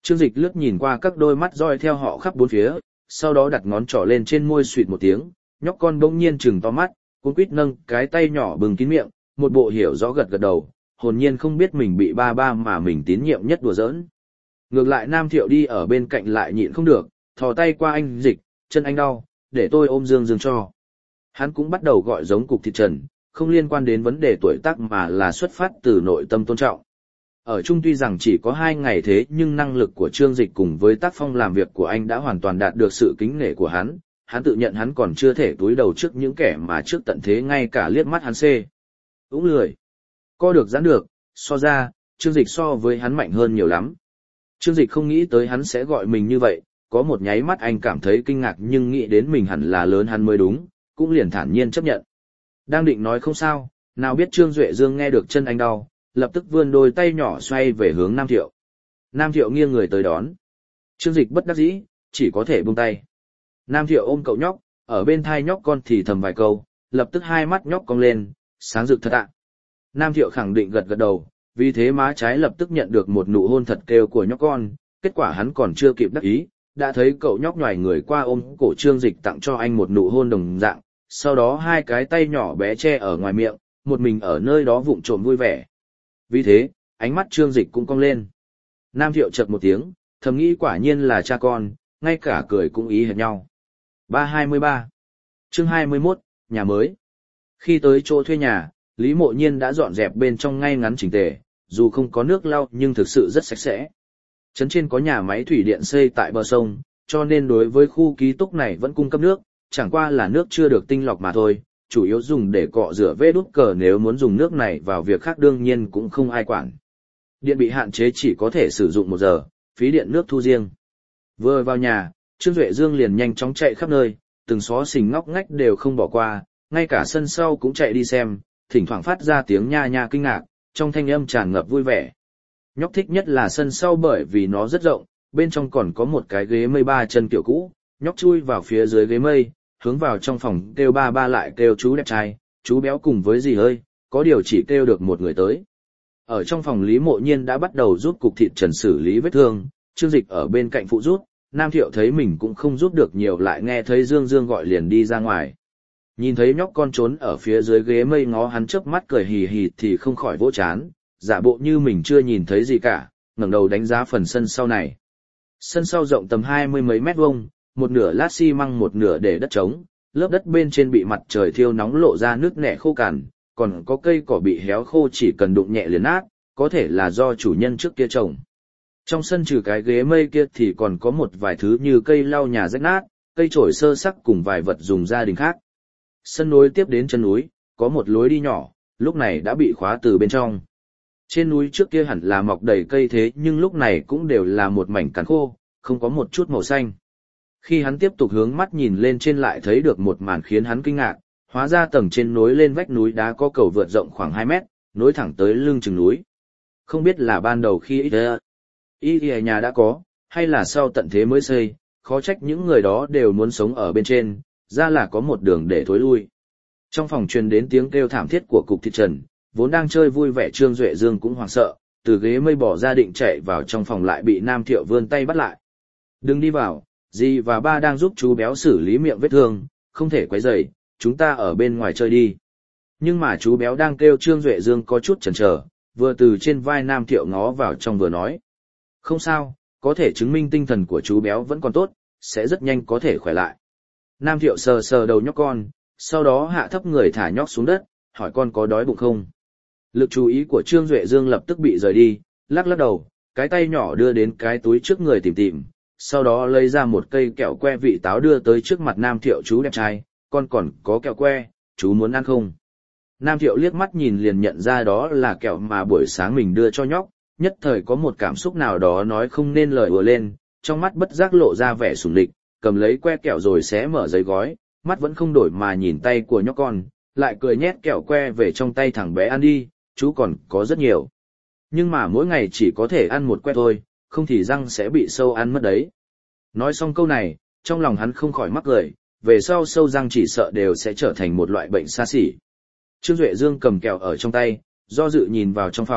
Trương Dịch lướt nhìn qua các đôi mắt dõi theo họ khắp bốn phía, sau đó đặt ngón trỏ lên trên môi suýt một tiếng, nhóc con bỗng nhiên trừng to mắt, cuống quýt nâng cái tay nhỏ bừng kín miệng, một bộ hiểu rõ gật gật đầu, hồn nhiên không biết mình bị ba ba mà mình tín nhiệm nhất đùa giỡn. Ngược lại Nam Thiệu đi ở bên cạnh lại nhịn không được, thò tay qua anh Dịch, chân anh đau, để tôi ôm Dương Dương cho. Hắn cũng bắt đầu gọi giống cục thịt trần, không liên quan đến vấn đề tuổi tác mà là xuất phát từ nội tâm tôn trọng. Ở chung tuy rằng chỉ có 2 ngày thế nhưng năng lực của Trương Dịch cùng với tác phong làm việc của anh đã hoàn toàn đạt được sự kính nể của hắn tự nhận hắn còn chưa thể túi đầu trước những kẻ mà trước tận thế ngay cả liếc mắt hắn xê. Úng lười. Co được giãn được, so ra, Trương Dịch so với hắn mạnh hơn nhiều lắm. Trương Dịch không nghĩ tới hắn sẽ gọi mình như vậy, có một nháy mắt anh cảm thấy kinh ngạc nhưng nghĩ đến mình hẳn là lớn hắn mới đúng, cũng liền thản nhiên chấp nhận. Đang định nói không sao, nào biết Trương Duệ Dương nghe được chân anh đau, lập tức vươn đôi tay nhỏ xoay về hướng Nam Thiệu. Nam Thiệu nghiêng người tới đón. Trương Dịch bất đắc dĩ, chỉ có thể buông tay. Nam Thiệu ôm cậu nhóc, ở bên thai nhóc con thì thầm vài câu, lập tức hai mắt nhóc cong lên, sáng rực thật ạ. Nam Thiệu khẳng định gật gật đầu, vì thế má trái lập tức nhận được một nụ hôn thật kêu của nhóc con, kết quả hắn còn chưa kịp đắc ý, đã thấy cậu nhóc nhoài người qua ôm cổ Trương Dịch tặng cho anh một nụ hôn đồng dạng, sau đó hai cái tay nhỏ bé che ở ngoài miệng, một mình ở nơi đó vụng trộm vui vẻ. Vì thế, ánh mắt Trương Dịch cũng cong lên. Nam Thiệu chợt một tiếng, thầm nghĩ quả nhiên là cha con, ngay cả cười cũng ý hệt nhau. 323 Chương 21, nhà mới. Khi tới chỗ thuê nhà, Lý Mộ Nhiên đã dọn dẹp bên trong ngay ngắn chỉnh tề, dù không có nước lau nhưng thực sự rất sạch sẽ. Trấn trên có nhà máy thủy điện xây tại bờ sông, cho nên đối với khu ký túc này vẫn cung cấp nước, chẳng qua là nước chưa được tinh lọc mà thôi, chủ yếu dùng để cọ rửa vết đút cờ, nếu muốn dùng nước này vào việc khác đương nhiên cũng không ai quản. Điện bị hạn chế chỉ có thể sử dụng 1 giờ, phí điện nước thu riêng. Vừa vào nhà, Trương Duệ Dương liền nhanh chóng chạy khắp nơi, từng xó xỉnh ngóc ngách đều không bỏ qua, ngay cả sân sau cũng chạy đi xem, thỉnh thoảng phát ra tiếng nha nha kinh ngạc, trong thanh âm tràn ngập vui vẻ. Nhóc thích nhất là sân sau bởi vì nó rất rộng, bên trong còn có một cái ghế mây 3 chân kiểu cũ, nhóc chui vào phía dưới ghế mây, hướng vào trong phòng kêu ba ba lại kêu chú đẹp trai, chú béo cùng với dì ơi, có điều chỉ kêu được một người tới. Ở trong phòng Lý Mộ Nhiên đã bắt đầu giúp cục thịt trần xử lý vết thương, Trương Dịch ở bên cạnh phụ giúp, Nam Thiệu thấy mình cũng không giúp được nhiều lại nghe thấy Dương Dương gọi liền đi ra ngoài. Nhìn thấy nhóc con trốn ở phía dưới ghế mây ngó hắn chớp mắt cười hì hì thì không khỏi vỗ chán, giả bộ như mình chưa nhìn thấy gì cả, ngẩng đầu đánh giá phần sân sau này. Sân sau rộng tầm 20 mấy mét vuông, một nửa lát xi măng một nửa để đất trống, lớp đất bên trên bị mặt trời thiêu nóng lộ ra nước nẻ khô cằn, còn có cây cỏ bị héo khô chỉ cần đụng nhẹ liền nát, có thể là do chủ nhân trước kia trồng. Trong sân trừ cái ghế mây kia thì còn có một vài thứ như cây lau nhà rách nát, cây chổi sơ sắc cùng vài vật dùng gia đình khác. Sân nối tiếp đến chân núi, có một lối đi nhỏ, lúc này đã bị khóa từ bên trong. Trên núi trước kia hẳn là mọc đầy cây thế nhưng lúc này cũng đều là một mảnh cằn khô, không có một chút màu xanh. Khi hắn tiếp tục hướng mắt nhìn lên trên lại thấy được một màn khiến hắn kinh ngạc, hóa ra tầng trên nối lên vách núi đá có cầu vượt rộng khoảng 2 mét, nối thẳng tới lưng chừng núi. Không biết là ban đầu khi ý nhà đã có, hay là sau tận thế mới xây, khó trách những người đó đều muốn sống ở bên trên, ra là có một đường để thối lui. Trong phòng truyền đến tiếng kêu thảm thiết của cục thịt trần, vốn đang chơi vui vẻ Trương Duệ Dương cũng hoảng sợ, từ ghế mây bỏ ra định chạy vào trong phòng lại bị Nam Thiệu vươn tay bắt lại. Đừng đi vào, dì và ba đang giúp chú béo xử lý miệng vết thương, không thể quấy rầy, chúng ta ở bên ngoài chơi đi. Nhưng mà chú béo đang kêu Trương Duệ Dương có chút chần chờ, vừa từ trên vai Nam Thiệu ngó vào trong vừa nói. Không sao, có thể chứng minh tinh thần của chú béo vẫn còn tốt, sẽ rất nhanh có thể khỏe lại. Nam Thiệu sờ sờ đầu nhóc con, sau đó hạ thấp người thả nhóc xuống đất, hỏi con có đói bụng không. Lực chú ý của Trương Duệ Dương lập tức bị rời đi, lắc lắc đầu, cái tay nhỏ đưa đến cái túi trước người tìm tìm, sau đó lấy ra một cây kẹo que vị táo đưa tới trước mặt Nam Thiệu. Chú đẹp trai, con còn có kẹo que, chú muốn ăn không? Nam Thiệu liếc mắt nhìn liền nhận ra đó là kẹo mà buổi sáng mình đưa cho nhóc, nhất thời có một cảm xúc nào đó nói không nên lời ùa lên, trong mắt bất giác lộ ra vẻ sủng lịch, cầm lấy que kẹo rồi xé mở giấy gói, mắt vẫn không đổi mà nhìn tay của nhóc con, lại cười nhét kẹo que về trong tay thằng bé ăn đi, chú còn có rất nhiều. Nhưng mà mỗi ngày chỉ có thể ăn một que thôi, không thì răng sẽ bị sâu ăn mất đấy. Nói xong câu này, trong lòng hắn không khỏi mắc cười, về sau sâu răng chỉ sợ đều sẽ trở thành một loại bệnh xa xỉ. Trương Duệ Dương cầm kẹo ở trong tay, do dự nhìn vào trong phòng,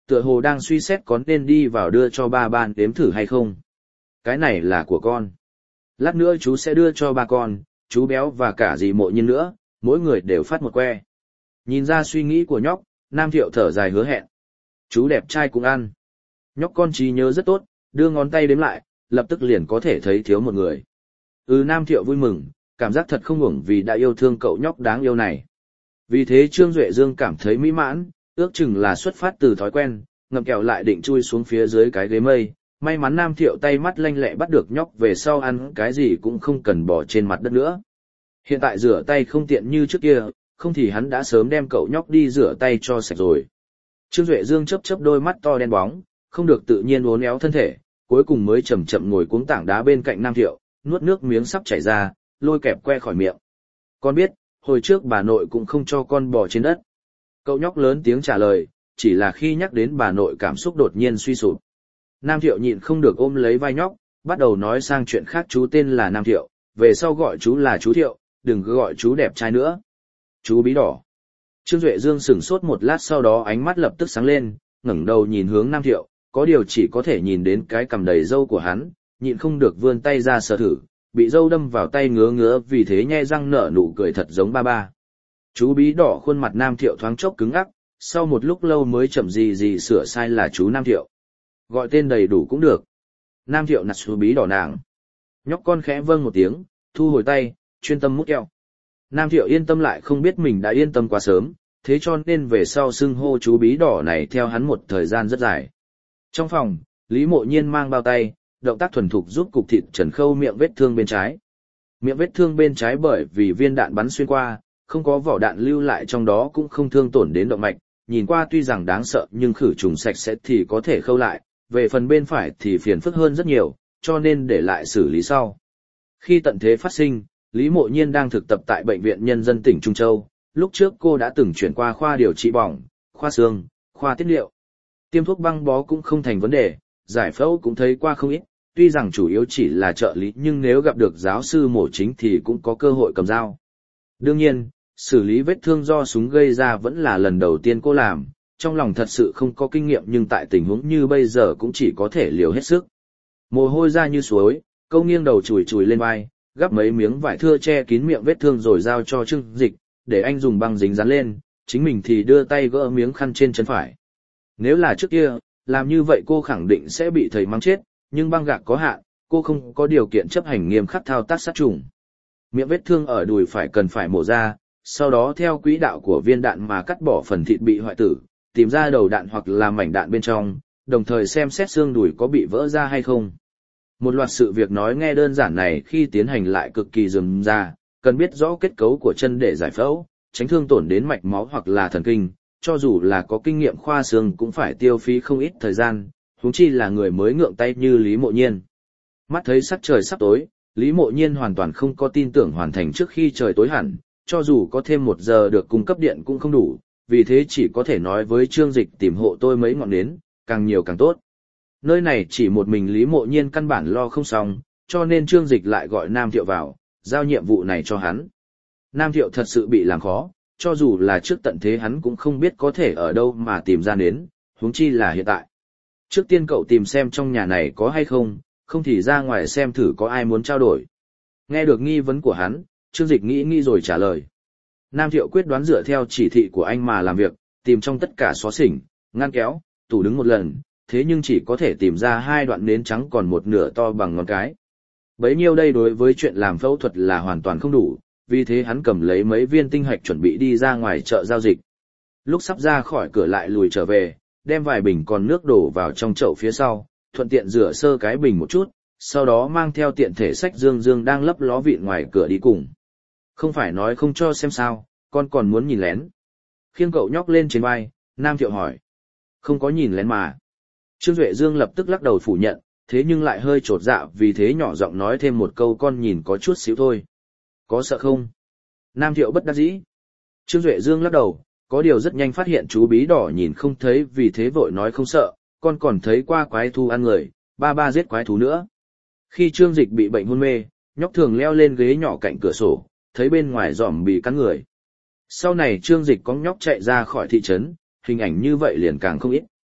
tựa hồ đang suy xét có nên đi vào đưa cho ba ban đếm thử hay không. Cái này là của con. Lát nữa chú sẽ đưa cho ba con, chú Béo và cả dì Mộ Nhiên nữa, mỗi người đều phát một que. Nhìn ra suy nghĩ của nhóc, Nam Thiệu thở dài hứa hẹn. Chú đẹp trai cũng ăn. Nhóc con trí nhớ rất tốt, đưa ngón tay đếm lại, lập tức liền có thể thấy thiếu một người. Nam Thiệu vui mừng, cảm giác thật không uổng vì đã yêu thương cậu nhóc đáng yêu này. Vì thế Trương Duệ Dương cảm thấy mỹ mãn, ước chừng là xuất phát từ thói quen, ngậm kẹo lại định chui xuống phía dưới cái ghế mây. May mắn Nam Thiệu tay mắt lanh lẹ bắt được nhóc về sau ăn cái gì cũng không cần bỏ trên mặt đất nữa. Hiện tại rửa tay không tiện như trước kia, không thì hắn đã sớm đem cậu nhóc đi rửa tay cho sạch rồi. Trương Duệ Dương chớp chớp đôi mắt to đen bóng, không được tự nhiên uốn éo thân thể, cuối cùng mới chậm chậm ngồi cuống tảng đá bên cạnh Nam Thiệu, nuốt nước miếng sắp chảy ra, lôi kẹp que khỏi miệng. Con biết, hồi trước bà nội cũng không cho con bò trên đất. Cậu nhóc lớn tiếng trả lời, chỉ là khi nhắc đến bà nội cảm xúc đột nhiên suy sụp. Nam Thiệu nhịn không được ôm lấy vai nhóc, bắt đầu nói sang chuyện khác. Chú tên là Nam Thiệu, về sau gọi chú là chú Thiệu, đừng cứ gọi chú đẹp trai nữa. Chú Bí Đỏ. Trương Duệ Dương sửng sốt một lát, sau đó ánh mắt lập tức sáng lên, ngẩng đầu nhìn hướng Nam Thiệu, có điều chỉ có thể nhìn đến cái cằm đầy râu của hắn, nhịn không được vươn tay ra sờ thử, bị râu đâm vào tay ngứa ngứa, vì thế nhe răng nở nụ cười thật giống ba ba. Chú Bí Đỏ khuôn mặt Nam Thiệu thoáng chốc cứng ngắc, sau một lúc lâu mới chậm gì sửa sai là chú Nam Thiệu. Gọi tên đầy đủ cũng được. Nam Thiệu nặt chú Bí Đỏ nàng. Nhóc con khẽ vâng một tiếng, thu hồi tay, chuyên tâm mút kẹo. Nam Thiệu yên tâm lại, không biết mình đã yên tâm quá sớm, thế cho nên về sau xưng hô chú Bí Đỏ này theo hắn một thời gian rất dài. Trong phòng, Lý Mộ Nhiên mang bao tay, động tác thuần thục giúp cục thịt trần khâu miệng vết thương bên trái. Miệng vết thương bên trái bởi vì viên đạn bắn xuyên qua, không có vỏ đạn lưu lại trong đó cũng không thương tổn đến động mạch, nhìn qua tuy rằng đáng sợ nhưng khử trùng sạch sẽ thì có thể khâu lại, về phần bên phải thì phiền phức hơn rất nhiều, cho nên để lại xử lý sau. Khi tận thế phát sinh, Lý Mộ Nhiên đang thực tập tại Bệnh viện Nhân dân tỉnh Trung Châu, lúc trước cô đã từng chuyển qua khoa điều trị bỏng, khoa xương, khoa tiết niệu. Tiêm thuốc băng bó cũng không thành vấn đề, giải phẫu cũng thấy qua không ít, tuy rằng chủ yếu chỉ là trợ lý nhưng nếu gặp được giáo sư mổ chính thì cũng có cơ hội cầm dao. Đương nhiên, xử lý vết thương do súng gây ra vẫn là lần đầu tiên cô làm, trong lòng thật sự không có kinh nghiệm nhưng tại tình huống như bây giờ cũng chỉ có thể liều hết sức. Mồ hôi ra như suối, câu nghiêng đầu chùi chùi lên vai, gắp mấy miếng vải thưa che kín miệng vết thương rồi giao cho Trương Dịch, để anh dùng băng dính dán lên, chính mình thì đưa tay gỡ miếng khăn trên chân phải. Nếu là trước kia, làm như vậy cô khẳng định sẽ bị thầy mắng chết, nhưng băng gạc có hạn, cô không có điều kiện chấp hành nghiêm khắc thao tác sát trùng. Miệng vết thương ở đùi phải cần phải mổ ra, sau đó theo quỹ đạo của viên đạn mà cắt bỏ phần thịt bị hoại tử, tìm ra đầu đạn hoặc là mảnh đạn bên trong, đồng thời xem xét xương đùi có bị vỡ ra hay không. Một loạt sự việc nói nghe đơn giản này khi tiến hành lại cực kỳ rườm rà, cần biết rõ kết cấu của chân để giải phẫu, tránh thương tổn đến mạch máu hoặc là thần kinh, cho dù là có kinh nghiệm khoa xương cũng phải tiêu phí không ít thời gian, huống chi là người mới ngượng tay như Lý Mộ Nhiên. Mắt thấy sắc trời sắp tối, Lý Mộ Nhiên hoàn toàn không có tin tưởng hoàn thành trước khi trời tối hẳn, cho dù có thêm 1 giờ được cung cấp điện cũng không đủ, vì thế chỉ có thể nói với Trương Dịch tìm hộ tôi mấy ngọn nến, càng nhiều càng tốt. Nơi này chỉ một mình Lý Mộ Nhiên căn bản lo không xong, cho nên Trương Dịch lại gọi Nam Thiệu vào, giao nhiệm vụ này cho hắn. Nam Thiệu thật sự bị làm khó, cho dù là trước tận thế hắn cũng không biết có thể ở đâu mà tìm ra nến, huống chi là hiện tại. Trước tiên cậu tìm xem trong nhà này có hay không, không thì ra ngoài xem thử có ai muốn trao đổi. Nghe được nghi vấn của hắn, Trương Dịch nghĩ rồi trả lời. Nam Thiệu quyết đoán dựa theo chỉ thị của anh mà làm việc, tìm trong tất cả xó xỉnh, ngăn kéo, tủ đứng một lần, thế nhưng chỉ có thể tìm ra 2 đoạn nến trắng còn một nửa to bằng ngón cái. Bấy nhiêu đây đối với chuyện làm phẫu thuật là hoàn toàn không đủ, vì thế hắn cầm lấy mấy viên tinh hạch chuẩn bị đi ra ngoài chợ giao dịch. Lúc sắp ra khỏi cửa lại lùi trở về, đem vài bình còn nước đổ vào trong chậu phía sau, thuận tiện rửa sơ cái bình một chút, sau đó mang theo tiện thể sách Dương đang lấp ló vịn ngoài cửa đi cùng. Không phải nói không cho xem sao, con còn muốn nhìn lén. Khiêng cậu nhóc lên trên vai, Nam Thiệu hỏi. Không có nhìn lén mà. Trương Duệ Dương lập tức lắc đầu phủ nhận, thế nhưng lại hơi chột dạ vì thế nhỏ giọng nói thêm một câu con nhìn có chút xíu thôi. Có sợ không? Nam Thiệu bất đắc dĩ. Trương Duệ Dương lắc đầu, có điều rất nhanh phát hiện chú Bí Đỏ nhìn không thấy vì thế vội nói không sợ, con còn thấy qua quái thú ăn người, ba giết quái thú nữa. Khi Trương Dịch bị bệnh hôn mê, nhóc thường leo lên ghế nhỏ cạnh cửa sổ, thấy bên ngoài giòm bị cắn người. Sau này Trương Dịch có nhóc chạy ra khỏi thị trấn, hình ảnh như vậy liền càng không ít.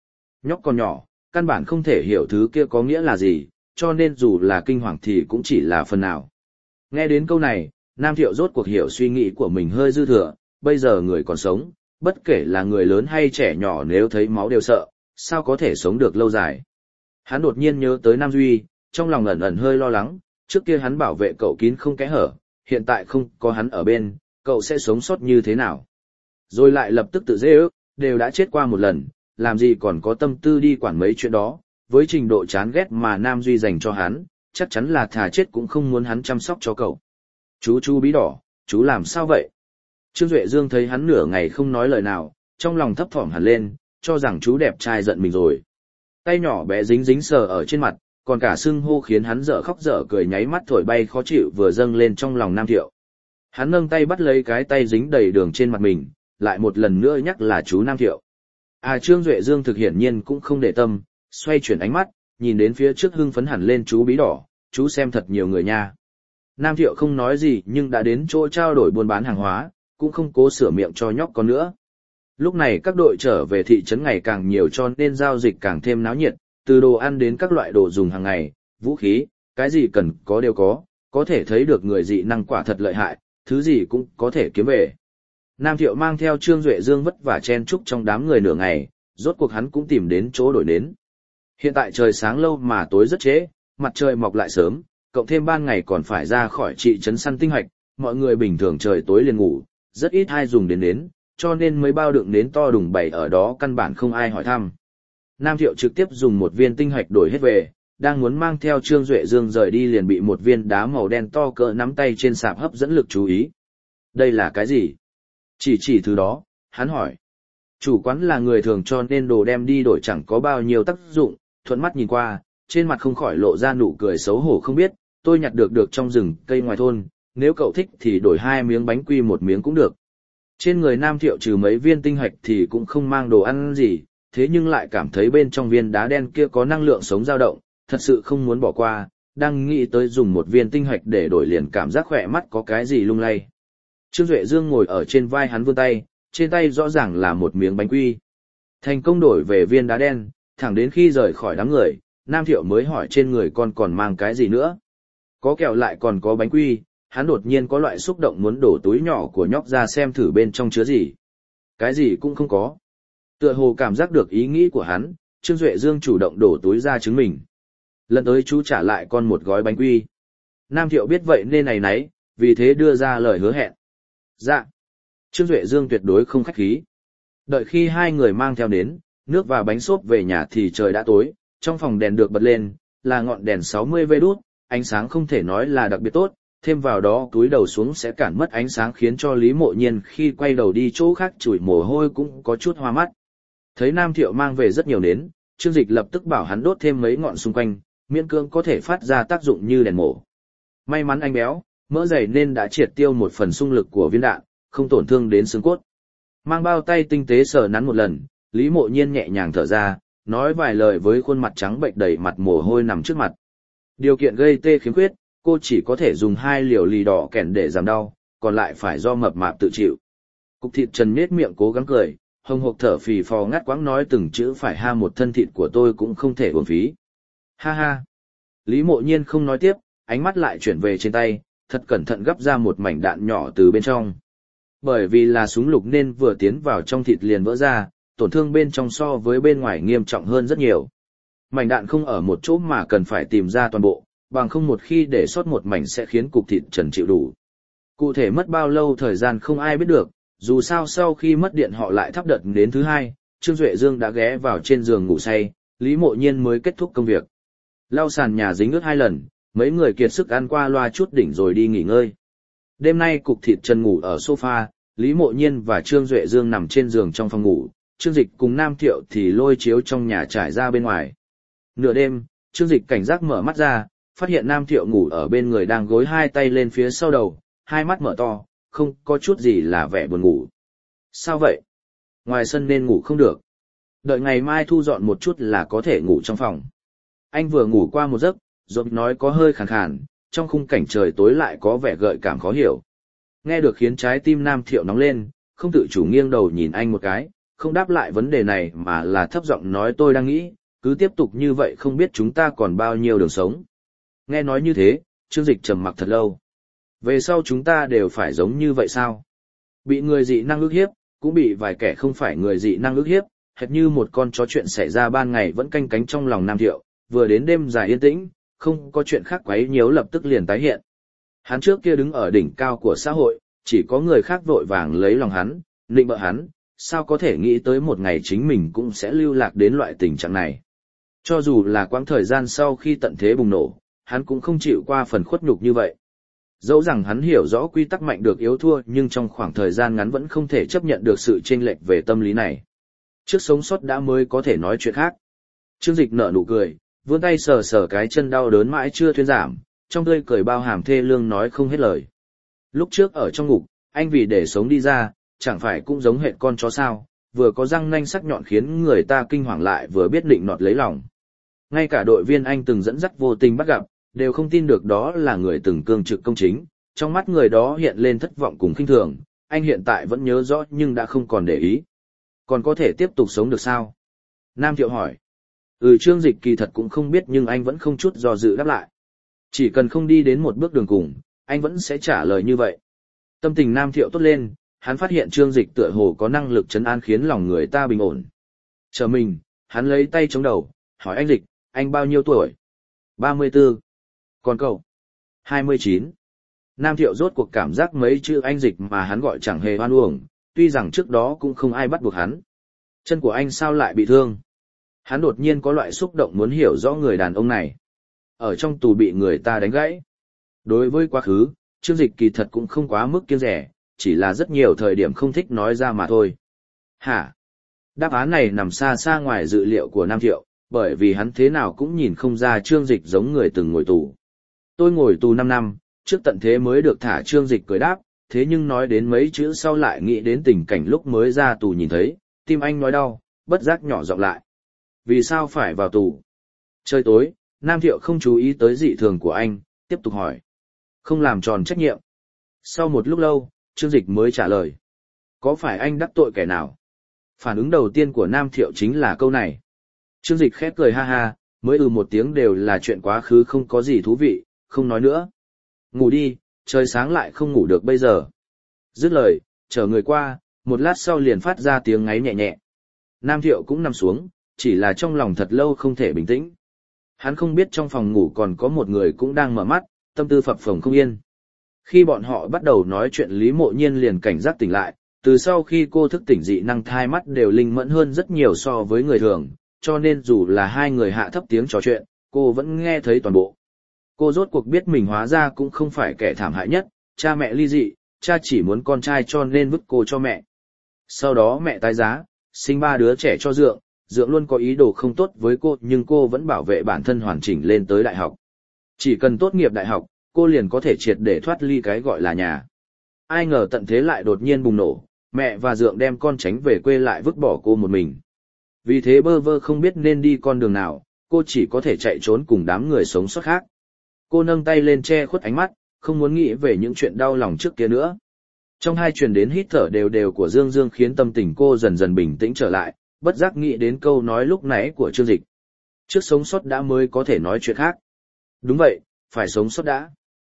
Nhóc còn nhỏ, căn bản không thể hiểu thứ kia có nghĩa là gì, cho nên dù là kinh hoàng thì cũng chỉ là phần nào. Nghe đến câu này, Nam Thiệu rốt cuộc hiểu suy nghĩ của mình hơi dư thừa, bây giờ người còn sống, bất kể là người lớn hay trẻ nhỏ nếu thấy máu đều sợ, sao có thể sống được lâu dài. Hắn đột nhiên nhớ tới Nam Duy, trong lòng ẩn ẩn hơi lo lắng, trước kia hắn bảo vệ cậu kín không kẽ hở, hiện tại không có hắn ở bên, cậu sẽ sống sót như thế nào. Rồi lại lập tức tự dễ ước, đều đã chết qua một lần, làm gì còn có tâm tư đi quản mấy chuyện đó, với trình độ chán ghét mà Nam Duy dành cho hắn, chắc chắn là thà chết cũng không muốn hắn chăm sóc cho cậu. Chú bí đỏ, chú làm sao vậy? Trương Duệ Dương thấy hắn nửa ngày không nói lời nào, trong lòng thấp thỏm hẳn lên, cho rằng chú đẹp trai giận mình rồi. Tay nhỏ bé dính dính sờ ở trên mặt, còn cả sưng hô khiến hắn dở khóc dở cười, nháy mắt thổi bay khó chịu vừa dâng lên trong lòng Nam Thiệu. Hắn nâng tay bắt lấy cái tay dính đầy đường trên mặt mình, lại một lần nữa nhắc là chú Nam Thiệu. Trương Duệ Dương thực hiển nhiên cũng không để tâm, xoay chuyển ánh mắt, nhìn đến phía trước hưng phấn hẳn lên chú bí đỏ, chú xem thật nhiều người nha. Nam Thiệu không nói gì nhưng đã đến chỗ trao đổi buôn bán hàng hóa, cũng không cố sửa miệng cho nhóc con nữa. Lúc này các đội trở về thị trấn ngày càng nhiều cho nên giao dịch càng thêm náo nhiệt, từ đồ ăn đến các loại đồ dùng hàng ngày, vũ khí, cái gì cần có đều có thể thấy được người dị năng quả thật lợi hại, thứ gì cũng có thể kiếm về. Nam Thiệu mang theo Trương Duệ Dương vất vả chen chúc trong đám người nửa ngày, rốt cuộc hắn cũng tìm đến chỗ đổi nến. Hiện tại trời sáng lâu mà tối rất trễ, mặt trời mọc lại sớm, cộng thêm ban ngày còn phải ra khỏi thị trấn săn tinh hạch, mọi người bình thường trời tối liền ngủ, rất ít ai dùng đến nến, cho nên mấy bao đựng nến to đùng bày ở đó căn bản không ai hỏi thăm. Nam Thiệu trực tiếp dùng một viên tinh hạch đổi hết về, đang muốn mang theo Trương Duệ Dương rời đi liền bị một viên đá màu đen to cỡ nắm tay trên sạp hấp dẫn lực chú ý. Đây là cái gì? Chỉ thứ đó, hắn hỏi. Chủ quán là người thường cho nên đồ đem đi đổi chẳng có bao nhiêu tác dụng, thuận mắt nhìn qua, trên mặt không khỏi lộ ra nụ cười xấu hổ không biết, tôi nhặt được trong rừng cây ngoài thôn, nếu cậu thích thì đổi 2 miếng bánh quy 1 miếng cũng được. Trên người Nam Thiệu trừ mấy viên tinh hạch thì cũng không mang đồ ăn gì, thế nhưng lại cảm thấy bên trong viên đá đen kia có năng lượng sống dao động, thật sự không muốn bỏ qua, đang nghĩ tới dùng một viên tinh hạch để đổi liền cảm giác khỏe mắt có cái gì lung lay. Trương Duệ Dương ngồi ở trên vai hắn vươn tay, trên tay rõ ràng là một miếng bánh quy. Thành công đổi về viên đá đen, thẳng đến khi rời khỏi đám người, Nam Thiệu mới hỏi trên người con còn mang cái gì nữa. Có kẹo lại còn có bánh quy, hắn đột nhiên có loại xúc động muốn đổ túi nhỏ của nhóc ra xem thử bên trong chứa gì. Cái gì cũng không có. Tựa hồ cảm giác được ý nghĩ của hắn, Trương Duệ Dương chủ động đổ túi ra chứng minh. Lần tới chú trả lại con một gói bánh quy. Nam Thiệu biết vậy nên này nấy, vì thế đưa ra lời hứa hẹn. Dạ. Trương Duệ Dương tuyệt đối không khách khí. Đợi khi hai người mang theo đến, nước và bánh xốp về nhà thì trời đã tối, trong phòng đèn được bật lên, là ngọn đèn 60V đút, ánh sáng không thể nói là đặc biệt tốt, thêm vào đó túi đầu xuống sẽ cản mất ánh sáng khiến cho Lý Mộ Nhiên khi quay đầu đi chỗ khác chùi mồ hôi cũng có chút hoa mắt. Thấy Nam Thiệu mang về rất nhiều nến, Trương Dịch lập tức bảo hắn đốt thêm mấy ngọn xung quanh, miễn cưỡng có thể phát ra tác dụng như đèn mổ. May mắn anh béo, mỡ dày nên đã triệt tiêu một phần xung lực của viên đạn, không tổn thương đến xương cốt. Mang bao tay tinh tế sờ nắn một lần, Lý Mộ Nhiên nhẹ nhàng thở ra, nói vài lời với khuôn mặt trắng bệnh đầy mặt mồ hôi nằm trước mặt. Điều kiện gây tê khiếm khuyết, cô chỉ có thể dùng 2 liều lì đỏ kèn để giảm đau, còn lại phải do mập mạp tự chịu. Cục thịt Trần nhếch miệng cố gắng cười, hồng hộc thở phì phò ngắt quãng nói từng chữ phải ha một thân thịt của tôi cũng không thể uổng phí. Ha ha. Lý Mộ Nhiên không nói tiếp, ánh mắt lại chuyển về trên tay, thật cẩn thận gấp ra một mảnh đạn nhỏ từ bên trong. Bởi vì là súng lục nên vừa tiến vào trong thịt liền vỡ ra, tổn thương bên trong so với bên ngoài nghiêm trọng hơn rất nhiều. Mảnh đạn không ở một chỗ mà cần phải tìm ra toàn bộ, bằng không một khi để sót một mảnh sẽ khiến cục thịt Trần chịu đủ. Cụ thể mất bao lâu thời gian không ai biết được, dù sao sau khi mất điện họ lại thắp đợt đến thứ hai, Trương Duệ Dương đã ghé vào trên giường ngủ say, Lý Mộ Nhiên mới kết thúc công việc. Lau sàn nhà dính ướt 2 lần, mấy người kiệt sức ăn qua loa chút đỉnh rồi đi nghỉ ngơi. Đêm nay cục thịt Trần ngủ ở sofa, Lý Mộ Nhiên và Trương Duệ Dương nằm trên giường trong phòng ngủ, Trương Dịch cùng Nam Thiệu thì lôi chiếu trong nhà trải ra bên ngoài. Nửa đêm, Trương Dịch cảnh giác mở mắt ra, phát hiện Nam Thiệu ngủ ở bên người đang gối 2 tay lên phía sau đầu, 2 mắt mở to, không có chút gì là vẻ buồn ngủ. Sao vậy? Ngoài sân nên ngủ không được. Đợi ngày mai thu dọn một chút là có thể ngủ trong phòng. Anh vừa ngủ qua một giấc, rồi nói có hơi khàn khàn, trong khung cảnh trời tối lại có vẻ gợi cảm khó hiểu. Nghe được khiến trái tim Nam Thiệu nóng lên, không tự chủ nghiêng đầu nhìn anh một cái, không đáp lại vấn đề này mà là thấp giọng nói tôi đang nghĩ, cứ tiếp tục như vậy không biết chúng ta còn bao nhiêu đường sống. Nghe nói như thế, Trương Dịch trầm mặc thật lâu. Về sau chúng ta đều phải giống như vậy sao? Bị người dị năng ức hiếp, cũng bị vài kẻ không phải người dị năng ức hiếp, hệt như một con chó chuyện xảy ra ban ngày vẫn canh cánh trong lòng Nam Thiệu, vừa đến đêm dài yên tĩnh, không có chuyện khác quấy nhiễu lập tức liền tái hiện. Hắn trước kia đứng ở đỉnh cao của xã hội, chỉ có người khác vội vàng lấy lòng hắn, nịnh bợ hắn, sao có thể nghĩ tới một ngày chính mình cũng sẽ lưu lạc đến loại tình trạng này. Cho dù là quãng thời gian sau khi tận thế bùng nổ, hắn cũng không chịu qua phần khuất nhục như vậy. Dẫu rằng hắn hiểu rõ quy tắc mạnh được yếu thua nhưng trong khoảng thời gian ngắn vẫn không thể chấp nhận được sự chênh lệch về tâm lý này. Trước sống sót đã mới có thể nói chuyện khác. Trương Dịch nở nụ cười, vươn tay sờ sờ cái chân đau đớn mãi chưa thuyên giảm, trong tươi cười bao hàm thê lương nói không hết lời. Lúc trước ở trong ngục, anh vì để sống đi ra, chẳng phải cũng giống hệt con chó sao, vừa có răng nanh sắc nhọn khiến người ta kinh hoàng lại vừa biết định nọt lấy lòng. Ngay cả đội viên anh từng dẫn dắt vô tình bắt gặp, đều không tin được đó là người từng cương trực công chính, trong mắt người đó hiện lên thất vọng cùng khinh thường, anh hiện tại vẫn nhớ rõ nhưng đã không còn để ý. Còn có thể tiếp tục sống được sao? Nam Thiệu hỏi. Trương Dịch kỳ thật cũng không biết nhưng anh vẫn không chút do dự đáp lại. Chỉ cần không đi đến một bước đường cùng, anh vẫn sẽ trả lời như vậy. Tâm tình Nam Thiệu tốt lên, hắn phát hiện Trương Dịch tựa hồ có năng lực trấn an khiến lòng người ta bình ổn. Chờ mình, hắn lấy tay chống đầu, hỏi anh Dịch, anh bao nhiêu tuổi? 34. Còn cậu? 29. Nam Thiệu rốt cuộc cảm giác mấy chữ anh Dịch mà hắn gọi chẳng hề oan uổng, tuy rằng trước đó cũng không ai bắt buộc hắn. Chân của anh sao lại bị thương? Hắn đột nhiên có loại xúc động muốn hiểu rõ người đàn ông này. Ở trong tù bị người ta đánh gãy. Đối với quá khứ, Trương Dịch kỳ thật cũng không quá mức kiêng rẻ, chỉ là rất nhiều thời điểm không thích nói ra mà thôi. Hả? Đáp án này nằm xa xa ngoài dự liệu của Nam Thiệu, bởi vì hắn thế nào cũng nhìn không ra Trương Dịch giống người từng ngồi tù. Tôi ngồi tù 5 năm, trước tận thế mới được thả. Trương Dịch cười đáp, thế nhưng nói đến mấy chữ sau lại nghĩ đến tình cảnh lúc mới ra tù nhìn thấy, tim anh nói đau, bất giác nhỏ giọng lại. Vì sao phải vào tù? Trời tối, Nam Thiệu không chú ý tới dị thường của anh, tiếp tục hỏi. Không làm tròn trách nhiệm. Sau một lúc lâu, Trương Dịch mới trả lời. Có phải anh đắc tội kẻ nào? Phản ứng đầu tiên của Nam Thiệu chính là câu này. Trương Dịch khép cười ha ha, mới một tiếng đều là chuyện quá khứ không có gì thú vị, không nói nữa. Ngủ đi, trời sáng lại không ngủ được bây giờ. Dứt lời, chở người qua, một lát sau liền phát ra tiếng ngáy nhẹ nhẹ. Nam Thiệu cũng nằm xuống, chỉ là trong lòng thật lâu không thể bình tĩnh. Hắn không biết trong phòng ngủ còn có một người cũng đang mở mắt, tâm tư phập phồng không yên. Khi bọn họ bắt đầu nói chuyện Lý Mộ Nhiên liền cảnh giác tỉnh lại, từ sau khi cô thức tỉnh dị năng thai mắt đều linh mẫn hơn rất nhiều so với người thường, cho nên dù là hai người hạ thấp tiếng trò chuyện, cô vẫn nghe thấy toàn bộ. Cô rốt cuộc biết mình hóa ra cũng không phải kẻ thảm hại nhất, cha mẹ ly dị, cha chỉ muốn con trai cho nên vứt cô cho mẹ. Sau đó mẹ tái giá, sinh 3 đứa trẻ cho Dượng, Dượng luôn có ý đồ không tốt với cô nhưng cô vẫn bảo vệ bản thân hoàn chỉnh lên tới đại học. Chỉ cần tốt nghiệp đại học, cô liền có thể triệt để thoát ly cái gọi là nhà. Ai ngờ tận thế lại đột nhiên bùng nổ, mẹ và Dượng đem con tránh về quê lại vứt bỏ cô một mình. Vì thế bơ vơ không biết nên đi con đường nào, cô chỉ có thể chạy trốn cùng đám người sống sót khác. Cô nâng tay lên che khuất ánh mắt, không muốn nghĩ về những chuyện đau lòng trước kia nữa. Trong hai truyền đến hít thở đều đều của Dương Dương khiến tâm tình cô dần dần bình tĩnh trở lại, bất giác nghĩ đến câu nói lúc nãy của Trương Dịch. Trước sống sót đã mới có thể nói chuyện khác. Đúng vậy, phải sống sót đã.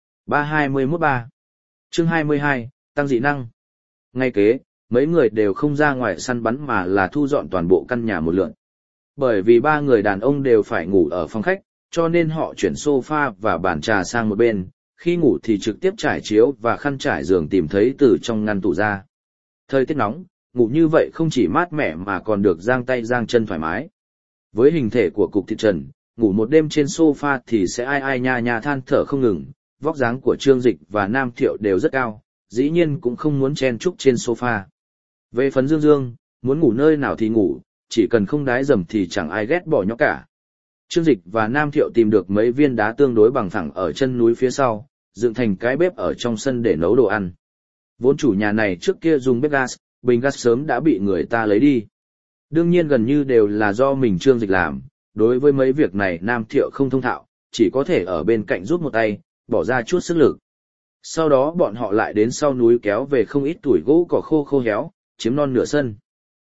321-3 Chương 22, tăng dị năng. Ngay kế, mấy người đều không ra ngoài săn bắn mà là thu dọn toàn bộ căn nhà một lượt. Bởi vì 3 người đàn ông đều phải ngủ ở phòng khách, cho nên họ chuyển sofa và bàn trà sang một bên, khi ngủ thì trực tiếp trải chiếu và khăn trải giường tìm thấy từ trong ngăn tủ ra. Thời tiết nóng, ngủ như vậy không chỉ mát mẻ mà còn được giang tay giang chân thoải mái. Với hình thể của cục thịt trần, ngủ một đêm trên sofa thì sẽ ai ai nha nha than thở không ngừng, vóc dáng của Trương Dịch và Nam Thiệu đều rất cao, dĩ nhiên cũng không muốn chen chúc trên sofa. Về phần Dương Dương, muốn ngủ nơi nào thì ngủ, chỉ cần không đái dầm thì chẳng ai ghét bỏ nhóc cả. Trương Dịch và Nam Thiệu tìm được mấy viên đá tương đối bằng phẳng ở chân núi phía sau, dựng thành cái bếp ở trong sân để nấu đồ ăn. Vốn chủ nhà này trước kia dùng bếp gas, bình gas sớm đã bị người ta lấy đi. Đương nhiên gần như đều là do mình Trương Dịch làm, đối với mấy việc này Nam Thiệu không thông thạo, chỉ có thể ở bên cạnh giúp một tay, bỏ ra chút sức lực. Sau đó bọn họ lại đến sau núi kéo về không ít tuổi gỗ cỏ khô khô héo, chiếm non nửa sân.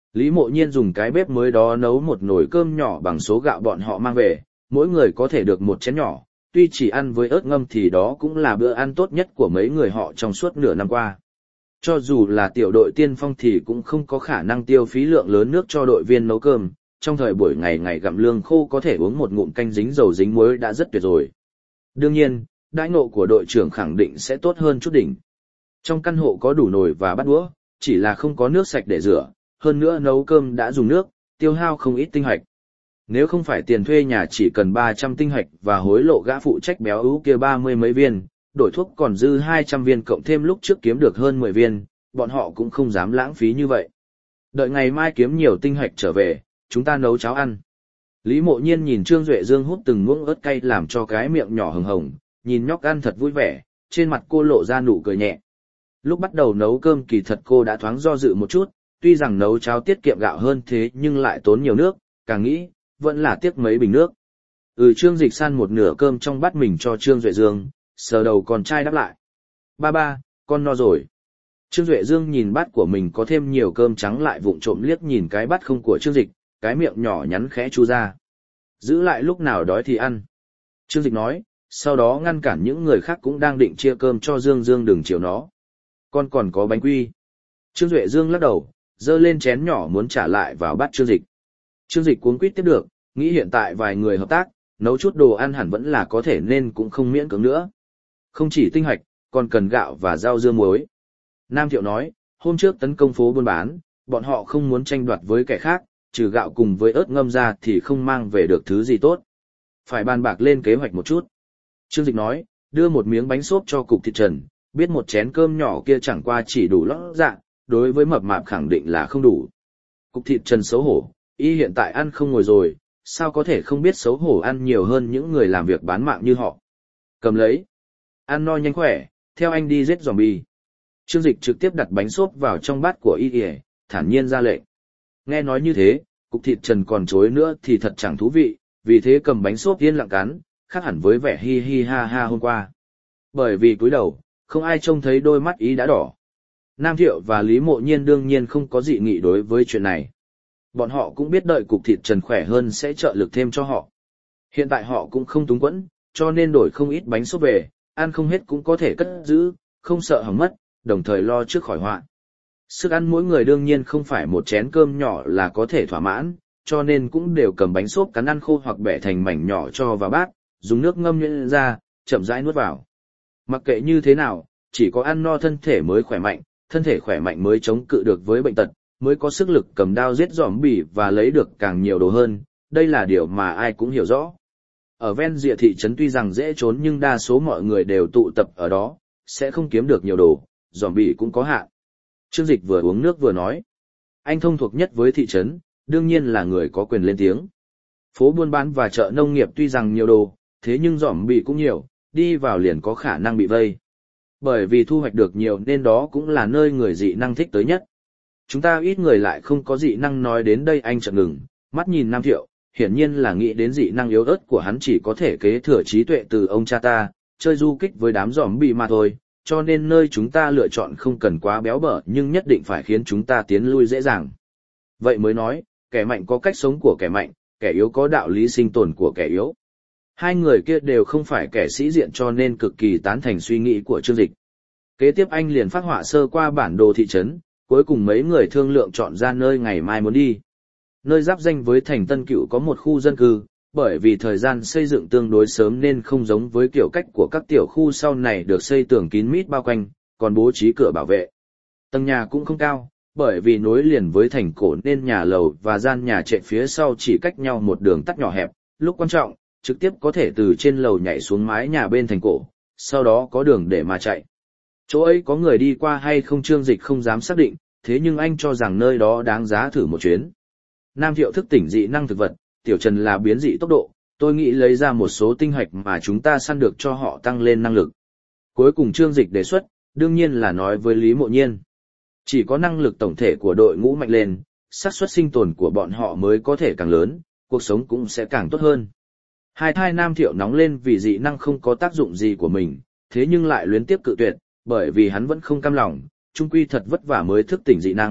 Lý Mộ Nhiên dùng cái bếp mới đó nấu một nồi cơm nhỏ bằng số gạo bọn họ mang về, mỗi người có thể được một chén nhỏ, tuy chỉ ăn với ớt ngâm thì đó cũng là bữa ăn tốt nhất của mấy người họ trong suốt nửa năm qua. Cho dù là tiểu đội tiên phong thì cũng không có khả năng tiêu phí lượng lớn nước cho đội viên nấu cơm, trong thời buổi ngày ngày gặm lương khô có thể uống một ngụm canh dính dầu dính muối đã rất tuyệt rồi. Đương nhiên, đãi ngộ của đội trưởng khẳng định sẽ tốt hơn chút đỉnh. Trong căn hộ có đủ nồi và bát đũa, chỉ là không có nước sạch để rửa, hơn nữa nấu cơm đã dùng nước, tiêu hao không ít tinh hạch. Nếu không phải tiền thuê nhà chỉ cần 300 tinh hạch và hối lộ gã phụ trách béo ú kia 30 mấy viên, đổi thuốc còn dư 200 viên cộng thêm lúc trước kiếm được hơn 10 viên, bọn họ cũng không dám lãng phí như vậy. Đợi ngày mai kiếm nhiều tinh hạch trở về, chúng ta nấu cháo ăn. Lý Mộ Nhiên nhìn Trương Duệ Dương hút từng muỗng ớt cay làm cho cái miệng nhỏ hồng hồng, nhìn nhóc ăn thật vui vẻ, trên mặt cô lộ ra nụ cười nhẹ. Lúc bắt đầu nấu cơm kỳ thật cô đã thoáng do dự một chút, tuy rằng nấu cháo tiết kiệm gạo hơn thế nhưng lại tốn nhiều nước, càng nghĩ, vẫn là tiếc mấy bình nước. Trương Dịch san một nửa cơm trong bát mình cho Trương Duệ Dương, sờ đầu con trai đáp lại. Ba, con no rồi. Trương Duệ Dương nhìn bát của mình có thêm nhiều cơm trắng lại vụng trộm liếc nhìn cái bát không của Trương Dịch, cái miệng nhỏ nhắn khẽ chu ra. Giữ lại lúc nào đói thì ăn. Trương Dịch nói, sau đó ngăn cản những người khác cũng đang định chia cơm cho Dương Dương đừng chiều nó. Con còn có bánh quy. Trương Duệ Dương lắc đầu, giơ lên chén nhỏ muốn trả lại vào bát Trương Dịch. Trương Dịch cuống quýt tiếp được, nghĩ hiện tại vài người hợp tác, nấu chút đồ ăn hẳn vẫn là có thể nên cũng không miễn cưỡng nữa. Không chỉ tinh hạch, còn cần gạo và rau dưa muối. Nam Thiệu nói, hôm trước tấn công phố buôn bán, bọn họ không muốn tranh đoạt với kẻ khác, trừ gạo cùng với ớt ngâm ra thì không mang về được thứ gì tốt. Phải bàn bạc lên kế hoạch một chút. Trương Dịch nói, đưa một miếng bánh xốp cho cục thịt trần, biết một chén cơm nhỏ kia chẳng qua chỉ đủ lót dạ, đối với mập mạp khẳng định là không đủ. Cục thịt trần xấu hổ, y hiện tại ăn không ngồi rồi, sao có thể không biết xấu hổ ăn nhiều hơn những người làm việc bán mạng như họ. Cầm lấy. Ăn no nhanh khỏe, theo anh đi giết zombie. Trương Dịch trực tiếp đặt bánh xốp vào trong bát của y, thản nhiên ra lệnh. Nghe nói như thế, cục thịt trần còn chối nữa thì thật chẳng thú vị, vì thế cầm bánh xốp yên lặng cắn, khác hẳn với vẻ hi hi ha ha hôm qua. Bởi vì cúi đầu, không ai trông thấy đôi mắt ý đã đỏ. Nam Thiệu và Lý Mộ Nhiên đương nhiên không có dị nghị đối với chuyện này. Bọn họ cũng biết đợi cục thịt trần khỏe hơn sẽ trợ lực thêm cho họ. Hiện tại họ cũng không túng quẫn, cho nên đổi không ít bánh xốp về, ăn không hết cũng có thể cất giữ, không sợ hỏng mất, đồng thời lo trước khỏi họa. Sức ăn mỗi người đương nhiên không phải một chén cơm nhỏ là có thể thỏa mãn, cho nên cũng đều cầm bánh xốp cắn ăn khô hoặc bẻ thành mảnh nhỏ cho vào bát, dùng nước ngâm nhuyễn ra, chậm rãi nuốt vào. Mặc kệ như thế nào, chỉ có ăn no thân thể mới khỏe mạnh, thân thể khỏe mạnh mới chống cự được với bệnh tật, mới có sức lực cầm đao giết zombie và lấy được càng nhiều đồ hơn, đây là điều mà ai cũng hiểu rõ. Ở ven rìa thị trấn tuy rằng dễ trốn nhưng đa số mọi người đều tụ tập ở đó, sẽ không kiếm được nhiều đồ, zombie cũng có hạn. Trương Dịch vừa uống nước vừa nói, anh thông thuộc nhất với thị trấn, đương nhiên là người có quyền lên tiếng. Phố buôn bán và chợ nông nghiệp tuy rằng nhiều đồ, thế nhưng zombie cũng nhiều, đi vào liền có khả năng bị vây. Bởi vì thu hoạch được nhiều nên đó cũng là nơi người dị năng thích tới nhất. Chúng ta ít người lại không có dị năng nói đến đây anh chợt ngừng, mắt nhìn Nam Thiệu, hiển nhiên là nghĩ đến dị năng yếu ớt của hắn chỉ có thể kế thừa trí tuệ từ ông cha ta, chơi du kích với đám zombie mà thôi, cho nên nơi chúng ta lựa chọn không cần quá béo bở nhưng nhất định phải khiến chúng ta tiến lui dễ dàng. Vậy mới nói, kẻ mạnh có cách sống của kẻ mạnh, kẻ yếu có đạo lý sinh tồn của kẻ yếu. Hai người kia đều không phải kẻ sĩ diện cho nên cực kỳ tán thành suy nghĩ của Trương Dịch. Kế tiếp anh liền phác họa sơ qua bản đồ thị trấn, cuối cùng mấy người thương lượng chọn ra nơi ngày mai muốn đi. Nơi giáp danh với thành Tân Cựu có một khu dân cư, bởi vì thời gian xây dựng tương đối sớm nên không giống với kiểu cách của các tiểu khu sau này được xây tường kín mít bao quanh, còn bố trí cửa bảo vệ. Tầng nhà cũng không cao, bởi vì nối liền với thành cổ nên nhà lầu và gian nhà trệt phía sau chỉ cách nhau một đường tắt nhỏ hẹp, lúc quan trọng, trực tiếp có thể từ trên lầu nhảy xuống mái nhà bên thành cổ, sau đó có đường để mà chạy. Chỗ ấy có người đi qua hay không Trương Dịch không dám xác định, thế nhưng anh cho rằng nơi đó đáng giá thử một chuyến. Nam Thiệu thức tỉnh dị năng thực vật, Tiểu Trần là biến dị tốc độ, tôi nghĩ lấy ra một số tinh hạch mà chúng ta săn được cho họ tăng lên năng lực. Cuối cùng Trương Dịch đề xuất, đương nhiên là nói với Lý Mộ Nhiên. Chỉ có năng lực tổng thể của đội ngũ mạnh lên, xác suất sinh tồn của bọn họ mới có thể càng lớn, cuộc sống cũng sẽ càng tốt hơn. Hai thai Nam Thiệu nóng lên vì dị năng không có tác dụng gì của mình, thế nhưng lại luyến tiếp cự tuyệt, bởi vì hắn vẫn không cam lòng, chung quy thật vất vả mới thức tỉnh dị năng,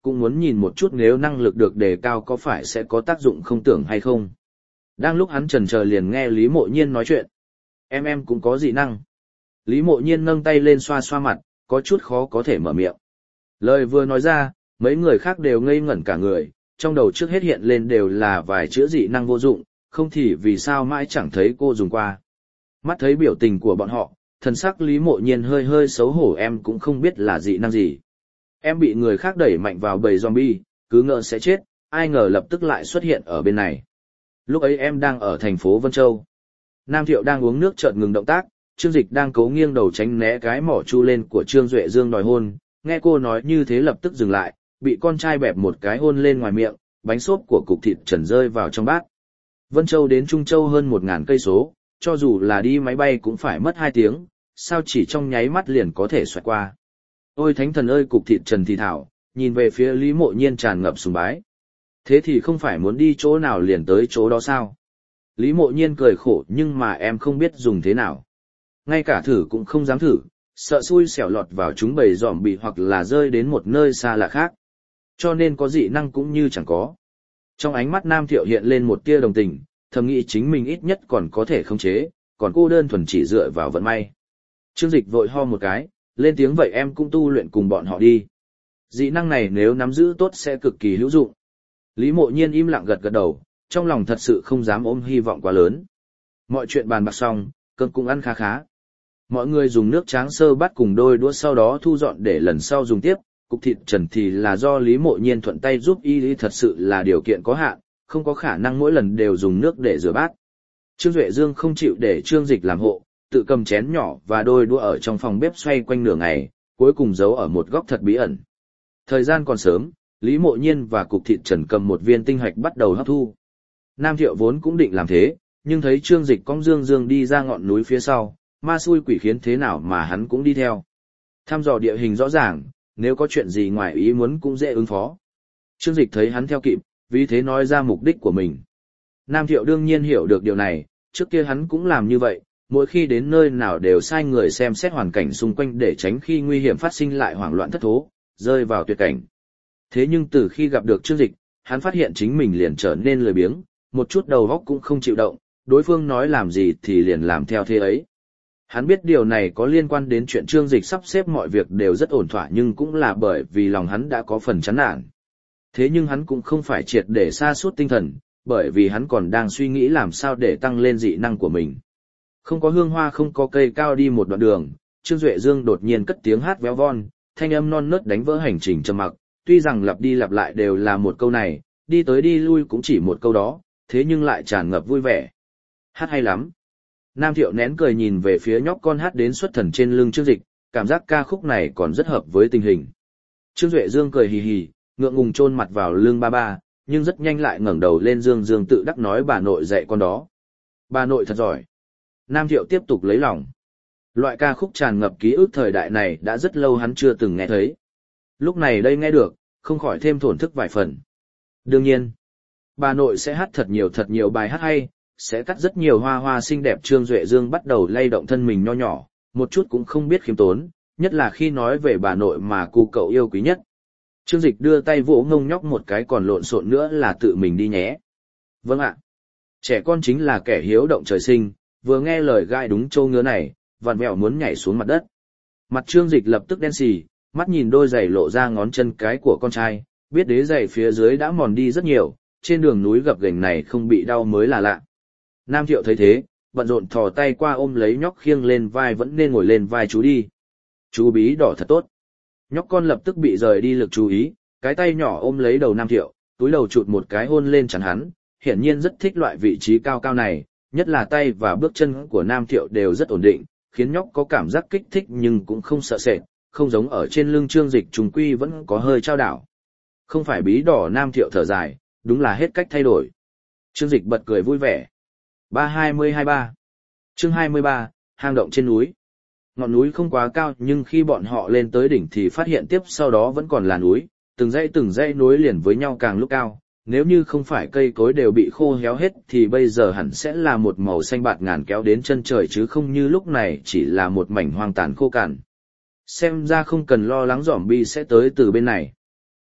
cũng muốn nhìn một chút nếu năng lực được đề cao có phải sẽ có tác dụng không tưởng hay không. Đang lúc hắn chần chờ liền nghe Lý Mộ Nhiên nói chuyện. Em cũng có dị năng. Lý Mộ Nhiên nâng tay lên xoa xoa mặt, có chút khó có thể mở miệng. Lời vừa nói ra, mấy người khác đều ngây ngẩn cả người, trong đầu trước hết hiện lên đều là vài chữ dị năng vô dụng, không thì vì sao mãi chẳng thấy cô dùng qua. Mắt thấy biểu tình của bọn họ, thần sắc Lý Mộ Nhiên hơi hơi xấu hổ, em cũng không biết là dị năng gì. Em bị người khác đẩy mạnh vào bầy zombie, cứ ngờ sẽ chết, ai ngờ lập tức lại xuất hiện ở bên này. Lúc ấy em đang ở thành phố Vân Châu. Nam Thiệu đang uống nước chợt ngừng động tác, Trương Dịch đang cố nghiêng đầu tránh né cái mỏ chu lên của Trương Duệ Dương đòi hôn, nghe cô nói như thế lập tức dừng lại, bị con trai bẹp một cái hôn lên ngoài miệng, bánh xốp của cục thịt trần rơi vào trong bát. Vân Châu đến Trung Châu hơn 1.000 cây số, cho dù là đi máy bay cũng phải mất 2 tiếng, sao chỉ trong nháy mắt liền có thể xoẹt qua. Ôi thánh thần ơi, cục thịt trần thì thảo, nhìn về phía Lý Mộ Nhiên tràn ngập sùng bái. Thế thì không phải muốn đi chỗ nào liền tới chỗ đó sao? Lý Mộ Nhiên cười khổ, nhưng mà em không biết dùng thế nào. Ngay cả thử cũng không dám thử, sợ xui xẻo lọt vào chúng bầy zombie hoặc là rơi đến một nơi xa lạ khác. Cho nên có dị năng cũng như chẳng có. Trong ánh mắt Nam Thiệu hiện lên một tia đồng tình, thầm nghĩ chính mình ít nhất còn có thể khống chế, còn cô đơn thuần chỉ dựa vào vận may. Trương Dịch vội ho một cái, lên tiếng vậy em cũng tu luyện cùng bọn họ đi. Dị năng này nếu nắm giữ tốt sẽ cực kỳ hữu dụng. Lý Mộ Nhiên im lặng gật gật đầu, trong lòng thật sự không dám ôm hy vọng quá lớn. Mọi chuyện bàn bạc xong, cơm cũng ăn khá khá. Mọi người dùng nước tráng sơ bắt cùng đôi đũa sau đó thu dọn để lần sau dùng tiếp, cục thịt trần thì là do Lý Mộ Nhiên thuận tay giúp y thật sự là điều kiện có hạn, không có khả năng mỗi lần đều dùng nước để rửa bát. Trương Duệ Dương không chịu để Trương Dịch làm hộ, tự cầm chén nhỏ và đôi đũa ở trong phòng bếp xoay quanh nửa ngày, cuối cùng giấu ở một góc thật bí ẩn. Thời gian còn sớm, Lý Mộ Nhiên và cục thịt trần cầm một viên tinh hạch bắt đầu hấp thu. Nam Thiệu vốn cũng định làm thế, nhưng thấy Trương Dịch cong Dương đi ra ngọn núi phía sau, ma xui quỷ khiến thế nào mà hắn cũng đi theo. Thăm dò địa hình rõ ràng, nếu có chuyện gì ngoài ý muốn cũng dễ ứng phó. Trương Dịch thấy hắn theo kịp, vì thế nói ra mục đích của mình. Nam Thiệu đương nhiên hiểu được điều này, trước kia hắn cũng làm như vậy, mỗi khi đến nơi nào đều sai người xem xét hoàn cảnh xung quanh để tránh khi nguy hiểm phát sinh lại hoảng loạn thất thố, rơi vào tuyệt cảnh. Thế nhưng từ khi gặp được Trương Dịch, hắn phát hiện chính mình liền trở nên lười biếng, một chút đầu óc cũng không chịu động, đối phương nói làm gì thì liền làm theo thế ấy. Hắn biết điều này có liên quan đến chuyện Trương Dịch sắp xếp mọi việc đều rất ổn thỏa, nhưng cũng là bởi vì lòng hắn đã có phần chán nản. Thế nhưng hắn cũng không phải triệt để sa sút tinh thần, bởi vì hắn còn đang suy nghĩ làm sao để tăng lên dị năng của mình. Không có hương hoa không có cây cao đi một đoạn đường, Trương Duệ Dương đột nhiên cất tiếng hát véo von, thanh âm non nớt đánh vỡ hành trình trầm mặc, tuy rằng lặp đi lặp lại đều là một câu này, đi tới đi lui cũng chỉ một câu đó, thế nhưng lại tràn ngập vui vẻ. Hát hay lắm. Nam Thiệu nén cười nhìn về phía nhóc con hát đến xuất thần trên lưng Trương Dịch, cảm giác ca khúc này còn rất hợp với tình hình. Trương Duệ Dương cười hì hì, ngượng ngùng chôn mặt vào lưng ba ba, nhưng rất nhanh lại ngẩng đầu lên Dương tự đắc nói bà nội dạy con đó. Bà nội thật giỏi. Nam Thiệu tiếp tục lấy lòng. Loại ca khúc tràn ngập ký ức thời đại này đã rất lâu hắn chưa từng nghe thấy. Lúc này đây nghe được, không khỏi thêm thổn thức vài phần. Đương nhiên, bà nội sẽ hát thật nhiều bài hát hay, sẽ cắt rất nhiều hoa hoa xinh đẹp. Trương Duệ Dương bắt đầu lay động thân mình nho nhỏ, một chút cũng không biết khiêm tốn, nhất là khi nói về bà nội mà cu cậu yêu quý nhất. Trương Dịch đưa tay vỗ ngông nhóc một cái, còn lộn xộn nữa là tự mình đi nhé. Vâng ạ. Trẻ con chính là kẻ hiếu động trời sinh, vừa nghe lời gai đúng châu ngứa này, vặn vẹo muốn nhảy xuống mặt đất. Mặt Trương Dịch lập tức đen xì, mắt nhìn đôi giày lộ ra ngón chân cái của con trai, biết đế giày phía dưới đã mòn đi rất nhiều, trên đường núi gập ghềnh này không bị đau mới là lạ. Nam Thiệu thấy thế, bận rộn thò tay qua ôm lấy nhóc khiêng lên vai, vẫn nên ngồi lên vai chú đi. Chú bí đỏ thật tốt. Nhóc con lập tức bị rời đi lực chú ý, cái tay nhỏ ôm lấy đầu Nam Thiệu, túi đầu chụt một cái hôn lên trán hắn, hiển nhiên rất thích loại vị trí cao cao này, nhất là tay và bước chân của Nam Thiệu đều rất ổn định, khiến nhóc có cảm giác kích thích nhưng cũng không sợ sệt, không giống ở trên lưng Trương Dịch trùng quy vẫn có hơi trao đảo. Không phải bí đỏ. Nam Thiệu thở dài, đúng là hết cách thay đổi. Trương Dịch bật cười vui vẻ. 32023 Chương 23, hang động trên núi. Ngọn núi không quá cao, nhưng khi bọn họ lên tới đỉnh thì phát hiện tiếp sau đó vẫn còn là núi, từng dãy nối liền với nhau càng lúc cao. Nếu như không phải cây cối đều bị khô héo hết thì bây giờ hẳn sẽ là một màu xanh bạt ngàn kéo đến chân trời, chứ không như lúc này chỉ là một mảnh hoang tàn khô cằn. Xem ra không cần lo lắng zombie sẽ tới từ bên này.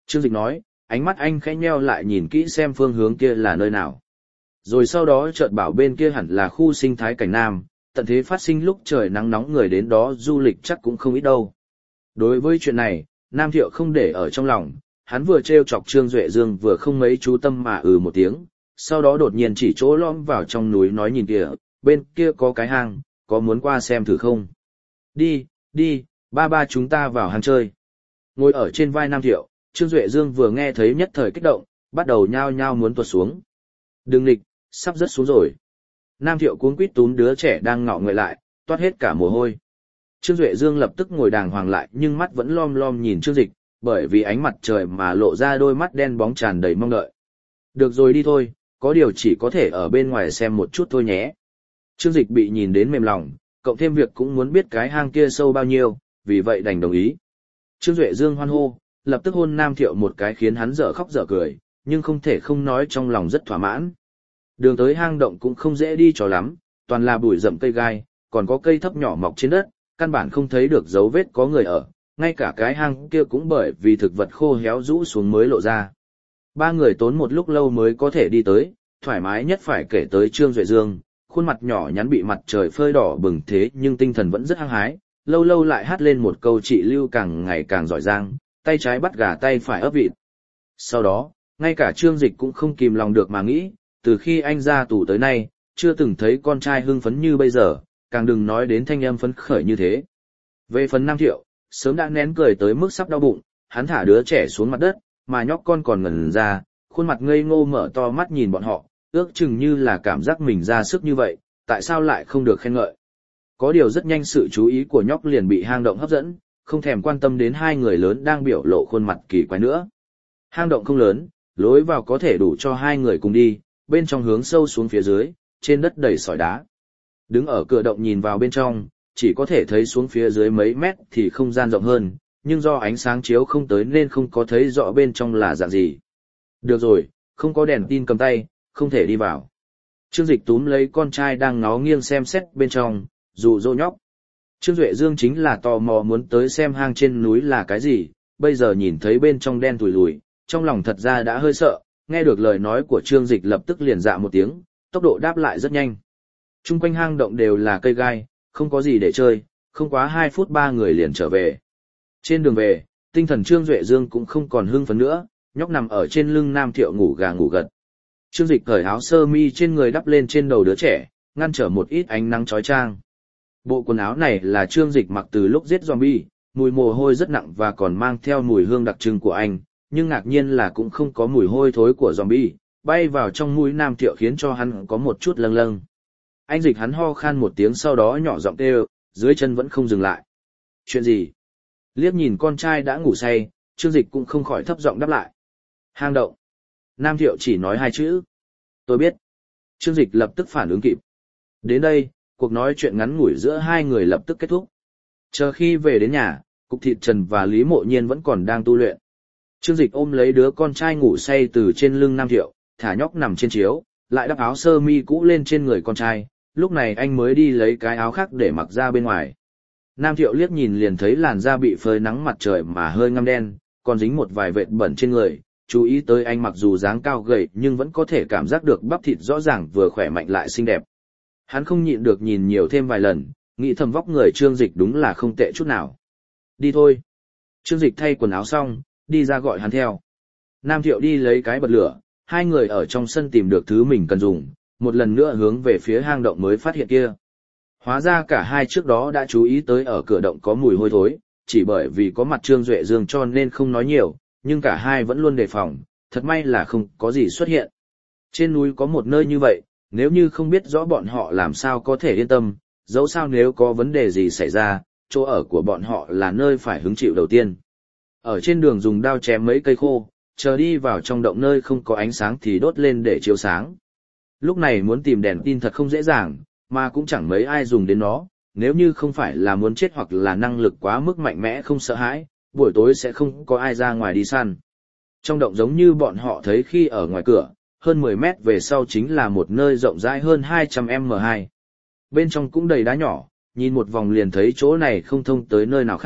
Trương Dịch nói, ánh mắt anh khẽ nheo lại nhìn kỹ xem phương hướng kia là nơi nào. Rồi sau đó chợt bảo bên kia hẳn là khu sinh thái cảnh Nam, tận thế phát sinh lúc trời nắng nóng người đến đó du lịch chắc cũng không ít đâu. Đối với chuyện này, Nam Thiệu không để ở trong lòng, hắn vừa trêu chọc Trương Duệ Dương vừa không mấy chú tâm mà một tiếng, sau đó đột nhiên chỉ chỗ lõm vào trong núi nói nhìn kìa, bên kia có cái hang, có muốn qua xem thử không? Đi, đi, ba chúng ta vào hang chơi. Ngồi ở trên vai Nam Thiệu, Trương Duệ Dương vừa nghe thấy nhất thời kích động, bắt đầu nhao nhao muốn tuột xuống. Đừng nghịch, sắp rớt xuống rồi. Nam Thiệu cuống quýt túm đứa trẻ đang ngọ nguậy lại, toát hết cả mồ hôi. Trương Duệ Dương lập tức ngồi đàng hoàng lại nhưng mắt vẫn lom lom nhìn Trương Dịch, bởi vì ánh mặt trời mà lộ ra đôi mắt đen bóng tràn đầy mong đợi. Được rồi đi thôi, có điều chỉ có thể ở bên ngoài xem một chút thôi nhé. Trương Dịch bị nhìn đến mềm lòng, cộng thêm việc cũng muốn biết cái hang kia sâu bao nhiêu, vì vậy đành đồng ý. Trương Duệ Dương hoan hô, lập tức hôn Nam Thiệu một cái khiến hắn dở khóc dở cười, nhưng không thể không nói trong lòng rất thỏa mãn. Đường tới hang động cũng không dễ đi cho lắm, toàn là bụi rậm cây gai, còn có cây thấp nhỏ mọc trên đất, căn bản không thấy được dấu vết có người ở, ngay cả cái hang kia cũng bởi vì thực vật khô héo rũ xuống mới lộ ra. Ba người tốn một lúc lâu mới có thể đi tới, thoải mái nhất phải kể tới Trương Duệ Dương, khuôn mặt nhỏ nhắn bị mặt trời phơi đỏ bừng thế nhưng tinh thần vẫn rất hăng hái, lâu lâu lại hát lên một câu trị lưu càng ngày càng giỏi giang, tay trái bắt gà tay phải ấp vịt. Sau đó, ngay cả Trương Dịch cũng không kìm lòng được mà nghĩ, từ khi anh ra tù tới nay, chưa từng thấy con trai hưng phấn như bây giờ, càng đừng nói đến thanh âm phấn khởi như thế. Về phần Nam Thiệu, sớm đã nén cười tới mức sắp đau bụng, hắn thả đứa trẻ xuống mặt đất, mà nhóc con còn ngẩn ra, khuôn mặt ngây ngô mở to mắt nhìn bọn họ, ước chừng như là cảm giác mình ra sức như vậy, tại sao lại không được khen ngợi. Có điều rất nhanh sự chú ý của nhóc liền bị hang động hấp dẫn, không thèm quan tâm đến hai người lớn đang biểu lộ khuôn mặt kỳ quái nữa. Hang động không lớn, lối vào có thể đủ cho hai người cùng đi, bên trong hướng sâu xuống phía dưới, trên đất đầy sỏi đá. Đứng ở cửa động nhìn vào bên trong, chỉ có thể thấy xuống phía dưới mấy mét thì không gian rộng hơn, nhưng do ánh sáng chiếu không tới nên không có thấy rõ bên trong là dạng gì. Được rồi, không có đèn tin cầm tay, không thể đi vào. Trương Dịch túm lấy con trai đang ngó nghiêng xem xét bên trong, dụ dỗ nhóc. Trương Duệ Dương chính là tò mò muốn tới xem hang trên núi là cái gì, bây giờ nhìn thấy bên trong đen thùi lùi, trong lòng thật ra đã hơi sợ, nghe được lời nói của Trương Dịch lập tức liền dạ một tiếng, tốc độ đáp lại rất nhanh. Trung quanh hang động đều là cây gai, không có gì để chơi, không quá 2 phút ba người liền trở về. Trên đường về, tinh thần Trương Duệ Dương cũng không còn hưng phấn nữa, nhóc nằm ở trên lưng Nam Thiệu ngủ gà ngủ gật. Trương Dịch cởi áo sơ mi trên người đắp lên trên đầu đứa trẻ, ngăn trở một ít ánh nắng chói chang. Bộ quần áo này là Trương Dịch mặc từ lúc giết zombie, mùi mồ hôi rất nặng và còn mang theo mùi hương đặc trưng của anh, nhưng ngạc nhiên là cũng không có mùi hôi thối của zombie, bay vào trong mũi Nam Thiệu khiến cho hắn có một chút lâng lâng. Anh Dịch hắn ho khan một tiếng sau đó nhỏ giọng kêu, dưới chân vẫn không dừng lại. Chuyện gì? Liếc nhìn con trai đã ngủ say, Trương Dịch cũng không khỏi thấp giọng đáp lại. Hang động. Nam Thiệu chỉ nói 2 chữ. Tôi biết. Trương Dịch lập tức phản ứng kịp. Đến đây, cuộc nói chuyện ngắn ngủi giữa hai người lập tức kết thúc. Chờ khi về đến nhà, Cục Thịt Trần và Lý Mộ Nhiên vẫn còn đang tu luyện. Trương Dịch ôm lấy đứa con trai ngủ say từ trên lưng Nam Thiệu, thả nhóc nằm trên chiếu, lại đắp áo sơ mi cũ lên trên người con trai, lúc này anh mới đi lấy cái áo khác để mặc ra bên ngoài. Nam Thiệu liếc nhìn liền thấy làn da bị phơi nắng mặt trời mà hơi ngăm đen, còn dính một vài vệt bẩn trên người, chú ý tới anh mặc dù dáng cao gầy nhưng vẫn có thể cảm giác được bắp thịt rõ ràng vừa khỏe mạnh lại xinh đẹp. Hắn không nhịn được nhìn nhiều thêm vài lần, nghĩ thầm vóc người Trương Dịch đúng là không tệ chút nào. Đi thôi. Trương Dịch thay quần áo xong, đi ra gọi hắn theo. Nam Thiệu đi lấy cái bật lửa, hai người ở trong sân tìm được thứ mình cần dùng, một lần nữa hướng về phía hang động mới phát hiện kia. Hóa ra cả hai trước đó đã chú ý tới ở cửa động có mùi hôi thối, chỉ bởi vì có mặt Trương Duệ Dương cho nên không nói nhiều, nhưng cả hai vẫn luôn đề phòng, thật may là không có gì xuất hiện. Trên núi có một nơi như vậy, nếu như không biết rõ bọn họ làm sao có thể yên tâm, dẫu sao nếu có vấn đề gì xảy ra, chỗ ở của bọn họ là nơi phải hứng chịu đầu tiên. Ở trên đường dùng đao chém mấy cây khô, chờ đi vào trong động nơi không có ánh sáng thì đốt lên để chiếu sáng. Lúc này muốn tìm đèn tin thật không dễ dàng, mà cũng chẳng mấy ai dùng đến nó, nếu như không phải là muốn chết hoặc là năng lực quá mức mạnh mẽ không sợ hãi, buổi tối sẽ không có ai ra ngoài đi săn. Trong động giống như bọn họ thấy khi ở ngoài cửa, hơn 10 mét về sau chính là một nơi rộng rãi hơn 200m2. Bên trong cũng đầy đá nhỏ, nhìn một vòng liền thấy chỗ này không thông tới nơi nào khác,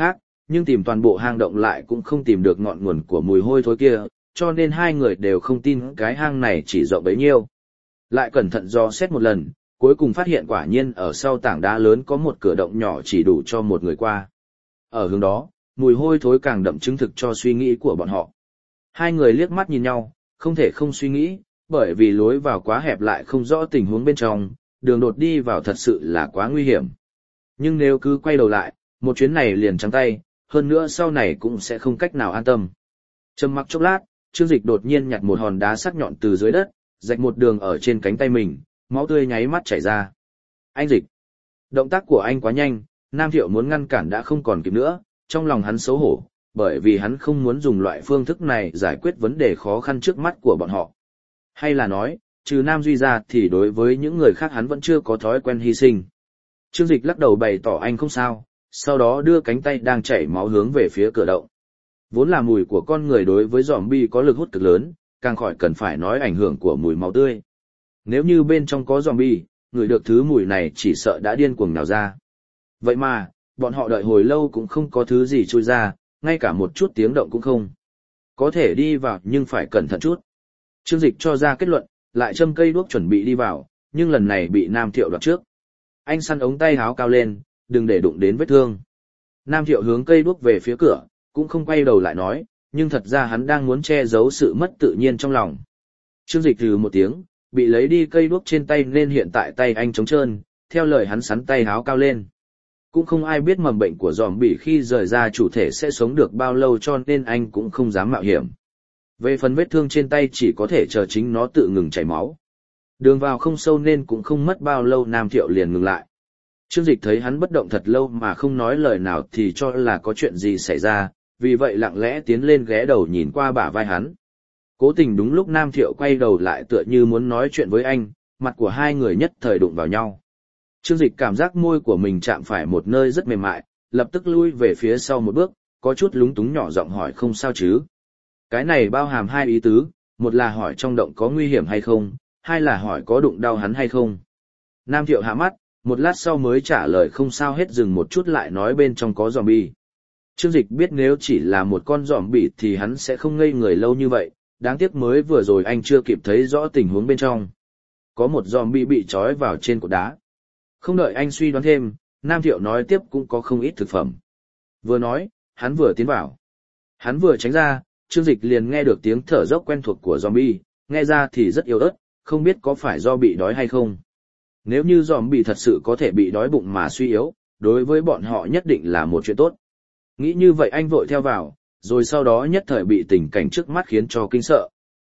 nhưng tìm toàn bộ hang động lại cũng không tìm được ngọn nguồn của mùi hôi thối kia, cho nên hai người đều không tin cái hang này chỉ rộng bấy nhiêu. Lại cẩn thận dò xét một lần, cuối cùng phát hiện quả nhiên ở sau tảng đá lớn có một cửa động nhỏ chỉ đủ cho một người qua. Ở hướng đó, mùi hôi thối càng đậm chứng thực cho suy nghĩ của bọn họ. Hai người liếc mắt nhìn nhau, không thể không suy nghĩ, bởi vì lối vào quá hẹp lại không rõ tình huống bên trong, đường đột đi vào thật sự là quá nguy hiểm. Nhưng nếu cứ quay đầu lại, một chuyến này liền trắng tay, hơn nữa sau này cũng sẽ không cách nào an tâm. Trầm mặc chốc lát, Trương Dịch đột nhiên nhặt một hòn đá sắc nhọn từ dưới đất, rạch một đường ở trên cánh tay mình, máu tươi nháy mắt chảy ra. Anh Dịch! Động tác của anh quá nhanh, Nam Thiệu muốn ngăn cản đã không còn kịp nữa, trong lòng hắn xấu hổ, bởi vì hắn không muốn dùng loại phương thức này giải quyết vấn đề khó khăn trước mắt của bọn họ. Hay là nói, trừ Nam Duy ra thì đối với những người khác hắn vẫn chưa có thói quen hy sinh. Trương Dịch lắc đầu bày tỏ anh không sao, sau đó đưa cánh tay đang chảy máu hướng về phía cửa động. Vốn là mùi của con người đối với zombie có lực hút cực lớn, càng khỏi cần phải nói ảnh hưởng của mùi máu tươi. Nếu như bên trong có zombie, người được thứ mùi này chỉ sợ đã điên cuồng nào ra. Vậy mà, bọn họ đợi hồi lâu cũng không có thứ gì trôi ra, ngay cả một chút tiếng động cũng không. Có thể đi vào nhưng phải cẩn thận chút. Trương Dịch cho ra kết luận, lại châm cây đuốc chuẩn bị đi vào, nhưng lần này bị Nam Thiệu đoạt trước. Anh săn ống tay háo cao lên, đừng để đụng đến vết thương. Nam Thiệu hướng cây đuốc về phía cửa, cũng không quay đầu lại nói, nhưng thật ra hắn đang muốn che giấu sự mất tự nhiên trong lòng. Trương Dịch hừ một tiếng, bị lấy đi cây đuốc trên tay nên hiện tại tay anh trống trơn, theo lời hắn sắn tay háo cao lên. Cũng không ai biết mầm bệnh của zombie khi rời ra chủ thể sẽ sống được bao lâu cho nên anh cũng không dám mạo hiểm. Về phần vết thương trên tay chỉ có thể chờ chính nó tự ngừng chảy máu. Đường vào không sâu nên cũng không mất bao lâu Nam Thiệu liền ngừng lại. Trương Dịch thấy hắn bất động thật lâu mà không nói lời nào thì cho là có chuyện gì xảy ra, vì vậy lặng lẽ tiến lên ghé đầu nhìn qua bả vai hắn. Cố tình đúng lúc Nam Thiệu quay đầu lại tựa như muốn nói chuyện với anh, mặt của hai người nhất thời đụng vào nhau. Trương Dịch cảm giác môi của mình chạm phải một nơi rất mềm mại, lập tức lui về phía sau một bước, có chút lúng túng nhỏ giọng hỏi không sao chứ. Cái này bao hàm hai ý tứ, một là hỏi trong động có nguy hiểm hay không, hai là hỏi có đụng đau hắn hay không. Nam Thiệu hạ mắt, một lát sau mới trả lời không sao hết, dừng một chút lại nói bên trong có zombie. Trương Dịch biết nếu chỉ là một con zombie thì hắn sẽ không ngây người lâu như vậy, đáng tiếc mới vừa rồi anh chưa kịp thấy rõ tình huống bên trong. Có một zombie bị trói vào trên cột đá. Không đợi anh suy đoán thêm, Nam Thiệu nói tiếp cũng có không ít thực phẩm. Vừa nói, hắn vừa tiến vào. Hắn vừa tránh ra, Trương Dịch liền nghe được tiếng thở dốc quen thuộc của zombie, nghe ra thì rất yếu ớt, không biết có phải do bị đói hay không. Nếu như zombie thật sự có thể bị đói bụng mà suy yếu, đối với bọn họ nhất định là một chuyện tốt. Nghĩ như vậy anh vội theo vào, rồi sau đó nhất thời bị tình cảnh trước mắt khiến cho kinh sợ.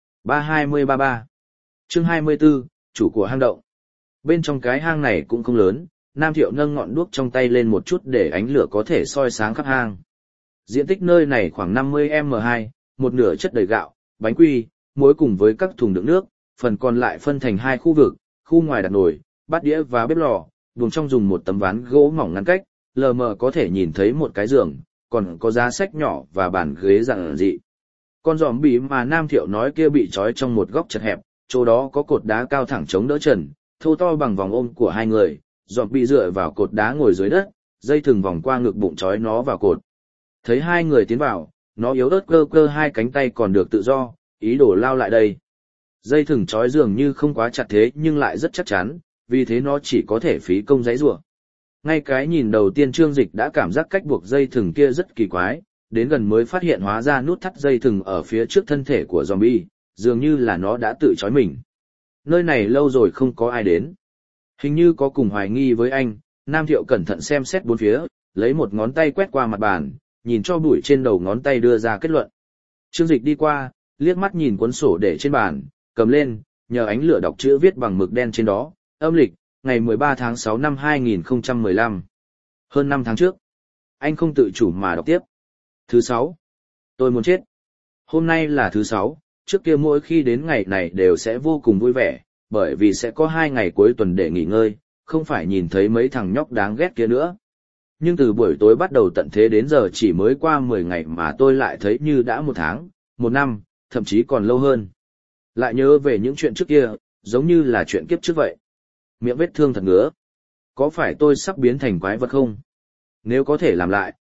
32033 Chương 24, chủ của hang động. Bên trong cái hang này cũng không lớn, Nam Thiệu nâng ngọn đuốc trong tay lên một chút để ánh lửa có thể soi sáng khắp hang. Diện tích nơi này khoảng 50m2, một nửa chất đầy gạo, bánh quy, muối cùng với các thùng đựng nước, phần còn lại phân thành hai khu vực, khu ngoài đặt nồi, bát đĩa và bếp lò, buồng trong dùng một tấm ván gỗ mỏng ngăn cách, lờ mờ có thể nhìn thấy một cái giường, còn có giá sách nhỏ và bàn ghế giản dị. Con zombie mà Nam Thiệu nói kia bị trói trong một góc chật hẹp, chỗ đó có cột đá cao thẳng chống đỡ trần, thô to bằng vòng ôm của hai người, zombie dựa vào cột đá ngồi dưới đất, dây thừng vòng qua ngực bụng trói nó vào cột. Thấy hai người tiến vào, nó yếu ớt cơ cơ hai cánh tay còn được tự do, ý đồ lao lại đây. Dây thừng trói dường như không quá chặt thế nhưng lại rất chắc chắn, vì thế nó chỉ có thể phí công giãy giụa. Ngay cái nhìn đầu tiên Trương Dịch đã cảm giác cách buộc dây thừng kia rất kỳ quái, đến gần mới phát hiện hóa ra nút thắt dây thừng ở phía trước thân thể của zombie, dường như là nó đã tự trói mình. Nơi này lâu rồi không có ai đến. Hình như có cùng hoài nghi với anh, Nam Thiệu cẩn thận xem xét bốn phía, lấy một ngón tay quét qua mặt bàn, nhìn cho bụi trên đầu ngón tay đưa ra kết luận. Trương Dịch đi qua, liếc mắt nhìn cuốn sổ để trên bàn, cầm lên, nhờ ánh lửa đọc chữ viết bằng mực đen trên đó, âm lịch, ngày 13 tháng 6 năm 2015. Hơn 5 tháng trước. Anh không tự chủ mà đọc tiếp. Thứ 6. Tôi muốn chết. Hôm nay là thứ 6, trước kia mỗi khi đến ngày này đều sẽ vô cùng vui vẻ, bởi vì sẽ có 2 ngày cuối tuần để nghỉ ngơi, không phải nhìn thấy mấy thằng nhóc đáng ghét kia nữa. Nhưng từ buổi tối bắt đầu tận thế đến giờ chỉ mới qua 10 ngày mà tôi lại thấy như đã 1 tháng, 1 năm, thậm chí còn lâu hơn. Lại nhớ về những chuyện trước kia, giống như là chuyện kiếp trước vậy. Miệng vết thương thật ngứa. Có phải tôi sắp biến thành quái vật không? Nếu có thể làm lại,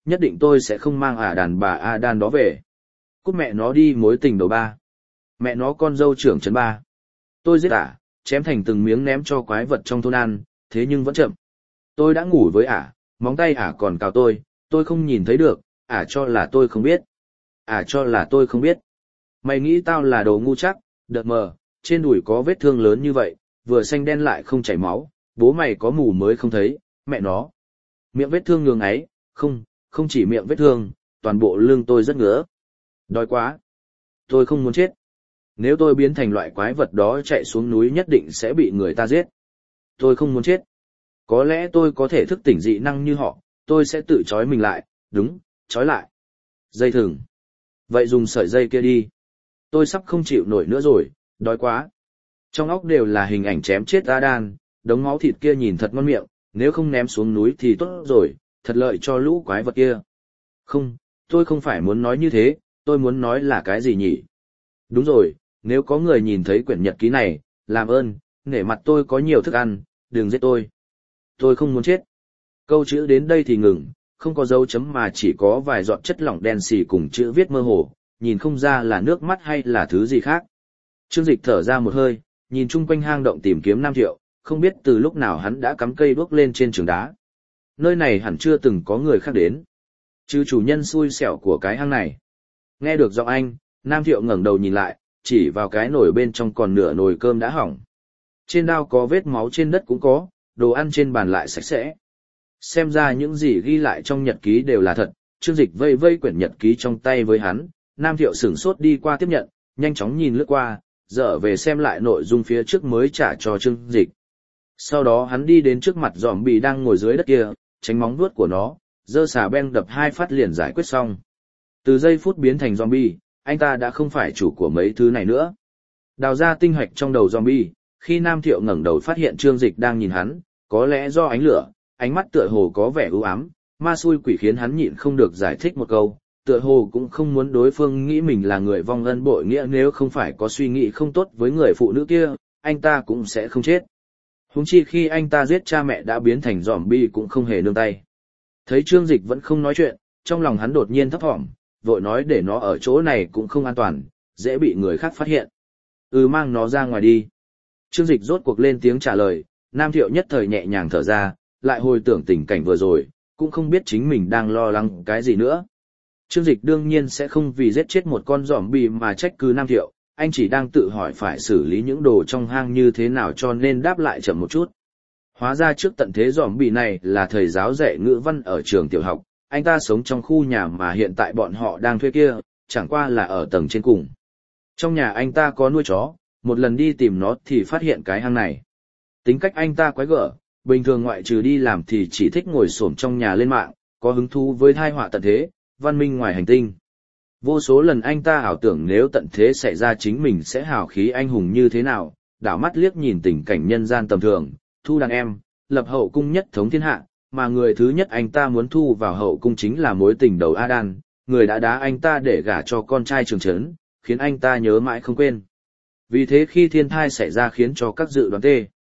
nhất định tôi sẽ không mang đàn bà Adan đó về. Cút mẹ nó đi mối tình đầu ba. Mẹ nó con dâu trưởng trấn ba. Tôi giết chém thành từng miếng ném cho quái vật trong thôn ăn, thế nhưng vẫn chậm. Tôi đã ngủ với móng tay còn cào tôi không nhìn thấy được, cho là tôi không biết. Cho là tôi không biết. Mày nghĩ tao là đồ ngu chắc, đợt mờ, trên đùi có vết thương lớn như vậy, vừa xanh đen lại không chảy máu, bố mày có mù mới không thấy, mẹ nó. Miệng vết thương ngường ấy, không chỉ miệng vết thương, toàn bộ lưng tôi rất ngứa. Đói quá. Tôi không muốn chết. Nếu tôi biến thành loại quái vật đó chạy xuống núi nhất định sẽ bị người ta giết. Tôi không muốn chết. Có lẽ tôi có thể thức tỉnh dị năng như họ, tôi sẽ tự trói mình lại, đúng, trói lại. Dây thừng. Vậy dùng sợi dây kia đi. Tôi sắp không chịu nổi nữa rồi, đói quá. Trong óc đều là hình ảnh chém chết Adan, đống máu thịt kia nhìn thật ngon miệng, nếu không ném xuống núi thì tốt rồi, thật lợi cho lũ quái vật kia. Không, tôi không phải muốn nói như thế, tôi muốn nói là cái gì nhỉ? Đúng rồi, nếu có người nhìn thấy quyển nhật ký này, làm ơn, nể mặt tôi có nhiều thức ăn, đừng giết tôi. Tôi không muốn chết. Câu chữ đến đây thì ngừng, không có dấu chấm mà chỉ có vài giọt chất lỏng đen xì cùng chữ viết mơ hồ, nhìn không ra là nước mắt hay là thứ gì khác. Trương Dịch thở ra một hơi, nhìn chung quanh hang động tìm kiếm Nam Thiệu, không biết từ lúc nào hắn đã cắm cây đuốc lên trên trường đá. Nơi này hẳn chưa từng có người khác đến. Chứ chủ nhân xui xẻo của cái hang này. Nghe được giọng anh, Nam Thiệu ngẩng đầu nhìn lại, chỉ vào cái nồi bên trong còn nửa nồi cơm đã hỏng. Trên đao có vết máu, trên đất cũng có, đồ ăn trên bàn lại sạch sẽ. Xem ra những gì ghi lại trong nhật ký đều là thật. Trương Dịch vây vây quyển nhật ký trong tay với hắn, Nam Thiệu sửng sốt đi qua tiếp nhận, nhanh chóng nhìn lướt qua, dở về xem lại nội dung phía trước mới trả cho Trương Dịch. Sau đó hắn đi đến trước mặt zombie đang ngồi dưới đất kia, tránh móng vuốt của nó, giơ xà beng đập 2 phát liền giải quyết xong. Từ giây phút biến thành zombie, anh ta đã không phải chủ của mấy thứ này nữa. Đào ra tinh hạch trong đầu zombie, khi Nam Thiệu ngẩng đầu phát hiện Trương Dịch đang nhìn hắn, có lẽ do ánh lửa, ánh mắt tựa hồ có vẻ u ám, ma xui quỷ khiến hắn nhịn không được giải thích một câu, tựa hồ cũng không muốn đối phương nghĩ mình là người vong ân bội nghĩa, nếu không phải có suy nghĩ không tốt với người phụ nữ kia, anh ta cũng sẽ không chết. Huống chi khi anh ta giết cha mẹ đã biến thành zombie cũng không hề nương tay. Thấy Trương Dịch vẫn không nói chuyện, trong lòng hắn đột nhiên thấp thỏm, vội nói để nó ở chỗ này cũng không an toàn, dễ bị người khác phát hiện. Mang nó ra ngoài đi. Trương Dịch rốt cuộc lên tiếng trả lời, Nam Thiệu nhất thời nhẹ nhàng thở ra, lại hồi tưởng tình cảnh vừa rồi, cũng không biết chính mình đang lo lắng cái gì nữa. Trương Dịch đương nhiên sẽ không vì giết chết một con zombie mà trách cứ Nam Thiệu, anh chỉ đang tự hỏi phải xử lý những đồ trong hang như thế nào cho nên đáp lại chậm một chút. Hóa ra trước tận thế zombie này là thầy giáo dạy ngữ văn ở trường tiểu học, anh ta sống trong khu nhà mà hiện tại bọn họ đang thuê kia, chẳng qua là ở tầng trên cùng. Trong nhà anh ta có nuôi chó, một lần đi tìm nó thì phát hiện cái hang này. Tính cách anh ta quái gở, bình thường ngoại trừ đi làm thì chỉ thích ngồi xổm trong nhà lên mạng, có hứng thú với tai họa tận thế, văn minh ngoài hành tinh. Vô số lần anh ta ảo tưởng nếu tận thế xảy ra chính mình sẽ hào khí anh hùng như thế nào, đảo mắt liếc nhìn tình cảnh nhân gian tầm thường, thu đàn em, lập hậu cung nhất thống thiên hạ, mà người thứ nhất anh ta muốn thu vào hậu cung chính là mối tình đầu Adan, người đã đá anh ta để gả cho con trai Trường Trấn, khiến anh ta nhớ mãi không quên. Vì thế khi thiên thai xảy ra khiến cho các dự đoán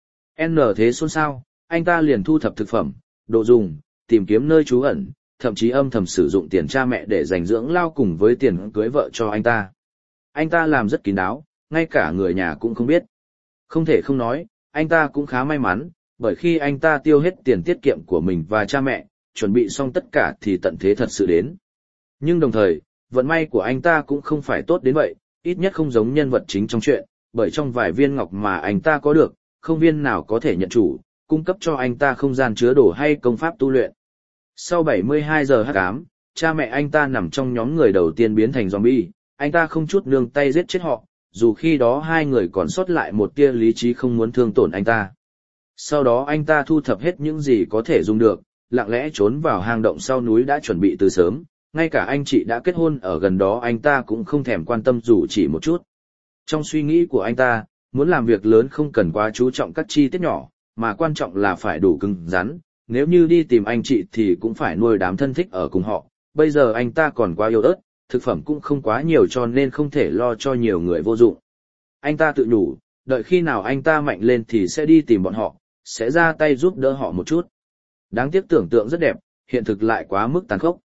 N thế xôn xao, anh ta liền thu thập thực phẩm, đồ dùng, tìm kiếm nơi trú ẩn, thậm chí âm thầm sử dụng tiền cha mẹ để dành dưỡng lao cùng với tiền cưới vợ cho anh ta. Anh ta làm rất kín đáo, ngay cả người nhà cũng không biết. Không thể không nói, anh ta cũng khá may mắn, bởi khi anh ta tiêu hết tiền tiết kiệm của mình và cha mẹ, chuẩn bị xong tất cả thì tận thế thật sự đến. Nhưng đồng thời, vận may của anh ta cũng không phải tốt đến vậy, ít nhất không giống nhân vật chính trong chuyện, bởi trong vài viên ngọc mà anh ta có được, không viên nào có thể nhận chủ, cung cấp cho anh ta không gian chứa đồ hay công pháp tu luyện. Sau 72 giờ hắc ám, cha mẹ anh ta nằm trong nhóm người đầu tiên biến thành zombie, anh ta không chút nương tay giết chết họ, dù khi đó hai người còn sót lại một tia lý trí không muốn thương tổn anh ta. Sau đó anh ta thu thập hết những gì có thể dùng được, lặng lẽ trốn vào hang động sau núi đã chuẩn bị từ sớm, ngay cả anh chị đã kết hôn ở gần đó anh ta cũng không thèm quan tâm dù chỉ một chút. Trong suy nghĩ của anh ta, muốn làm việc lớn không cần quá chú trọng các chi tiết nhỏ, mà quan trọng là phải đủ cứng rắn, nếu như đi tìm anh chị thì cũng phải nuôi đám thân thích ở cùng họ, bây giờ anh ta còn quá yếu ớt, thực phẩm cũng không quá nhiều cho nên không thể lo cho nhiều người vô dụng. Anh ta tự nhủ, đợi khi nào anh ta mạnh lên thì sẽ đi tìm bọn họ, sẽ ra tay giúp đỡ họ một chút. Đáng tiếc tưởng tượng rất đẹp, hiện thực lại quá mức tàn khốc.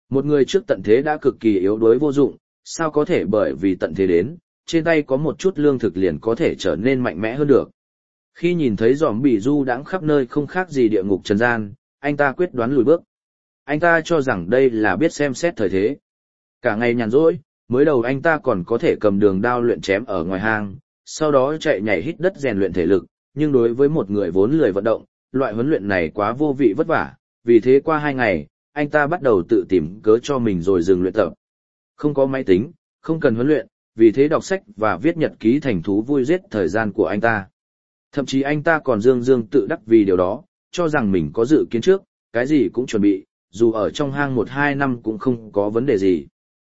Một người trước tận thế đã cực kỳ yếu đuối vô dụng, sao có thể bởi vì tận thế đến, trên tay có một chút lương thực liền có thể trở nên mạnh mẽ hơn được. Khi nhìn thấy giòm bị du đãng khắp nơi không khác gì địa ngục trần gian, anh ta quyết đoán lùi bước. Anh ta cho rằng đây là biết xem xét thời thế. Cả ngày nhàn rỗi, mới đầu anh ta còn có thể cầm đường đao luyện chém ở ngoài hang, sau đó chạy nhảy hít đất rèn luyện thể lực, nhưng đối với một người vốn lười vận động, loại huấn luyện này quá vô vị vất vả, vì thế qua 2 ngày, anh ta bắt đầu tự tìm cớ cho mình rồi dừng luyện tập. Không có máy tính, không cần huấn luyện, vì thế đọc sách và viết nhật ký thành thú vui giết thời gian của anh ta. Thậm chí anh ta còn dương dương tự đắc vì điều đó, cho rằng mình có dự kiến trước, cái gì cũng chuẩn bị, dù ở trong hang 1-2 năm cũng không có vấn đề gì.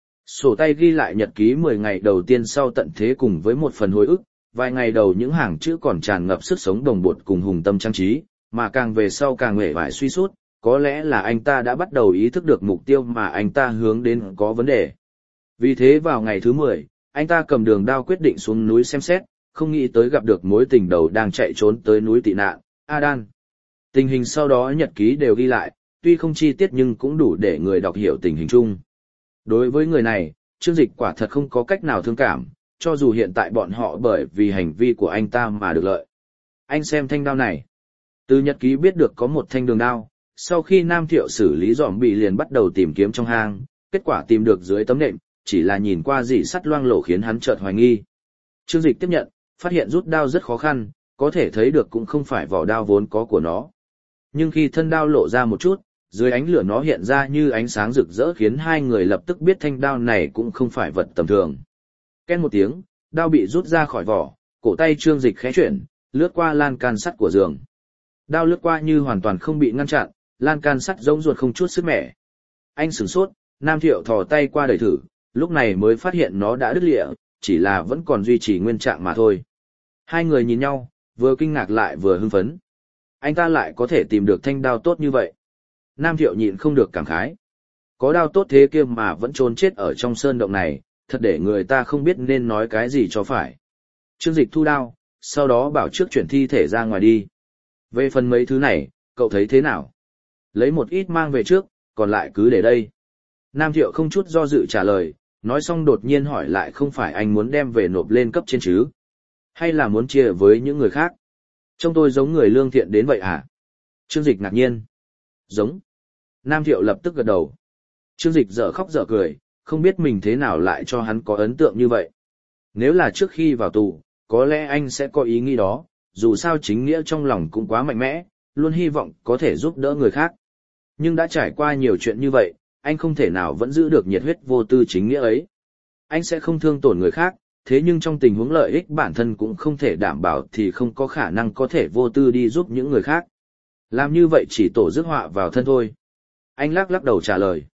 Sổ tay ghi lại nhật ký 10 ngày đầu tiên sau tận thế cùng với một phần hồi ức, vài ngày đầu những hàng chữ còn tràn ngập sức sống đồng bột cùng hùng tâm trang trí, mà càng về sau càng uể oải suy sút, có lẽ là anh ta đã bắt đầu ý thức được mục tiêu mà anh ta hướng đến có vấn đề. Vì thế vào ngày thứ 10, anh ta cầm đường đao quyết định xuống núi xem xét, không nghĩ tới gặp được mối tình đầu đang chạy trốn tới núi tị nạn, Adan. Tình hình sau đó nhật ký đều ghi lại, tuy không chi tiết nhưng cũng đủ để người đọc hiểu tình hình chung. Đối với người này, Trương Dịch quả thật không có cách nào thương cảm, cho dù hiện tại bọn họ bởi vì hành vi của anh ta mà được lợi. Anh xem thanh đao này. Từ nhật ký biết được có một thanh đường đao, sau khi Nam Thiệu xử lý giòm bị liền bắt đầu tìm kiếm trong hang, kết quả tìm được dưới tấm nệm, chỉ là nhìn qua rỉ sắt loang lổ khiến hắn chợt hoài nghi. Trương Dịch tiếp nhận, phát hiện rút đao rất khó khăn, có thể thấy được cũng không phải vỏ đao vốn có của nó. Nhưng khi thân đao lộ ra một chút, dưới ánh lửa nó hiện ra như ánh sáng rực rỡ khiến hai người lập tức biết thanh đao này cũng không phải vật tầm thường. Ken một tiếng, đao bị rút ra khỏi vỏ, cổ tay Trương Dịch khẽ chuyển, lướt qua lan can sắt của giường. Đao lướt qua như hoàn toàn không bị ngăn chặn, lan can sắt giống ruột không chút sức mẻ. Anh sửng sốt, Nam Thiệu thò tay qua đẩy thử, lúc này mới phát hiện nó đã đứt lìa, chỉ là vẫn còn duy trì nguyên trạng mà thôi. Hai người nhìn nhau, vừa kinh ngạc lại vừa hưng phấn. Anh ta lại có thể tìm được thanh đao tốt như vậy. Nam Thiệu nhịn không được cảm khái. Có đao tốt thế kia mà vẫn trốn chết ở trong sơn động này, thật để người ta không biết nên nói cái gì cho phải. Trương Dịch thu đao, sau đó bảo trước chuyển thi thể ra ngoài đi. Về phần mấy thứ này, cậu thấy thế nào? Lấy một ít mang về trước, còn lại cứ để đây. Nam Thiệu không chút do dự trả lời, nói xong đột nhiên hỏi lại không phải anh muốn đem về nộp lên cấp trên chứ? Hay là muốn chia với những người khác? Trông tôi giống người lương thiện đến vậy hả? Trương Dịch ngạc nhiên. Giống. Nam Thiệu lập tức gật đầu. Trương Dịch dở khóc dở cười, không biết mình thế nào lại cho hắn có ấn tượng như vậy. Nếu là trước khi vào tù, có lẽ anh sẽ có ý nghĩ đó, dù sao chính nghĩa trong lòng cũng quá mạnh mẽ, luôn hy vọng có thể giúp đỡ người khác. Nhưng đã trải qua nhiều chuyện như vậy, anh không thể nào vẫn giữ được nhiệt huyết vô tư chính nghĩa ấy. Anh sẽ không thương tổn người khác, thế nhưng trong tình huống lợi ích bản thân cũng không thể đảm bảo thì không có khả năng có thể vô tư đi giúp những người khác. Làm như vậy chỉ tổ rước họa vào thân thôi. Anh lắc lắc đầu trả lời.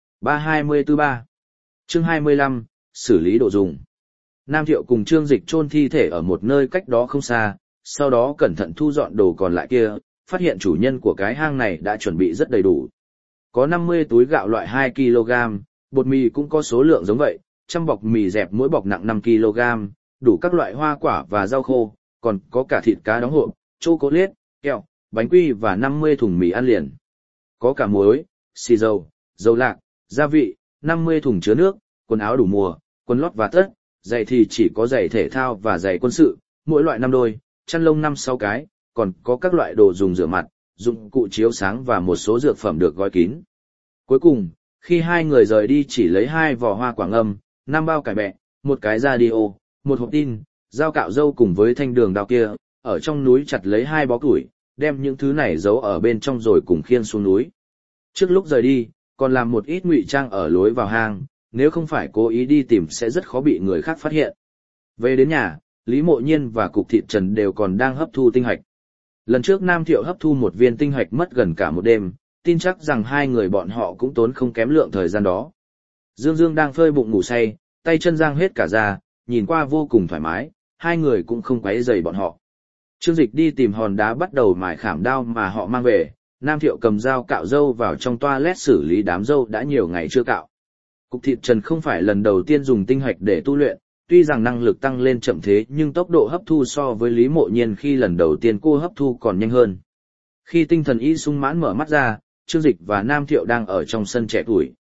324-3 Chương 25, xử lý đồ dùng. Nam Thiệu cùng Trương Dịch chôn thi thể ở một nơi cách đó không xa, sau đó cẩn thận thu dọn đồ còn lại kia, phát hiện chủ nhân của cái hang này đã chuẩn bị rất đầy đủ. Có 50 túi gạo loại 2 kg, bột mì cũng có số lượng giống vậy, 100 bọc mì dẹp mỗi bọc nặng 5 kg, đủ các loại hoa quả và rau khô, còn có cả thịt cá đóng hộp, chocolate, kẹo, bánh quy và 50 thùng mì ăn liền. Có cả muối, xì dầu, dầu lạc, gia vị, 50 thùng chứa nước, quần áo đủ mùa, quần lót và tất, giày thì chỉ có giày thể thao và giày quân sự, mỗi loại 5 đôi, chăn lông 5-6 cái, còn có các loại đồ dùng rửa mặt, dụng cụ chiếu sáng và một số dược phẩm được gói kín. Cuối cùng, khi hai người rời đi chỉ lấy 2 vỏ hoa quả ngâm, 5 bao cải bẹ, một cái radio, một hộp tin, dao cạo râu cùng với thanh đường đao kia, ở trong núi chặt lấy 2 bó củi, đem những thứ này giấu ở bên trong rồi cùng khiêng xuống núi. Trước lúc rời đi, còn làm một ít ngụy trang ở lối vào hang, nếu không phải cố ý đi tìm sẽ rất khó bị người khác phát hiện. Về đến nhà, Lý Mộ Nhiên và Cục Thịt Trần đều còn đang hấp thu tinh hạch. Lần trước Nam Thiệu hấp thu một viên tinh hạch mất gần cả một đêm, tin chắc rằng hai người bọn họ cũng tốn không kém lượng thời gian đó. Dương Dương đang phơi bụng ngủ say, tay chân giang hết cả ra, nhìn qua vô cùng thoải mái, hai người cũng không quấy rầy bọn họ. Trương Dịch đi tìm hòn đá bắt đầu mài khảm đao mà họ mang về, Nam Thiệu cầm dao cạo râu vào trong toilet xử lý đám râu đã nhiều ngày chưa cạo. Cục Thịt Trần không phải lần đầu tiên dùng tinh hạch để tu luyện, tuy rằng năng lực tăng lên chậm thế nhưng tốc độ hấp thu so với Lý Mộ Nhiên khi lần đầu tiên cô hấp thu còn nhanh hơn. Khi tinh thần y sung mãn mở mắt ra, Trương Dịch và Nam Thiệu đang ở trong sân trẻ tuổi,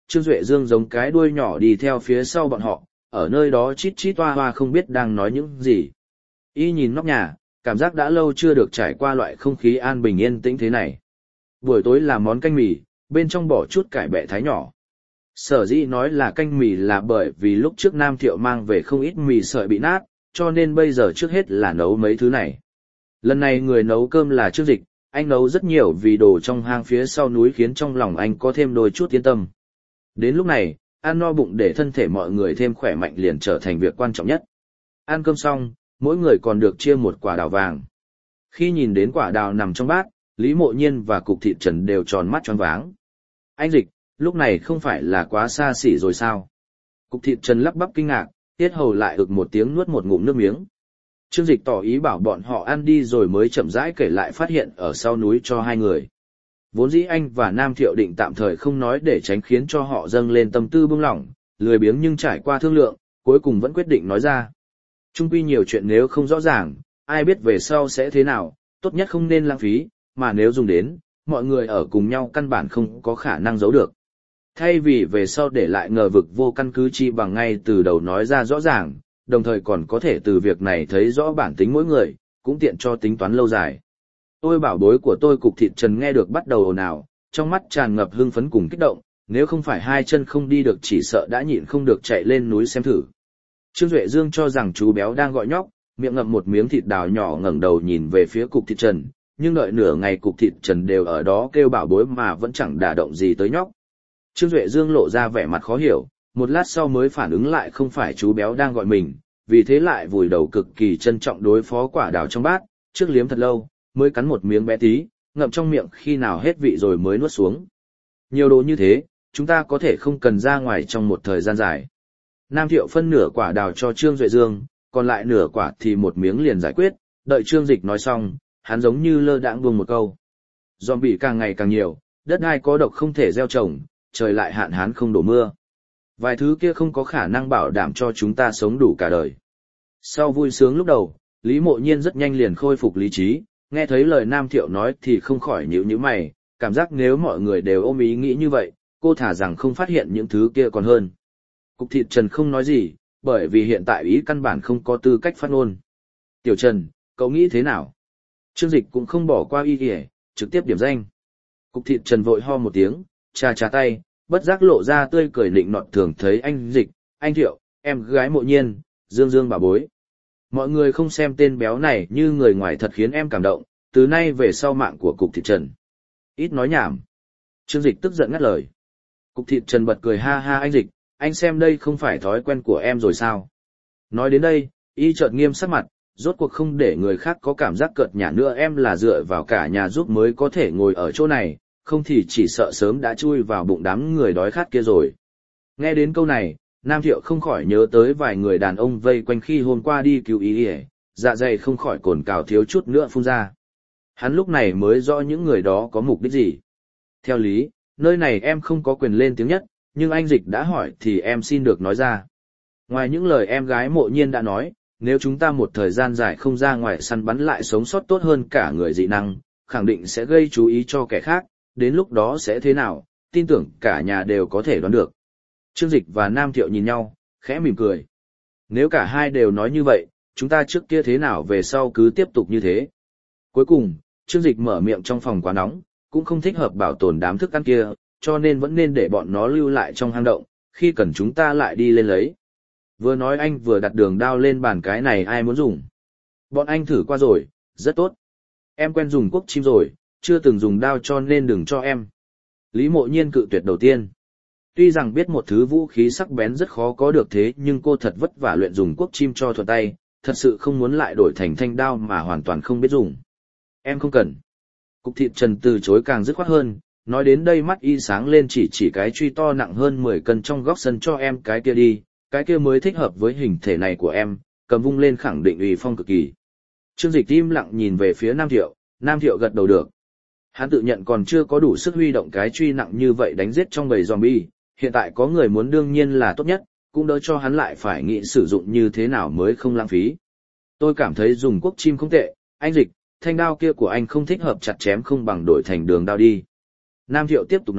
Trương Duệ Dương giống cái đuôi nhỏ đi theo phía sau bọn họ, ở nơi đó chít chít toa hoa không biết đang nói những gì. Y nhìn nóc nhà, cảm giác đã lâu chưa được trải qua loại không khí an bình yên tĩnh thế này. Buổi tối làm món canh mì, bên trong bỏ chút cải bẹ thái nhỏ. Sở dĩ nói là canh mì là bởi vì lúc trước Nam Thiệu mang về không ít mì sợi bị nát, cho nên bây giờ trước hết là nấu mấy thứ này. Lần này người nấu cơm là Trương Dịch, anh nấu rất nhiều vì đồ trong hang phía sau núi khiến trong lòng anh có thêm đôi chút yên tâm. Đến lúc này, ăn no bụng để thân thể mọi người thêm khỏe mạnh liền trở thành việc quan trọng nhất. Ăn cơm xong, mỗi người còn được chia một quả đào vàng. Khi nhìn đến quả đào nằm trong bát, Lý Mộ Nhiên và Cục Thịt Trần đều tròn mắt choáng váng. Anh Dịch, lúc này không phải là quá xa xỉ rồi sao? Cục Thịt Trần lắp bắp kinh ngạc, tiết hầu lại ực một tiếng nuốt một ngụm nước miếng. Trương Dịch tỏ ý bảo bọn họ ăn đi rồi mới chậm rãi kể lại phát hiện ở sau núi cho hai người. Vốn dĩ anh và Nam Thiệu định tạm thời không nói để tránh khiến cho họ dâng lên tâm tư bưng lỏng, lười biếng nhưng trải qua thương lượng, cuối cùng vẫn quyết định nói ra. Chung quy nhiều chuyện nếu không rõ ràng, ai biết về sau sẽ thế nào, tốt nhất không nên lãng phí, mà nếu dùng đến, mọi người ở cùng nhau căn bản không có khả năng giấu được. Thay vì về sau để lại ngờ vực vô căn cứ chi bằng ngay từ đầu nói ra rõ ràng, đồng thời còn có thể từ việc này thấy rõ bản tính mỗi người, cũng tiện cho tính toán lâu dài. Tôi bảo bối của tôi Cục Thịt Trần nghe được bắt đầu ồn ào, trong mắt tràn ngập hưng phấn cùng kích động, nếu không phải hai chân không đi được chỉ sợ đã nhịn không được chạy lên núi xem thử. Trương Duệ Dương cho rằng chú béo đang gọi nhóc, miệng ngậm một miếng thịt đào nhỏ ngẩng đầu nhìn về phía Cục Thịt Trần, nhưng đợi nửa ngày Cục Thịt Trần đều ở đó kêu bảo bối mà vẫn chẳng đả động gì tới nhóc. Trương Duệ Dương lộ ra vẻ mặt khó hiểu, một lát sau mới phản ứng lại không phải chú béo đang gọi mình, vì thế lại vùi đầu cực kỳ trân trọng đối phó quả đào trong bát, trước liếm thật lâu, mới cắn một miếng bé tí, ngậm trong miệng khi nào hết vị rồi mới nuốt xuống. Nhiều đồ như thế, chúng ta có thể không cần ra ngoài trong một thời gian dài. Nam Thiệu phân nửa quả đào cho Trương Duệ Dương, còn lại nửa quả thì một miếng liền giải quyết, đợi Trương Dịch nói xong, hắn giống như lơ đãng buông một câu. Zombie càng ngày càng nhiều, đất đai có độc không thể gieo trồng, trời lại hạn hán không đổ mưa. Vài thứ kia không có khả năng bảo đảm cho chúng ta sống đủ cả đời. Sau vui sướng lúc đầu, Lý Mộ Nhiên rất nhanh liền khôi phục lý trí, nghe thấy lời Nam Thiệu nói thì không khỏi nhíu mày, cảm giác nếu mọi người đều ôm ý nghĩ như vậy, cô thả rằng không phát hiện những thứ kia còn hơn. Cục Thịt Trần không nói gì, bởi vì hiện tại ý căn bản không có tư cách phát ngôn. Tiểu Trần, cậu nghĩ thế nào? Trương Dịch cũng không bỏ qua ý kìa, trực tiếp điểm danh. Cục Thịt Trần vội ho một tiếng, chà tay, bất giác lộ ra tươi cười nịnh nọt thường thấy anh Dịch, anh Thiệu, em gái Mộ Nhiên, Dương Dương bà bối. Mọi người không xem tên béo này như người ngoài thật khiến em cảm động, từ nay về sau mạng của Cục Thịt Trần. Ít nói nhảm. Trương Dịch tức giận ngắt lời. Cục Thịt Trần bật cười ha ha anh Dịch, anh xem đây không phải thói quen của em rồi sao. Nói đến đây, y chợt nghiêm sắc mặt, rốt cuộc không để người khác có cảm giác cợt nhả nữa em là dựa vào cả nhà giúp mới có thể ngồi ở chỗ này, không thì chỉ sợ sớm đã chui vào bụng đám người đói khát kia rồi. Nghe đến câu này, Nam Thiệu không khỏi nhớ tới vài người đàn ông vây quanh khi hôm qua đi cứu ý ỉa, dạ dày không khỏi cồn cào thiếu chút nữa phun ra. Hắn lúc này mới rõ những người đó có mục đích gì. Theo lý, nơi này em không có quyền lên tiếng nhất, nhưng anh Dịch đã hỏi thì em xin được nói ra. Ngoài những lời em gái Mộ Nhiên đã nói, nếu chúng ta một thời gian dài không ra ngoài săn bắn lại sống sót tốt hơn cả người dị năng, khẳng định sẽ gây chú ý cho kẻ khác, đến lúc đó sẽ thế nào, tin tưởng cả nhà đều có thể đoán được. Trương Dịch và Nam Thiệu nhìn nhau, khẽ mỉm cười. Nếu cả hai đều nói như vậy, chúng ta trước kia thế nào về sau cứ tiếp tục như thế. Cuối cùng, Trương Dịch mở miệng trong phòng quá nóng, cũng không thích hợp bảo tồn đám thức ăn kia, cho nên vẫn nên để bọn nó lưu lại trong hang động, khi cần chúng ta lại đi lên lấy. Vừa nói anh vừa đặt đường đao lên bàn, cái này ai muốn dùng. Bọn anh thử qua rồi, rất tốt. Em quen dùng cuốc chim rồi, chưa từng dùng đao cho nên đừng cho em. Lý Mộ Nhiên cự tuyệt đầu tiên. Tuy rằng biết một thứ vũ khí sắc bén rất khó có được thế nhưng cô thật vất vả luyện dùng cuốc chim cho thuận tay, thật sự không muốn lại đổi thành thanh đao mà hoàn toàn không biết dùng. Em không cần. Cục Thịt Trần từ chối càng dứt khoát hơn, nói đến đây mắt y sáng lên chỉ cái truy to nặng hơn 10 cân trong góc sân cho em cái kia đi, cái kia mới thích hợp với hình thể này của em, cầm vung lên khẳng định uy phong cực kỳ. Trương Dịch im lặng nhìn về phía Nam Thiệu gật đầu được. Hắn tự nhận còn chưa có đủ sức huy động cái truy nặng như vậy đánh giết trong bầy zombie, hiện tại có người muốn đương nhiên là tốt nhất, cũng đỡ cho hắn lại phải nghĩ sử dụng như thế nào mới không lãng phí. Tôi cảm thấy dùng cuốc chim không tệ, anh Dịch, thanh đao kia của anh không thích hợp chặt chém không bằng đổi thành đường đao đi. Nam Thiệu tiếp tục nói,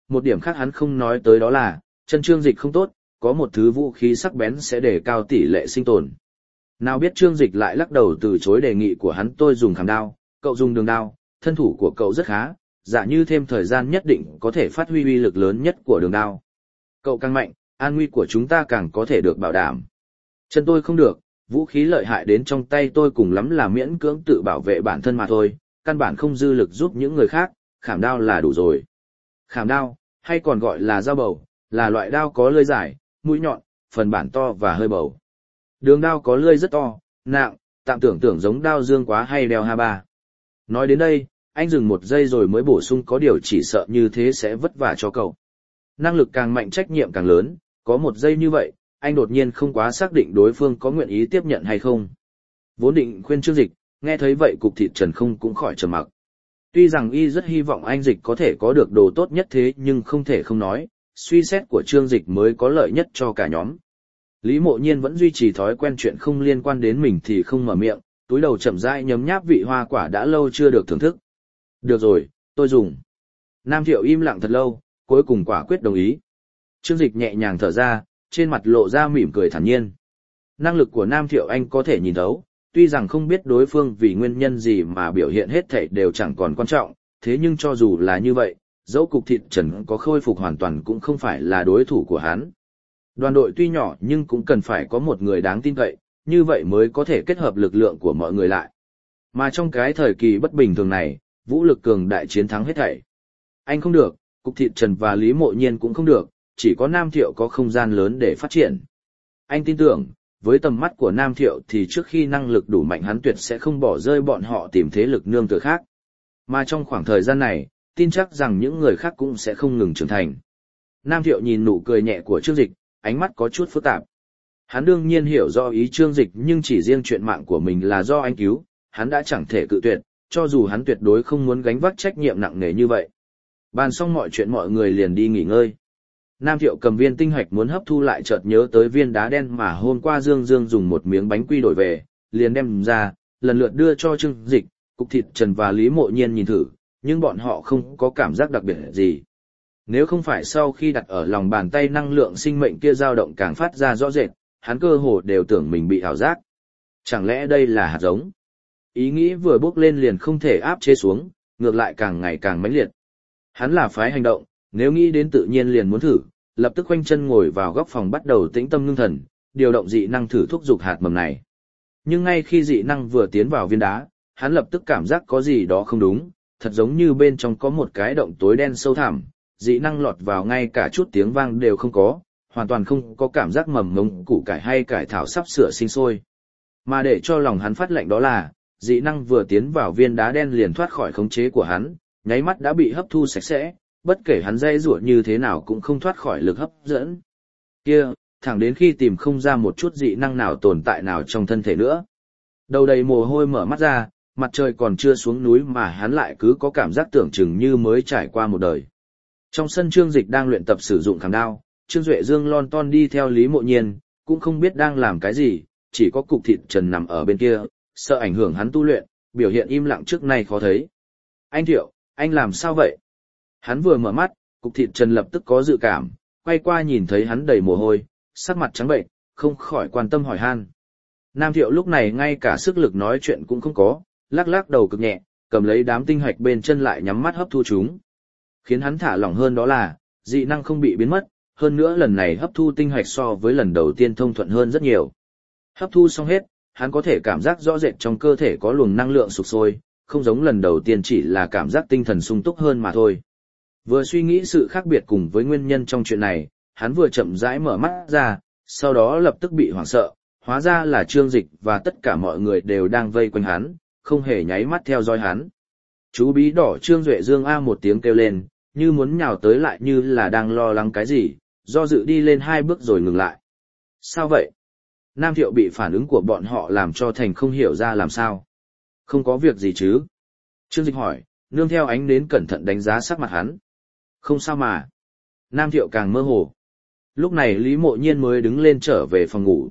một điểm khác hắn không nói tới đó là, chân Trương Dịch không tốt, có một thứ vũ khí sắc bén sẽ đề cao tỷ lệ sinh tồn. Nào biết Trương Dịch lại lắc đầu từ chối đề nghị của hắn, tôi dùng khảm đao, cậu dùng đường đao, thân thủ của cậu rất khá, giả như thêm thời gian nhất định có thể phát huy uy lực lớn nhất của đường đao. Cậu càng mạnh, an nguy của chúng ta càng có thể được bảo đảm. Chân tôi không được, vũ khí lợi hại đến trong tay tôi cùng lắm là miễn cưỡng tự bảo vệ bản thân mà thôi, căn bản không dư lực giúp những người khác, khảm đao là đủ rồi. Khảm đao, hay còn gọi là dao bầu, là loại đao có lưỡi dài, mũi nhọn, phần bản to và hơi bầu. Đường đao có lưỡi rất to, nặng, tạm tưởng giống đao dương quá hay đeo ha ba. Nói đến đây, anh dừng một giây rồi mới bổ sung, có điều chỉ sợ như thế sẽ vất vả cho cậu. Năng lực càng mạnh trách nhiệm càng lớn, có một giây như vậy, anh đột nhiên không quá xác định đối phương có nguyện ý tiếp nhận hay không. Vốn định khuyên Trương Dịch, nghe thấy vậy Cục Thịt Trần không cũng khỏi trầm mặc. Tuy rằng y rất hy vọng anh Dịch có thể có được đồ tốt nhất thế nhưng không thể không nói, suy xét của Trương Dịch mới có lợi nhất cho cả nhóm. Lý Mộ Nhiên vẫn duy trì thói quen chuyện không liên quan đến mình thì không mở miệng, túi đầu chậm rãi nhấm nháp vị hoa quả đã lâu chưa được thưởng thức. Được rồi, tôi dùng. Nam Thiệu im lặng thật lâu, cuối cùng quả quyết đồng ý. Trương Dịch nhẹ nhàng thở ra, trên mặt lộ ra mỉm cười thản nhiên. Năng lực của Nam Thiệu anh có thể nhìn thấu, tuy rằng không biết đối phương vì nguyên nhân gì mà biểu hiện hết thảy đều chẳng còn quan trọng, thế nhưng cho dù là như vậy, dẫu Cục Thịt Trần có khôi phục hoàn toàn cũng không phải là đối thủ của hắn. Đoàn đội tuy nhỏ nhưng cũng cần phải có một người đáng tin cậy, như vậy mới có thể kết hợp lực lượng của mọi người lại. Mà trong cái thời kỳ bất bình thường này, vũ lực cường đại chiến thắng hết thảy. Anh không được, Cục Thịt Trần và Lý Mộ Nhiên cũng không được, chỉ có Nam Thiệu có không gian lớn để phát triển. Anh tin tưởng, với tầm mắt của Nam Thiệu thì trước khi năng lực đủ mạnh hắn tuyệt sẽ không bỏ rơi bọn họ tìm thế lực nương tựa khác. Mà trong khoảng thời gian này, tin chắc rằng những người khác cũng sẽ không ngừng trưởng thành. Nam Thiệu nhìn nụ cười nhẹ của Trương Dịch, ánh mắt có chút phức tạp. Hắn đương nhiên hiểu rõ ý Trương Dịch nhưng chỉ riêng chuyện mạng của mình là do anh cứu, hắn đã chẳng thể cự tuyệt, cho dù hắn tuyệt đối không muốn gánh vác trách nhiệm nặng nề như vậy. Bàn xong mọi chuyện mọi người liền đi nghỉ ngơi. Nam Thiệu cầm viên tinh hạch muốn hấp thu lại chợt nhớ tới viên đá đen mà hôm qua Dương dùng một miếng bánh quy đổi về, liền đem ra, lần lượt đưa cho Trương Dịch, Cục Thịt Trần và Lý Mộ Nhiên nhìn thử, nhưng bọn họ không có cảm giác đặc biệt gì. Nếu không phải sau khi đặt ở lòng bàn tay năng lượng sinh mệnh kia dao động càng phát ra rõ rệt, hắn cơ hồ đều tưởng mình bị ảo giác. Chẳng lẽ đây là hạt giống? Ý nghĩ vừa bước lên liền không thể áp chế xuống, ngược lại càng ngày càng mãnh liệt. Hắn là phái hành động, nếu nghĩ đến tự nhiên liền muốn thử, lập tức khoanh chân ngồi vào góc phòng bắt đầu tĩnh tâm ngưng thần, điều động dị năng thử thúc giục hạt mầm này. Nhưng ngay khi dị năng vừa tiến vào viên đá, hắn lập tức cảm giác có gì đó không đúng, thật giống như bên trong có một cái động tối đen sâu thẳm, dị năng lọt vào ngay cả chút tiếng vang đều không có, hoàn toàn không có cảm giác mầm ngống củ cải hay cải thảo sắp sửa sinh sôi. Mà để cho lòng hắn phát lạnh đó là, dị năng vừa tiến vào viên đá đen liền thoát khỏi khống chế của hắn, nháy mắt đã bị hấp thu sạch sẽ, bất kể hắn dây rủa như thế nào cũng không thoát khỏi lực hấp dẫn. Kia, thẳng đến khi tìm không ra một chút dị năng nào tồn tại nào trong thân thể nữa. Đầu đầy mồ hôi mở mắt ra, mặt trời còn chưa xuống núi mà hắn lại cứ có cảm giác tưởng chừng như mới trải qua một đời. Trong sân Trương Dịch đang luyện tập sử dụng khảm đao, Trương Duệ Dương lon ton đi theo Lý Mộ Nhiên, cũng không biết đang làm cái gì, chỉ có Cục Thịt Trần nằm ở bên kia, sợ ảnh hưởng hắn tu luyện, biểu hiện im lặng trước nay khó thấy. Anh Thiệu, anh làm sao vậy? Hắn vừa mở mắt, Cục Thịt Trần lập tức có dự cảm, quay qua nhìn thấy hắn đầy mồ hôi, sắc mặt trắng bệnh, không khỏi quan tâm hỏi han. Nam Thiệu lúc này ngay cả sức lực nói chuyện cũng không có, lắc lắc đầu cực nhẹ, cầm lấy đám tinh hạch bên chân lại nhắm mắt hấp thu chúng. Khiến hắn thả lỏng hơn đó là, dị năng không bị biến mất, hơn nữa lần này hấp thu tinh hạch so với lần đầu tiên thông thuận hơn rất nhiều. Hấp thu xong hết, hắn có thể cảm giác rõ rệt trong cơ thể có luồng năng lượng sục sôi, không giống lần đầu tiên chỉ là cảm giác tinh thần sung túc hơn mà thôi. Vừa suy nghĩ sự khác biệt cùng với nguyên nhân trong chuyện này, hắn vừa chậm rãi mở mắt ra, sau đó lập tức bị hoảng sợ, hóa ra là Trương Dịch và tất cả mọi người đều đang vây quanh hắn, không hề nháy mắt theo dõi hắn. Chú bí đỏ Trương Duệ Dương a một tiếng kêu lên, như muốn nhào tới lại như là đang lo lắng cái gì, do dự đi lên 2 bước rồi ngừng lại. Sao vậy? Nam Thiệu bị phản ứng của bọn họ làm cho thành không hiểu ra làm sao. Không có việc gì chứ? Trương Dịch hỏi, nương theo ánh nến cẩn thận đánh giá sắc mặt hắn. Không sao mà. Nam Thiệu càng mơ hồ. Lúc này Lý Mộ Nhiên mới đứng lên trở về phòng ngủ.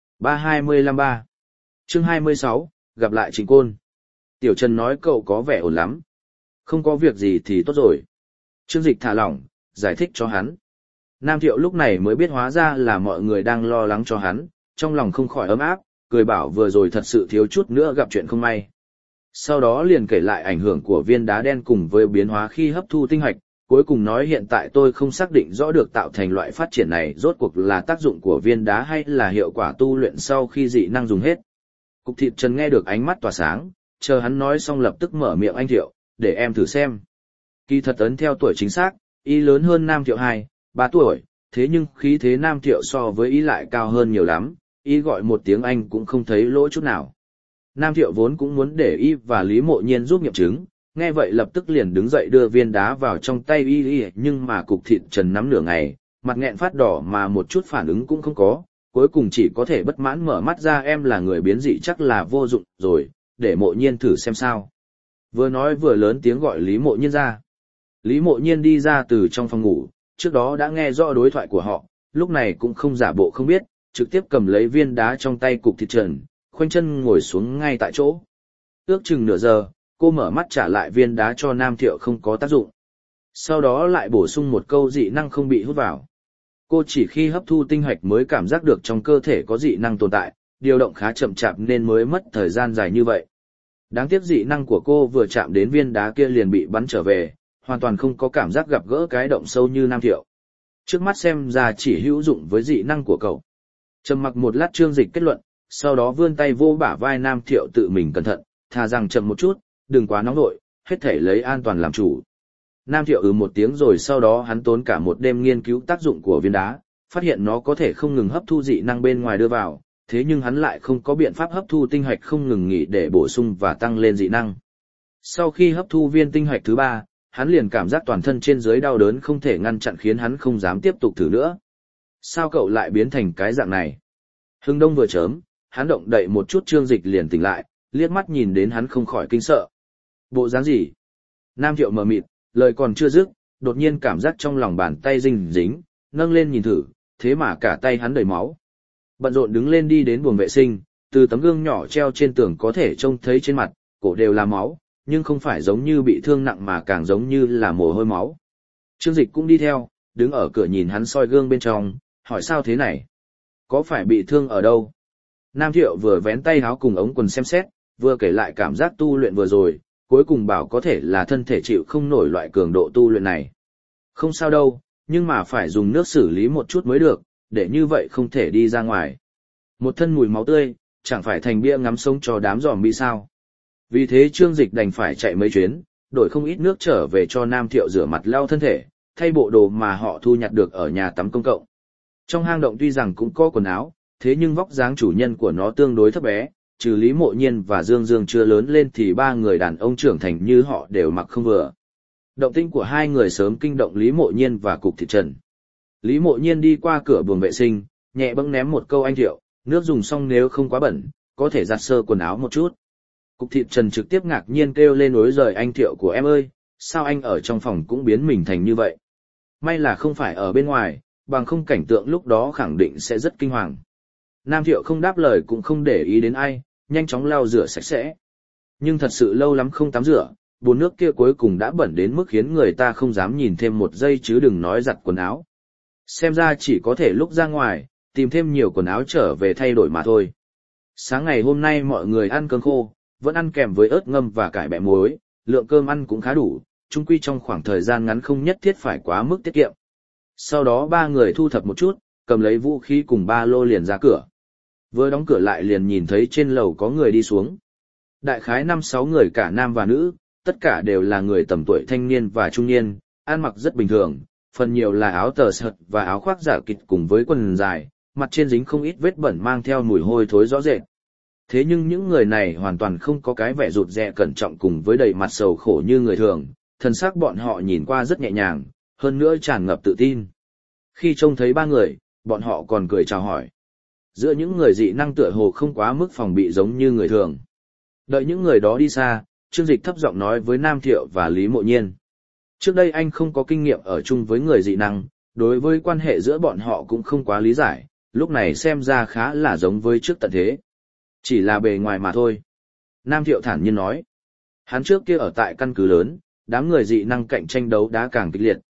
3253 Chương 26, gặp lại Trịnh Côn. Tiểu Trần nói cậu có vẻ ổn lắm. Không có việc gì thì tốt rồi. Trương Dịch thả lỏng, giải thích cho hắn. Nam Thiệu lúc này mới biết hóa ra là mọi người đang lo lắng cho hắn, trong lòng không khỏi ấm áp, cười bảo vừa rồi thật sự thiếu chút nữa gặp chuyện không may. Sau đó liền kể lại ảnh hưởng của viên đá đen cùng với biến hóa khi hấp thu tinh hạch, cuối cùng nói hiện tại tôi không xác định rõ được tạo thành loại phát triển này rốt cuộc là tác dụng của viên đá hay là hiệu quả tu luyện sau khi dị năng dùng hết. Cục thịt Trần nghe được ánh mắt tỏa sáng, chờ hắn nói xong lập tức mở miệng anh Thiệu, để em thử xem. Kỳ thật ấn theo tuổi chính xác, y lớn hơn Nam Thiệu 2, 3 tuổi, thế nhưng khí thế Nam Thiệu so với y lại cao hơn nhiều lắm, y gọi một tiếng anh cũng không thấy lỗi chút nào. Nam Thiệu vốn cũng muốn để y và Lý Mộ Nhiên giúp nghiệm chứng, nghe vậy lập tức liền đứng dậy đưa viên đá vào trong tay y nhưng mà cục thịt Trần nắm nửa ngày, mặt nghẹn phát đỏ mà một chút phản ứng cũng không có, cuối cùng chỉ có thể bất mãn mở mắt ra em là người biến dị chắc là vô dụng rồi, để Mộ Nhiên thử xem sao. Vừa nói vừa lớn tiếng gọi Lý Mộ Nhiên ra. Lý Mộ Nhiên đi ra từ trong phòng ngủ, trước đó đã nghe rõ đối thoại của họ, lúc này cũng không giả bộ không biết, trực tiếp cầm lấy viên đá trong tay cục thịt Trần, khoanh chân ngồi xuống ngay tại chỗ. Ước chừng nửa giờ, cô mở mắt trả lại viên đá cho Nam Thiệu không có tác dụng. Sau đó lại bổ sung một câu dị năng không bị hút vào. Cô chỉ khi hấp thu tinh hạch mới cảm giác được trong cơ thể có dị năng tồn tại, điều động khá chậm chạp nên mới mất thời gian dài như vậy. Đáng tiếc dị năng của cô vừa chạm đến viên đá kia liền bị bắn trở về, hoàn toàn không có cảm giác gặp gỡ cái động sâu như Nam Thiệu. Trước mắt xem ra chỉ hữu dụng với dị năng của cậu. Trầm mặc một lát Trương Dịch kết luận, sau đó vươn tay vô bả vai Nam Thiệu tự mình cẩn thận, thà rằng chậm một chút, đừng quá nóng vội, hết thể lấy an toàn làm chủ. Nam Thiệu một tiếng rồi sau đó hắn tốn cả một đêm nghiên cứu tác dụng của viên đá, phát hiện nó có thể không ngừng hấp thu dị năng bên ngoài đưa vào, thế nhưng hắn lại không có biện pháp hấp thu tinh hạch không ngừng nghỉ để bổ sung và tăng lên dị năng. Sau khi hấp thu viên tinh hạch thứ 3, hắn liền cảm giác toàn thân trên dưới đau đớn không thể ngăn chặn khiến hắn không dám tiếp tục thử nữa. Sao cậu lại biến thành cái dạng này? Hưng đông vừa chớm, hắn động đậy một chút Trương Dịch liền tỉnh lại, liếc mắt nhìn đến hắn không khỏi kinh sợ. Bộ dáng gì? Nam Thiệu mờ mịt, lời còn chưa dứt, đột nhiên cảm giác trong lòng bàn tay dính dính, nâng lên nhìn thử, thế mà cả tay hắn đầy máu. Bận rộn đứng lên đi đến buồng vệ sinh, từ tấm gương nhỏ treo trên tường có thể trông thấy trên mặt, cổ đều là máu, nhưng không phải giống như bị thương nặng mà càng giống như là mồ hôi máu. Trương Dịch cũng đi theo, đứng ở cửa nhìn hắn soi gương bên trong, hỏi sao thế này? Có phải bị thương ở đâu? Nam Thiệu vừa vén tay áo cùng ống quần xem xét, vừa kể lại cảm giác tu luyện vừa rồi, cuối cùng bảo có thể là thân thể chịu không nổi loại cường độ tu luyện này. Không sao đâu, nhưng mà phải dùng nước xử lý một chút mới được, để như vậy không thể đi ra ngoài. Một thân mùi máu tươi, chẳng phải thành bia ngắm sống cho đám giòm bị sao. Vì thế Trương Dịch đành phải chạy mấy chuyến, đổi không ít nước trở về cho Nam Thiệu rửa mặt lau thân thể, thay bộ đồ mà họ thu nhặt được ở nhà tắm công cộng. Trong hang động tuy rằng cũng có quần áo, thế nhưng vóc dáng chủ nhân của nó tương đối thấp bé, trừ Lý Mộ Nhiên và Dương Dương chưa lớn lên thì 3 người đàn ông trưởng thành như họ đều mặc không vừa. Động tĩnh của 2 người sớm kinh động Lý Mộ Nhiên và Cục Thịt Trần. Lý Mộ Nhiên đi qua cửa buồng vệ sinh, nhẹ bâng ném một câu anh Thiệu, nước dùng xong nếu không quá bẩn, có thể giặt sơ quần áo một chút. Cục Thịt Trần trực tiếp ngạc nhiên kêu lên ối giời anh Thiệu của em ơi, sao anh ở trong phòng cũng biến mình thành như vậy? May là không phải ở bên ngoài, bằng không cảnh tượng lúc đó khẳng định sẽ rất kinh hoàng. Nam Thiệu không đáp lời cũng không để ý đến ai, nhanh chóng lau rửa sạch sẽ. Nhưng thật sự lâu lắm không tắm rửa, bồn nước kia cuối cùng đã bẩn đến mức khiến người ta không dám nhìn thêm một giây chứ đừng nói giặt quần áo. Xem ra chỉ có thể lúc ra ngoài, tìm thêm nhiều quần áo trở về thay đổi mà thôi. Sáng ngày hôm nay mọi người ăn cơm khô, vẫn ăn kèm với ớt ngâm và cải bẹ muối, lượng cơm ăn cũng khá đủ, chung quy trong khoảng thời gian ngắn không nhất thiết phải quá mức tiết kiệm. Sau đó 3 người thu thập một chút, cầm lấy vũ khí cùng ba lô liền ra cửa. Vừa đóng cửa lại liền nhìn thấy trên lầu có người đi xuống. Đại khái 5-6 người cả nam và nữ, tất cả đều là người tầm tuổi thanh niên và trung niên, ăn mặc rất bình thường, phần nhiều là áo tờ sợt và áo khoác giả kịch cùng với quần dài, mặt trên dính không ít vết bẩn mang theo mùi hôi thối rõ rệt. Thế nhưng những người này hoàn toàn không có cái vẻ rụt rè cẩn trọng cùng với đầy mặt sầu khổ như người thường, thân xác bọn họ nhìn qua rất nhẹ nhàng, hơn nữa tràn ngập tự tin. Khi trông thấy 3 người, bọn họ còn cười chào hỏi. Giữa những người dị năng tựa hồ không quá mức phòng bị giống như người thường. Đợi những người đó đi xa, Trương Dịch thấp giọng nói với Nam Thiệu và Lý Mộ Nhiên. Trước đây anh không có kinh nghiệm ở chung với người dị năng, đối với quan hệ giữa bọn họ cũng không quá lý giải, lúc này xem ra khá là giống với trước tận thế. Chỉ là bề ngoài mà thôi. Nam Thiệu thản nhiên nói. Hắn trước kia ở tại căn cứ lớn, đám người dị năng cạnh tranh đấu đá càng kịch liệt,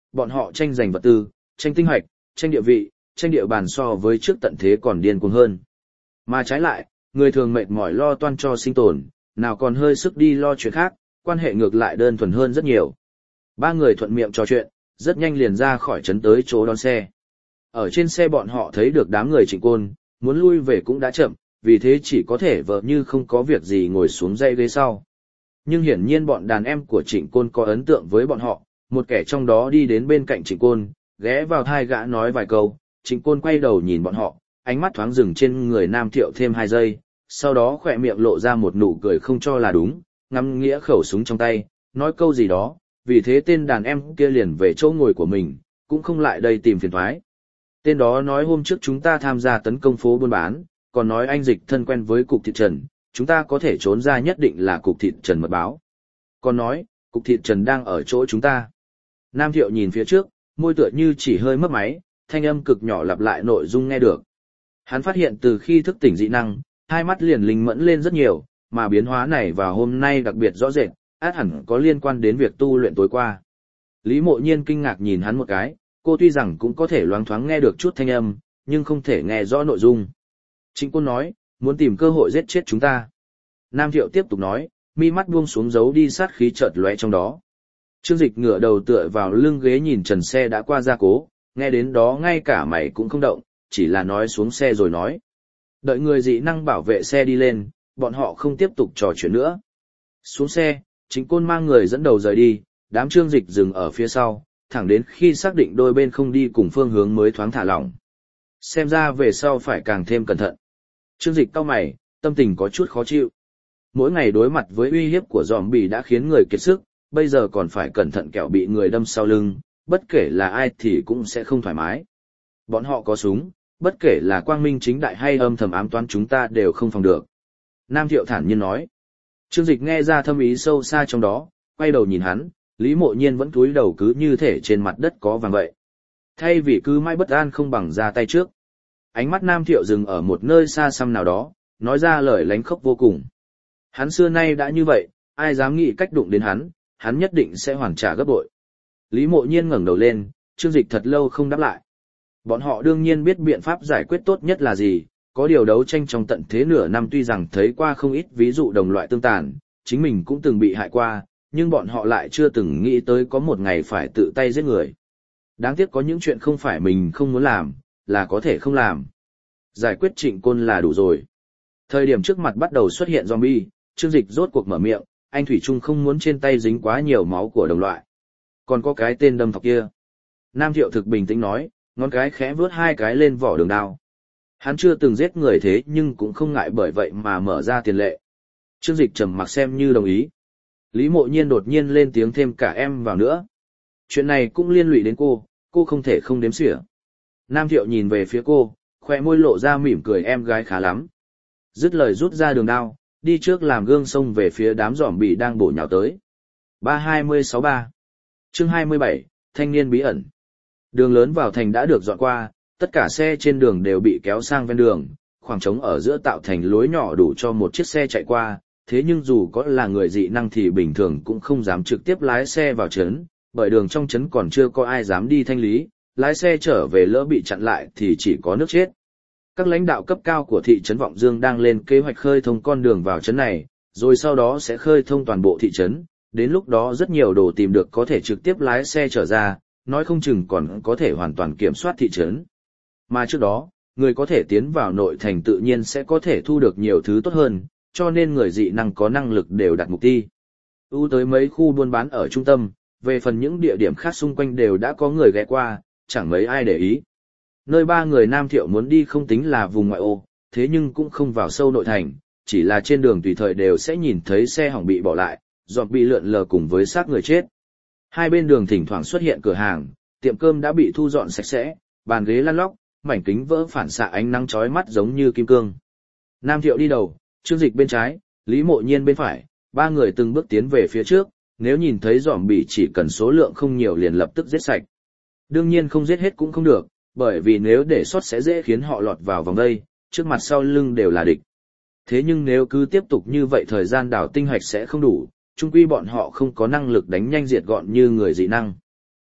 bọn họ tranh giành vật tư, tranh tinh hoạch, tranh địa vị, tranh địa bàn so với trước tận thế còn điên cuồng hơn. Mà trái lại, người thường mệt mỏi lo toan cho sinh tồn, nào còn hơi sức đi lo chuyện khác, quan hệ ngược lại đơn thuần hơn rất nhiều. Ba người thuận miệng trò chuyện, rất nhanh liền ra khỏi trấn tới chỗ đón xe. Ở trên xe bọn họ thấy được đám người Trịnh Côn, muốn lui về cũng đã chậm, vì thế chỉ có thể vờ như không có việc gì ngồi xuống dãy ghế sau. Nhưng hiển nhiên bọn đàn em của Trịnh Côn có ấn tượng với bọn họ, một kẻ trong đó đi đến bên cạnh Trịnh Côn, ghé vào tai gã nói vài câu, Trịnh Côn quay đầu nhìn bọn họ, ánh mắt thoáng dừng trên người Nam Thiệu thêm 2 giây, sau đó khỏe miệng lộ ra một nụ cười không cho là đúng, ngắm nghĩa khẩu súng trong tay, nói câu gì đó, vì thế tên đàn em kia liền về chỗ ngồi của mình, cũng không lại đây tìm phiền toái. Tên đó nói hôm trước chúng ta tham gia tấn công phố buôn bán, còn nói anh Dịch thân quen với cục thịt Trần, chúng ta có thể trốn ra nhất định là cục thịt Trần mật báo. Còn nói, cục thịt Trần đang ở chỗ chúng ta. Nam Thiệu nhìn phía trước, môi tựa như chỉ hơi mấp máy, thanh âm cực nhỏ lặp lại nội dung nghe được. Hắn phát hiện từ khi thức tỉnh dị năng, hai mắt liền linh mẫn lên rất nhiều, mà biến hóa này vào hôm nay đặc biệt rõ rệt, át hẳn có liên quan đến việc tu luyện tối qua. Lý Mộ Nhiên kinh ngạc nhìn hắn một cái, cô tuy rằng cũng có thể loáng thoáng nghe được chút thanh âm, nhưng không thể nghe rõ nội dung. Trịnh Côn nói, muốn tìm cơ hội giết chết chúng ta. Nam Thiệu tiếp tục nói, mi mắt buông xuống giấu đi sát khí chợt lóe trong đó. Trương Dịch ngửa đầu tựa vào lưng ghế nhìn trần xe đã qua gia cố, nghe đến đó ngay cả mày cũng không động, chỉ là nói xuống xe rồi nói. Đợi người dị năng bảo vệ xe đi lên, bọn họ không tiếp tục trò chuyện nữa. Xuống xe, Trịnh Côn mang người dẫn đầu rời đi, đám Trương Dịch dừng ở phía sau, thẳng đến khi xác định đôi bên không đi cùng phương hướng mới thoáng thả lỏng. Xem ra về sau phải càng thêm cẩn thận. Trương Dịch cau mày, tâm tình có chút khó chịu. Mỗi ngày đối mặt với uy hiếp của zombie đã khiến người kiệt sức, bây giờ còn phải cẩn thận kẻo bị người đâm sau lưng, bất kể là ai thì cũng sẽ không thoải mái. Bọn họ có súng, bất kể là quang minh chính đại hay âm thầm ám toán chúng ta đều không phòng được. Nam Thiệu thản nhiên nói. Trương Dịch nghe ra thâm ý sâu xa trong đó, quay đầu nhìn hắn, Lý Mộ Nhiên vẫn cúi đầu cứ như thể trên mặt đất có vàng vậy. Thay vì cứ mãi bất an không bằng ra tay trước. Ánh mắt Nam Thiệu dừng ở một nơi xa xăm nào đó, nói ra lời lánh khóc vô cùng. Hắn xưa nay đã như vậy, ai dám nghĩ cách đụng đến hắn nhất định sẽ hoàn trả gấp bội. Lý Mộ Nhiên ngẩng đầu lên, Trương Dịch thật lâu không đáp lại. Bọn họ đương nhiên biết biện pháp giải quyết tốt nhất là gì, có điều đấu tranh trong tận thế nửa năm tuy rằng thấy qua không ít ví dụ đồng loại tương tàn, chính mình cũng từng bị hại qua, nhưng bọn họ lại chưa từng nghĩ tới có một ngày phải tự tay giết người. Đáng tiếc có những chuyện không phải mình không muốn làm, là có thể không làm. Giải quyết Trịnh Côn là đủ rồi. Thời điểm trước mặt bắt đầu xuất hiện zombie, Trương Dịch rốt cuộc mở miệng, anh Thủy Trung không muốn trên tay dính quá nhiều máu của đồng loại. Còn có cái tên đâm thọc kia. Nam Thiệu thực bình tĩnh nói, ngón cái khẽ vướt 2 cái lên vỏ đường đao. Hắn chưa từng giết người thế nhưng cũng không ngại bởi vậy mà mở ra tiền lệ. Trương Dịch trầm mặc xem như đồng ý. Lý Mộ Nhiên đột nhiên lên tiếng thêm cả em vào nữa. Chuyện này cũng liên lụy đến cô không thể không đếm xỉa. Nam Thiệu nhìn về phía cô, khoe môi lộ ra mỉm cười em gái khá lắm. Dứt lời rút ra đường đao, đi trước làm gương xông về phía đám zombie đang bổ nhào tới. 3263 Chương 27, Thanh niên bí ẩn. Đường lớn vào thành đã được dọn qua, tất cả xe trên đường đều bị kéo sang ven đường, khoảng trống ở giữa tạo thành lối nhỏ đủ cho một chiếc xe chạy qua, thế nhưng dù có là người dị năng thì bình thường cũng không dám trực tiếp lái xe vào trấn, bởi đường trong trấn còn chưa có ai dám đi thanh lý, lái xe trở về lỡ bị chặn lại thì chỉ có nước chết. Các lãnh đạo cấp cao của thị trấn Vọng Dương đang lên kế hoạch khơi thông con đường vào trấn này, rồi sau đó sẽ khơi thông toàn bộ thị trấn, đến lúc đó rất nhiều đồ tìm được có thể trực tiếp lái xe trở ra, nói không chừng còn có thể hoàn toàn kiểm soát thị trấn. Mà trước đó, người có thể tiến vào nội thành tự nhiên sẽ có thể thu được nhiều thứ tốt hơn, cho nên người dị năng có năng lực đều đặt mục tiêu. Tới mấy khu buôn bán ở trung tâm, về phần những địa điểm khác xung quanh đều đã có người ghé qua, chẳng mấy ai để ý. Nơi 3 người Nam Thiệu muốn đi không tính là vùng ngoại ô, thế nhưng cũng không vào sâu nội thành, chỉ là trên đường tùy thời đều sẽ nhìn thấy xe hỏng bị bỏ lại, dọn bị lượn lờ cùng với xác người chết. Hai bên đường thỉnh thoảng xuất hiện cửa hàng, tiệm cơm đã bị thu dọn sạch sẽ, bàn ghế lăn lóc, mảnh kính vỡ phản xạ ánh nắng chói mắt giống như kim cương. Nam Thiệu đi đầu, Trương Dịch bên trái, Lý Mộ Nhiên bên phải, 3 người từng bước tiến về phía trước, nếu nhìn thấy zombie chỉ cần số lượng không nhiều liền lập tức giết sạch. Đương nhiên không giết hết cũng không được, bởi vì nếu để sót sẽ dễ khiến họ lọt vào vòng đây, trước mặt sau lưng đều là địch. Thế nhưng nếu cứ tiếp tục như vậy thời gian đào tinh hạch sẽ không đủ, chung quy bọn họ không có năng lực đánh nhanh diệt gọn như người dị năng.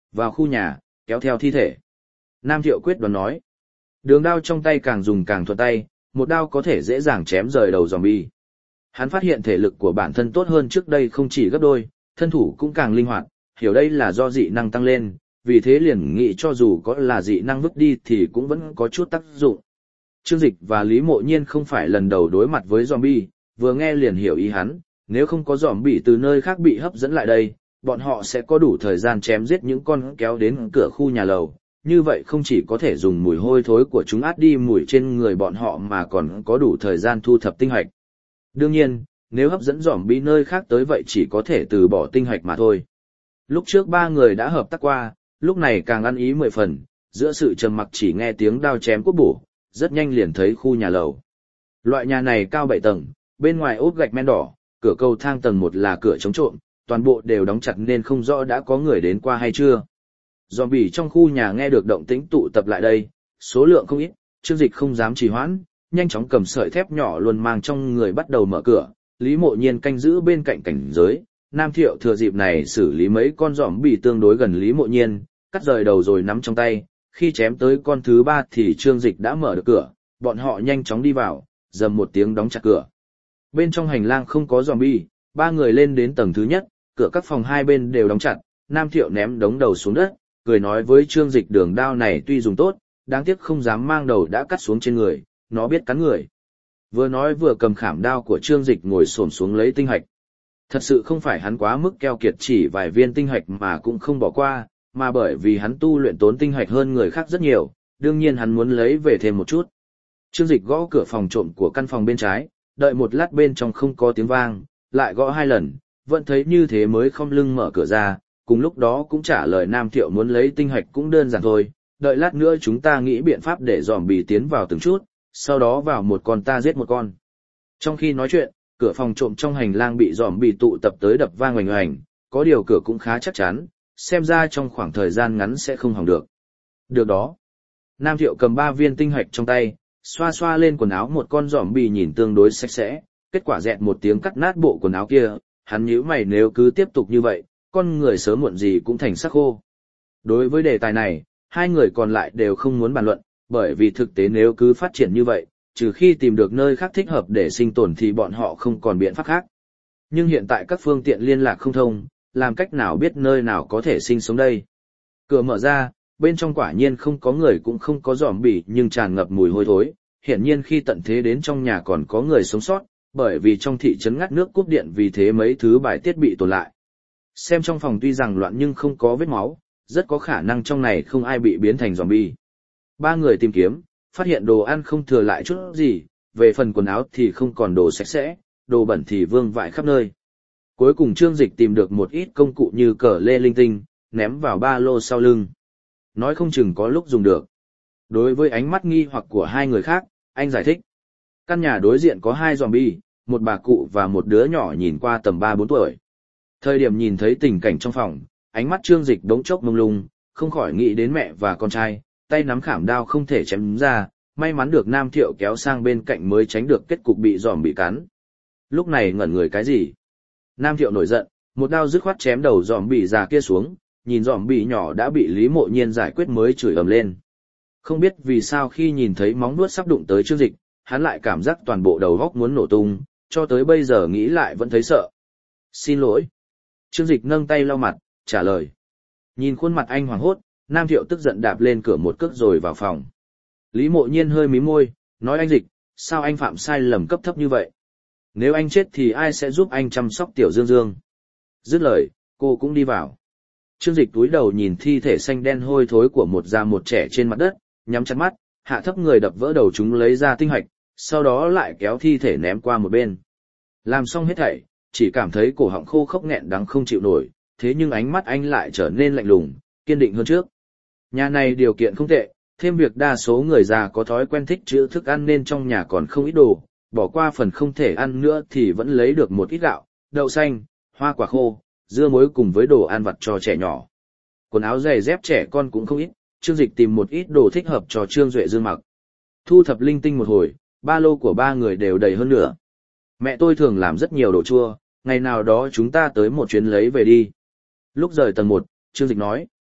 Vào khu nhà, kéo theo thi thể. Nam Thiệu quyết đoán nói. Đường đao trong tay càng dùng càng thuận tay, một đao có thể dễ dàng chém rời đầu zombie. Hắn phát hiện thể lực của bản thân tốt hơn trước đây không chỉ gấp đôi, thân thủ cũng càng linh hoạt, hiểu đây là do dị năng tăng lên, vì thế liền nghĩ cho dù có là dị năng vứt đi thì cũng vẫn có chút tác dụng. Trương Dịch và Lý Mộ Nhiên không phải lần đầu đối mặt với zombie, vừa nghe liền hiểu ý hắn, nếu không có zombie từ nơi khác bị hấp dẫn lại đây, bọn họ sẽ có đủ thời gian chém giết những con kéo đến cửa khu nhà lầu. Như vậy không chỉ có thể dùng mùi hôi thối của chúng át đi mùi trên người bọn họ mà còn có đủ thời gian thu thập tinh hạch. Đương nhiên, nếu hấp dẫn zombie nơi khác tới vậy chỉ có thể từ bỏ tinh hạch mà thôi. Lúc trước ba người đã hợp tác qua, lúc này càng ăn ý 10 phần, giữa sự trầm mặc chỉ nghe tiếng đao chém cuốc bổ, rất nhanh liền thấy khu nhà lầu. Loại nhà này cao 7 tầng, bên ngoài ốp gạch men đỏ, cửa cầu thang tầng 1 là cửa chống trộm, toàn bộ đều đóng chặt nên không rõ đã có người đến qua hay chưa. Zombie trong khu nhà nghe được động tĩnh tụ tập lại đây, số lượng không ít, Trương Dịch không dám trì hoãn, nhanh chóng cầm sợi thép nhỏ luôn mang trong người bắt đầu mở cửa, Lý Mộ Nhiên canh giữ bên cạnh cảnh giới, Nam Thiệu thừa dịp này xử lý mấy con zombie tương đối gần Lý Mộ Nhiên, cắt rời đầu rồi nắm trong tay, khi chém tới con thứ 3 thì Trương Dịch đã mở được cửa, bọn họ nhanh chóng đi vào, dầm một tiếng đóng chặt cửa. Bên trong hành lang không có zombie, ba người lên đến tầng thứ nhất, cửa các phòng hai bên đều đóng chặt, Nam Thiệu ném đống đầu xuống đất, cười nói với Trương Dịch đường đao này tuy dùng tốt, đáng tiếc không dám mang đầu đã cắt xuống trên người, nó biết cắn người. Vừa nói vừa cầm khảm đao của Trương Dịch ngồi xổm xuống lấy tinh hạch. Thật sự không phải hắn quá mức keo kiệt chỉ vài viên tinh hạch mà cũng không bỏ qua, mà bởi vì hắn tu luyện tốn tinh hạch hơn người khác rất nhiều, đương nhiên hắn muốn lấy về thêm một chút. Trương Dịch gõ cửa phòng trộm của căn phòng bên trái, đợi một lát bên trong không có tiếng vang, lại gõ 2 lần, vẫn thấy như thế mới khom lưng mở cửa ra, cùng lúc đó cũng trả lời Nam Thiệu muốn lấy tinh hạch cũng đơn giản thôi, đợi lát nữa chúng ta nghĩ biện pháp để zombie tiến vào từng chút, sau đó vào một con ta giết một con. Trong khi nói chuyện, cửa phòng trộm trong hành lang bị zombie tụ tập tới đập vang oành oành, có điều cửa cũng khá chắc chắn, xem ra trong khoảng thời gian ngắn sẽ không hỏng được. Được đó. Nam Thiệu cầm 3 viên tinh hạch trong tay, xoa xoa lên quần áo một con zombie nhìn tương đối sạch sẽ, kết quả rẹt một tiếng cắt nát bộ quần áo kia, hắn nhíu mày nếu cứ tiếp tục như vậy, con người sớm muộn gì cũng thành xác khô. Đối với đề tài này, hai người còn lại đều không muốn bàn luận, bởi vì thực tế nếu cứ phát triển như vậy, trừ khi tìm được nơi khác thích hợp để sinh tồn thì bọn họ không còn biện pháp khác. Nhưng hiện tại các phương tiện liên lạc không thông, làm cách nào biết nơi nào có thể sinh sống đây? Cửa mở ra, bên trong quả nhiên không có người cũng không có zombie nhưng tràn ngập mùi hôi thối, hiển nhiên khi tận thế đến trong nhà còn có người sống sót, bởi vì trong thị trấn ngắt nước cúp điện vì thế mấy thứ bài tiết bị tồn lại. Xem trong phòng tuy rằng loạn nhưng không có vết máu, rất có khả năng trong này không ai bị biến thành zombie. Ba người tìm kiếm, phát hiện đồ ăn không thừa lại chút gì, về phần quần áo thì không còn đồ sạch sẽ, đồ bẩn thì vương vãi khắp nơi. Cuối cùng Trương Dịch tìm được một ít công cụ như cờ lê linh tinh, ném vào ba lô sau lưng. Nói không chừng có lúc dùng được. Đối với ánh mắt nghi hoặc của hai người khác, anh giải thích. Căn nhà đối diện có 2 zombie, một bà cụ và một đứa nhỏ nhìn qua tầm 3-4 tuổi. Thời điểm nhìn thấy tình cảnh trong phòng, ánh mắt Trương Dịch đống chốc mông lung, không khỏi nghĩ đến mẹ và con trai, tay nắm khảm đao không thể chém ra, may mắn được Nam Thiệu kéo sang bên cạnh mới tránh được kết cục bị zombie cắn. Lúc này ngẩn người cái gì? Nam Thiệu nổi giận, một đao dứt khoát chém đầu zombie già kia xuống, nhìn zombie nhỏ đã bị Lý Mộ Nhiên giải quyết mới chửi ầm lên. Không biết vì sao khi nhìn thấy móng vuốt sắp đụng tới Trương Dịch, hắn lại cảm giác toàn bộ đầu óc muốn nổ tung, cho tới bây giờ nghĩ lại vẫn thấy sợ. Xin lỗi. Trương Dịch nâng tay lau mặt, trả lời. Nhìn khuôn mặt anh hoảng hốt, Nam Thiệu tức giận đạp lên cửa một cước rồi vào phòng. Lý Mộ Nhiên hơi mím môi, nói anh Dịch, sao anh phạm sai lầm cấp thấp như vậy? Nếu anh chết thì ai sẽ giúp anh chăm sóc tiểu Dương Dương? Dứt lời, cô cũng đi vào. Trương Dịch túi đầu nhìn thi thể xanh đen hôi thối của một già một trẻ trên mặt đất, nhắm chặt mắt, hạ thấp người đập vỡ đầu chúng lấy ra tinh hạch, sau đó lại kéo thi thể ném qua một bên. Làm xong hết thảy, chỉ cảm thấy cổ họng khô khốc nghẹn đắng không chịu nổi, thế nhưng ánh mắt anh lại trở nên lạnh lùng, kiên định hơn trước. Nhà này điều kiện không tệ, thêm việc đa số người già có thói quen thích trữ thức ăn nên trong nhà còn không ít đồ, bỏ qua phần không thể ăn nữa thì vẫn lấy được một ít gạo, đậu xanh, hoa quả khô, dưa muối cùng với đồ ăn vặt cho trẻ nhỏ. Quần áo giày dép trẻ con cũng không ít, Trương Dịch tìm một ít đồ thích hợp cho Trương Duệ Dương mặc. Thu thập linh tinh một hồi, ba lô của ba người đều đầy hơn nữa. Mẹ tôi thường làm rất nhiều đồ chua, ngày nào đó chúng ta tới một chuyến lấy về đi. Lúc rời tầng 1, Trương Dịch nói.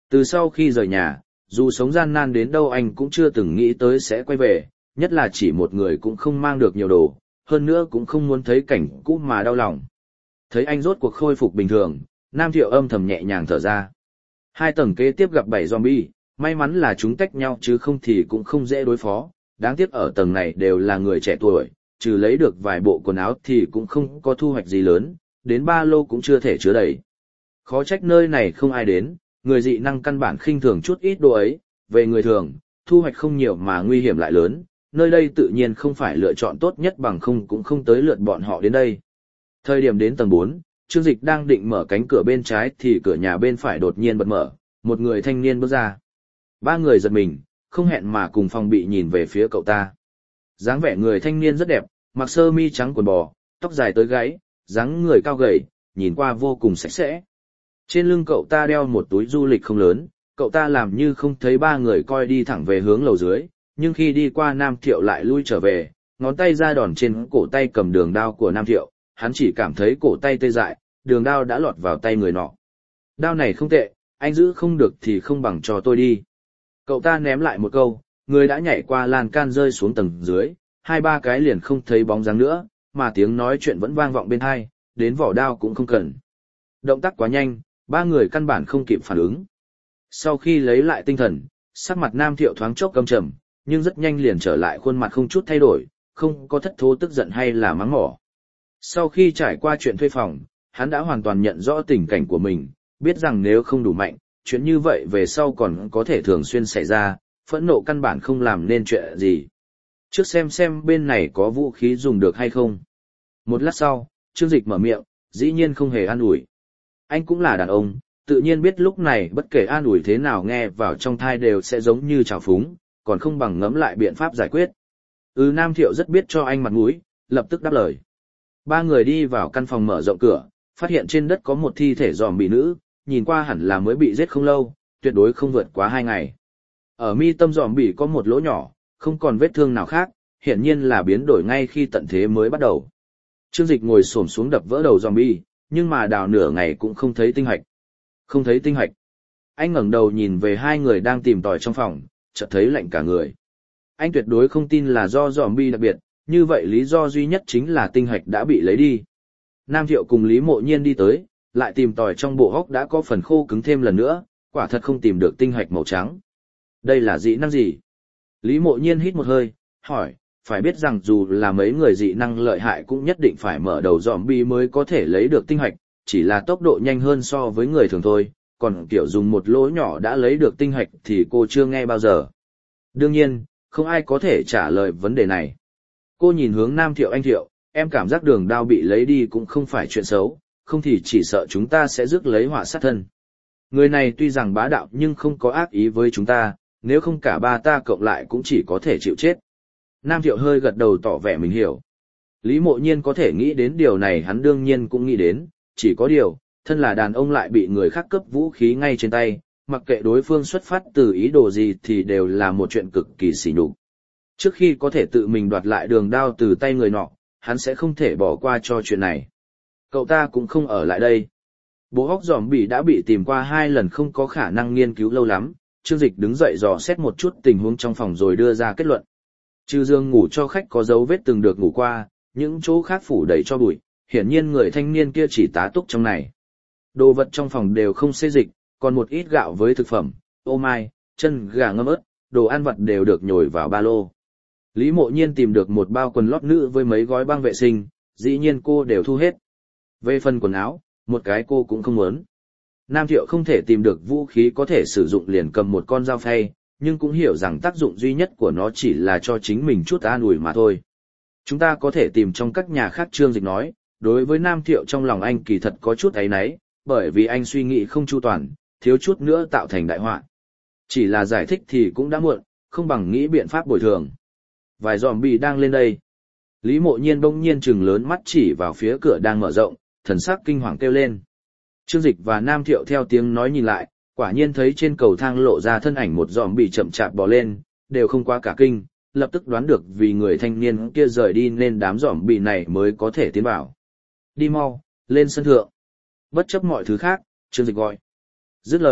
Từ sau khi rời nhà, dù sống gian nan đến đâu anh cũng chưa từng nghĩ tới sẽ quay về, nhất là chỉ một người cũng không mang được nhiều đồ, hơn nữa cũng không muốn thấy cảnh cũ mà đau lòng. Thấy anh rốt cuộc khôi phục bình thường, Nam Thiệu âm thầm nhẹ nhàng thở ra. 2 tầng kế tiếp gặp 7 zombie, may mắn là chúng tách nhau chứ không thì cũng không dễ đối phó, đáng tiếc ở tầng này đều là người trẻ tuổi, trừ lấy được vài bộ quần áo thì cũng không có thu hoạch gì lớn, đến ba lô cũng chưa thể chứa đầy. Khó trách nơi này không ai đến, người dị năng căn bản khinh thường chút ít đồ ấy, về người thường, thu hoạch không nhiều mà nguy hiểm lại lớn, nơi đây tự nhiên không phải lựa chọn tốt nhất bằng không cũng không tới lượt bọn họ đến đây. Thời điểm đến tầng 4, Trương Dịch đang định mở cánh cửa bên trái thì cửa nhà bên phải đột nhiên bật mở, một người thanh niên bước ra. 3 người giật mình, không hẹn mà cùng phòng bị nhìn về phía cậu ta. Dáng vẻ người thanh niên rất đẹp, mặc sơ mi trắng quần bò, tóc dài tới gáy, dáng người cao gầy, nhìn qua vô cùng sạch sẽ. Trên lưng cậu ta đeo một túi du lịch không lớn, cậu ta làm như không thấy 3 người coi đi thẳng về hướng lầu dưới, nhưng khi đi qua Nam Thiệu lại lui trở về, ngón tay ra đòn trên cổ tay cầm đường đao của Nam Thiệu, hắn chỉ cảm thấy cổ tay tê dại, đường đao đã lọt vào tay người nọ. Đao này không tệ, anh giữ không được thì không bằng cho tôi đi. Cậu ta ném lại một câu, người đã nhảy qua lan can rơi xuống tầng dưới, 2-3 cái liền không thấy bóng dáng nữa, mà tiếng nói chuyện vẫn vang vọng bên tai, đến vỏ đao cũng không cần. Động tác quá nhanh, 3 người căn bản không kịp phản ứng. Sau khi lấy lại tinh thần, sắc mặt Nam Thiệu thoáng chốc căm trầm, nhưng rất nhanh liền trở lại khuôn mặt không chút thay đổi, không có thất thố tức giận hay là mắng mỏ. Sau khi trải qua chuyện thuê phòng, hắn đã hoàn toàn nhận rõ tình cảnh của mình, biết rằng nếu không đủ mạnh, chuyện như vậy về sau còn có thể thường xuyên xảy ra, phẫn nộ căn bản không làm nên chuyện gì. Trước xem bên này có vũ khí dùng được hay không. Một lát sau, Trương Dịch mở miệng, dĩ nhiên không hề an ủi. Anh cũng là đàn ông, tự nhiên biết lúc này bất kể an ủi thế nào nghe vào trong thai đều sẽ giống như trào phúng, còn không bằng ngẫm lại biện pháp giải quyết. Nam Thiệu rất biết cho anh mặt mũi, lập tức đáp lời. 3 người đi vào căn phòng mở rộng cửa, phát hiện trên đất có một thi thể zombie nữ, nhìn qua hẳn là mới bị giết không lâu, tuyệt đối không vượt quá 2 ngày. Ở mi tâm zombie có một lỗ nhỏ, không còn vết thương nào khác, hiển nhiên là biến đổi ngay khi tận thế mới bắt đầu. Trương Dịch ngồi xổm xuống đập vỡ đầu zombie, nhưng mà đào nửa ngày cũng không thấy tinh hạch. Không thấy tinh hạch. Anh ngẩng đầu nhìn về 2 người đang tìm tòi trong phòng, chợt thấy lạnh cả người. Anh tuyệt đối không tin là do zombie đặc biệt, như vậy lý do duy nhất chính là tinh hạch đã bị lấy đi. Nam Thiệu cùng Lý Mộ Nhiên đi tới, lại tìm tòi trong bộ hốc đã có phần khô cứng thêm lần nữa, quả thật không tìm được tinh hạch màu trắng. Đây là dị năng gì? Lý Mộ Nhiên hít một hơi, hỏi, phải biết rằng dù là mấy người dị năng lợi hại cũng nhất định phải mở đầu zombie mới có thể lấy được tinh hạch, chỉ là tốc độ nhanh hơn so với người thường thôi, còn kiểu dùng một lỗ nhỏ đã lấy được tinh hạch thì cô chưa nghe bao giờ. Đương nhiên, không ai có thể trả lời vấn đề này. Cô nhìn hướng Nam Thiệu, anh Thiệu, em cảm giác đường đao bị lấy đi cũng không phải chuyện xấu, không thì chỉ sợ chúng ta sẽ rước lấy họa sát thân. Người này tuy rằng bá đạo nhưng không có ác ý với chúng ta, nếu không cả 3 ta cộng lại cũng chỉ có thể chịu chết. Nam Thiệu hơi gật đầu tỏ vẻ mình hiểu. Lý Mộ Nhiên có thể nghĩ đến điều này, hắn đương nhiên cũng nghĩ đến, chỉ có điều, thân là đàn ông lại bị người khác cấp vũ khí ngay trên tay, mặc kệ đối phương xuất phát từ ý đồ gì thì đều là một chuyện cực kỳ sỉ nhục. Trước khi có thể tự mình đoạt lại đường đao từ tay người nọ, hắn sẽ không thể bỏ qua cho chuyện này. Cậu ta cũng không ở lại đây. Bộ hốc zombie đã bị tìm qua 2 lần, không có khả năng nghiên cứu lâu lắm. Trương Dịch đứng dậy dò xét một chút tình huống trong phòng rồi đưa ra kết luận. Trừ giường ngủ cho khách có dấu vết từng được ngủ qua, những chỗ khác phủ đầy cho bụi, hiển nhiên người thanh niên kia chỉ tá túc trong này. Đồ vật trong phòng đều không xê dịch, còn một ít gạo với thực phẩm, ô mai, chân gà ngâm ớt, đồ ăn vặt đều được nhồi vào ba lô. Lý Mộ Nhiên tìm được một bao quần lót nữ với mấy gói băng vệ sinh, dĩ nhiên cô đều thu hết. Về phần quần áo, một cái cô cũng không muốn. Nam Thiệu không thể tìm được vũ khí có thể sử dụng liền cầm một con dao phay, nhưng cũng hiểu rằng tác dụng duy nhất của nó chỉ là cho chính mình chút an ủi mà thôi. Chúng ta có thể tìm trong các nhà khác, Trương Dịch nói, đối với Nam Thiệu trong lòng anh kỳ thật có chút áy náy, bởi vì anh suy nghĩ không chu toàn, thiếu chút nữa tạo thành đại họa. Chỉ là giải thích thì cũng đã muộn, không bằng nghĩ biện pháp bồi thường. Vài zombie đang lên đây. Lý Mộ Nhiên bỗng nhiên trừng lớn mắt chỉ vào phía cửa đang mở rộng, thần sắc kinh hoàng kêu lên. Trương Dịch và Nam Thiệu theo tiếng nói nhìn lại, quả nhiên thấy trên cầu thang lộ ra thân ảnh một zombie chậm chạp bò lên, đều không quá cả kinh, lập tức đoán được vì người thanh niên kia rời đi nên đám zombie này mới có thể tiến vào. Đi mau, lên sân thượng. Bất chấp mọi thứ khác, Trương Dịch gọi. Dứt lời,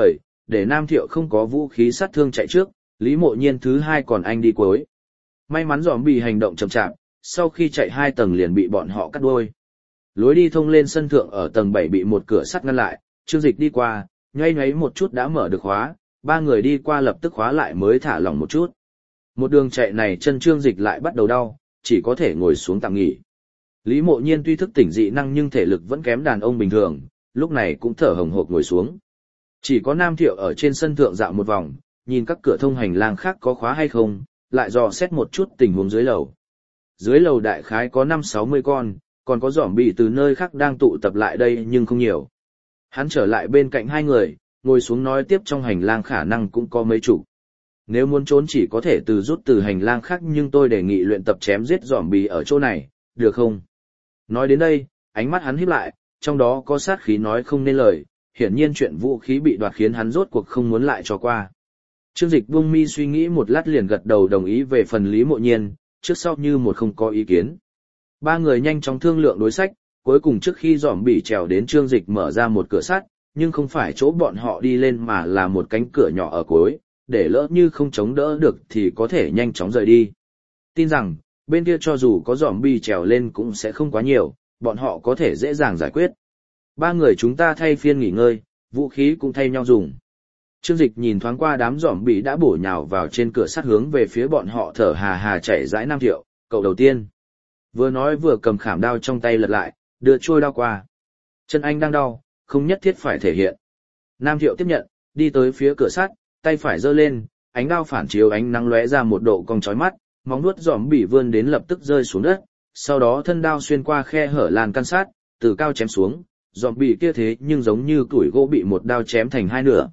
để Nam Thiệu không có vũ khí sát thương chạy trước, Lý Mộ Nhiên thứ hai còn anh đi cuối. May mắn zombie hành động chậm chạp, sau khi chạy 2 tầng liền bị bọn họ cắt đuôi. Lối đi thông lên sân thượng ở tầng 7 bị một cửa sắt ngăn lại, Trương Dịch đi qua, nhoay nhoáy một chút đã mở được khóa, 3 người đi qua lập tức khóa lại mới thả lỏng một chút. Một đường chạy này chân Trương Dịch lại bắt đầu đau, chỉ có thể ngồi xuống tạm nghỉ. Lý Mộ Nhiên tuy thức tỉnh dị năng nhưng thể lực vẫn kém đàn ông bình thường, lúc này cũng thở hồng hộc ngồi xuống. Chỉ có Nam Thiệu ở trên sân thượng dạo một vòng, nhìn các cửa thông hành lang khác có khóa hay không, lại dò xét một chút tình huống dưới lầu. Dưới lầu đại khái có 5-60 con, còn có zombie từ nơi khác đang tụ tập lại đây nhưng không nhiều. Hắn trở lại bên cạnh 2 người, ngồi xuống nói tiếp trong hành lang khả năng cũng có mấy chục. Nếu muốn trốn chỉ có thể rút từ hành lang khác nhưng tôi đề nghị luyện tập chém giết zombie ở chỗ này, được không? Nói đến đây, ánh mắt hắn híp lại, trong đó có sát khí nói không nên lời, hiển nhiên chuyện vũ khí bị đoạt khiến hắn rốt cuộc không muốn lại cho qua. Trương Dịch buông mi suy nghĩ một lát liền gật đầu đồng ý về phần Lý Mộ Nhiên, trước sau như một không có ý kiến. 3 người nhanh chóng thương lượng đối sách, cuối cùng trước khi zombie trèo đến Trương Dịch mở ra một cửa sắt, nhưng không phải chỗ bọn họ đi lên mà là một cánh cửa nhỏ ở cuối, để lỡ như không chống đỡ được thì có thể nhanh chóng rời đi. Tin rằng, bên kia cho dù có zombie trèo lên cũng sẽ không quá nhiều, bọn họ có thể dễ dàng giải quyết. 3 người chúng ta thay phiên nghỉ ngơi, vũ khí cũng thay nhau dùng. Trương Dịch nhìn thoáng qua đám zombie đã bổ nhào vào trên cửa sắt hướng về phía bọn họ thở hà hà chạy dãi Nam Thiệu, cậu đầu tiên. Vừa nói vừa cầm khảm đao trong tay lật lại, đưa trôi đao qua. Chân anh đang đau, không nhất thiết phải thể hiện. Nam Thiệu tiếp nhận, đi tới phía cửa sắt, tay phải giơ lên, ánh đao phản chiếu ánh nắng lóe ra một độ cong chói mắt, móng vuốt zombie vươn đến lập tức rơi xuống đất, sau đó thân đao xuyên qua khe hở lan can sát, từ cao chém xuống, zombie kia thế nhưng giống như củi gỗ bị một đao chém thành 2 nửa.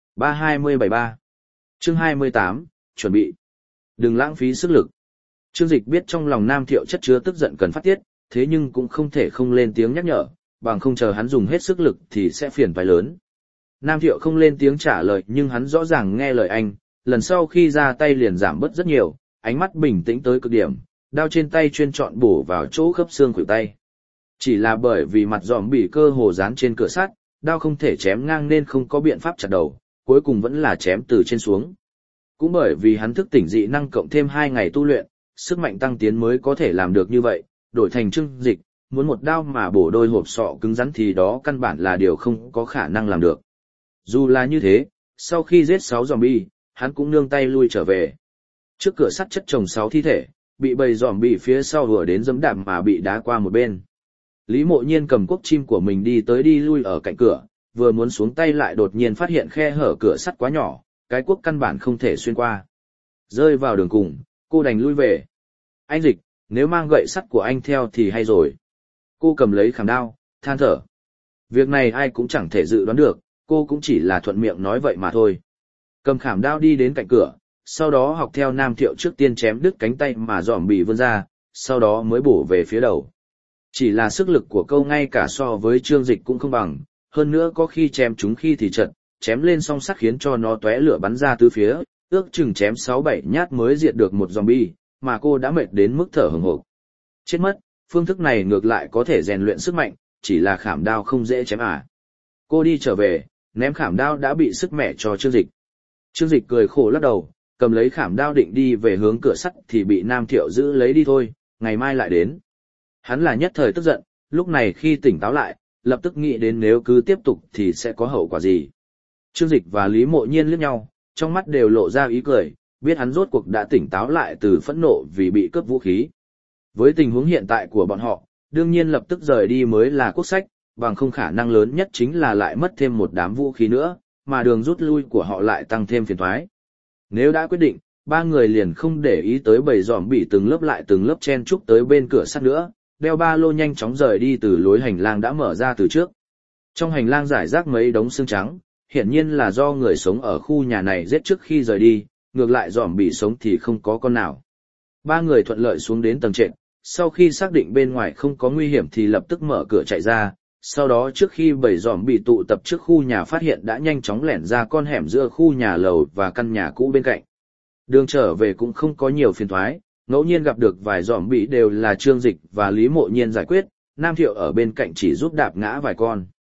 327-3 Chương 28, chuẩn bị. Đừng lãng phí sức lực. Trương Dịch biết trong lòng Nam Thiệu chất chứa tức giận cần phát tiết, thế nhưng cũng không thể không lên tiếng nhắc nhở, bằng không chờ hắn dùng hết sức lực thì sẽ phiền toái lớn. Nam Thiệu không lên tiếng trả lời nhưng hắn rõ ràng nghe lời anh, lần sau khi ra tay liền giảm bớt rất nhiều, ánh mắt bình tĩnh tới cực điểm, đao trên tay chuyên chọn bổ vào chỗ khớp xương khuỷu tay. Chỉ là bởi vì mặt zombie cơ hồ dán trên cửa sắt, đao không thể chém ngang nên không có biện pháp chặt đầu, cuối cùng vẫn là chém từ trên xuống. Cũng bởi vì hắn thức tỉnh dị năng cộng thêm 2 ngày tu luyện, sức mạnh tăng tiến mới có thể làm được như vậy, đổi thành Trương Dịch, muốn một đao mà bổ đôi hộp sọ cứng rắn thì đó căn bản là điều không có khả năng làm được. Dù là như thế, sau khi giết 6 zombie, hắn cũng nương tay lui trở về. Trước cửa sắt chất chồng 6 thi thể, bị bầy zombie phía sau đùa đến giẫm đạp mà bị đá qua một bên. Lý Mộ Nhiên cầm cuốc chim của mình đi tới đi lui ở cạnh cửa, vừa muốn xuống tay lại đột nhiên phát hiện khe hở cửa sắt quá nhỏ, cái cuốc căn bản không thể xuyên qua. Rơi vào đường cùng, cô đành lui về. Anh Dịch, nếu mang gậy sắt của anh theo thì hay rồi. Cô cầm lấy khảm đao, than thở. Việc này ai cũng chẳng thể dự đoán được, cô cũng chỉ là thuận miệng nói vậy mà thôi. Cầm khảm đao đi đến cạnh cửa, sau đó học theo Nam Thiệu trước tiên chém đứt cánh tay mà zombie vươn ra, sau đó mới bổ về phía đầu. Chỉ là sức lực của câu ngay cả so với Trương Dịch cũng không bằng, hơn nữa có khi chém chúng khi thì chật, chém lên song sắt khiến cho nó tóe lửa bắn ra tứ phía, ước chừng chém 6-7 nhát mới diệt được một zombie, mà cô đã mệt đến mức thở hổn hộc. Chết mất, phương thức này ngược lại có thể rèn luyện sức mạnh, chỉ là khảm đao không dễ chém à. Cô đi trở về, ném khảm đao đã bị sức mẻ cho Trương Dịch. Trương Dịch cười khổ lắc đầu, cầm lấy khảm đao định đi về hướng cửa sắt thì bị Nam Thiệu giữ lấy đi thôi, ngày mai lại đến. Hắn là nhất thời tức giận, lúc này khi tỉnh táo lại, lập tức nghĩ đến nếu cứ tiếp tục thì sẽ có hậu quả gì. Trương Dịch và Lý Mộ Nhiên liếc nhau, trong mắt đều lộ ra ý cười, biết hắn rốt cuộc đã tỉnh táo lại từ phẫn nộ vì bị cướp vũ khí. Với tình huống hiện tại của bọn họ, đương nhiên lập tức rời đi mới là quốc sách, bằng không khả năng lớn nhất chính là lại mất thêm một đám vũ khí nữa, mà đường rút lui của họ lại tăng thêm phiền toái. Nếu đã quyết định, 3 người liền không để ý tới bầy zombie từng lớp lại từng lớp chen chúc tới bên cửa sắt nữa, đeo ba lô nhanh chóng rời đi từ lối hành lang đã mở ra từ trước. Trong hành lang rải rác mấy đống xương trắng, hiển nhiên là do người sống ở khu nhà này giết trước khi rời đi, ngược lại zombie sống thì không có con nào. 3 người thuận lợi xuống đến tầng trệt, sau khi xác định bên ngoài không có nguy hiểm thì lập tức mở cửa chạy ra, sau đó trước khi bầy zombie tụ tập trước khu nhà phát hiện đã nhanh chóng lẻn ra con hẻm giữa khu nhà lầu và căn nhà cũ bên cạnh. Đường trở về cũng không có nhiều phiền toái, ngẫu nhiên gặp được vài zombie đều là Trương Dịch và Lý Mộ Nhiên giải quyết, Nam Thiệu ở bên cạnh chỉ giúp đạp ngã vài con.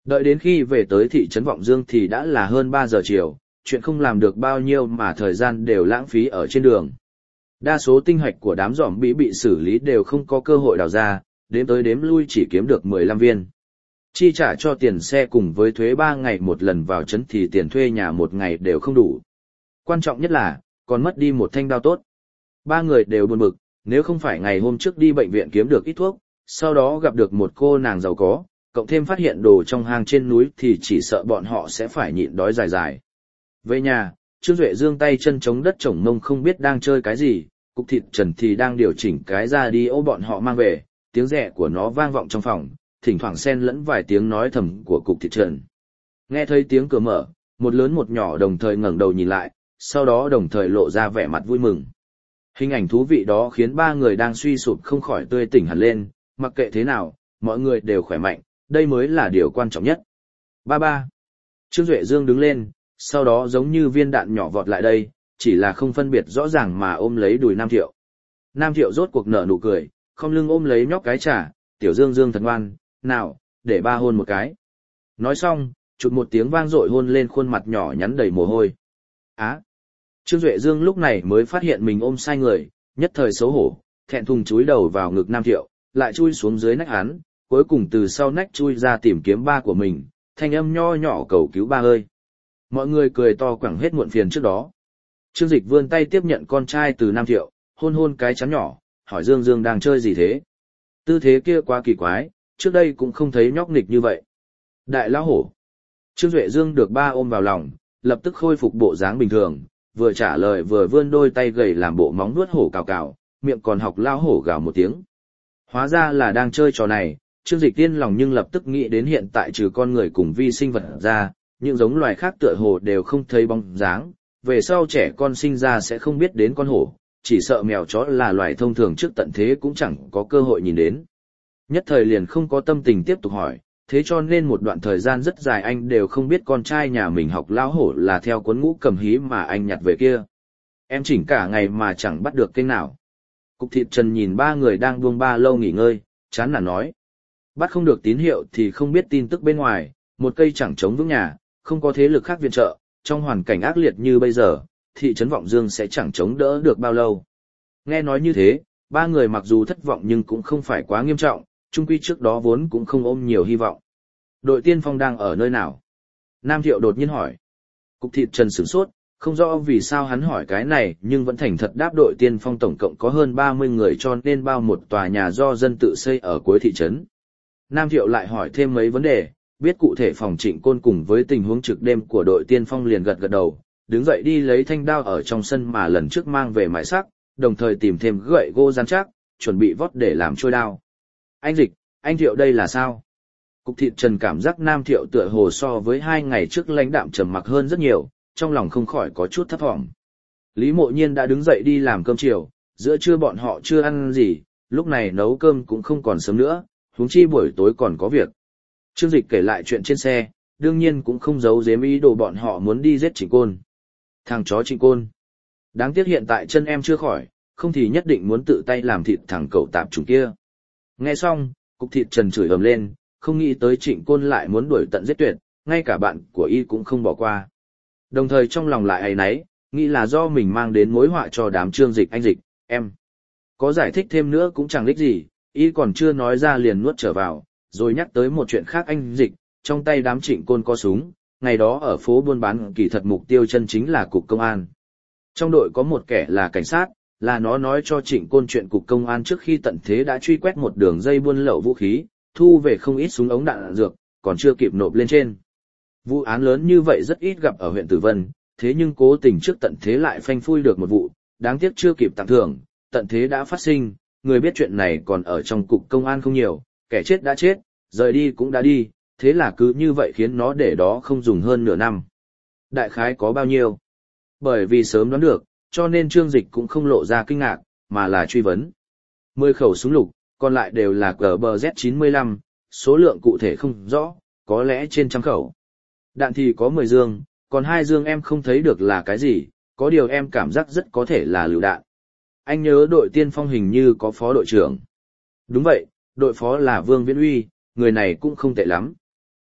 Đợi đến khi về tới thị trấn Vọng Dương thì đã là hơn 3 giờ chiều, chuyện không làm được bao nhiêu mà thời gian đều lãng phí ở trên đường. Đa số tinh hạch của đám giỏm bị xử lý đều không có cơ hội đào ra, đếm tới đếm lui chỉ kiếm được 15 viên. Chi trả cho tiền xe cùng với thuế 3 ngày một lần vào trấn thì tiền thuê nhà một ngày đều không đủ. Quan trọng nhất là, còn mất đi một thanh đao tốt. Ba người đều buồn bực, nếu không phải ngày hôm trước đi bệnh viện kiếm được ít thuốc, sau đó gặp được một cô nàng giàu có, cộng thêm phát hiện đồ trong hang trên núi thì chỉ sợ bọn họ sẽ phải nhịn đói dài dài. Về nhà, Trương Duệ giương tay chân chống đất chổng mông không biết đang chơi cái gì, Cục Thịt Trần thì đang điều chỉnh cái ra đi ô bọn họ mang về, tiếng rẹ của nó vang vọng trong phòng, thỉnh thoảng xen lẫn vài tiếng nói thầm của Cục Thịt Trần. Nghe thấy tiếng cửa mở, một lớn một nhỏ đồng thời ngẩng đầu nhìn lại, sau đó đồng thời lộ ra vẻ mặt vui mừng. Hình ảnh thú vị đó khiến ba người đang suy sụp không khỏi tươi tỉnh hẳn lên, mặc kệ thế nào, mọi người đều khỏe mạnh, đây mới là điều quan trọng nhất. Ba ba. Trương Duệ Dương đứng lên, sau đó giống như viên đạn nhỏ vọt lại đây, chỉ là không phân biệt rõ ràng mà ôm lấy đùi Nam Thiệu. Nam Thiệu rốt cuộc nở nụ cười, không lưng ôm lấy nhóc cái trả, tiểu Dương Dương thật ngoan, nào, để ba hôn một cái. Nói xong, chụt một tiếng vang dội hôn lên khuôn mặt nhỏ nhắn đầy mồ hôi. Á! Trương Duệ Dương lúc này mới phát hiện mình ôm sai người, nhất thời xấu hổ, thẹn thùng chúi đầu vào ngực Nam Thiệu, lại chui xuống dưới nách hắn, cuối cùng từ sau nách chui ra tìm kiếm ba của mình, thanh âm nho nhỏ cầu cứu ba ơi. Mọi người cười to quẳng hết muộn phiền trước đó. Trương Dịch vươn tay tiếp nhận con trai từ Nam Thiệu, hôn hôn cái chắn nhỏ, hỏi Dương Dương đang chơi gì thế? Tư thế kia quá kỳ quái, trước đây cũng không thấy nhóc nghịch như vậy. Đại lão hổ. Trương Duệ Dương được ba ôm vào lòng, lập tức khôi phục bộ dáng bình thường, vừa trả lời vừa vươn đôi tay gầy làm bộ móng vuốt hổ cào cào, miệng còn học lao hổ gào một tiếng. Hóa ra là đang chơi trò này, Trương Dịch tiên lòng nhưng lập tức nghĩ đến hiện tại trừ con người cùng vi sinh vật ra, những giống loài khác tựa hồ đều không thấy bóng dáng, về sau trẻ con sinh ra sẽ không biết đến con hổ, chỉ sợ mèo chó là loài thông thường trước tận thế cũng chẳng có cơ hội nhìn đến. Nhất thời liền không có tâm tình tiếp tục hỏi, thế cho nên một đoạn thời gian rất dài anh đều không biết con trai nhà mình học lão hổ là theo cuốn ngũ cầm hí mà anh nhặt về kia. Em chỉnh cả ngày mà chẳng bắt được kênh nào. Cục Thịt Trần nhìn ba người đang buông ba lâu nghỉ ngơi, chán nản nói. Bắt không được tín hiệu thì không biết tin tức bên ngoài, một cây chẳng chống vững nhà, không có thế lực khác viện trợ, trong hoàn cảnh ác liệt như bây giờ, thị trấn Vọng Dương sẽ chẳng chống đỡ được bao lâu. Nghe nói như thế, ba người mặc dù thất vọng nhưng cũng không phải quá nghiêm trọng, chung quy trước đó vốn cũng không ôm nhiều hy vọng. Đội tiên phong đang ở nơi nào? Nam Thiệu đột nhiên hỏi. Cục Thịt Trần sửng sốt, không rõ vì sao hắn hỏi cái này nhưng vẫn thành thật đáp đội tiên phong tổng cộng có hơn 30 người cho nên bao một tòa nhà do dân tự xây ở cuối thị trấn. Nam Thiệu lại hỏi thêm mấy vấn đề, biết cụ thể phòng Trịnh Côn cùng với tình huống trực đêm của đội tiên phong liền gật gật đầu, đứng dậy đi lấy thanh đao ở trong sân mà lần trước mang về mài sắc, đồng thời tìm thêm gậy gỗ rắn chắc, chuẩn bị vót để làm trôi đao. Anh Dịch, anh Thiệu đây là sao? Cục Thịt Trần cảm giác Nam Thiệu tựa hồ so với 2 ngày trước lãnh đạm trầm mặc hơn rất nhiều, trong lòng không khỏi có chút thấp thỏm. Lý Mộ Nhiên đã đứng dậy đi làm cơm chiều, giữa trưa bọn họ chưa ăn gì, lúc này nấu cơm cũng không còn sớm nữa, huống chi buổi tối còn có việc. Trương Dịch kể lại chuyện trên xe, đương nhiên cũng không giấu giếm ý đồ bọn họ muốn đi giết Trịnh Côn. Thằng chó Trịnh Côn. Đáng tiếc hiện tại chân em chưa khỏi, không thì nhất định muốn tự tay làm thịt thằng cậu tạp chủng kia. Nghe xong, Cục Thịt Trần chửi ầm lên, không nghĩ tới Trịnh Côn lại muốn đuổi tận giết tuyệt, ngay cả bạn của y cũng không bỏ qua. Đồng thời trong lòng lại áy náy, nghĩ là do mình mang đến mối họa cho đám Trương Dịch anh Dịch, em. Có giải thích thêm nữa cũng chẳng đích gì, y còn chưa nói ra liền nuốt trở vào, rồi nhắc tới một chuyện khác anh Dịch, trong tay đám Trịnh Côn có súng, ngày đó ở phố buôn bán kỳ thật mục tiêu chân chính là cục công an. Trong đội có một kẻ là cảnh sát, là nó nói cho Trịnh Côn chuyện cục công an trước khi tận thế đã truy quét một đường dây buôn lậu vũ khí, thu về không ít súng ống đạn dược, còn chưa kịp nộp lên trên. Vụ án lớn như vậy rất ít gặp ở huyện Tử Vân, thế nhưng cố tình trước tận thế lại phanh phui được một vụ, đáng tiếc chưa kịp tặng thưởng, tận thế đã phát sinh, người biết chuyện này còn ở trong cục công an không nhiều, kẻ chết đã chết, rời đi cũng đã đi, thế là cứ như vậy khiến nó để đó không dùng hơn nửa năm. Đại khái có bao nhiêu? Bởi vì sớm đoán được, cho nên Trương Dịch cũng không lộ ra kinh ngạc, mà là truy vấn. 10 khẩu súng lục, còn lại đều là GBZ-95, số lượng cụ thể không rõ, có lẽ trên trăm khẩu. Đạn thì có 10 dương, còn 2 dương em không thấy được là cái gì, có điều em cảm giác rất có thể là lựu đạn. Anh nhớ đội tiên phong hình như có phó đội trưởng. Đúng vậy, đội phó là Vương Viễn Uy, người này cũng không tệ lắm.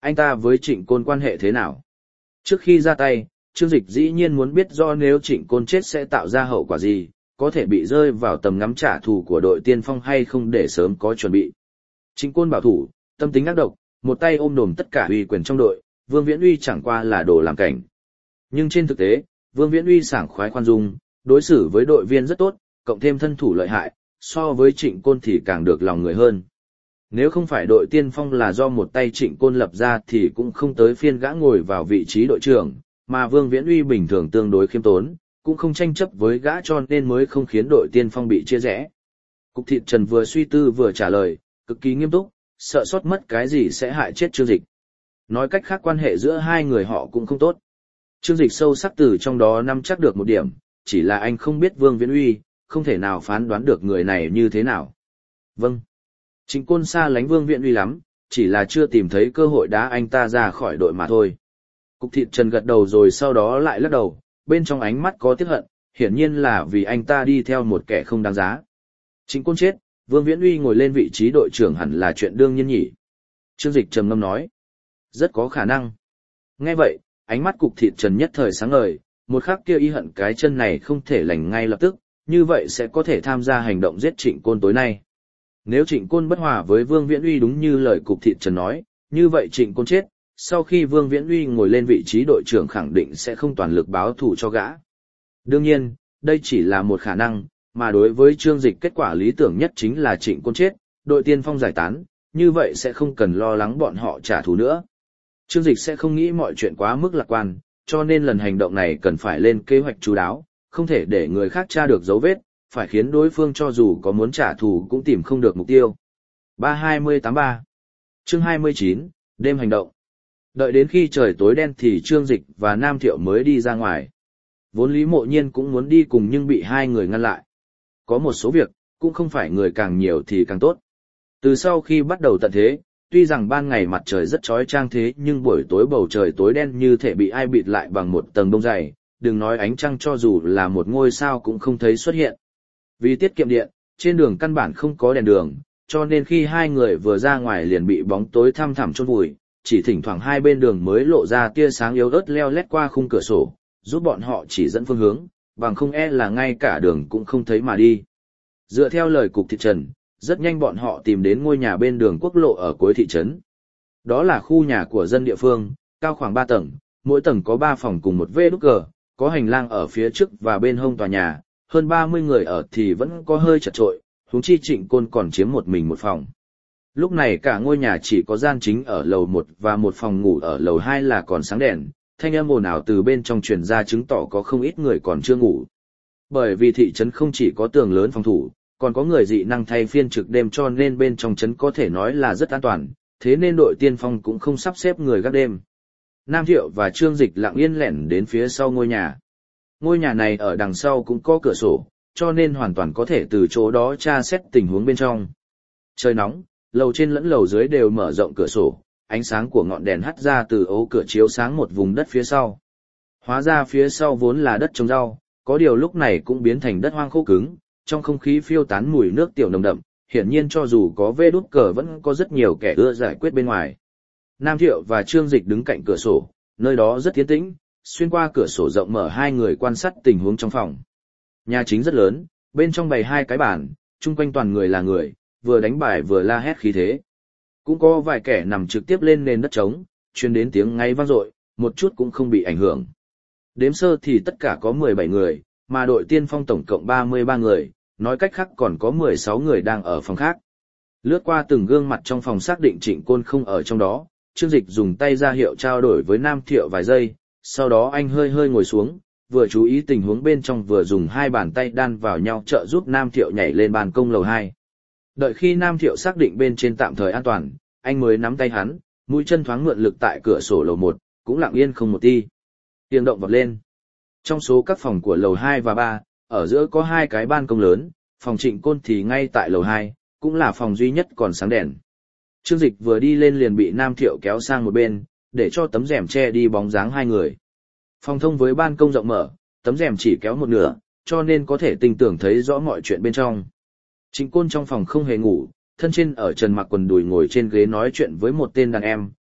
Anh ta với Trịnh Côn quan hệ thế nào? Trước khi ra tay, Trương Dịch dĩ nhiên muốn biết rõ nếu Trịnh Côn chết sẽ tạo ra hậu quả gì, có thể bị rơi vào tầm ngắm trả thù của đội tiên phong hay không để sớm có chuẩn bị. Trịnh Côn bảo thủ, tâm tính ác độc, một tay ôm đồm tất cả uy quyền trong đội, Vương Viễn Uy chẳng qua là đồ làm cảnh. Nhưng trên thực tế, Vương Viễn Uy sảng khoái khoan dung, đối xử với đội viên rất tốt, cộng thêm thân thủ lợi hại, so với Trịnh Côn thì càng được lòng người hơn. Nếu không phải đội tiên phong là do một tay Trịnh Côn lập ra thì cũng không tới phiên gã ngồi vào vị trí đội trưởng, mà Vương Viễn Uy bình thường tương đối khiêm tốn, cũng không tranh chấp với gã cho nên mới không khiến đội tiên phong bị chia rẽ. Cục Thịt Trần vừa suy tư vừa trả lời, cực kỳ nghiêm túc, sợ sót mất cái gì sẽ hại chết Trương Dịch. Nói cách khác quan hệ giữa hai người họ cũng không tốt. Trương Dịch sâu sắc từ trong đó nắm chắc được một điểm, chỉ là anh không biết Vương Viễn Uy, không thể nào phán đoán được người này như thế nào. Vâng. Trịnh Côn xa lánh Vương Viễn Uy lắm, chỉ là chưa tìm thấy cơ hội đá anh ta ra khỏi đội mà thôi. Cục Thịt Trần gật đầu rồi sau đó lại lắc đầu, bên trong ánh mắt có tiếc hận, hiển nhiên là vì anh ta đi theo một kẻ không đáng giá. Trịnh Côn chết, Vương Viễn Uy ngồi lên vị trí đội trưởng hẳn là chuyện đương nhiên nhỉ. Trương Dịch trầm ngâm nói. Rất có khả năng. Nghe vậy, ánh mắt Cục Thịt Trần nhất thời sáng ngời, một khắc kia y hận cái chân này không thể lành ngay lập tức, như vậy sẽ có thể tham gia hành động giết Trịnh Côn tối nay. Nếu Trịnh Côn bất hòa với Vương Viễn Uy đúng như lời Cục Thịt Trần nói, như vậy Trịnh Côn chết, sau khi Vương Viễn Uy ngồi lên vị trí đội trưởng khẳng định sẽ không toàn lực báo thù cho gã. Đương nhiên, đây chỉ là một khả năng, mà đối với Trương Dịch kết quả lý tưởng nhất chính là Trịnh Côn chết, đội tiên phong giải tán, như vậy sẽ không cần lo lắng bọn họ trả thù nữa. Trương Dịch sẽ không nghĩ mọi chuyện quá mức lạc quan, cho nên lần hành động này cần phải lên kế hoạch chú đáo, không thể để người khác tra được dấu vết, phải khiến đối phương cho dù có muốn trả thù cũng tìm không được mục tiêu. 3283 Chương 29, đêm hành động. Đợi đến khi trời tối đen thì Trương Dịch và Nam Thiệu mới đi ra ngoài. Vốn Lý Mộ Nhiên cũng muốn đi cùng nhưng bị hai người ngăn lại. Có một số việc, cũng không phải người càng nhiều thì càng tốt. Từ sau khi bắt đầu tận thế, tuy rằng ban ngày mặt trời rất chói chang thế nhưng buổi tối bầu trời tối đen như thể bị ai bịt lại bằng một tầng bông dày, đừng nói ánh trăng cho dù là một ngôi sao cũng không thấy xuất hiện. Vì tiết kiệm điện, trên đường căn bản không có đèn đường, cho nên khi hai người vừa ra ngoài liền bị bóng tối thăm thẳm chôn vùi, chỉ thỉnh thoảng hai bên đường mới lộ ra tia sáng yếu ớt leo lét qua khung cửa sổ, giúp bọn họ chỉ dẫn phương hướng, bằng không e là ngay cả đường cũng không thấy mà đi. Dựa theo lời Cục Thịt Trần, rất nhanh bọn họ tìm đến ngôi nhà bên đường quốc lộ ở cuối thị trấn. Đó là khu nhà của dân địa phương, cao khoảng 3 tầng, mỗi tầng có 3 phòng cùng một vê đúc cờ, có hành lang ở phía trước và bên hông tòa nhà, hơn 30 người ở thì vẫn có hơi chật chội, huống chi Trịnh Côn còn chiếm một mình một phòng. Lúc này cả ngôi nhà chỉ có gian chính ở lầu 1 và một phòng ngủ ở lầu 2 là còn sáng đèn, thanh âm ồn ào từ bên trong truyền ra chứng tỏ có không ít người còn chưa ngủ. Bởi vì thị trấn không chỉ có tường lớn phòng thủ, còn có người dị năng thay phiên trực đêm cho nên bên trong trấn có thể nói là rất an toàn, thế nên đội tiên phong cũng không sắp xếp người gác đêm. Nam Thiệu và Trương Dịch lặng yên lẻn đến phía sau ngôi nhà. Ngôi nhà này ở đằng sau cũng có cửa sổ, cho nên hoàn toàn có thể từ chỗ đó tra xét tình huống bên trong. Trời nóng, lầu trên lẫn lầu dưới đều mở rộng cửa sổ, ánh sáng của ngọn đèn hắt ra từ ố cửa chiếu sáng một vùng đất phía sau. Hóa ra phía sau vốn là đất trồng rau, có điều lúc này cũng biến thành đất hoang khô cứng, trong không khí phiêu tán mùi nước tiểu nồng đậm, hiển nhiên cho dù có vê đút cờ vẫn có rất nhiều kẻ ưa giải quyết bên ngoài. Nam Thiệu và Trương Dịch đứng cạnh cửa sổ, nơi đó rất yên tĩnh, xuyên qua cửa sổ rộng mở hai người quan sát tình huống trong phòng. Nhà chính rất lớn, bên trong bày hai cái bàn, chung quanh toàn người là người, vừa đánh bài vừa la hét khí thế. Cũng có vài kẻ nằm trực tiếp lên nền đất trống, truyền đến tiếng ngáy vang dội, một chút cũng không bị ảnh hưởng. Đếm sơ thì tất cả có 17 người, mà đội tiên phong tổng cộng 33 người, nói cách khác còn có 16 người đang ở phòng khác. Lướt qua từng gương mặt trong phòng xác định Trịnh Côn không ở trong đó, Trương Dịch dùng tay ra hiệu trao đổi với Nam Thiệu vài giây, sau đó anh hơi hơi ngồi xuống, vừa chú ý tình huống bên trong vừa dùng hai bàn tay đan vào nhau trợ giúp Nam Thiệu nhảy lên ban công lầu 2. Đợi khi Nam Thiệu xác định bên trên tạm thời an toàn, anh mới nắm tay hắn, mũi chân thoáng mượn lực tại cửa sổ lầu 1, cũng lặng yên không một ti. Tiếng động vọt lên. Trong số các phòng của lầu 2 và 3, ở giữa có hai cái ban công lớn, phòng Trịnh Côn thì ngay tại lầu 2, cũng là phòng duy nhất còn sáng đèn. Trương Dịch vừa đi lên liền bị Nam Thiệu kéo sang một bên, để cho tấm rèm che đi bóng dáng hai người. Phòng thông với ban công rộng mở, tấm rèm chỉ kéo một nửa, cho nên có thể tinh tưởng thấy rõ mọi chuyện bên trong. Trịnh Côn trong phòng không hề ngủ, thân trên ở trần mặc quần đùi ngồi trên ghế nói chuyện với một tên đàn em,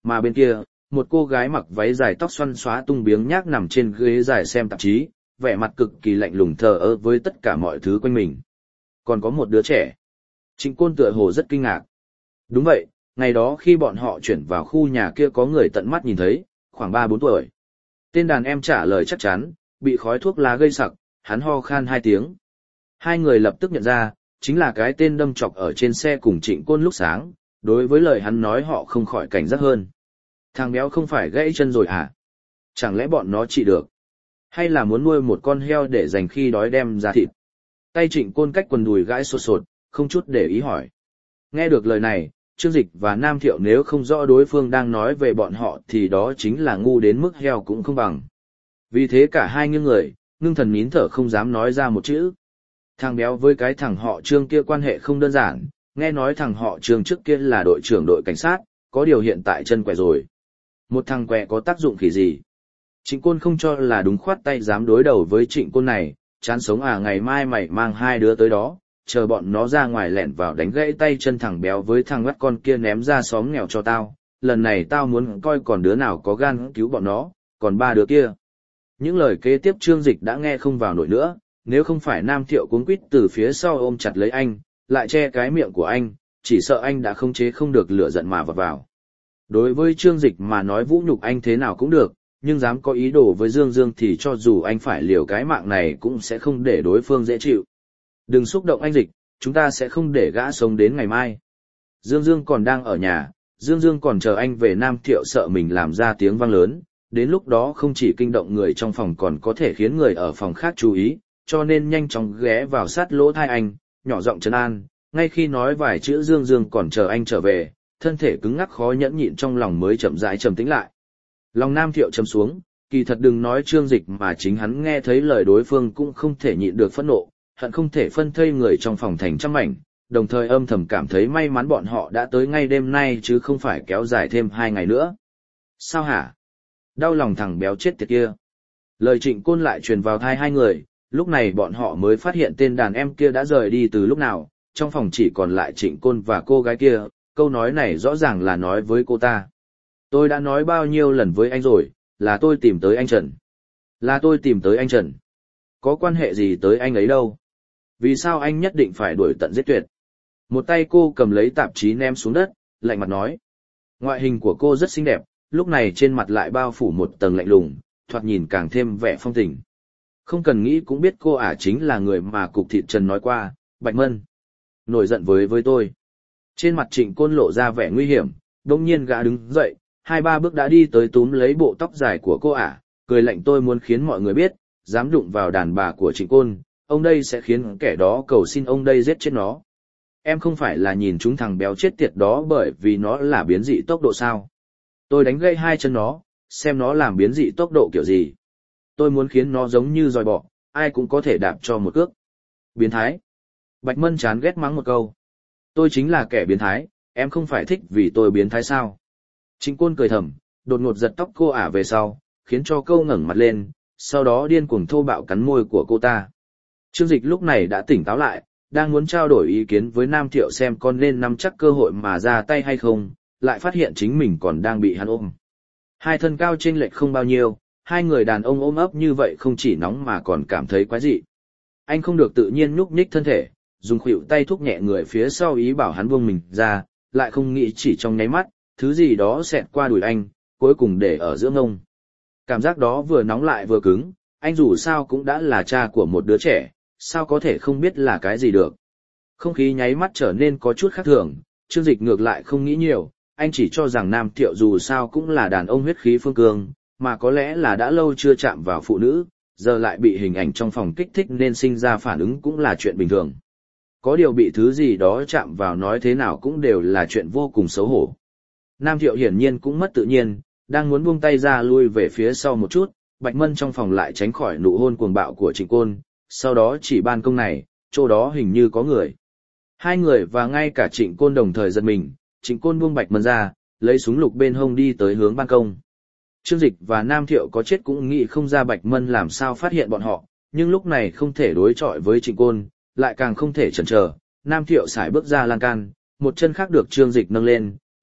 mà bên kia, một cô gái mặc váy dài tóc xoăn xóa tung biếng nhác nằm trên ghế dài xem tạp chí, vẻ mặt cực kỳ lạnh lùng thờ ơ với tất cả mọi thứ quanh mình. Còn có một đứa trẻ. Trịnh Côn tựa hồ rất kinh ngạc. Đúng vậy, ngày đó khi bọn họ chuyển vào khu nhà kia có người tận mắt nhìn thấy, khoảng 3-4 tuổi. Tên đàn em trả lời chắc chắn, bị khói thuốc lá gây sặc, hắn ho khan 2 tiếng. Hai người lập tức nhận ra, chính là cái tên đâm chọc ở trên xe cùng Trịnh Côn lúc sáng, đối với lời hắn nói họ không khỏi cảnh giác hơn. Thằng béo không phải gãy chân rồi à? Chẳng lẽ bọn nó trị được? Hay là muốn nuôi một con heo để dành khi đói đem ra thịt? Tay Trịnh Côn cách quần đùi gãi sột sột, không chút để ý hỏi. Nghe được lời này, Trương Dịch và Nam Thiệu nếu không rõ đối phương đang nói về bọn họ thì đó chính là ngu đến mức heo cũng không bằng. Vì thế cả hai nghiêng người, ngưng thần nín thở không dám nói ra một chữ. Thằng béo với cái thằng họ Trương kia quan hệ không đơn giản, nghe nói thằng họ Trương trước kia là đội trưởng đội cảnh sát, có điều hiện tại chân quẻ rồi. Một thằng quẻ có tác dụng khỉ gì? Trịnh Côn không cho là đúng, khoát tay dám đối đầu với Trịnh Côn này, chán sống à, ngày mai mày mang hai đứa tới đó, chờ bọn nó ra ngoài lẹn vào đánh gãy tay chân thằng béo với thằng ngắt con kia ném ra xóm nghèo cho tao, lần này tao muốn coi còn đứa nào có gan cứu bọn nó, còn 3 đứa kia. Những lời kế tiếp Trương Dịch đã nghe không vào nổi nữa, nếu không phải Nam Thiệu cuống quýt từ phía sau ôm chặt lấy anh, lại che cái miệng của anh, chỉ sợ anh đã không chế không được lửa giận mà vọt vào. Đối với Trương Dịch mà nói vũ nhục anh thế nào cũng được, nhưng dám có ý đồ với Dương Dương thì cho dù anh phải liều cái mạng này cũng sẽ không để đối phương dễ chịu. Đừng xúc động anh Dịch, chúng ta sẽ không để gã sống đến ngày mai. Dương Dương còn đang ở nhà, Dương Dương còn chờ anh về. Nam Thiệu sợ mình làm ra tiếng vang lớn, đến lúc đó không chỉ kinh động người trong phòng còn có thể khiến người ở phòng khác chú ý, cho nên nhanh chóng ghé vào sát lỗ tai anh, nhỏ giọng trấn an. Ngay khi nói vài chữ Dương Dương còn chờ anh trở về, thân thể cứng ngắc khó nhẫn nhịn trong lòng mới chậm rãi trầm tĩnh lại. Lòng Nam Thiệu trầm xuống, kỳ thật đừng nói Trương Dịch mà chính hắn nghe thấy lời đối phương cũng không thể nhịn được phẫn nộ, hận không thể phân thây người trong phòng thành trăm mảnh, đồng thời âm thầm cảm thấy may mắn bọn họ đã tới ngay đêm nay chứ không phải kéo dài thêm 2 ngày nữa. Sao hả? Đau lòng thằng béo chết tiệt kia. Lời Trịnh Côn lại truyền vào tai hai người, lúc này bọn họ mới phát hiện tên đàn em kia đã rời đi từ lúc nào, trong phòng chỉ còn lại Trịnh Côn và cô gái kia, câu nói này rõ ràng là nói với cô ta. Tôi đã nói bao nhiêu lần với anh rồi, là tôi tìm tới anh Trần. Là tôi tìm tới anh Trần. Có quan hệ gì tới anh ấy đâu? Vì sao anh nhất định phải đuổi tận giết tuyệt? Một tay cô cầm lấy tạp chí ném xuống đất, lạnh mặt nói. Ngoại hình của cô rất xinh đẹp, lúc này trên mặt lại bao phủ một tầng lạnh lùng, thoạt nhìn càng thêm vẻ phong tình. Không cần nghĩ cũng biết cô ả chính là người mà Cục Thịt Trần nói qua, Bạch Mân. Nổi giận với tôi. Trên mặt Trịnh Côn lộ ra vẻ nguy hiểm, đông nhiên gã đứng dậy, 2-3 bước đã đi tới túm lấy bộ tóc dài của cô ả, cười lạnh. Tôi muốn khiến mọi người biết, dám đụng vào đàn bà của Trịnh Côn, ông đây sẽ khiến kẻ đó cầu xin ông đây giết chết nó. Em không phải là nhìn chúng thằng béo chết tiệt đó bởi vì nó là biến dị tốc độ sao? Tôi đánh gãy 2 chân nó, xem nó làm biến dị tốc độ kiểu gì. Tôi muốn khiến nó giống như dòi bọ, ai cũng có thể đạp cho một cước. Biến thái. Bạch Mân chán ghét mắng một câu. Tôi chính là kẻ biến thái, em không phải thích vì tôi biến thái sao? Trịnh Côn cười thầm, đột ngột giật tóc cô ả về sau, khiến cho câu ngẩng mặt lên, sau đó điên cuồng thô bạo cắn môi của cô ta. Trương Dịch lúc này đã tỉnh táo lại, đang muốn trao đổi ý kiến với Nam Thiệu xem con nên nắm chắc cơ hội mà ra tay hay không, lại phát hiện chính mình còn đang bị hắn ôm. Hai thân cao chênh lệch không bao nhiêu, hai người đàn ông ôm ấp như vậy không chỉ nóng mà còn cảm thấy quái dị. Anh không được tự nhiên nhúc nhích thân thể, dùng khuỷu tay thúc nhẹ người phía sau ý bảo hắn buông mình ra, lại không nghĩ chỉ trong nháy mắt, thứ gì đó xẹt qua đùi anh, cuối cùng để ở giữa ngông. Cảm giác đó vừa nóng lại vừa cứng, anh dù sao cũng đã là cha của một đứa trẻ, sao có thể không biết là cái gì được. Không khí nháy mắt trở nên có chút khác thường, Trương Dịch ngược lại không nghĩ nhiều, anh chỉ cho rằng Nam Thiệu dù sao cũng là đàn ông huyết khí phương cương, mà có lẽ là đã lâu chưa chạm vào phụ nữ, giờ lại bị hình ảnh trong phòng kích thích nên sinh ra phản ứng cũng là chuyện bình thường. Có điều bị thứ gì đó chạm vào nói thế nào cũng đều là chuyện vô cùng xấu hổ. Nam Thiệu hiển nhiên cũng mất tự nhiên, đang muốn buông tay ra lui về phía sau một chút, Bạch Mân trong phòng lại tránh khỏi nụ hôn cuồng bạo của Trịnh Côn, sau đó chỉ ban công này, chỗ đó hình như có người. Hai người và ngay cả Trịnh Côn đồng thời giật mình, Trịnh Côn buông Bạch Mân ra, lấy súng lục bên hông đi tới hướng ban công. Trương Dịch và Nam Thiệu có chết cũng nghĩ không ra Bạch Mân làm sao phát hiện bọn họ, nhưng lúc này không thể đối chọi với Trịnh Côn, lại càng không thể chần chờ. Nam Thiệu sải bước ra lan can, một chân khác được Trương Dịch nâng lên,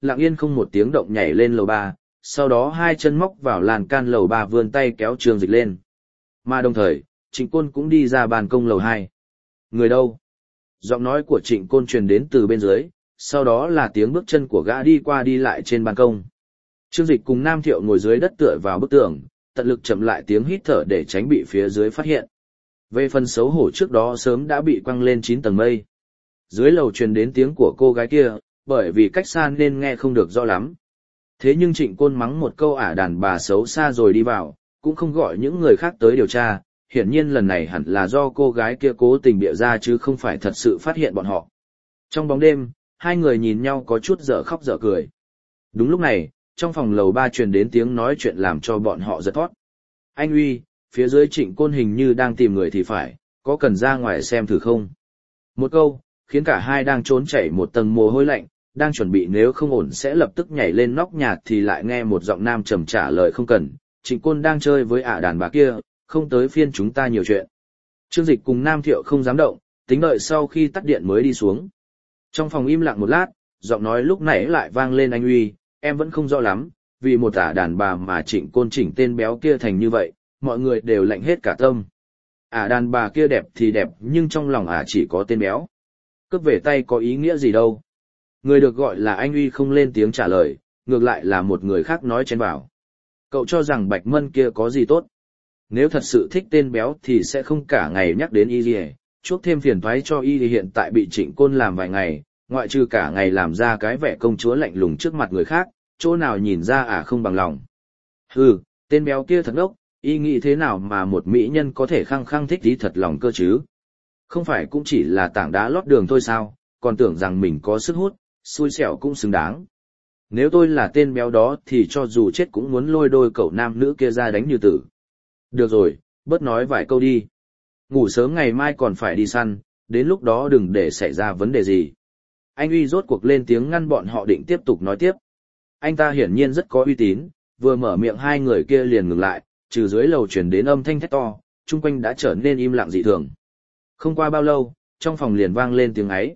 lặng yên không một tiếng động nhảy lên lầu 3, sau đó hai chân móc vào lan can lầu 3 vươn tay kéo Trương Dịch lên. Mà đồng thời, Trịnh Côn cũng đi ra ban công lầu 2. Người đâu? Giọng nói của Trịnh Côn truyền đến từ bên dưới, sau đó là tiếng bước chân của gã đi qua đi lại trên ban công. Trương Dịch cùng Nam Thiệu ngồi dưới đất tựa vào bức tường, tận lực chậm lại tiếng hít thở để tránh bị phía dưới phát hiện. Về phần xấu hổ trước đó sớm đã bị quăng lên 9 tầng mây. Dưới lầu truyền đến tiếng của cô gái kia, bởi vì cách xa nên nghe không được rõ lắm. Thế nhưng Trịnh Côn mắng một câu đàn bà xấu xa rồi đi vào, cũng không gọi những người khác tới điều tra, hiển nhiên lần này hẳn là do cô gái kia cố tình bịa ra chứ không phải thật sự phát hiện bọn họ. Trong bóng đêm, hai người nhìn nhau có chút dở khóc dở cười. Đúng lúc này, trong phòng lầu 3 truyền đến tiếng nói chuyện làm cho bọn họ giật thót. Anh Uy, phía dưới Trịnh Côn hình như đang tìm người thì phải, có cần ra ngoài xem thử không? Một câu, khiến cả hai đang trốn chảy một tầng mồ hôi lạnh, đang chuẩn bị nếu không ổn sẽ lập tức nhảy lên nóc nhà thì lại nghe một giọng nam trầm trả lời không cần, Trịnh Côn đang chơi với đàn bà kia, không tới phiên chúng ta nhiều chuyện. Trương Dịch cùng Nam Thiệu không dám động, tính đợi sau khi tắt điện mới đi xuống. Trong phòng im lặng một lát, giọng nói lúc nãy lại vang lên anh Uy, em vẫn không rõ lắm, vì một đàn bà mà Trịnh Côn chỉnh tên béo kia thành như vậy, mọi người đều lạnh hết cả tâm. Đàn bà kia đẹp thì đẹp nhưng trong lòng chỉ có tên béo. Cướp về tay có ý nghĩa gì đâu. Người được gọi là anh Uy không lên tiếng trả lời, ngược lại là một người khác nói chen vào. Cậu cho rằng Bạch Mân kia có gì tốt? Nếu thật sự thích tên béo thì sẽ không cả ngày nhắc đến y gì, chuốc thêm phiền toái cho y hiện tại bị Trịnh Côn làm vài ngày, ngoại trừ cả ngày làm ra cái vẻ công chúa lạnh lùng trước mặt người khác, chỗ nào nhìn ra không bằng lòng. Hừ, tên béo kia thật ngốc, y nghĩ thế nào mà một mỹ nhân có thể khăng khăng thích tí thật lòng cơ chứ? Không phải cũng chỉ là tảng đá lót đường thôi sao, còn tưởng rằng mình có sức hút, xui xẻo cũng xứng đáng. Nếu tôi là tên béo đó thì cho dù chết cũng muốn lôi đôi cậu nam nữ kia ra đánh như tử. Được rồi, bớt nói vài câu đi. Ngủ sớm ngày mai còn phải đi săn, đến lúc đó đừng để xảy ra vấn đề gì. Anh Uy rốt cuộc lên tiếng ngăn bọn họ định tiếp tục nói tiếp. Anh ta hiển nhiên rất có uy tín, vừa mở miệng hai người kia liền ngừng lại, trừ dưới lầu truyền đến âm thanh thét to, chung quanh đã trở nên im lặng dị thường. Không qua bao lâu, trong phòng liền vang lên tiếng ấy.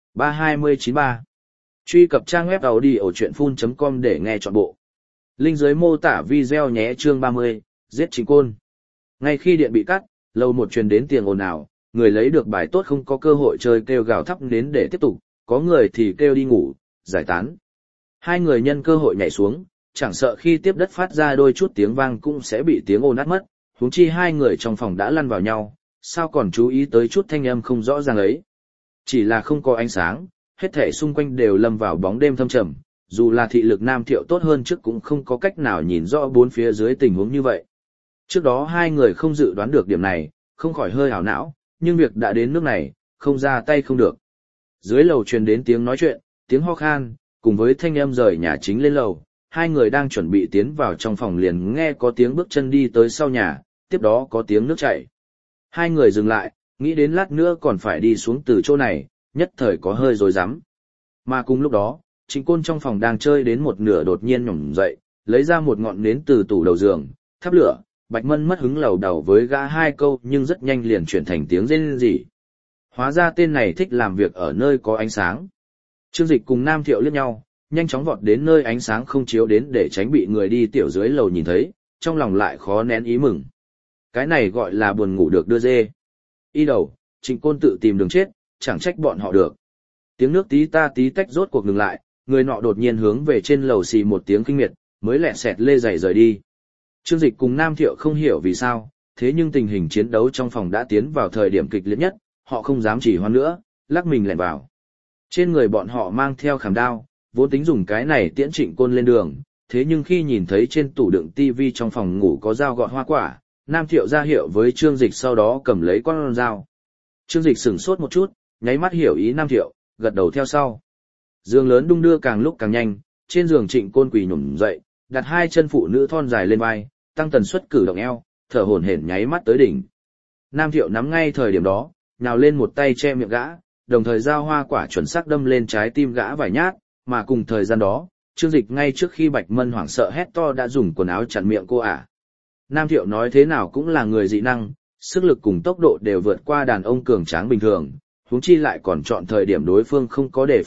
3293. Truy cập trang web audiochuyenphun.com để nghe trọn bộ. Link dưới mô tả video nhé. Chương 30, giết Trịnh Côn. Ngay khi điện bị cắt, lầu một truyền đến tiếng ồn ào, người lấy được bài tốt không có cơ hội chơi kêu gào thắp nến để tiếp tục, có người thì kêu đi ngủ, giải tán. Hai người nhân cơ hội nhảy xuống, chẳng sợ khi tiếp đất phát ra đôi chút tiếng vang cũng sẽ bị tiếng ồn át mất, huống chi hai người trong phòng đã lăn vào nhau, sao còn chú ý tới chút thanh âm không rõ ràng ấy. Chỉ là không có ánh sáng, hết thảy xung quanh đều lâm vào bóng đêm thâm trầm, dù là thị lực Nam Thiệu tốt hơn trước cũng không có cách nào nhìn rõ bốn phía dưới tình huống như vậy. Trước đó hai người không dự đoán được điểm này, không khỏi hơi ảo não, nhưng việc đã đến nước này, không ra tay không được. Dưới lầu truyền đến tiếng nói chuyện, tiếng ho khan, cùng với thanh âm rời nhà chính lên lầu, hai người đang chuẩn bị tiến vào trong phòng liền nghe có tiếng bước chân đi tới sau nhà, tiếp đó có tiếng nước chảy. Hai người dừng lại, nghĩ đến lát nữa còn phải đi xuống từ chỗ này, nhất thời có hơi rối rắm. Mà cùng lúc đó, Trịnh Côn trong phòng đang chơi đến một nửa đột nhiên nhổm dậy, lấy ra một ngọn nến từ tủ đầu giường, thắp lửa. Bạch Mân mất hứng lầu đầu với gã hai câu nhưng rất nhanh liền chuyển thành tiếng rên rỉ. Hóa ra tên này thích làm việc ở nơi có ánh sáng. Trương Dịch cùng Nam Thiệu liếc nhau, nhanh chóng vọt đến nơi ánh sáng không chiếu đến để tránh bị người đi tiểu dưới lầu nhìn thấy, trong lòng lại khó nén ý mừng. Cái này gọi là buồn ngủ được đưa dê. Y đầu, Trịnh Côn tự tìm đường chết, chẳng trách bọn họ được. Tiếng nước tí ta tí tách rốt cuộc ngừng lại, người nọ đột nhiên hướng về trên lầu xì một tiếng kinh miệt, mới lẹ sẹt lê giày rời đi. Trương Dịch cùng Nam Thiệu không hiểu vì sao, thế nhưng tình hình chiến đấu trong phòng đã tiến vào thời điểm kịch liệt nhất, họ không dám chỉ hoãn nữa, lắc mình lẻn vào. Trên người bọn họ mang theo khảm đao, vốn tính dùng cái này tiễn Trịnh Côn lên đường, thế nhưng khi nhìn thấy trên tủ đựng tivi trong phòng ngủ có dao gọt hoa quả, Nam Thiệu ra hiệu với Trương Dịch sau đó cầm lấy con dao. Trương Dịch sửng sốt một chút, nháy mắt hiểu ý Nam Thiệu, gật đầu theo sau. Giường lớn đung đưa càng lúc càng nhanh, trên giường Trịnh Côn quỳ nhổm dậy, đặt hai chân phụ nữ thon dài lên vai, tăng tần suất cử động eo, thở hổn hển nháy mắt tới đỉnh. Nam Thiệu nắm ngay thời điểm đó, nhào lên một tay che miệng gã, đồng thời giao hoa quả chuẩn xác đâm lên trái tim gã vài nhát, mà cùng thời gian đó, Trương Dịch ngay trước khi Bạch Mân hoảng sợ hét to đã dùng quần áo chặn miệng cô ả. Nam Thiệu nói thế nào cũng là người dị năng, sức lực cùng tốc độ đều vượt qua đàn ông cường tráng bình thường, huống chi lại còn chọn thời điểm đối phương không có đề phòng nhất,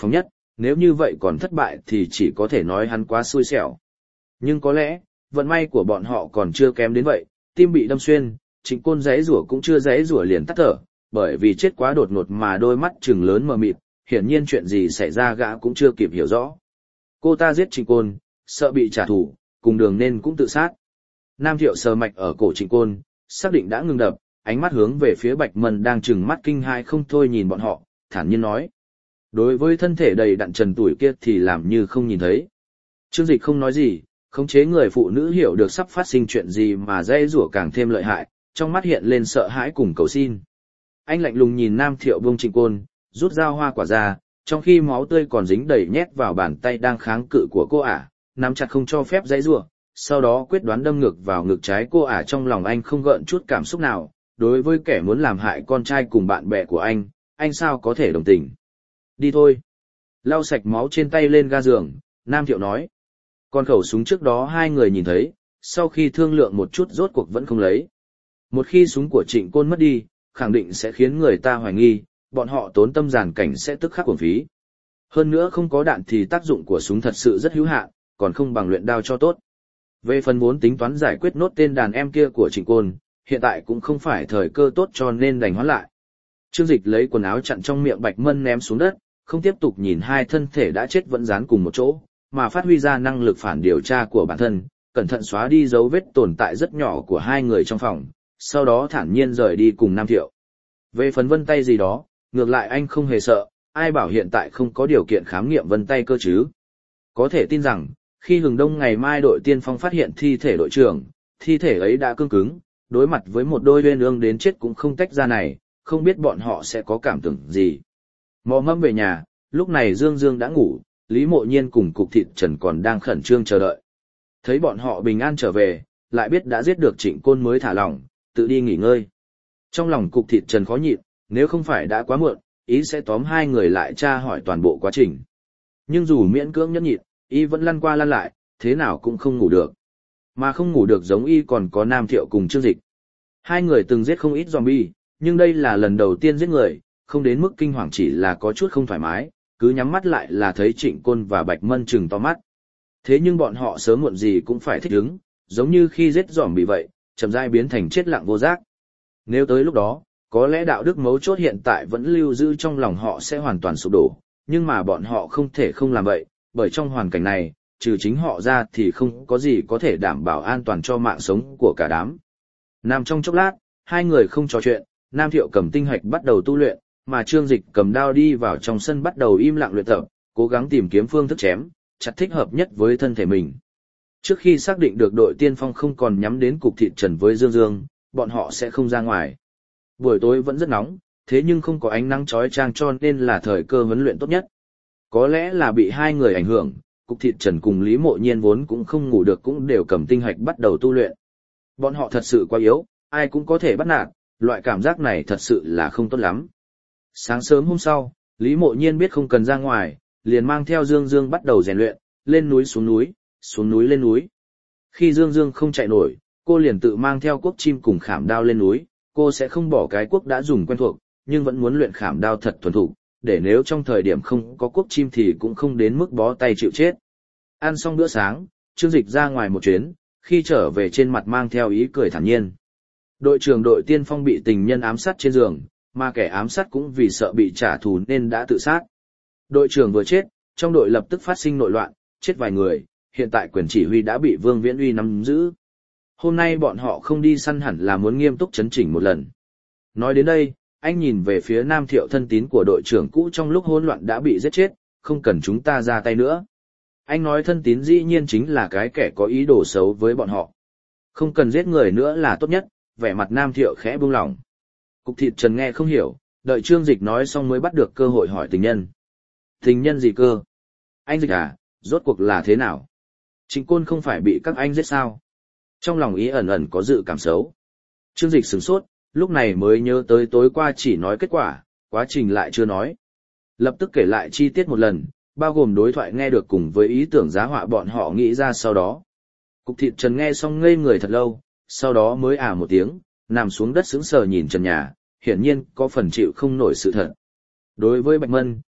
nếu như vậy còn thất bại thì chỉ có thể nói hắn quá xui xẻo. Nhưng có lẽ, vận may của bọn họ còn chưa kém đến vậy, tim bị đâm xuyên, Trịnh Côn giãy giụa cũng chưa giãy giụa liền tắt thở, bởi vì chết quá đột ngột mà đôi mắt trừng lớn mờ mịt, hiển nhiên chuyện gì xảy ra gã cũng chưa kịp hiểu rõ. Cô ta giết Trịnh Côn, sợ bị trả thù, cùng đường nên cũng tự sát. Nam Thiệu sờ mạch ở cổ Trịnh Côn, xác định đã ngừng đập, ánh mắt hướng về phía Bạch Mân đang trừng mắt kinh hãi không thôi nhìn bọn họ, thản nhiên nói. Đối với thân thể đầy đặn trần tuổi kia thì làm như không nhìn thấy. Trương Dịch không nói gì, khống chế người phụ nữ hiểu được sắp phát sinh chuyện gì mà dây rủa càng thêm lợi hại, trong mắt hiện lên sợ hãi cùng cầu xin. Anh lạnh lùng nhìn Nam Thiệu buông Trịnh Côn, rút dao hoa quả ra, trong khi máu tươi còn dính đầy nhét vào bàn tay đang kháng cự của cô ả, nắm chặt không cho phép dây rủa, sau đó quyết đoán đâm ngược vào ngực trái cô ả. Trong lòng anh không gợn chút cảm xúc nào, đối với kẻ muốn làm hại con trai cùng bạn bè của anh sao có thể đồng tình. Đi thôi. Lau sạch máu trên tay lên ga giường, Nam Thiệu nói. Còn khẩu súng trước đó hai người nhìn thấy, sau khi thương lượng một chút rốt cuộc vẫn không lấy. Một khi súng của Trịnh Côn mất đi, khẳng định sẽ khiến người ta hoài nghi, bọn họ tốn tâm giàn cảnh sẽ tức khắc uổng phí. Hơn nữa không có đạn thì tác dụng của súng thật sự rất hữu hạn, còn không bằng luyện đao cho tốt. Về phần vốn tính toán giải quyết nốt tên đàn em kia của Trịnh Côn, hiện tại cũng không phải thời cơ tốt cho nên đành hoãn lại. Trương Dịch lấy quần áo chặn trong miệng Bạch Mân ném xuống đất, không tiếp tục nhìn hai thân thể đã chết vẫn dán cùng một chỗ, mà phát huy ra năng lực phản điều tra của bản thân, cẩn thận xóa đi dấu vết tồn tại rất nhỏ của hai người trong phòng, sau đó thản nhiên rời đi cùng Nam Thiệu. Về phần vân tay gì đó, ngược lại anh không hề sợ, ai bảo hiện tại không có điều kiện khám nghiệm vân tay cơ chứ. Có thể tin rằng, khi hừng đông ngày mai đội tiên phong phát hiện thi thể đội trưởng, thi thể ấy đã cứng cứng, đối mặt với một đôi uyên ương đến chết cũng không tách ra này, không biết bọn họ sẽ có cảm tưởng gì. Mò mẫm về nhà, lúc này Dương Dương đã ngủ, Lý Mộ Nhiên cùng Cục Thịt Trần còn đang khẩn trương chờ đợi. Thấy bọn họ bình an trở về, lại biết đã giết được Trịnh Côn mới thả lỏng, tự đi nghỉ ngơi. Trong lòng Cục Thịt Trần khó nhịn, nếu không phải đã quá muộn, ý sẽ tóm hai người lại tra hỏi toàn bộ quá trình. Nhưng dù miễn cưỡng nhẫn nhịn, y vẫn lăn qua lăn lại, thế nào cũng không ngủ được. Mà không ngủ được giống y còn có Nam Thiệu cùng Trương Dịch. Hai người từng giết không ít zombie, nhưng đây là lần đầu tiên giết người, không đến mức kinh hoàng, chỉ là có chút không thoải mái, cứ nhắm mắt lại là thấy Trịnh Côn và Bạch Mân trừng to mắt. Thế nhưng bọn họ sớm muộn gì cũng phải thích ứng, giống như khi giết zombie vậy, chậm rãi biến thành chết lặng vô giác. Nếu tới lúc đó, có lẽ đạo đức mấu chốt hiện tại vẫn lưu giữ trong lòng họ sẽ hoàn toàn sụp đổ, nhưng mà bọn họ không thể không làm vậy, bởi trong hoàn cảnh này, trừ chính họ ra thì không có gì có thể đảm bảo an toàn cho mạng sống của cả đám. Nằm trong chốc lát, hai người không trò chuyện, Nam Thiệu cầm tinh hạch bắt đầu tu luyện, mà Trương Dịch cầm đao đi vào trong sân bắt đầu im lặng luyện tập, cố gắng tìm kiếm phương thức chém, chặt thích hợp nhất với thân thể mình. Trước khi xác định được đội tiên phong không còn nhắm đến Cục Thịt Trần với Dương Dương, bọn họ sẽ không ra ngoài. Buổi tối vẫn rất nóng, thế nhưng không có ánh nắng chói chang cho nên là thời cơ huấn luyện tốt nhất. Có lẽ là bị hai người ảnh hưởng, Cục Thịt Trần cùng Lý Mộ Nhiên vốn cũng không ngủ được cũng đều cầm tinh hạch bắt đầu tu luyện. Bọn họ thật sự quá yếu, ai cũng có thể bắt nạt, loại cảm giác này thật sự là không tốt lắm. Sáng sớm hôm sau, Lý Mộ Nhiên biết không cần ra ngoài, liền mang theo Dương Dương bắt đầu rèn luyện, lên núi xuống núi lên núi. Khi Dương Dương không chạy nổi, cô liền tự mang theo cuốc chim cùng khảm đao lên núi, cô sẽ không bỏ cái cuốc đã dùng quen thuộc, nhưng vẫn muốn luyện khảm đao thật thuần thục, để nếu trong thời điểm không có cuốc chim thì cũng không đến mức bó tay chịu chết. Ăn xong bữa sáng, Trương Dịch ra ngoài một chuyến, khi trở về trên mặt mang theo ý cười thản nhiên. Đội trưởng đội tiên phong bị tình nhân ám sát trên giường, mà kẻ ám sát cũng vì sợ bị trả thù nên đã tự sát. Đội trưởng vừa chết, trong đội lập tức phát sinh nội loạn, chết vài người, hiện tại quyền chỉ huy đã bị Vương Viễn Uy nắm giữ. Hôm nay bọn họ không đi săn hẳn là muốn nghiêm túc chấn chỉnh một lần. Nói đến đây, anh nhìn về phía Nam Thiệu thân tín của đội trưởng cũ trong lúc hỗn loạn đã bị giết chết, không cần chúng ta ra tay nữa. Anh nói thân tín dĩ nhiên chính là cái kẻ có ý đồ xấu với bọn họ. Không cần giết người nữa là tốt nhất, vẻ mặt Nam Thiệu khẽ buông lỏng. Cục Thịt Trần nghe không hiểu, đợi Trương Dịch nói xong mới bắt được cơ hội hỏi tình nhân. Tình nhân gì cơ? Anh Dịch à, rốt cuộc là thế nào? Trịnh Côn không phải bị các anh giết sao? Trong lòng ý ẩn ẩn có dự cảm xấu. Trương Dịch sửng sốt, lúc này mới nhớ tới tối qua chỉ nói kết quả, quá trình lại chưa nói. Lập tức kể lại chi tiết một lần, bao gồm đối thoại nghe được cùng với ý tưởng giá họa bọn họ nghĩ ra sau đó. Cục Thịt Trần nghe xong ngây người thật lâu, sau đó mới một tiếng, nằm xuống đất sững sờ nhìn trần nhà, hiển nhiên có phần chịu không nổi sự thật. Đối với Bạch Mân,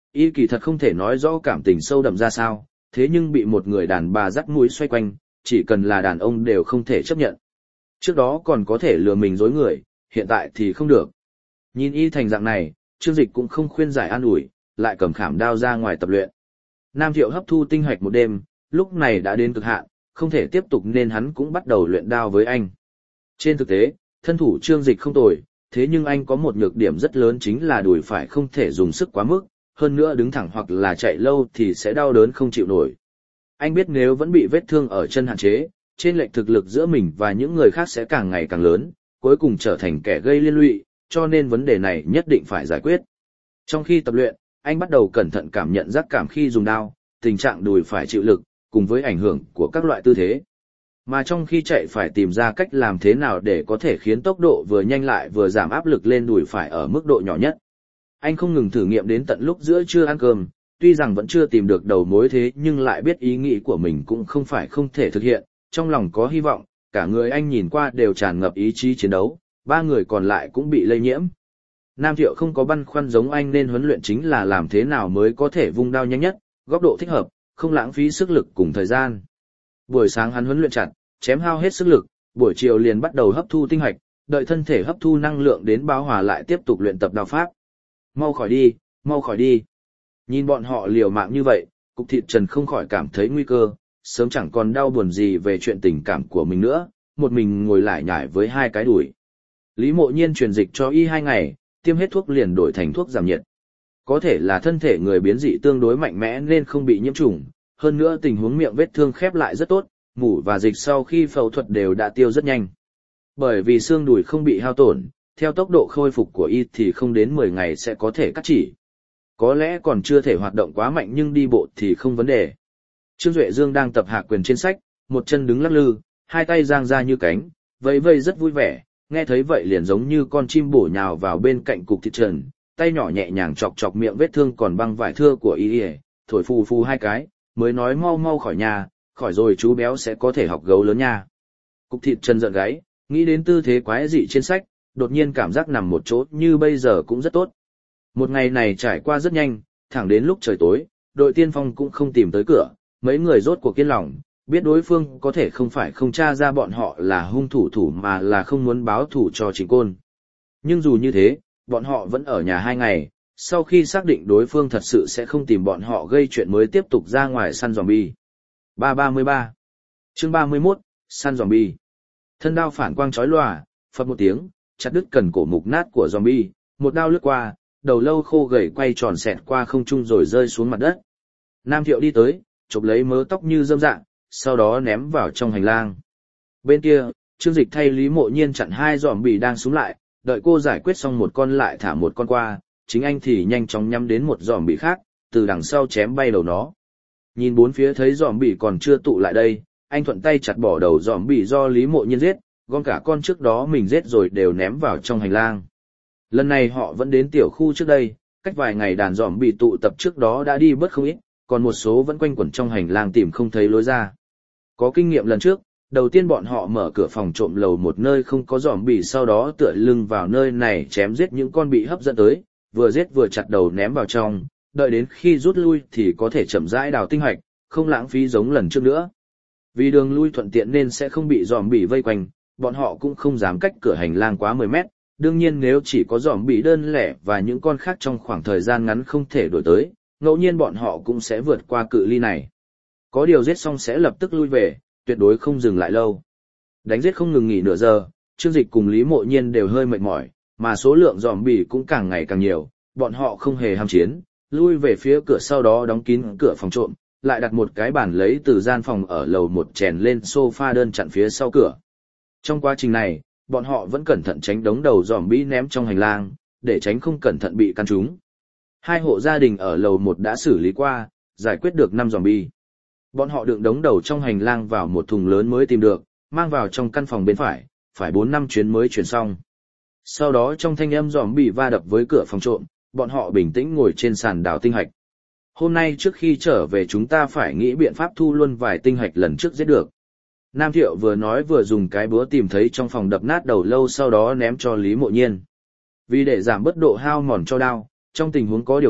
Y kỳ thật không thể nói rõ cảm tình sâu đậm ra sao, thế nhưng bị một người đàn bà dắt mũi xoay quanh, chỉ cần là đàn ông đều không thể chấp nhận. Trước đó còn có thể lừa mình dối người, hiện tại thì không được. Nhìn y thành dạng này, Trương Dịch cũng không khuyên giải an ủi, lại cầm khảm đao ra ngoài tập luyện. Nam Thiệu hấp thu tinh hạch một đêm, lúc này đã đến cực hạn, không thể tiếp tục nên hắn cũng bắt đầu luyện đao với anh. Trên thực tế, thân thủ Trương Dịch không tồi, thế nhưng anh có một nhược điểm rất lớn chính là đùi phải không thể dùng sức quá mức, hơn nữa đứng thẳng hoặc là chạy lâu thì sẽ đau đớn không chịu nổi. Anh biết nếu vẫn bị vết thương ở chân hạn chế, trên lệch thực lực giữa mình và những người khác sẽ càng ngày càng lớn, cuối cùng trở thành kẻ gây liên lụy, cho nên vấn đề này nhất định phải giải quyết. Trong khi tập luyện, anh bắt đầu cẩn thận cảm nhận giác cảm khi dùng đao, tình trạng đùi phải chịu lực, cùng với ảnh hưởng của các loại tư thế. Mà trong khi chạy phải tìm ra cách làm thế nào để có thể khiến tốc độ vừa nhanh lại vừa giảm áp lực lên đùi phải ở mức độ nhỏ nhất. Anh không ngừng thử nghiệm đến tận lúc giữa trưa ăn cơm, tuy rằng vẫn chưa tìm được đầu mối thế nhưng lại biết ý nghĩ của mình cũng không phải không thể thực hiện, trong lòng có hy vọng, cả người anh nhìn qua đều tràn ngập ý chí chiến đấu, 3 người còn lại cũng bị lây nhiễm. Nam Thiệu không có băn khoăn giống anh nên huấn luyện chính là làm thế nào mới có thể vung đao nhanh nhất, góc độ thích hợp, không lãng phí sức lực cùng thời gian. Buổi sáng hắn huấn luyện chặt, chém hao hết sức lực, buổi chiều liền bắt đầu hấp thu tinh hạch, đợi thân thể hấp thu năng lượng đến bão hòa lại tiếp tục luyện tập đao pháp. Mau khỏi đi, mau khỏi đi. Nhìn bọn họ liều mạng như vậy, Cục Thịt Trần không khỏi cảm thấy nguy cơ, sớm chẳng còn đau buồn gì về chuyện tình cảm của mình nữa, một mình ngồi lại nhải với 2 cái đùi. Lý Mộ Nhiên truyền dịch cho y 2 ngày, tiêm hết thuốc liền đổi thành thuốc giảm nhiệt. Có thể là thân thể người biến dị tương đối mạnh mẽ nên không bị nhiễm trùng, hơn nữa tình huống miệng vết thương khép lại rất tốt, mủ và dịch sau khi phẫu thuật đều đã tiêu rất nhanh. Bởi vì xương đùi không bị hao tổn, theo tốc độ khôi phục của y thì không đến 10 ngày sẽ có thể cắt chỉ. Có lẽ còn chưa thể hoạt động quá mạnh nhưng đi bộ thì không vấn đề. Trương Duệ Dương đang tập hạ quyền trên sách, một chân đứng lắc lư, 2 tay giang ra như cánh, vẫy vẫy rất vui vẻ, nghe thấy vậy liền giống như con chim bổ nhào vào bên cạnh Cục Thịt Trần, tay nhỏ nhẹ nhàng chọc chọc miệng vết thương còn băng vải thưa của y, thổi phù phù 2 cái, mới nói mau mau khỏi nhà, khỏi rồi chú béo sẽ có thể học gấu lớn nha. Cục Thịt Trần giận gáy, nghĩ đến tư thế quái dị trên sách, đột nhiên cảm giác nằm một chỗ như bây giờ cũng rất tốt. Một ngày này trải qua rất nhanh, thẳng đến lúc trời tối, đội tiên phong cũng không tìm tới cửa, mấy người rốt cuộc kiên lòng, biết đối phương có thể không phải không tra ra bọn họ là hung thủ mà là không muốn báo thù cho Trịnh Côn. Nhưng dù như thế, bọn họ vẫn ở nhà 2 ngày, sau khi xác định đối phương thật sự sẽ không tìm bọn họ gây chuyện mới tiếp tục ra ngoài săn zombie. 333 chương 31, săn zombie. Thân đao phản quang chói lòa, phập một tiếng, chặt đứt cần cổ mục nát của zombie, một đao lướt qua, đầu lâu khô gầy quay tròn xẹt qua không trung rồi rơi xuống mặt đất. Nam Thiệu đi tới, chụp lấy mớ tóc như rơm rạ, sau đó ném vào trong hành lang. Bên kia, Trương Dịch thay Lý Mộ Nhiên chặn 2 zombie đang xuống lại, đợi cô giải quyết xong một con lại thả một con qua, chính anh thì nhanh chóng nhắm đến một zombie khác, từ đằng sau chém bay đầu nó. Nhìn bốn phía thấy zombie còn chưa tụ lại đây, anh thuận tay chặt bỏ đầu zombie do Lý Mộ Nhiên giết, gom cả con trước đó mình giết rồi đều ném vào trong hành lang. Lần này họ vẫn đến tiểu khu trước đây, cách vài ngày đàn zombie tụ tập trước đó đã đi bớt không ít, còn một số vẫn quanh quẩn trong hành lang tìm không thấy lối ra. Có kinh nghiệm lần trước, đầu tiên bọn họ mở cửa phòng trộm lầu một nơi không có zombie, sau đó tựa lưng vào nơi này chém giết những con bị hấp dẫn tới, vừa giết vừa chặt đầu ném vào trong, đợi đến khi rút lui thì có thể chậm rãi đào tinh hạch, không lãng phí giống lần trước nữa. Vì đường lui thuận tiện nên sẽ không bị zombie vây quanh, bọn họ cũng không dám cách cửa hành lang quá 10 mét. Đương nhiên nếu chỉ có zombie đơn lẻ và những con khác trong khoảng thời gian ngắn không thể đuổi tới, ngẫu nhiên bọn họ cũng sẽ vượt qua cự ly này. Có điều giết xong sẽ lập tức lui về, tuyệt đối không dừng lại lâu. Đánh giết không ngừng nghỉ nửa giờ, Trương Dịch cùng Lý Mộ Nhiên đều hơi mệt mỏi, mà số lượng zombie cũng càng ngày càng nhiều, bọn họ không hề ham chiến, lui về phía cửa sau đó đóng kín cửa phòng trộm, lại đặt một cái bàn lấy từ gian phòng ở lầu 1 chèn lên sofa đơn chặn phía sau cửa. Trong quá trình này, bọn họ vẫn cẩn thận tránh đống đầu zombie ném trong hành lang, để tránh không cẩn thận bị căn trúng. 2 hộ gia đình ở lầu 1 đã xử lý qua, giải quyết được 5 zombie. Bọn họ đựng đống đầu trong hành lang vào một thùng lớn mới tìm được, mang vào trong căn phòng bên phải 4-5 chuyến mới chuyển xong. Sau đó trong thanh âm zombie va đập với cửa phòng trộm, bọn họ bình tĩnh ngồi trên sàn đào tinh hạch. Hôm nay trước khi trở về chúng ta phải nghĩ biện pháp thu luôn vài tinh hạch lần trước giết được. Nam Thiệu vừa nói vừa dùng cái búa tìm thấy trong phòng đập nát đầu lâu, sau đó ném cho Lý Mộ Nhiên. Vì để giảm bớt độ hao mòn cho đao, trong tình huống có điều kiện,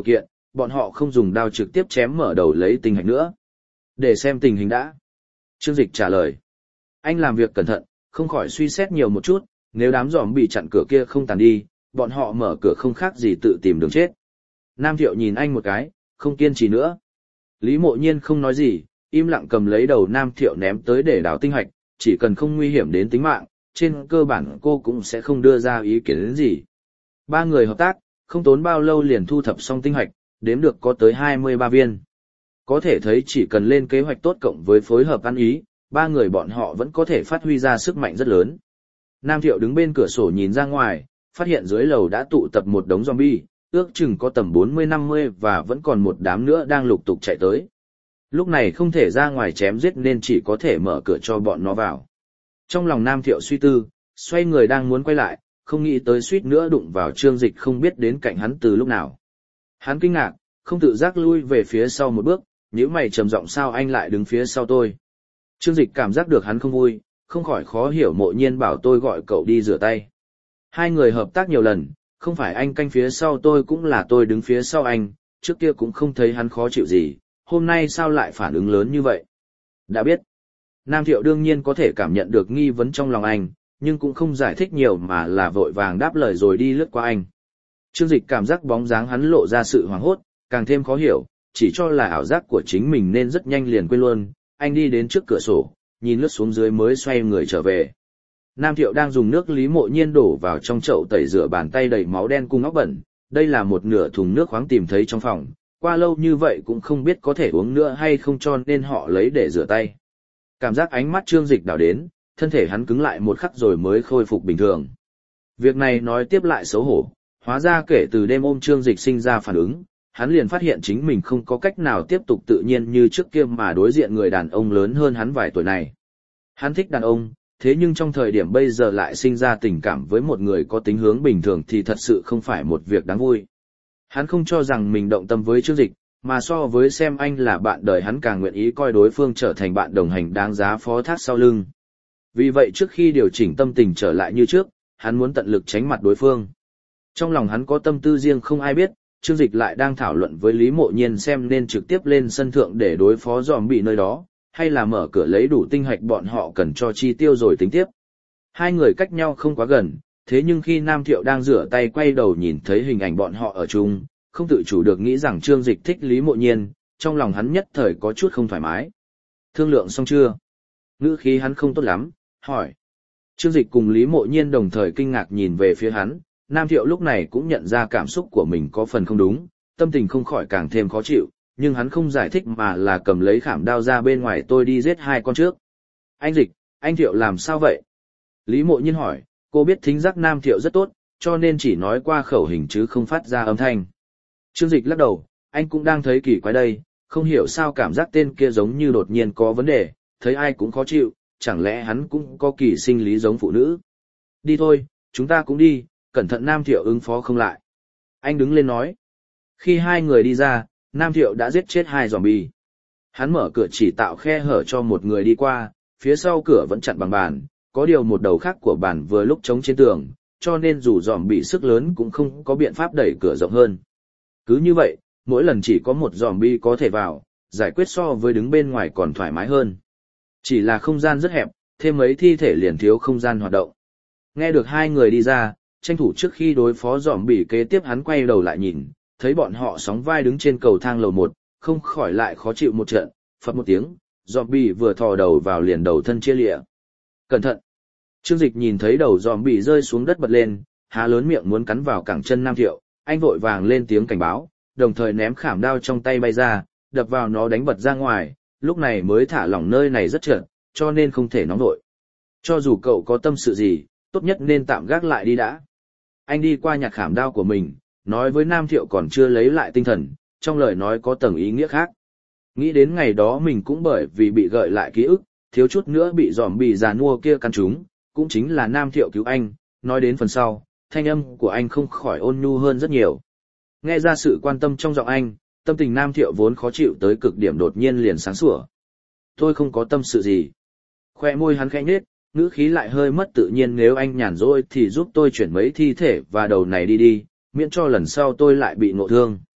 bọn họ không dùng đao trực tiếp chém mở đầu lấy tinh hạch nữa. Để xem tình hình đã. Trương Dịch trả lời. Anh làm việc cẩn thận, không khỏi suy xét nhiều một chút, nếu đám giòm bị chặn cửa kia không tàn đi, bọn họ mở cửa không khác gì tự tìm đường chết. Nam Thiệu nhìn anh một cái, không kiên trì nữa. Lý Mộ Nhiên không nói gì, im lặng cầm lấy đầu Nam Thiệu ném tới để đào tinh hạch, chỉ cần không nguy hiểm đến tính mạng, trên cơ bản cô cũng sẽ không đưa ra ý kiến đến gì. Ba người hợp tác, không tốn bao lâu liền thu thập xong tinh hạch, đếm được có tới 23 viên. Có thể thấy chỉ cần lên kế hoạch tốt cộng với phối hợp ăn ý, ba người bọn họ vẫn có thể phát huy ra sức mạnh rất lớn. Nam Thiệu đứng bên cửa sổ nhìn ra ngoài, phát hiện dưới lầu đã tụ tập một đống zombie, ước chừng có tầm 40-50 và vẫn còn một đám nữa đang lục tục chạy tới. Lúc này không thể ra ngoài chém giết nên chỉ có thể mở cửa cho bọn nó vào. Trong lòng Nam Thiệu suy tư, xoay người đang muốn quay lại, không nghĩ tới suýt nữa đụng vào Trương Dịch không biết đến cạnh hắn từ lúc nào. Hắn kinh ngạc, không tự giác lui về phía sau một bước, nhíu mày trầm giọng sao anh lại đứng phía sau tôi. Trương Dịch cảm giác được hắn không vui, không khỏi khó hiểu Mộ Nhiên bảo tôi gọi cậu đi rửa tay. Hai người hợp tác nhiều lần, không phải anh canh phía sau tôi cũng là tôi đứng phía sau anh, trước kia cũng không thấy hắn khó chịu gì, hôm nay sao lại phản ứng lớn như vậy. Đã biết. Nam Thiệu đương nhiên có thể cảm nhận được nghi vấn trong lòng anh, nhưng cũng không giải thích nhiều mà là vội vàng đáp lời rồi đi lướt qua anh. Trương Dịch cảm giác bóng dáng hắn lộ ra sự hoảng hốt, càng thêm khó hiểu, chỉ cho là ảo giác của chính mình nên rất nhanh liền quên luôn. Anh đi đến trước cửa sổ, nhìn lướt xuống dưới mới xoay người trở về. Nam Thiệu đang dùng nước Lý Mộ Nhiên đổ vào trong chậu tẩy rửa bàn tay đầy máu đen cùng óc bẩn, đây là một nửa thùng nước khoáng tìm thấy trong phòng, qua lâu như vậy cũng không biết có thể uống nữa hay không cho nên họ lấy để rửa tay. Cảm giác ánh mắt Trương Dịch đảo đến, thân thể hắn cứng lại một khắc rồi mới khôi phục bình thường. Việc này nói tiếp lại xấu hổ, hóa ra kể từ đêm ôm Trương Dịch sinh ra phản ứng, hắn liền phát hiện chính mình không có cách nào tiếp tục tự nhiên như trước kia mà đối diện người đàn ông lớn hơn hắn vài tuổi này. Hắn thích đàn ông, thế nhưng trong thời điểm bây giờ lại sinh ra tình cảm với một người có tính hướng bình thường thì thật sự không phải một việc đáng vui. Hắn không cho rằng mình động tâm với Trương Dịch, mà so với xem anh là bạn đời hắn càng nguyện ý coi đối phương trở thành bạn đồng hành đáng giá phó thác sau lưng. Vì vậy trước khi điều chỉnh tâm tình trở lại như trước, hắn muốn tận lực tránh mặt đối phương. Trong lòng hắn có tâm tư riêng không ai biết, Trương Dịch lại đang thảo luận với Lý Mộ Nhiên xem nên trực tiếp lên sân thượng để đối phó zombie nơi đó, hay là mở cửa lấy đủ tinh hạch bọn họ cần cho chi tiêu rồi tính tiếp. Hai người cách nhau không quá gần, thế nhưng khi Nam Thiệu đang rửa tay quay đầu nhìn thấy hình ảnh bọn họ ở chung, không tự chủ được nghĩ rằng Trương Dịch thích Lý Mộ Nhiên, trong lòng hắn nhất thời có chút không thoải mái. Thương lượng xong chưa? Ngữ khí hắn không tốt lắm, hỏi. Trương Dịch cùng Lý Mộ Nhiên đồng thời kinh ngạc nhìn về phía hắn, Nam Thiệu lúc này cũng nhận ra cảm xúc của mình có phần không đúng, tâm tình không khỏi càng thêm khó chịu, nhưng hắn không giải thích mà là cầm lấy khảm đao ra bên ngoài tôi đi giết hai con trước. Anh Dịch, anh Thiệu làm sao vậy? Lý Mộ Nhiên hỏi, cô biết thính giác Nam Thiệu rất tốt, cho nên chỉ nói qua khẩu hình chứ không phát ra âm thanh. Trương Dịch lắc đầu, anh cũng đang thấy kỳ quái đây, không hiểu sao cảm giác tên kia giống như đột nhiên có vấn đề, thấy ai cũng khó chịu, chẳng lẽ hắn cũng có kỳ sinh lý giống phụ nữ. Đi thôi, chúng ta cũng đi, cẩn thận Nam Thiệu ứng phó không lại. Anh đứng lên nói. Khi hai người đi ra, Nam Thiệu đã giết chết hai zombie. Hắn mở cửa chỉ tạo khe hở cho một người đi qua, phía sau cửa vẫn chặn bằng bàn, có điều một đầu khác của bàn vừa lúc chống trên tường, cho nên dù zombie sức lớn cũng không có biện pháp đẩy cửa rộng hơn. Cứ như vậy, mỗi lần chỉ có một zombie có thể vào, giải quyết so với đứng bên ngoài còn thoải mái hơn. Chỉ là không gian rất hẹp, thêm mấy thi thể liền thiếu không gian hoạt động. Nghe được hai người đi ra, tranh thủ trước khi đối phó zombie kế tiếp hắn quay đầu lại nhìn, thấy bọn họ sóng vai đứng trên cầu thang lầu 1, không khỏi lại khó chịu một trận, phập một tiếng, zombie vừa thò đầu vào liền đầu thân chia lịa. Cẩn thận! Trương Dịch nhìn thấy đầu zombie rơi xuống đất bật lên, há lớn miệng muốn cắn vào cẳng chân Nam Thiệu, anh vội vàng lên tiếng cảnh báo, đồng thời ném khảm đao trong tay bay ra, đập vào nó đánh bật ra ngoài, lúc này mới thả lỏng nơi này rất trơn, cho nên không thể nóng nổi. Cho dù cậu có tâm sự gì, tốt nhất nên tạm gác lại đi đã. Anh đi qua nhặt khảm đao của mình, nói với Nam Thiệu còn chưa lấy lại tinh thần, trong lời nói có tầng ý nghĩa khác. Nghĩ đến ngày đó mình cũng bởi vì bị gợi lại ký ức, thiếu chút nữa bị zombie già nua kia căn trúng, cũng chính là Nam Thiệu cứu anh, nói đến phần sau, thanh âm của anh không khỏi ôn nhu hơn rất nhiều. Nghe ra sự quan tâm trong giọng anh, tâm tình Nam Thiệu vốn khó chịu tới cực điểm đột nhiên liền sáng sủa. Tôi không có tâm sự gì. Khoe môi hắn khẽ nhếch, ngữ khí lại hơi mất tự nhiên nếu anh nhàn rỗi thì giúp tôi chuyển mấy thi thể và đầu này đi đi, miễn cho lần sau tôi lại bị ngộ thương.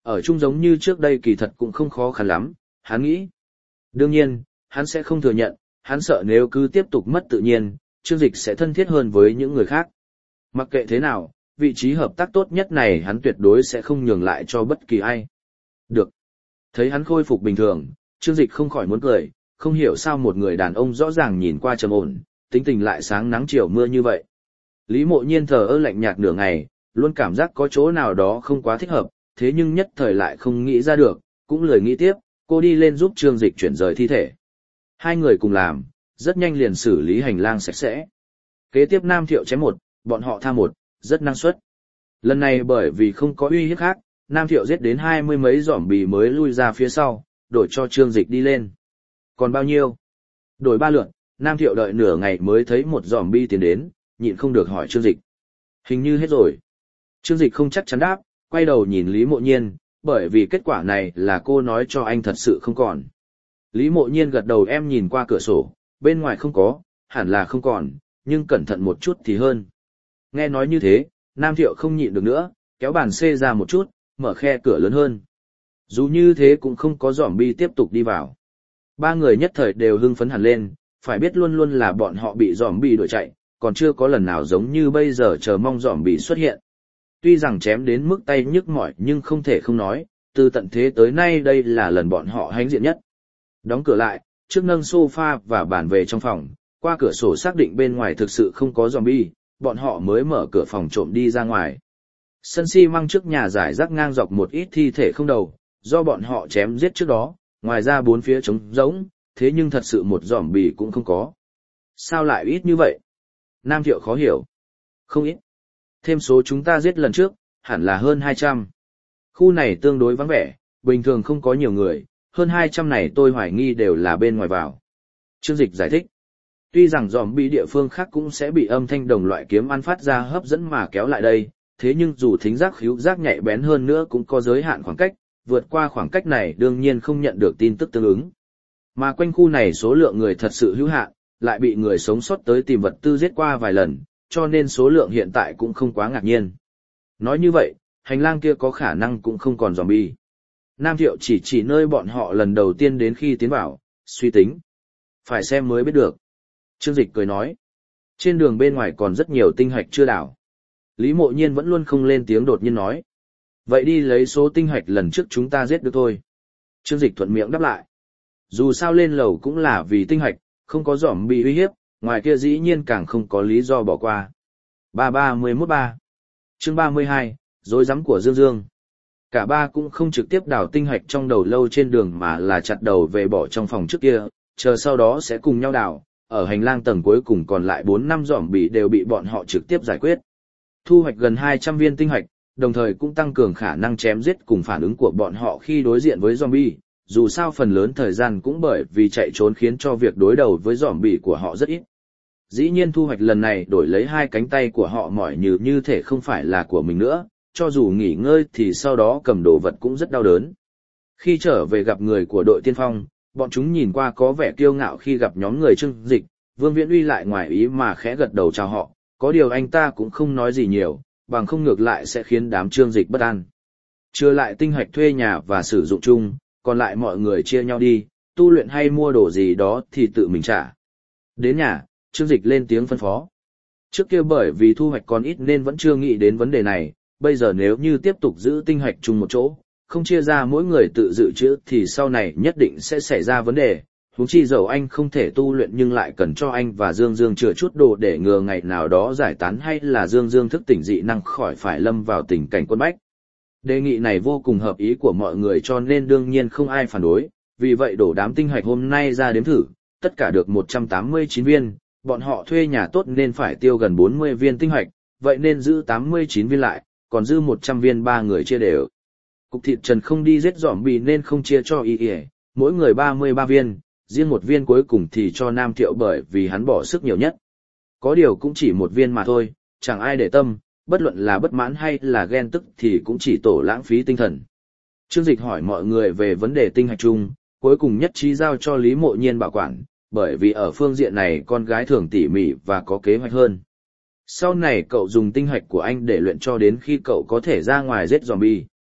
Ở chung giống như trước đây kỳ thật cũng không khó khăn lắm, hắn nghĩ. Đương nhiên, hắn sẽ không thừa nhận, hắn sợ nếu cứ tiếp tục mất tự nhiên, Trương Dịch sẽ thân thiết hơn với những người khác. Mặc kệ thế nào, vị trí hợp tác tốt nhất này hắn tuyệt đối sẽ không nhường lại cho bất kỳ ai. Được. Thấy hắn khôi phục bình thường, Trương Dịch không khỏi muốn cười, không hiểu sao một người đàn ông rõ ràng nhìn qua trầm ổn, tính tình lại sáng nắng chiều mưa như vậy. Lý Mộ Nhiên thờ ơ lạnh nhạt nửa ngày, luôn cảm giác có chỗ nào đó không quá thích hợp, thế nhưng nhất thời lại không nghĩ ra được, cũng lười nghĩ tiếp, cô đi lên giúp Trương Dịch chuyển rời thi thể. Hai người cùng làm, rất nhanh liền xử lý hành lang sạch sẽ. Kế tiếp Nam Thiệu chém một, bọn họ tha một, rất năng suất. Lần này bởi vì không có uy hiếp khác, Nam Thiệu giết đến 20 mấy zombie mới lui ra phía sau, đổi cho Trương Dịch đi lên. Còn bao nhiêu? Đổi 3 lượt, Nam Thiệu đợi nửa ngày mới thấy một zombie tiến đến, nhịn không được hỏi Trương Dịch. Hình như hết rồi. Trương Dịch không chắc chắn đáp, quay đầu nhìn Lý Mộ Nhiên, bởi vì kết quả này là cô nói cho anh thật sự không còn. Lý Mộ Nhiên gật đầu, em nhìn qua cửa sổ, bên ngoài không có, hẳn là không còn, nhưng cẩn thận một chút thì hơn. Nghe nói như thế, Nam Thiệu không nhịn được nữa, kéo bàn xê ra một chút, mở khe cửa lớn hơn. Dù như thế cũng không có zombie tiếp tục đi vào. Ba người nhất thời đều hưng phấn hẳn lên, phải biết luôn luôn là bọn họ bị zombie đuổi chạy, còn chưa có lần nào giống như bây giờ chờ mong zombie xuất hiện. Tuy rằng chém đến mức tay nhức mỏi nhưng không thể không nói, từ tận thế tới nay đây là lần bọn họ hãnh diện nhất. Đóng cửa lại, trước nâng sofa và bàn về trong phòng, qua cửa sổ xác định bên ngoài thực sự không có zombie, bọn họ mới mở cửa phòng trộm đi ra ngoài. Sân xi măng trước nhà rải rác ngang dọc một ít thi thể không đầu, do bọn họ chém giết trước đó, ngoài ra bốn phía trống rỗng, thế nhưng thật sự một zombie cũng không có. Sao lại ít như vậy? Nam Thiệu khó hiểu. Không ít. Thêm số chúng ta giết lần trước, hẳn là hơn 200. Khu này tương đối vắng vẻ, bình thường không có nhiều người, hơn 200 này tôi hoài nghi đều là bên ngoài vào. Trương Dịch giải thích. Tuy rằng zombie địa phương khác cũng sẽ bị âm thanh đồng loại kiếm ăn phát ra hấp dẫn mà kéo lại đây, thế nhưng dù thính giác khứu giác nhạy bén hơn nữa cũng có giới hạn khoảng cách, vượt qua khoảng cách này đương nhiên không nhận được tin tức tương ứng. Mà quanh khu này số lượng người thật sự hữu hạn, lại bị người sống sót tới tìm vật tư giết qua vài lần, cho nên số lượng hiện tại cũng không quá ngạc nhiên. Nói như vậy, hành lang kia có khả năng cũng không còn zombie. Nam Thiệu chỉ nơi bọn họ lần đầu tiên đến khi tiến vào, suy tính. Phải xem mới biết được. Trương Dịch cười nói. Trên đường bên ngoài còn rất nhiều tinh hạch chưa đảo. Lý Mộ Nhiên vẫn luôn không lên tiếng, đột nhiên nói. Vậy đi lấy số tinh hạch lần trước chúng ta giết được thôi. Trương Dịch thuận miệng đáp lại. Dù sao lên lầu cũng là vì tinh hạch, không có zombie uy hiếp, ngoài kia dĩ nhiên càng không có lý do bỏ qua. 331-3 Chương 32, rối rắm của Dương Dương. Cả ba cũng không trực tiếp đào tinh hạch trong đầu lâu trên đường mà là chặt đầu về bỏ trong phòng trước kia, chờ sau đó sẽ cùng nhau đào. Ở hành lang tầng cuối cùng còn lại 4-5 zombie đều bị bọn họ trực tiếp giải quyết. Thu hoạch gần 200 viên tinh hạch, đồng thời cũng tăng cường khả năng chém giết cùng phản ứng của bọn họ khi đối diện với zombie. Dù sao phần lớn thời gian cũng bởi vì chạy trốn khiến cho việc đối đầu với zombie của họ rất ít. Dĩ nhiên thu hoạch lần này đổi lấy hai cánh tay của họ mỏi như thể không phải là của mình nữa, cho dù nghỉ ngơi thì sau đó cầm đồ vật cũng rất đau đớn. Khi trở về gặp người của đội tiên phong, bọn chúng nhìn qua có vẻ kiêu ngạo khi gặp nhóm người Trương Dịch, Vương Viễn Uy lại ngoài ý mà khẽ gật đầu chào họ, có điều anh ta cũng không nói gì nhiều, bằng không ngược lại sẽ khiến đám Trương Dịch bất an. Trừ lại tinh hạch thuê nhà và sử dụng chung, còn lại mọi người chia nhau đi, tu luyện hay mua đồ gì đó thì tự mình trả. Đến nhà, Trương Dịch lên tiếng phân phó. Trước kia bởi vì thu hoạch còn ít nên vẫn chưa nghĩ đến vấn đề này, bây giờ nếu như tiếp tục giữ tinh hạch chung một chỗ, không chia ra mỗi người tự dự trữ thì sau này nhất định sẽ xảy ra vấn đề. Huống chi dầu anh không thể tu luyện nhưng lại cần cho anh và Dương Dương chừa chút đồ để ngừa ngày nào đó giải tán hay là Dương Dương thức tỉnh dị năng khỏi phải lâm vào tình cảnh quân bách. Đề nghị này vô cùng hợp ý của mọi người cho nên đương nhiên không ai phản đối, vì vậy đổ đám tinh hạch hôm nay ra đếm thử, tất cả được 189 viên, bọn họ thuê nhà tốt nên phải tiêu gần 40 viên tinh hạch, vậy nên giữ 89 viên lại, còn dư 100 viên ba người chia đều. Cục thịt Trần không đi giết zombie nên không chia cho mỗi người 33 viên, riêng một viên cuối cùng thì cho Nam Thiệu bởi vì hắn bỏ sức nhiều nhất. Có điều cũng chỉ một viên mà thôi, chẳng ai để tâm, bất luận là bất mãn hay là ghen tức thì cũng chỉ tổ lãng phí tinh thần. Trương Dịch hỏi mọi người về vấn đề tinh hạch chung, cuối cùng nhất trí giao cho Lý Mộ Nhiên bảo quản, bởi vì ở phương diện này con gái thường tỉ mỉ và có kế hoạch hơn. Sau này cậu dùng tinh hạch của anh để luyện cho đến khi cậu có thể ra ngoài giết zombie.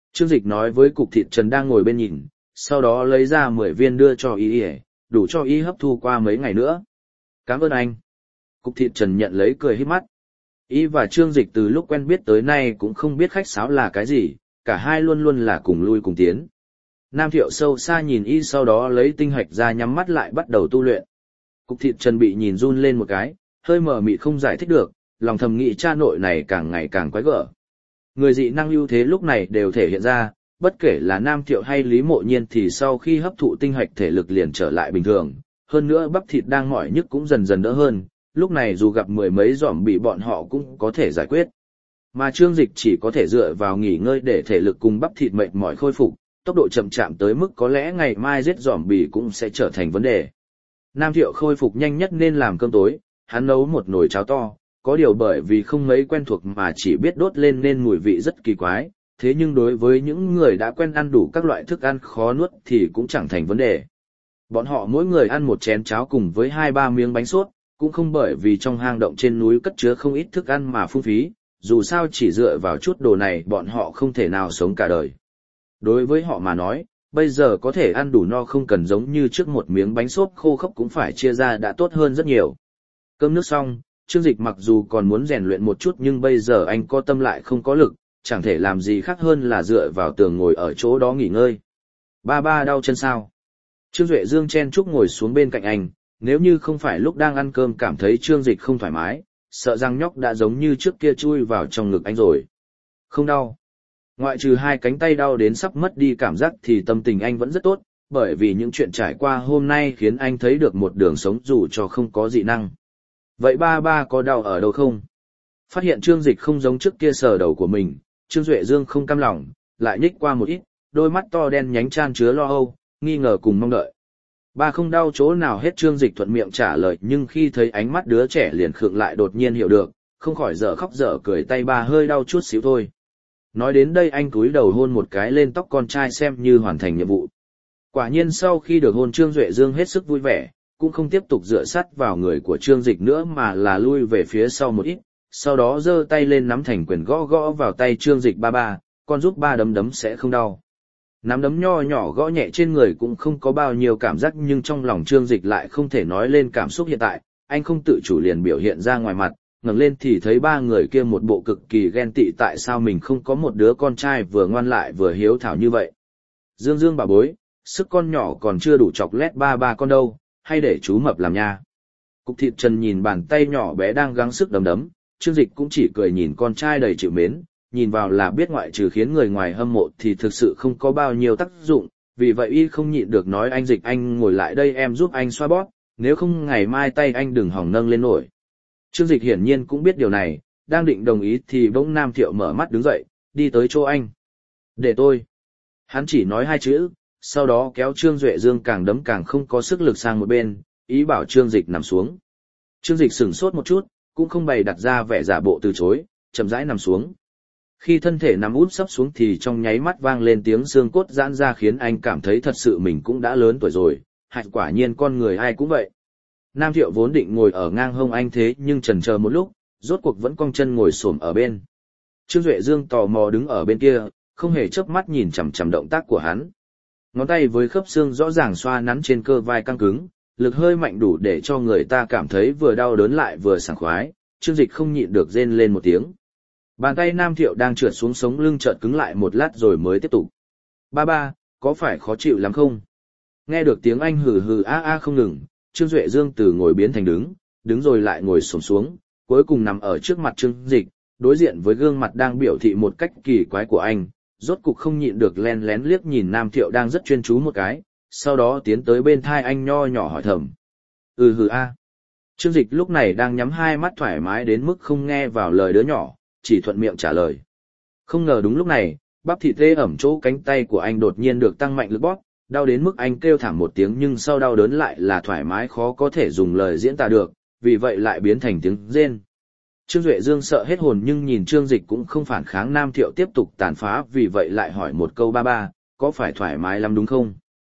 Trương Dịch nói với cục thịt Trần đang ngồi bên nhìn, sau đó lấy ra 10 viên đưa cho y, đủ cho y hấp thu qua mấy ngày nữa. Cảm ơn anh. Cục thịt Trần nhận lấy cười híp mắt. Y và Trương Dịch từ lúc quen biết tới nay cũng không biết khách sáo là cái gì, cả hai luôn luôn là cùng lui cùng tiến. Nam Thiệu sâu xa nhìn y, sau đó lấy tinh hạch ra nhắm mắt lại bắt đầu tu luyện. Cục thịt Trần bị nhìn run lên một cái, hơi mờ mịt không giải thích được, lòng thầm nghĩ cha nội này càng ngày càng quái gở. Người dị năng ưu thế lúc này đều thể hiện ra, bất kể là Nam Thiệu hay Lý Mộ Nhiên thì sau khi hấp thụ tinh hạch thể lực liền trở lại bình thường, hơn nữa bắp thịt đang mỏi nhức cũng dần dần đỡ hơn, lúc này dù gặp mười mấy giòm bị bọn họ cũng có thể giải quyết. Mà Trương Dịch chỉ có thể dựa vào nghỉ ngơi để thể lực cùng bắp thịt mệt mỏi khôi phục, tốc độ chậm chạm tới mức có lẽ ngày mai giết giòm bị cũng sẽ trở thành vấn đề. Nam Thiệu khôi phục nhanh nhất nên làm cơm tối, hắn nấu một nồi cháo to, có điều bởi vì không mấy quen thuộc mà chỉ biết đốt lên nên mùi vị rất kỳ quái, thế nhưng đối với những người đã quen ăn đủ các loại thức ăn khó nuốt thì cũng chẳng thành vấn đề. Bọn họ mỗi người ăn một chén cháo cùng với 2-3 miếng bánh sốt, cũng không bởi vì trong hang động trên núi cất chứa không ít thức ăn mà phung phí, dù sao chỉ dựa vào chút đồ này bọn họ không thể nào sống cả đời. Đối với họ mà nói, bây giờ có thể ăn đủ no không cần giống như trước một miếng bánh xốp khô khốc cũng phải chia ra đã tốt hơn rất nhiều. Cơm nước xong, Trương Dịch mặc dù còn muốn rèn luyện một chút nhưng bây giờ anh có tâm lại không có lực, chẳng thể làm gì khác hơn là dựa vào tường ngồi ở chỗ đó nghỉ ngơi. Ba ba đau chân sao? Trương Duệ Dương chen chúc ngồi xuống bên cạnh anh, nếu như không phải lúc đang ăn cơm cảm thấy Trương Dịch không thoải mái, sợ rằng nhóc đã giống như trước kia chui vào trong ngực anh rồi. Không đau. Ngoại trừ hai cánh tay đau đến sắp mất đi cảm giác thì tâm tình anh vẫn rất tốt, bởi vì những chuyện trải qua hôm nay khiến anh thấy được một đường sống dù cho không có dị năng. Vậy ba ba có đau ở đâu không? Phát hiện Trương Dịch không giống trước kia sờ đầu của mình, Trương Duệ Dương không cam lòng, lại nhích qua một ít, đôi mắt to đen nhánh chan chứa lo âu, nghi ngờ cùng mong đợi. Ba không đau chỗ nào hết. Trương Dịch thuận miệng trả lời, nhưng khi thấy ánh mắt đứa trẻ liền khựng lại đột nhiên hiểu được, không khỏi dở khóc dở cười, tay ba hơi đau chút xíu thôi. Nói đến đây anh cúi đầu hôn một cái lên tóc con trai xem như hoàn thành nhiệm vụ. Quả nhiên sau khi được hôn Trương Duệ Dương hết sức vui vẻ, cũng không tiếp tục dựa sát vào người của Trương Dịch nữa mà là lui về phía sau một ít, sau đó giơ tay lên nắm thành quyền gõ gõ vào tay Trương Dịch. Ba ba, con giúp ba đấm đấm sẽ không đau. Nắm đấm nho nhỏ gõ nhẹ trên người cũng không có bao nhiêu cảm giác, nhưng trong lòng Trương Dịch lại không thể nói lên cảm xúc hiện tại, anh không tự chủ liền biểu hiện ra ngoài mặt, ngẩng lên thì thấy ba người kia một bộ cực kỳ ghen tị tại sao mình không có một đứa con trai vừa ngoan lại vừa hiếu thảo như vậy. Dương Dương bà bối, sức con nhỏ còn chưa đủ chọc lét ba ba con đâu, hay để chú mập làm nha. Cục thịt Trần nhìn bàn tay nhỏ bé đang gắng sức đấm đấm, Trương Dịch cũng chỉ cười nhìn con trai đầy chịu mến, nhìn vào là biết ngoại trừ khiến người ngoài hâm mộ thì thực sự không có bao nhiêu tác dụng, vì vậy y không nhịn được nói anh Dịch anh ngồi lại đây em giúp anh xoa bóp, nếu không ngày mai tay anh đừng hỏng nâng lên nổi. Trương Dịch hiển nhiên cũng biết điều này, đang định đồng ý thì bỗng Nam Thiệu mở mắt đứng dậy, đi tới chỗ anh. Để tôi. Hắn chỉ nói hai chữ, sau đó kéo Trương Duệ Dương càng đấm càng không có sức lực sang một bên, ý bảo Trương Dịch nằm xuống. Trương Dịch sửng sốt một chút, cũng không bày đặt ra vẻ giả bộ từ chối, chậm rãi nằm xuống. Khi thân thể nằm úp sấp xuống thì trong nháy mắt vang lên tiếng xương cốt giãn ra khiến anh cảm thấy thật sự mình cũng đã lớn tuổi rồi, hạnh quả nhiên con người ai cũng vậy. Nam Thiệu vốn định ngồi ở ngang hông anh thế nhưng chần chờ một lúc, rốt cuộc vẫn cong chân ngồi xổm ở bên. Trương Duệ Dương tò mò đứng ở bên kia, không hề chớp mắt nhìn chằm chằm động tác của hắn. Ngón tay với khớp xương rõ ràng xoa nắn trên cơ vai căng cứng, lực hơi mạnh đủ để cho người ta cảm thấy vừa đau đớn lại vừa sảng khoái. Trương Dịch không nhịn được rên lên một tiếng. Bàn tay Nam Thiệu đang trượt xuống sống lưng chợt cứng lại một lát rồi mới tiếp tục. Ba ba, có phải khó chịu lắm không? Nghe được tiếng anh hừ hừ a a không ngừng, Trương Duệ Dương từ ngồi biến thành đứng rồi lại ngồi xổm xuống, cuối cùng nằm ở trước mặt Trương Dịch, đối diện với gương mặt đang biểu thị một cách kỳ quái của anh, rốt cục không nhịn được len lén liếc nhìn Nam Thiệu đang rất chuyên chú một cái, sau đó tiến tới bên thai anh nho nhỏ hỏi thầm. Hừ a. Trương Dịch lúc này đang nhắm hai mắt thoải mái đến mức không nghe vào lời đứa nhỏ, chỉ thuận miệng trả lời. Không ngờ đúng lúc này, bắp thịt tê ẩm chỗ cánh tay của anh đột nhiên được tăng mạnh lực bóp, đau đến mức anh kêu thảm một tiếng nhưng sau đau đớn lại là thoải mái khó có thể dùng lời diễn tả được, vì vậy lại biến thành tiếng rên. Trương Duệ Dương sợ hết hồn nhưng nhìn Trương Dịch cũng không phản kháng. Nam Thiệu tiếp tục tàn phá vì vậy lại hỏi một câu ba ba, có phải thoải mái lắm đúng không?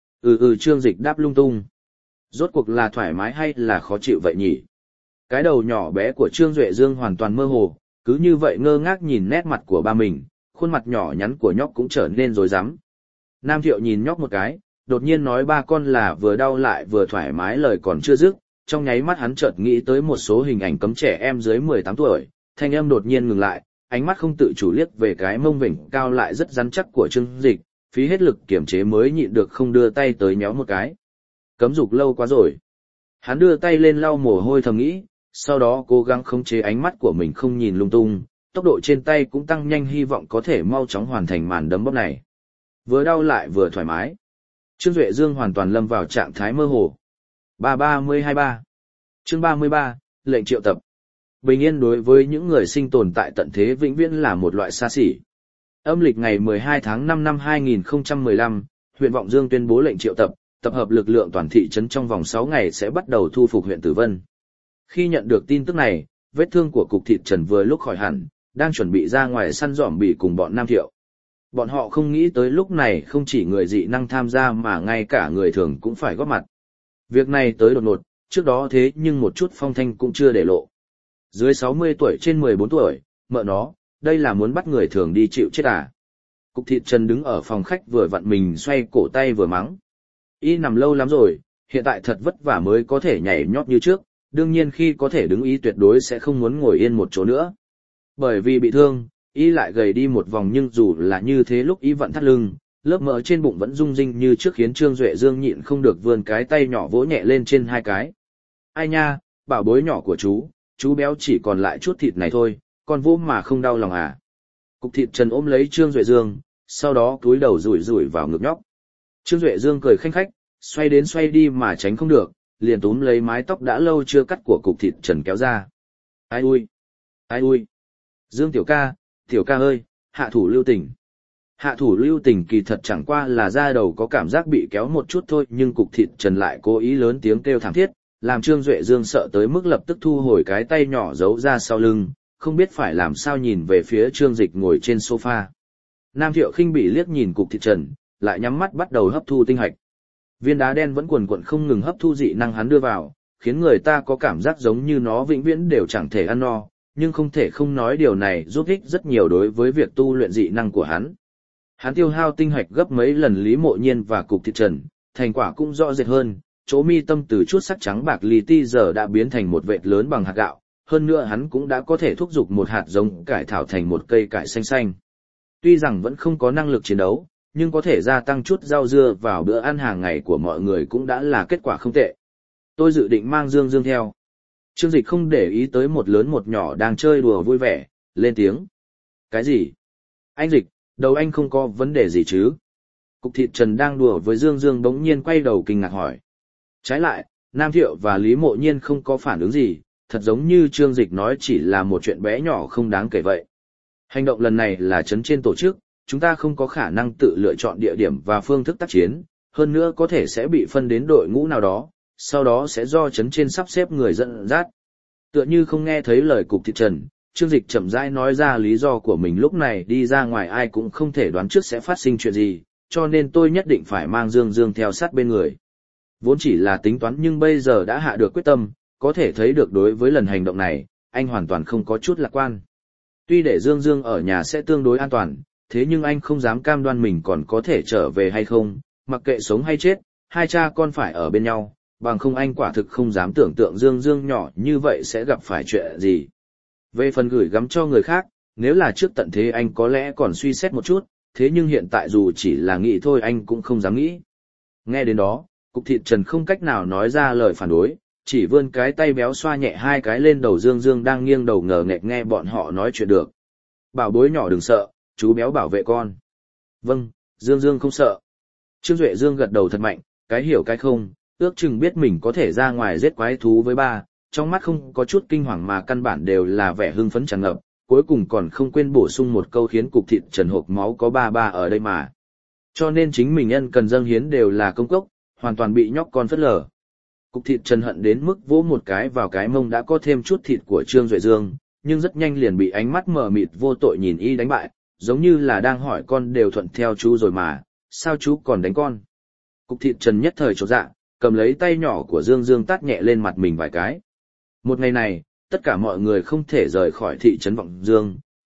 Trương Dịch đáp lung tung. Rốt cuộc là thoải mái hay là khó chịu vậy nhỉ? Cái đầu nhỏ bé của Trương Duệ Dương hoàn toàn mơ hồ, cứ như vậy ngơ ngác nhìn nét mặt của ba mình, khuôn mặt nhỏ nhắn của nhóc cũng trở nên rối rắm. Nam Thiệu nhìn nhóc một cái, đột nhiên nói ba con là vừa đau lại vừa thoải mái, lời còn chưa dứt, trong nháy mắt hắn chợt nghĩ tới một số hình ảnh cấm trẻ em dưới 18 tuổi, thanh âm đột nhiên ngừng lại, ánh mắt không tự chủ liếc về cái mông vểnh cao lại rất rắn chắc của Trương Dịch, phí hết lực kiềm chế mới nhịn được không đưa tay tới nhéo một cái. Cấm dục lâu quá rồi. Hắn đưa tay lên lau mồ hôi thầm nghĩ, sau đó cố gắng khống chế ánh mắt của mình không nhìn lung tung, tốc độ trên tay cũng tăng nhanh, hy vọng có thể mau chóng hoàn thành màn đấm bóp này. Vừa đau lại vừa thoải mái. Trương Duệ Dương hoàn toàn lâm vào trạng thái mơ hồ. 332-3 Chương 33, lệnh triệu tập. Bình yên đối với những người sinh tồn tại tận thế vĩnh viễn là một loại xa xỉ. Âm lịch ngày 12 tháng 5 năm 2015, huyện Vọng Dương tuyên bố lệnh triệu tập, tập hợp lực lượng toàn thị trấn trong vòng 6 ngày sẽ bắt đầu thu phục huyện Tử Vân. Khi nhận được tin tức này, vết thương của Cục Thịt Trần vừa lúc khỏi hẳn, đang chuẩn bị ra ngoài săn dòm bị cùng bọn Nam Thiệu. Bọn họ không nghĩ tới lúc này không chỉ người dị năng tham gia mà ngay cả người thường cũng phải góp mặt. Việc này tới đột ngột, trước đó thế nhưng một chút phong thanh cũng chưa để lộ. Dưới 60 tuổi trên 14 tuổi, mợ nó, đây là muốn bắt người thường đi chịu chết à. Cục Thịt Trần đứng ở phòng khách vừa vặn mình xoay cổ tay vừa mắng. Y nằm lâu lắm rồi, hiện tại thật vất vả mới có thể nhảy nhót như trước, đương nhiên khi có thể đứng y tuyệt đối sẽ không muốn ngồi yên một chỗ nữa. Bởi vì bị thương, y lại gầy đi một vòng, nhưng dù là như thế lúc y vẫn thắt lưng, lớp mỡ trên bụng vẫn rung rinh như trước, khiến Trương Duệ Dương nhịn không được vươn cái tay nhỏ vỗ nhẹ lên trên hai cái. Ai nha, bảo bối nhỏ của chú béo chỉ còn lại chút thịt này thôi, con vỗ mà không đau lòng à. Cục Thịt Trần ôm lấy Trương Duệ Dương, sau đó cúi đầu rủi rủi vào ngực nhóc. Trương Duệ Dương cười khanh khách, xoay đến xoay đi mà tránh không được, liền túm lấy mái tóc đã lâu chưa cắt của Cục Thịt Trần kéo ra. Ai ui, ai ui. Dương tiểu ca ơi, hạ thủ lưu tình. Hạ thủ lưu tình kỳ thật chẳng qua là da đầu có cảm giác bị kéo một chút thôi, nhưng Cục Thịt Trần lại cố ý lớn tiếng kêu thảm thiết, làm Trương Duệ Dương sợ tới mức lập tức thu hồi cái tay nhỏ giấu ra sau lưng, không biết phải làm sao nhìn về phía Trương Dịch ngồi trên sofa. Nam Thiệu khinh bỉ liếc nhìn Cục Thịt Trần, lại nhắm mắt bắt đầu hấp thu tinh hạch. Viên đá đen vẫn quần quật không ngừng hấp thu dị năng hắn đưa vào, khiến người ta có cảm giác giống như nó vĩnh viễn đều chẳng thể ăn no, nhưng không thể không nói điều này giúp ích rất nhiều đối với việc tu luyện dị năng của hắn. Hắn tiêu hao tinh hạch gấp mấy lần Lý Mộ Nhiên và Cục Thịt Trần, thành quả cũng rõ rệt hơn, chỗ mi tâm từ chút sắc trắng bạc li ti giờ đã biến thành một vệt lớn bằng hạt gạo, hơn nữa hắn cũng đã có thể thúc giục một hạt giống cải thảo thành một cây cải xanh xanh. Tuy rằng vẫn không có năng lực chiến đấu, nhưng có thể gia tăng chút rau dưa vào bữa ăn hàng ngày của mọi người cũng đã là kết quả không tệ. Tôi dự định mang Dương Dương theo. Trương Dịch không để ý tới một lớn một nhỏ đang chơi đùa vui vẻ, lên tiếng. Cái gì? Anh Dịch, đầu anh không có vấn đề gì chứ? Cục Thịt Trần đang đùa với Dương Dương bỗng nhiên quay đầu kinh ngạc hỏi. Trái lại, Nam Thiệu và Lý Mộ Nhiên không có phản ứng gì, thật giống như Trương Dịch nói chỉ là một chuyện bé nhỏ không đáng kể vậy. Hành động lần này là trấn trên tổ chức, chúng ta không có khả năng tự lựa chọn địa điểm và phương thức tác chiến, hơn nữa có thể sẽ bị phân đến đội ngũ nào đó, sau đó sẽ do trấn trên sắp xếp người dẫn dắt. Tựa như không nghe thấy lời Cục Thịt Trần, Trương Dịch chậm rãi nói ra lý do của mình, lúc này đi ra ngoài ai cũng không thể đoán trước sẽ phát sinh chuyện gì, cho nên tôi nhất định phải mang Dương Dương theo sát bên người. Vốn chỉ là tính toán nhưng bây giờ đã hạ được quyết tâm, có thể thấy được đối với lần hành động này, anh hoàn toàn không có chút lạc quan. Tuy để Dương Dương ở nhà sẽ tương đối an toàn, thế nhưng anh không dám cam đoan mình còn có thể trở về hay không, mặc kệ sống hay chết, hai cha con phải ở bên nhau, bằng không anh quả thực không dám tưởng tượng Dương Dương nhỏ như vậy sẽ gặp phải chuyện gì. Về phần gửi gắm cho người khác, nếu là trước tận thế anh có lẽ còn suy xét một chút, thế nhưng hiện tại dù chỉ là nghĩ thôi anh cũng không dám nghĩ. Nghe đến đó, Cục Thịt Trần không cách nào nói ra lời phản đối, chỉ vươn cái tay béo xoa nhẹ hai cái lên đầu Dương Dương đang nghiêng đầu ngờ nghệch nghe bọn họ nói chuyện được. Bảo bối nhỏ đừng sợ, chú béo bảo vệ con. Vâng, Dương Dương không sợ. Trương Duệ Dương gật đầu thật mạnh, cái hiểu cái không, ước chừng biết mình có thể ra ngoài giết quái thú với ba, trong mắt không có chút kinh hoàng mà căn bản đều là vẻ hưng phấn tràn ngập, cuối cùng còn không quên bổ sung một câu khiến Cục Thịt Trần hộc máu, có ba ở đây mà. Cho nên chính mình ân cần dâng hiến đều là công cốc, hoàn toàn bị nhóc con phớt lờ. Cục Thịt Trần hận đến mức vỗ một cái vào cái mông đã có thêm chút thịt của Trương Duệ Dương, nhưng rất nhanh liền bị ánh mắt mờ mịt vô tội nhìn y đánh bại, giống như là đang hỏi con đều thuận theo chú rồi mà, sao chú còn đánh con. Cục Thịt Trần nhất thời chột dạ, cầm lấy tay nhỏ của Dương Dương tát nhẹ lên mặt mình vài cái. Một ngày này, tất cả mọi người không thể rời khỏi thị trấn Vọng Dương,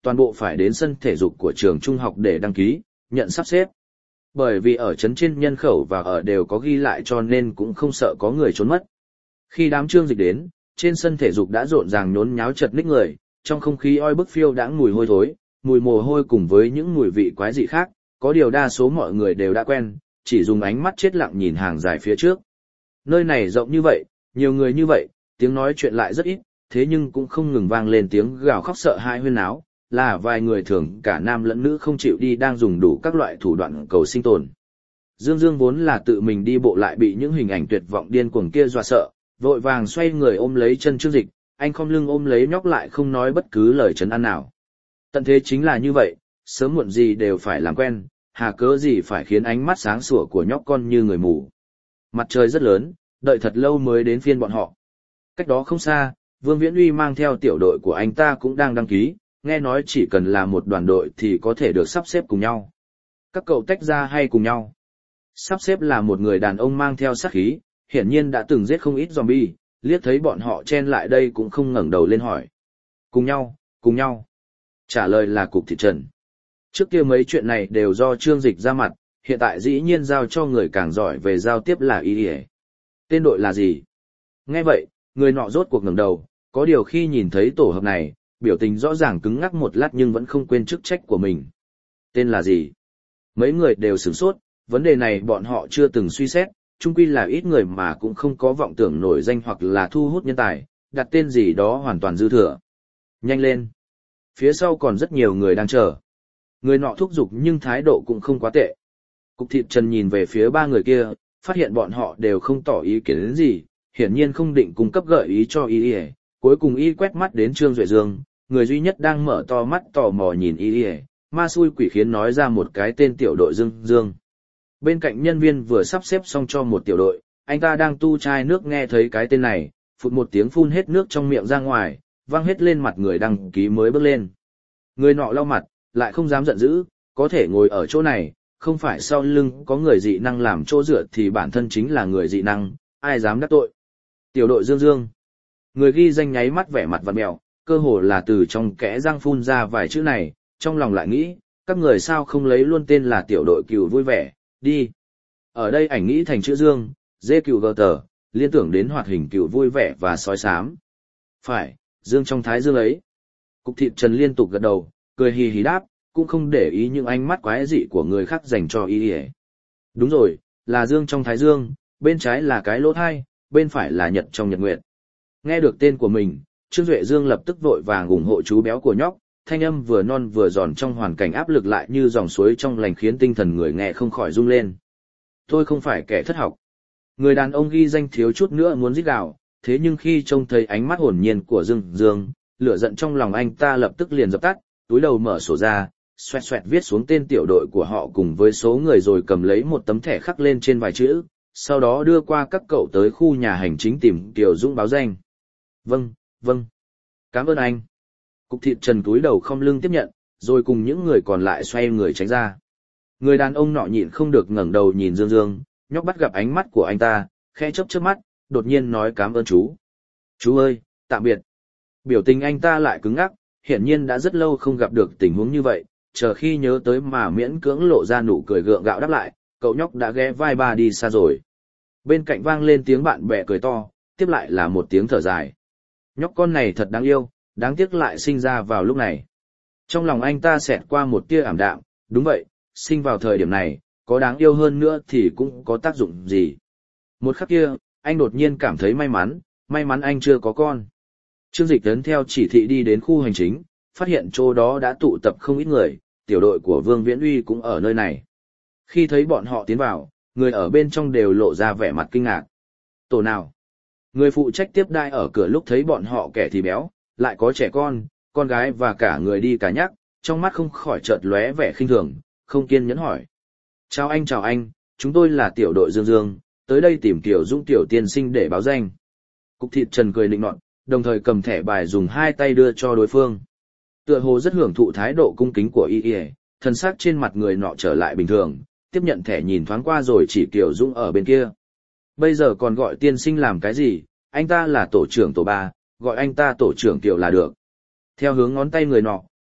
toàn bộ phải đến sân thể dục của trường trung học để đăng ký, nhận sắp xếp. Bởi vì ở trấn trên nhân khẩu và ở đều có ghi lại cho nên cũng không sợ có người trốn mất. Khi đám Trương Dịch đến, trên sân thể dục đã rộn ràng nhốn nháo chật ních người, trong không khí oi bức phiêu đãng mùi hôi thối, mùi mồ hôi cùng với những mùi vị quái dị khác, có điều đa số mọi người đều đã quen, chỉ dùng ánh mắt chết lặng nhìn hàng dài phía trước. Nơi này rộng như vậy, nhiều người như vậy, tiếng nói chuyện lại rất ít, thế nhưng cũng không ngừng vang lên tiếng gào khóc sợ hãi huyên náo, là vài người thường cả nam lẫn nữ không chịu đi đang dùng đủ các loại thủ đoạn cầu sinh tồn. Dương Dương vốn là tự mình đi bộ lại bị những hình ảnh tuyệt vọng điên cuồng kia dọa sợ, vội vàng xoay người ôm lấy chân Trương Dịch, anh khom lưng ôm lấy nhóc lại không nói bất cứ lời trấn an nào. Tận thế chính là như vậy, sớm muộn gì đều phải làm quen, hà cớ gì phải khiến ánh mắt sáng sủa của nhóc con như người mù. Mặt trời rất lớn, đợi thật lâu mới đến phiên bọn họ. Cách đó không xa, Vương Viễn Uy mang theo tiểu đội của anh ta cũng đang đăng ký, nghe nói chỉ cần là một đoàn đội thì có thể được sắp xếp cùng nhau. Các cậu tách ra hay cùng nhau? Sắp xếp là một người đàn ông mang theo sát khí, hiển nhiên đã từng giết không ít zombie, liếc thấy bọn họ chen lại đây cũng không ngẩng đầu lên hỏi. Cùng nhau, cùng nhau. Trả lời là Cục Thị Trần. Trước kia mấy chuyện này đều do Trương Dịch ra mặt, hiện tại dĩ nhiên giao cho người càng giỏi về giao tiếp là Y. Tên đội là gì? Nghe vậy, người nọ rốt cuộc ngẩng đầu, có điều khi nhìn thấy tổ hợp này, biểu tình rõ ràng cứng ngắc một lát nhưng vẫn không quên chức trách của mình. Tên là gì? Mấy người đều sửng sốt, vấn đề này bọn họ chưa từng suy xét, chung quy là ít người mà cũng không có vọng tưởng nổi danh hoặc là thu hút nhân tài, đặt tên gì đó hoàn toàn dư thừa. Nhanh lên! Phía sau còn rất nhiều người đang chờ. Người nọ thúc giục nhưng thái độ cũng không quá tệ. Cục Thịt Trần nhìn về phía ba người kia, phát hiện bọn họ đều không tỏ ý kiến đến gì, hiển nhiên không định cung cấp gợi ý cho Y. Cuối cùng Y quét mắt đến Trương Duệ Dương, người duy nhất đang mở to mắt tò mò nhìn Y, ma xui quỷ khiến nói ra một cái tên tiểu đội Dương Dương. Bên cạnh nhân viên vừa sắp xếp xong cho một tiểu đội, anh ta đang tu chai nước nghe thấy cái tên này, phụt một tiếng phun hết nước trong miệng ra ngoài, văng hết lên mặt người đăng ký mới bước lên. Người nọ lau mặt, lại không dám giận dữ, có thể ngồi ở chỗ này, không phải sau lưng có người dị năng làm chỗ dựa thì bản thân chính là người dị năng, ai dám đắc tội. Tiểu đội Dương Dương. Người ghi danh nháy mắt vẻ mặt vặn mẹo, cơ hồ là từ trong kẽ răng phun ra vài chữ này, trong lòng lại nghĩ, các người sao không lấy luôn tên là tiểu đội Cừu vui vẻ, đi. Ở đây ảnh nghĩ thành chữ Dương, dê cừu gờ tờ, liên tưởng đến hoạt hình cừu vui vẻ và sói xám. Phải, Dương trong thái dương ấy. Cục Thịt Trần liên tục gật đầu, cười hì hì đáp, cũng không để ý những ánh mắt quái dị của người khác dành cho Y. Đúng rồi, là Dương trong thái dương, bên trái là cái lỗ thai, bên phải là nhật trong nhật nguyệt. Nghe được tên của mình, Trương Duệ Dương lập tức vội vàng ủng hộ chú béo của nhóc, thanh âm vừa non vừa giòn trong hoàn cảnh áp lực lại như dòng suối trong lành khiến tinh thần người nghe không khỏi rung lên. Tôi không phải kẻ thất học. Người đàn ông ghi danh thiếu chút nữa muốn rít gào, thế nhưng khi trông thấy ánh mắt hồn nhiên của Dương Dương, lửa giận trong lòng anh ta lập tức liền dập tắt, túi đầu mở sổ ra, xoẹt xoẹt viết xuống tên tiểu đội của họ cùng với số người rồi cầm lấy một tấm thẻ khắc lên trên vài chữ, sau đó đưa qua các cậu tới khu nhà hành chính tìm Kiều Dũng báo danh. Vâng, vâng. Cảm ơn anh. Cục Thịt Trần túi đầu không lưng tiếp nhận, rồi cùng những người còn lại xoay người tránh ra. Người đàn ông nọ nhịn không được ngẩng đầu nhìn Dương Dương, nhóc bắt gặp ánh mắt của anh ta, khẽ chớp chớp mắt, đột nhiên nói cảm ơn chú. Chú ơi, tạm biệt. Biểu tình anh ta lại cứng ngắc, hiển nhiên đã rất lâu không gặp được tình huống như vậy, chờ khi nhớ tới mà miễn cưỡng lộ ra nụ cười gượng gạo đáp lại, cậu nhóc đã ghé vai ba đi xa rồi. Bên cạnh vang lên tiếng bạn bè cười to, tiếp lại là một tiếng thở dài. Nhóc con này thật đáng yêu, đáng tiếc lại sinh ra vào lúc này. Trong lòng anh ta xẹt qua một tia ảm đạm, đúng vậy, sinh vào thời điểm này, có đáng yêu hơn nữa thì cũng có tác dụng gì. Một khắc kia, anh đột nhiên cảm thấy may mắn anh chưa có con. Trương Dịch ấn theo chỉ thị đi đến khu hành chính, phát hiện chỗ đó đã tụ tập không ít người, tiểu đội của Vương Viễn Uy cũng ở nơi này. Khi thấy bọn họ tiến vào, người ở bên trong đều lộ ra vẻ mặt kinh ngạc. Tổ nào? Người phụ trách tiếp đai ở cửa lúc thấy bọn họ kẻ thì béo, lại có trẻ con gái và cả người đi cả nhắc, trong mắt không khỏi chợt lóe vẻ khinh thường, không kiên nhẫn hỏi. Chào anh, chúng tôi là tiểu đội Dương Dương, tới đây tìm Tiểu Dũng tiểu tiên sinh để báo danh. Cục Thịt Trần cười nịnh nọt, đồng thời cầm thẻ bài dùng hai tay đưa cho đối phương. Tựa hồ rất hưởng thụ thái độ cung kính của Y, thân xác trên mặt người nọ trở lại bình thường, tiếp nhận thẻ nhìn thoáng qua rồi chỉ Tiểu Dũng ở bên kia. Bây giờ còn gọi tiên sinh làm cái gì, anh ta là tổ trưởng tổ 3, gọi anh ta tổ trưởng Tiểu là được. Theo hướng ngón tay người nọ,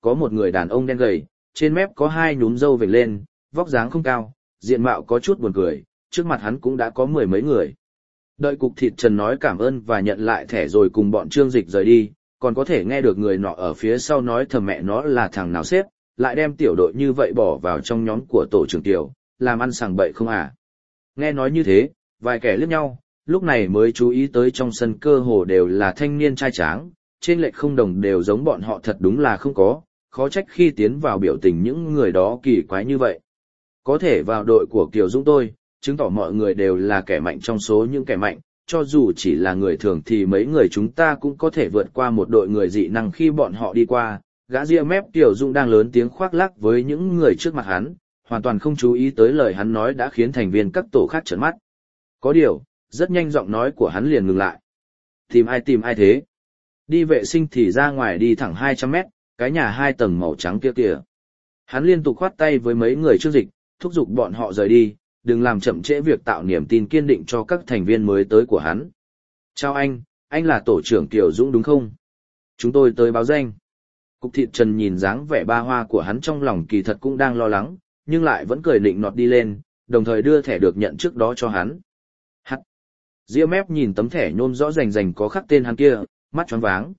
có một người đàn ông đen gầy, trên mép có hai nhúm râu vểnh lên, vóc dáng không cao, diện mạo có chút buồn cười, trước mặt hắn cũng đã có mười mấy người. Đợi cục thịt Trần nói cảm ơn và nhận lại thẻ rồi cùng bọn Trương Dịch rời đi, còn có thể nghe được người nọ ở phía sau nói thầm mẹ nó là thằng nào xếp, lại đem tiểu đội như vậy bỏ vào trong nhóm của tổ trưởng tiểu, làm ăn sằng bậy không à. Nghe nói như thế, vài kẻ liếc nhau, lúc này mới chú ý tới trong sân cơ hồ đều là thanh niên trai tráng, trên lệch không đồng đều giống bọn họ thật đúng là không có, khó trách khi tiến vào biểu tình những người đó kỳ quái như vậy. Có thể vào đội của Kiều Dũng tôi, chứng tỏ mọi người đều là kẻ mạnh trong số những kẻ mạnh, cho dù chỉ là người thường thì mấy người chúng ta cũng có thể vượt qua một đội người dị năng khi bọn họ đi qua. Gã ria mép Kiều Dũng đang lớn tiếng khoác lác với những người trước mặt hắn, hoàn toàn không chú ý tới lời hắn nói đã khiến thành viên các tổ khác trợn mắt. Có điều, rất nhanh giọng nói của hắn liền ngừng lại. Tìm ai thế? Đi vệ sinh thì ra ngoài đi thẳng 200 mét, cái nhà 2 tầng màu trắng kia kìa. Hắn liên tục khoát tay với mấy người Trương Dịch, thúc giục bọn họ rời đi, đừng làm chậm trễ việc tạo niềm tin kiên định cho các thành viên mới tới của hắn. Chào anh là tổ trưởng Kiều Dũng đúng không? Chúng tôi tới báo danh. Cục thịt Trần nhìn dáng vẻ ba hoa của hắn trong lòng kỳ thật cũng đang lo lắng, nhưng lại vẫn cười nịnh nọt đi lên, đồng thời đưa thẻ được nhận trước đó cho hắn. Ria mép nhìn tấm thẻ nhôm rõ rành có khắc tên hắn kia, mắt choáng váng.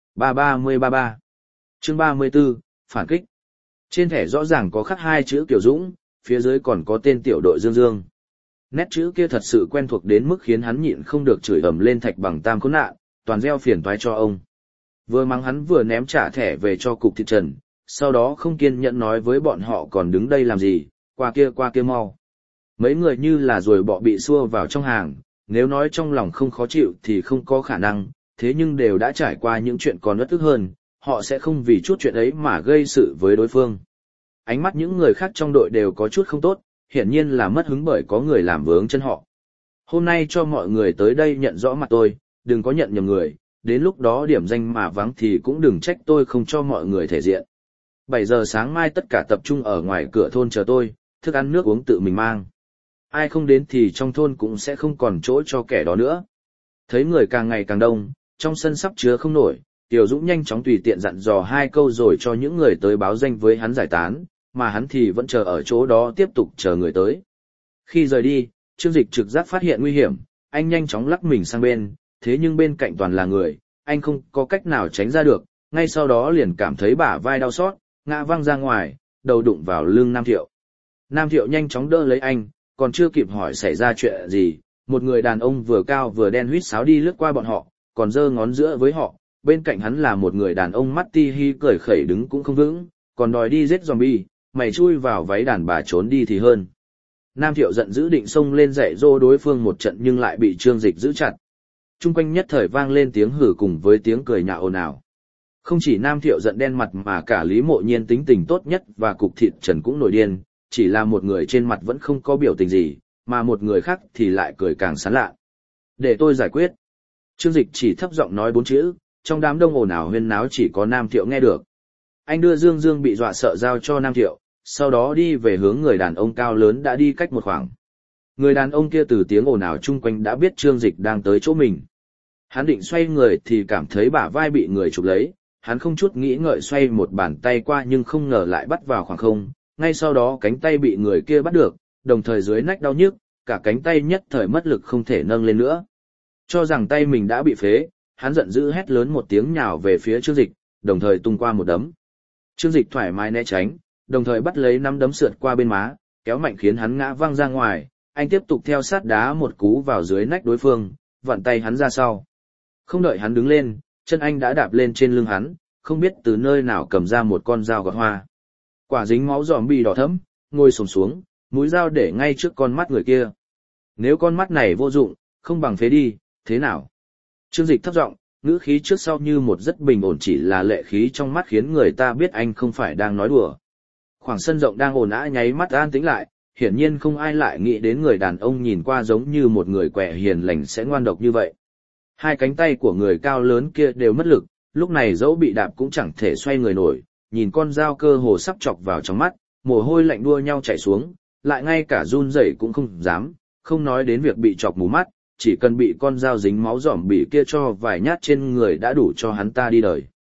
333. Chương 34, phản kích. Trên thẻ rõ ràng có khắc 2 chữ Kiều Dũng, phía dưới còn có tên tiểu đội Dương Dương. Nét chữ kia thật sự quen thuộc đến mức khiến hắn nhịn không được chửi ầm lên Thạch Bằng Tam khốn nạn, toàn gieo phiền toái cho ông. Vừa mắng hắn vừa ném trả thẻ về cho cục thịt Trần, sau đó không kiên nhẫn nói với bọn họ còn đứng đây làm gì, qua kia mau. Mấy người như là ruồi bọ bị xua vào trong hàng, nếu nói trong lòng không khó chịu thì không có khả năng, thế nhưng đều đã trải qua những chuyện còn uất ức hơn, họ sẽ không vì chút chuyện ấy mà gây sự với đối phương. Ánh mắt những người khác trong đội đều có chút không tốt, hiển nhiên là mất hứng bởi có người làm vướng chân họ. Hôm nay cho mọi người tới đây nhận rõ mặt tôi, đừng có nhận nhầm người, đến lúc đó điểm danh mà vắng thì cũng đừng trách tôi không cho mọi người thể diện. 7 giờ sáng mai tất cả tập trung ở ngoài cửa thôn chờ tôi, thức ăn nước uống tự mình mang. Ai không đến thì trong thôn cũng sẽ không còn chỗ cho kẻ đó nữa. Thấy người càng ngày càng đông, trong sân sắp chứa không nổi, Tiểu Dũng nhanh chóng tùy tiện dặn dò 2 câu rồi cho những người tới báo danh với hắn giải tán, mà hắn thì vẫn chờ ở chỗ đó tiếp tục chờ người tới. Khi rời đi, Trương Dịch trực giác phát hiện nguy hiểm, anh nhanh chóng lắc mình sang bên, thế nhưng bên cạnh toàn là người, anh không có cách nào tránh ra được, ngay sau đó liền cảm thấy bả vai đau xót, ngã văng ra ngoài, đầu đụng vào lưng Nam Thiệu. Nam Thiệu nhanh chóng đỡ lấy anh, còn chưa kịp hỏi xảy ra chuyện gì, một người đàn ông vừa cao vừa đen huýt sáo đi lướt qua bọn họ, còn giơ ngón giữa với họ, bên cạnh hắn là một người đàn ông mắt ti hi cười khẩy đứng cũng không vững, còn đòi đi giết zombie, mày chui vào váy đàn bà trốn đi thì hơn. Nam Thiệu giận dữ định xông lên dạy dỗ đối phương một trận nhưng lại bị Trương Dịch giữ chặt. Trung quanh nhất thời vang lên tiếng hử cùng với tiếng cười nhạo ồn ào. Không chỉ Nam Thiệu giận đen mặt mà cả Lý Mộ Nhiên tính tình tốt nhất và cục thịt Trần cũng nổi điên, chỉ là một người trên mặt vẫn không có biểu tình gì, mà một người khác thì lại cười càng sán lạ. Để tôi giải quyết. Trương Dịch chỉ thấp giọng nói 4 chữ, trong đám đông ồn ào huyên náo chỉ có Nam Thiệu nghe được. Anh đưa Dương Dương bị dọa sợ giao cho Nam Thiệu, sau đó đi về hướng người đàn ông cao lớn đã đi cách một khoảng. Người đàn ông kia từ tiếng ồn ào chung quanh đã biết Trương Dịch đang tới chỗ mình. Hắn định xoay người thì cảm thấy bả vai bị người chụp lấy, hắn không chút nghĩ ngợi xoay một bàn tay qua nhưng không ngờ lại bắt vào khoảng không, ngay sau đó cánh tay bị người kia bắt được, đồng thời dưới nách đau nhức, cả cánh tay nhất thời mất lực không thể nâng lên nữa. Cho rằng tay mình đã bị phế, hắn giận dữ hét lớn một tiếng nhào về phía Trương Dịch, đồng thời tung qua một đấm. Trương Dịch thoải mái né tránh, đồng thời bắt lấy nắm đấm sượt qua bên má, kéo mạnh khiến hắn ngã văng ra ngoài, anh tiếp tục theo sát đá một cú vào dưới nách đối phương, vặn tay hắn ra sau. Không đợi hắn đứng lên, chân anh đã đạp lên trên lưng hắn, không biết từ nơi nào cầm ra một con dao gọt hoa. Quả dính máu zombie đỏ thẫm, ngồi xổm xuống, mũi dao để ngay trước con mắt người kia. Nếu con mắt này vô dụng, không bằng phế đi, thế nào? Trương Dịch thấp giọng, ngữ khí trước sau như một rất bình ổn, chỉ là lệ khí trong mắt khiến người ta biết anh không phải đang nói đùa. Khoảng sân rộng đang ồn ào nháy mắt an tĩnh lại, hiển nhiên không ai lại nghĩ đến người đàn ông nhìn qua giống như một người quẻ hiền lành sẽ ngoan độc như vậy. 2 cánh tay của người cao lớn kia đều mất lực, lúc này dẫu bị đạp cũng chẳng thể xoay người nổi, nhìn con dao cơ hồ sắp chọc vào trong mắt, mồ hôi lạnh đua nhau chảy xuống, lại ngay cả run rẩy cũng không dám, không nói đến việc bị chọc mù mắt, chỉ cần bị con dao dính máu giỏm bị kia cho vài nhát trên người đã đủ cho hắn ta đi đời.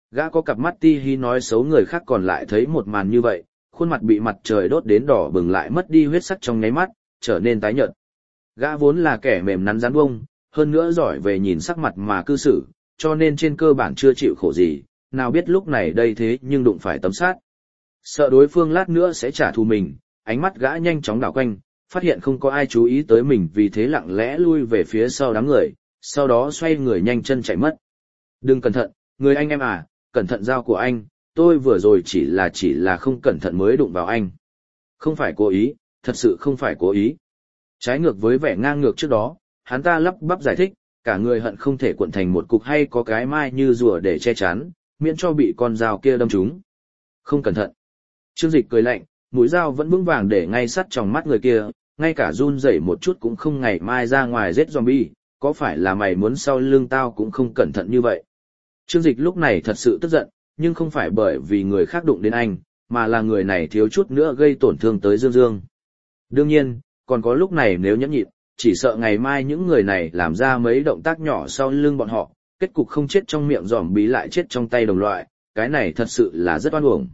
Gã có cặp mắt ti hí nói xấu người khác còn lại thấy một màn như vậy, khuôn mặt bị mặt trời đốt đến đỏ bừng lại mất đi huyết sắc trong nháy mắt, trở nên tái nhợt. Gã vốn là kẻ mềm nắn rắn bông, hơn nữa giỏi về nhìn sắc mặt mà cư xử, cho nên trên cơ bản chưa chịu khổ gì, nào biết lúc này đây thế nhưng đụng phải tấm sát. Sợ đối phương lát nữa sẽ trả thù mình, ánh mắt gã nhanh chóng đảo quanh, phát hiện không có ai chú ý tới mình vì thế lặng lẽ lui về phía sau đám người, sau đó xoay người nhanh chân chạy mất. Đừng cẩn thận, người anh em à, cẩn thận dao của anh, tôi vừa rồi chỉ là không cẩn thận mới đụng vào anh. Không phải cố ý, thật sự không phải cố ý. Trái ngược với vẻ ngang ngược trước đó, hắn ta lắp bắp giải thích, cả người hận không thể cuộn thành một cục hay có cái mai như rùa để che chắn, miễn cho bị con dao kia đâm trúng. Không cẩn thận. Trương Dịch cười lạnh, mũi dao vẫn vững vàng để ngay sắt trong mắt người kia, ngay cả run rẩy một chút cũng không ngày mai ra ngoài giết zombie, có phải là mày muốn sau lưng tao cũng không cẩn thận như vậy. Trương Dịch lúc này thật sự tức giận, nhưng không phải bởi vì người khác đụng đến anh, mà là người này thiếu chút nữa gây tổn thương tới Dương Dương. Đương nhiên, còn có lúc này nếu nhẫn nhịn, chỉ sợ ngày mai những người này làm ra mấy động tác nhỏ sau lưng bọn họ, kết cục không chết trong miệng zombie lại chết trong tay đồng loại, cái này thật sự là rất oan uổng.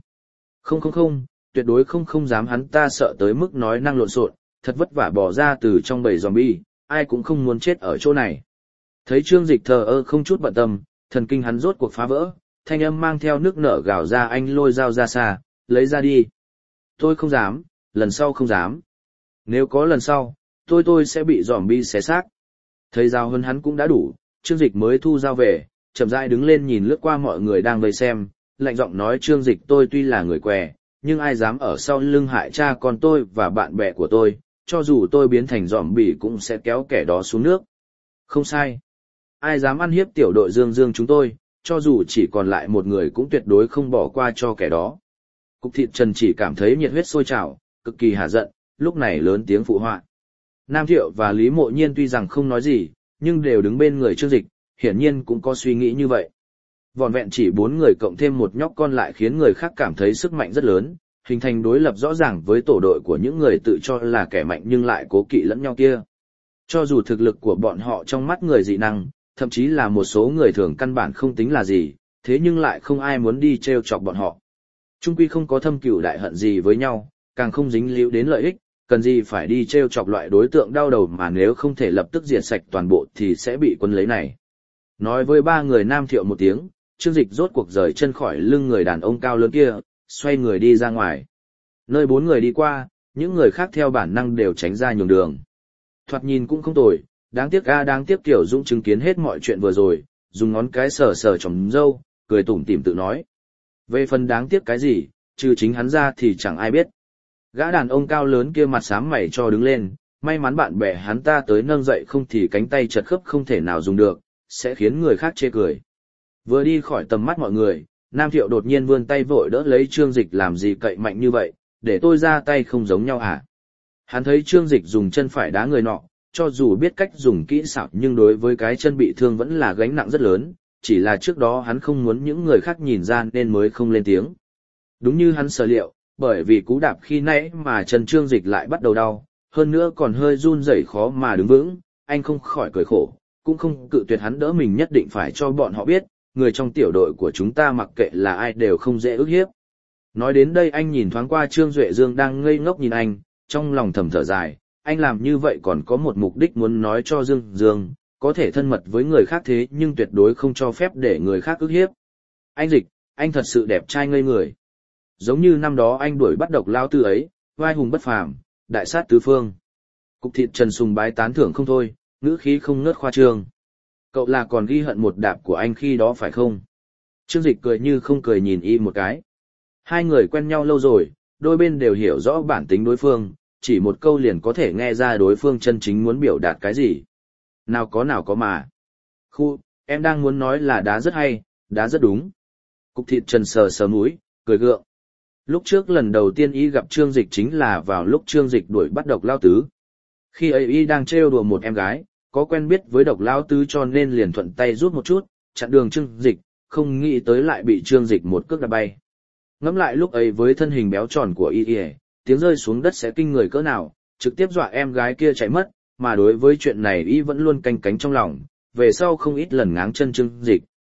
Không, tuyệt đối không dám, hắn ta sợ tới mức nói năng lộn xộn, thật vất vả bỏ ra từ trong bầy zombie, ai cũng không muốn chết ở chỗ này. Thấy Trương Dịch thờ ơ không chút bận tâm, thần kinh hắn rốt cuộc phá vỡ, thanh âm mang theo nước nở gào ra, anh lôi dao ra xa, lấy ra đi. Tôi không dám, lần sau không dám. Nếu có lần sau, tôi sẽ bị zombie xé xác. Thấy dao hơn hắn cũng đã đủ, Trương Dịch mới thu dao về, chậm rãi đứng lên nhìn lướt qua mọi người đang vây xem, lạnh giọng nói, Trương Dịch, tôi tuy là người què, nhưng ai dám ở sau lưng hại cha con tôi và bạn bè của tôi, cho dù tôi biến thành zombie cũng sẽ kéo kẻ đó xuống nước. Không sai. Ai dám ăn hiếp tiểu đội Dương Dương chúng tôi, cho dù chỉ còn lại một người cũng tuyệt đối không bỏ qua cho kẻ đó. Cục Thịt Trần chỉ cảm thấy nhiệt huyết sôi trào, cực kỳ hả giận, lúc này lớn tiếng phụ họa. Nam Thiệu và Lý Mộ Nhiên tuy rằng không nói gì, nhưng đều đứng bên người Trương Dịch, hiển nhiên cũng có suy nghĩ như vậy. Vỏn vẹn chỉ 4 người cộng thêm một nhóc con lại khiến người khác cảm thấy sức mạnh rất lớn, hình thành đối lập rõ ràng với tổ đội của những người tự cho là kẻ mạnh nhưng lại cố kỵ lẫn nhau kia. Cho dù thực lực của bọn họ trong mắt người dị năng, thậm chí là một số người thường căn bản không tính là gì, thế nhưng lại không ai muốn đi trêu chọc bọn họ. Chung quy không có thâm cừu đại hận gì với nhau, càng không dính líu đến lợi ích, cần gì phải đi trêu chọc loại đối tượng đau đầu mà nếu không thể lập tức diệt sạch toàn bộ thì sẽ bị quân lấy này. Nói với 3 người Nam Thiệu một tiếng, Trương Dịch rốt cuộc rời chân khỏi lưng người đàn ông cao lớn kia, xoay người đi ra ngoài. Nơi 4 người đi qua, những người khác theo bản năng đều tránh ra nhường đường. Thoạt nhìn cũng không tồi, đáng tiếc Tiểu Dũng chứng kiến hết mọi chuyện vừa rồi, dùng ngón cái sờ sờ chòm râu, cười tủm tỉm tự nói. Về phần đáng tiếc cái gì, trừ chính hắn ra thì chẳng ai biết. Gã đàn ông cao lớn kia mặt xám mày cho đứng lên, may mắn bạn bè hắn ta tới nâng dậy, không thì cánh tay chật khớp không thể nào dùng được, sẽ khiến người khác chê cười. Vừa đi khỏi tầm mắt mọi người, Nam Thiệu đột nhiên vươn tay vội đỡ lấy Trương Dịch, làm gì cậy mạnh như vậy, để tôi ra tay không giống nhau hả? Hắn thấy Trương Dịch dùng chân phải đá người nọ, cho dù biết cách dùng kỹ xảo nhưng đối với cái chân bị thương vẫn là gánh nặng rất lớn, chỉ là trước đó hắn không muốn những người khác nhìn ra nên mới không lên tiếng. Đúng như hắn sở liệu, bởi vì cú đạp khi nãy mà chân Trương Dịch lại bắt đầu đau, hơn nữa còn hơi run rẩy khó mà đứng vững, anh không khỏi cười khổ, cũng không cự tuyệt hắn đỡ mình, nhất định phải cho bọn họ biết, người trong tiểu đội của chúng ta mặc kệ là ai đều không dễ ức hiếp. Nói đến đây anh nhìn thoáng qua Trương Duệ Dương đang ngây ngốc nhìn anh, trong lòng thầm thở dài, anh làm như vậy còn có một mục đích muốn nói cho Dương Dương, có thể thân mật với người khác thế nhưng tuyệt đối không cho phép để người khác ức hiếp. Anh Dịch, anh thật sự đẹp trai ngây người. Giống như năm đó anh đuổi bắt độc lao tư ấy, vai hùng bất phàm, đại sát tứ phương. Cục Thịt Trần sùng bái tán thưởng không thôi, ngữ khí không ngớt khoa trương. Cậu là còn ghi hận một đạp của anh khi đó phải không? Trương Dịch cười như không cười nhìn y một cái. Hai người quen nhau lâu rồi, đôi bên đều hiểu rõ bản tính đối phương, chỉ một câu liền có thể nghe ra đối phương chân chính muốn biểu đạt cái gì. Nào có mà. Khu, em đang muốn nói là đá rất hay, đá rất đúng. Cục Thịt Trần sờ sờ mũi, cười gượng. Lúc trước lần đầu tiên y gặp Trương Dịch chính là vào lúc Trương Dịch đuổi bắt độc lao tứ. Khi ấy y đang trêu đùa một em gái, có quen biết với độc lao tứ cho nên liền thuận tay rút một chút, chặn đường Trương Dịch, không nghĩ tới lại bị Trương Dịch một cước đá bay. Ngẫm lại lúc ấy với thân hình béo tròn của y, tiếng rơi xuống đất sẽ kinh người cỡ nào, trực tiếp dọa em gái kia chạy mất, mà đối với chuyện này y vẫn luôn canh cánh trong lòng, về sau không ít lần ngáng chân Trương Dịch.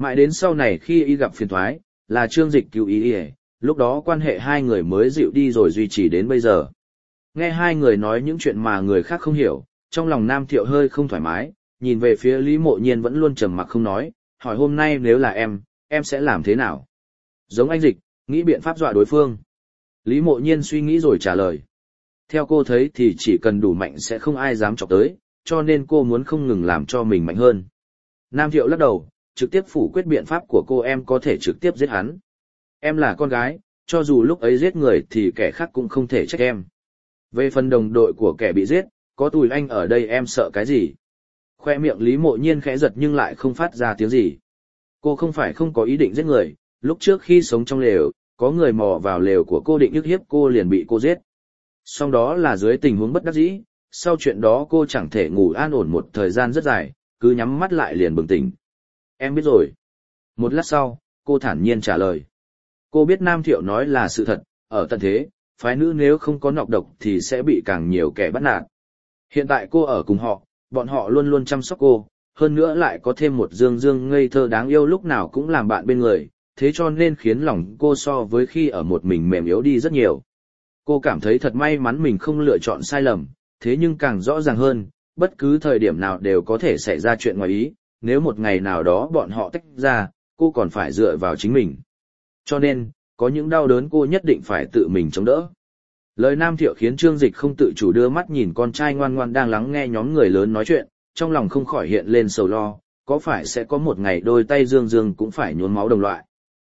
Mãi đến sau này khi y gặp phiền thoái, là Trương Dịch cứu y, lúc đó quan hệ hai người mới dịu đi rồi duy trì đến bây giờ. Nghe hai người nói những chuyện mà người khác không hiểu, trong lòng Nam Thiệu hơi không thoải mái, nhìn về phía Lý Mộ Nhiên vẫn luôn trầm mặc không nói, hỏi hôm nay nếu là em sẽ làm thế nào? Giống anh Dịch, nghĩ biện pháp dọa đối phương. Lý Mộ Nhiên suy nghĩ rồi trả lời. Theo cô thấy thì chỉ cần đủ mạnh sẽ không ai dám chọc tới, cho nên cô muốn không ngừng làm cho mình mạnh hơn. Nam Thiệu lắc đầu, trực tiếp phủ quyết biện pháp của cô, em có thể trực tiếp giết hắn. Em là con gái, cho dù lúc ấy giết người thì kẻ khác cũng không thể trách em. Về phần đồng đội của kẻ bị giết, có Tùy Anh ở đây em sợ cái gì? Khoe miệng Lý Mộ Nhiên khẽ giật nhưng lại không phát ra tiếng gì. Cô không phải không có ý định giết người, lúc trước khi sống trong lều, có người mò vào lều của cô định ức hiếp cô liền bị cô giết. Song đó là dưới tình huống bất đắc dĩ, sau chuyện đó cô chẳng thể ngủ an ổn một thời gian rất dài, cứ nhắm mắt lại liền bừng tỉnh. Em biết rồi. Một lát sau, cô thản nhiên trả lời. Cô biết Nam Thiệu nói là sự thật, ở tận thế, phái nữ nếu không có nọc độc thì sẽ bị càng nhiều kẻ bắt nạt. Hiện tại cô ở cùng họ, bọn họ luôn luôn chăm sóc cô, hơn nữa lại có thêm một Dương Dương ngây thơ đáng yêu lúc nào cũng làm bạn bên người, thế cho nên khiến lòng cô so với khi ở một mình mềm yếu đi rất nhiều. Cô cảm thấy thật may mắn mình không lựa chọn sai lầm, thế nhưng càng rõ ràng hơn, bất cứ thời điểm nào đều có thể xảy ra chuyện ngoài ý, nếu một ngày nào đó bọn họ tách ra, cô còn phải dựa vào chính mình. Cho nên, có những đau đớn cô nhất định phải tự mình chống đỡ. Lời Nam Thiệu khiến Trương Dịch không tự chủ đưa mắt nhìn con trai ngoan ngoan đang lắng nghe nhóm người lớn nói chuyện, trong lòng không khỏi hiện lên sầu lo, có phải sẽ có một ngày đôi tay Dương Dương cũng phải nhuốm máu đồng loại.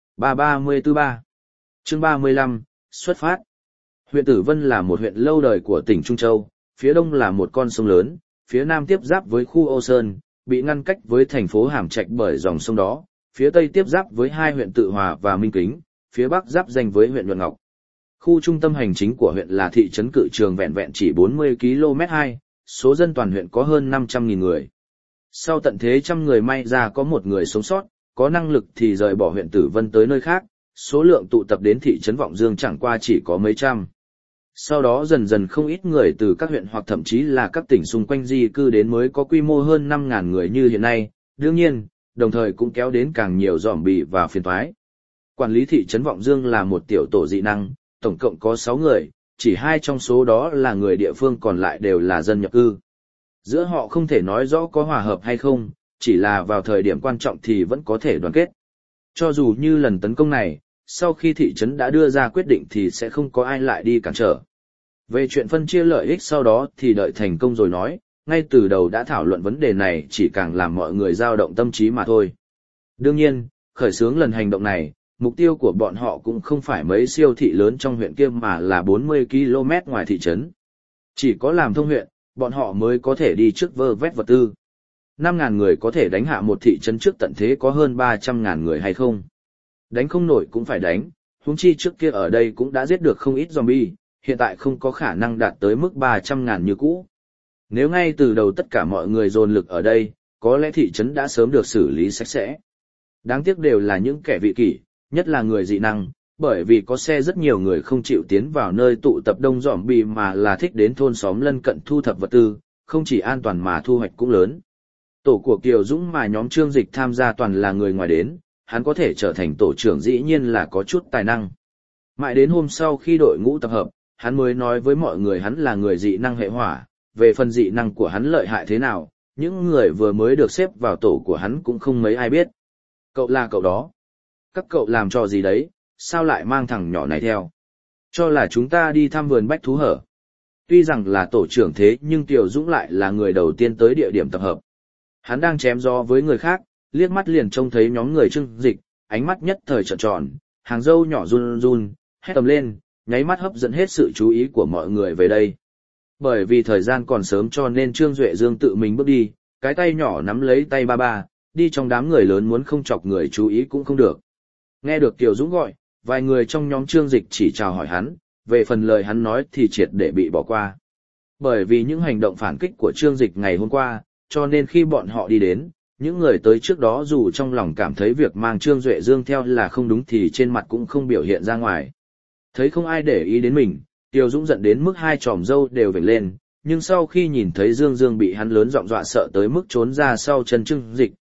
334-3 Chương 35, xuất phát. Huyện Tử Vân là một huyện lâu đời của tỉnh Trung Châu, phía đông là một con sông lớn, phía nam tiếp giáp với khu Âu Sơn, bị ngăn cách với thành phố Hàm Trạch bởi dòng sông đó, phía tây tiếp giáp với hai huyện Tự Hòa và Minh Kính, phía bắc giáp danh với huyện Nhuận Ngọc. Khu trung tâm hành chính của huyện là thị trấn Cự Trường vẹn vẹn chỉ 40 km2, số dân toàn huyện có hơn 500.000 người. Sau tận thế trăm người may ra có một người sống sót, có năng lực thì rời bỏ huyện Tử Vân tới nơi khác, số lượng tụ tập đến thị trấn Vọng Dương chẳng qua chỉ có mấy trăm. Sau đó dần dần không ít người từ các huyện hoặc thậm chí là các tỉnh xung quanh di cư đến mới có quy mô hơn 5.000 người như hiện nay, đương nhiên, đồng thời cũng kéo đến càng nhiều zombie và phiền toái. Quản lý thị trấn Vọng Dương là một tiểu tổ dị năng, tổng cộng có 6 người, chỉ 2 trong số đó là người địa phương còn lại đều là dân nhập cư. Giữa họ không thể nói rõ có hòa hợp hay không, chỉ là vào thời điểm quan trọng thì vẫn có thể đoàn kết. Cho dù như lần tấn công này, sau khi thị trấn đã đưa ra quyết định thì sẽ không có ai lại đi cản trở. Về chuyện phân chia lợi ích sau đó thì đợi thành công rồi nói, ngay từ đầu đã thảo luận vấn đề này chỉ càng làm mọi người dao động tâm trí mà thôi. Đương nhiên, khởi xướng lần hành động này, mục tiêu của bọn họ cũng không phải mấy siêu thị lớn trong huyện kia mà là 40 km ngoài thị trấn. Chỉ có làm thông huyện, bọn họ mới có thể đi trước vơ vét vật tư. 5.000 người có thể đánh hạ một thị trấn trước tận thế có hơn 300.000 người hay không? Đánh không nổi cũng phải đánh, huống chi trước kia ở đây cũng đã giết được không ít zombie, hiện tại không có khả năng đạt tới mức 300.000 như cũ. Nếu ngay từ đầu tất cả mọi người dồn lực ở đây, có lẽ thị trấn đã sớm được xử lý sạch sẽ. Đáng tiếc đều là những kẻ vị kỷ, nhất là người dị năng, bởi vì có xe rất nhiều người không chịu tiến vào nơi tụ tập đông zombie mà là thích đến thôn xóm lân cận thu thập vật tư, không chỉ an toàn mà thu hoạch cũng lớn. Tổ của Kiều Dũng mà nhóm Trương Dịch tham gia toàn là người ngoài đến, hắn có thể trở thành tổ trưởng dĩ nhiên là có chút tài năng. Mãi đến hôm sau khi đội ngũ tập hợp, hắn mới nói với mọi người hắn là người dị năng hệ hỏa, về phần dị năng của hắn lợi hại thế nào, những người vừa mới được xếp vào tổ của hắn cũng không mấy ai biết. Cậu là cậu đó. Các cậu làm trò gì đấy, sao lại mang thằng nhỏ này theo? Cho là chúng ta đi thăm vườn bách thú hở. Tuy rằng là tổ trưởng thế nhưng Kiều Dũng lại là người đầu tiên tới địa điểm tập hợp. Hắn đang chém gió với người khác, liếc mắt liền trông thấy nhóm người Trương Dịch, ánh mắt nhất thời trợn tròn, hàng râu nhỏ run run, hét tầm lên, nháy mắt hấp dẫn hết sự chú ý của mọi người về đây. Bởi vì thời gian còn sớm cho nên Trương Duệ Dương tự mình bước đi, cái tay nhỏ nắm lấy tay ba ba, đi trong đám người lớn muốn không chọc người chú ý cũng không được. Nghe được Kiều Dũng gọi, vài người trong nhóm Trương Dịch chỉ chào hỏi hắn, về phần lời hắn nói thì triệt để bị bỏ qua. Bởi vì những hành động phản kích của Trương Dịch ngày hôm qua, cho nên khi bọn họ đi đến, những người tới trước đó dù trong lòng cảm thấy việc mang Trương Duệ Dương theo là không đúng thì trên mặt cũng không biểu hiện ra ngoài. Thấy không ai để ý đến mình, Kiều Dũng giận đến mức hai tròm râu đều vểnh lên, nhưng sau khi nhìn thấy Dương Dương bị hắn lớn giọng dọa sợ tới mức trốn ra sau chân Trương Dịch,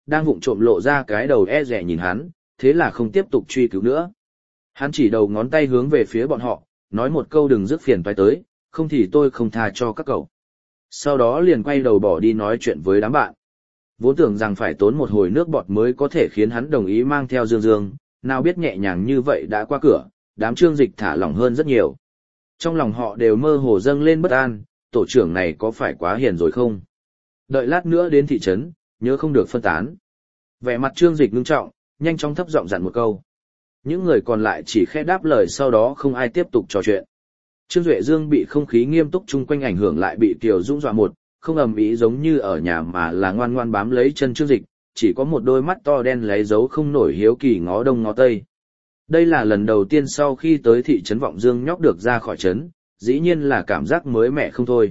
đang vụng trộm lộ ra cái đầu e dè nhìn hắn, thế là không tiếp tục truy cứu nữa. Hắn chỉ đầu ngón tay hướng về phía bọn họ, nói một câu đừng rước phiền toái tới, không thì tôi không tha cho các cậu. Sau đó liền quay đầu bỏ đi nói chuyện với đám bạn. Vốn tưởng rằng phải tốn một hồi nước bọt mới có thể khiến hắn đồng ý mang theo Dương Dương, nào biết nhẹ nhàng như vậy đã qua cửa, đám Trương Dịch thả lỏng hơn rất nhiều. Trong lòng họ đều mơ hồ dâng lên bất an, tổ trưởng này có phải quá hiền rồi không? Đợi lát nữa đến thị trấn, nhớ không được phân tán. Vẻ mặt Trương Dịch ngưng trọng, nhanh chóng thấp giọng dặn một câu. Những người còn lại chỉ khẽ đáp lời, sau đó không ai tiếp tục trò chuyện. Trương Duệ Dương bị không khí nghiêm túc chung quanh ảnh hưởng, lại bị Kiều Dũng dọa một, không ầm ĩ giống như ở nhà mà là ngoan ngoan bám lấy chân Trương Dịch, chỉ có một đôi mắt to đen lấy dấu không nổi hiếu kỳ ngó đông ngó tây. Đây là lần đầu tiên sau khi tới thị trấn Vọng Dương nhóc được ra khỏi trấn, dĩ nhiên là cảm giác mới mẻ không thôi.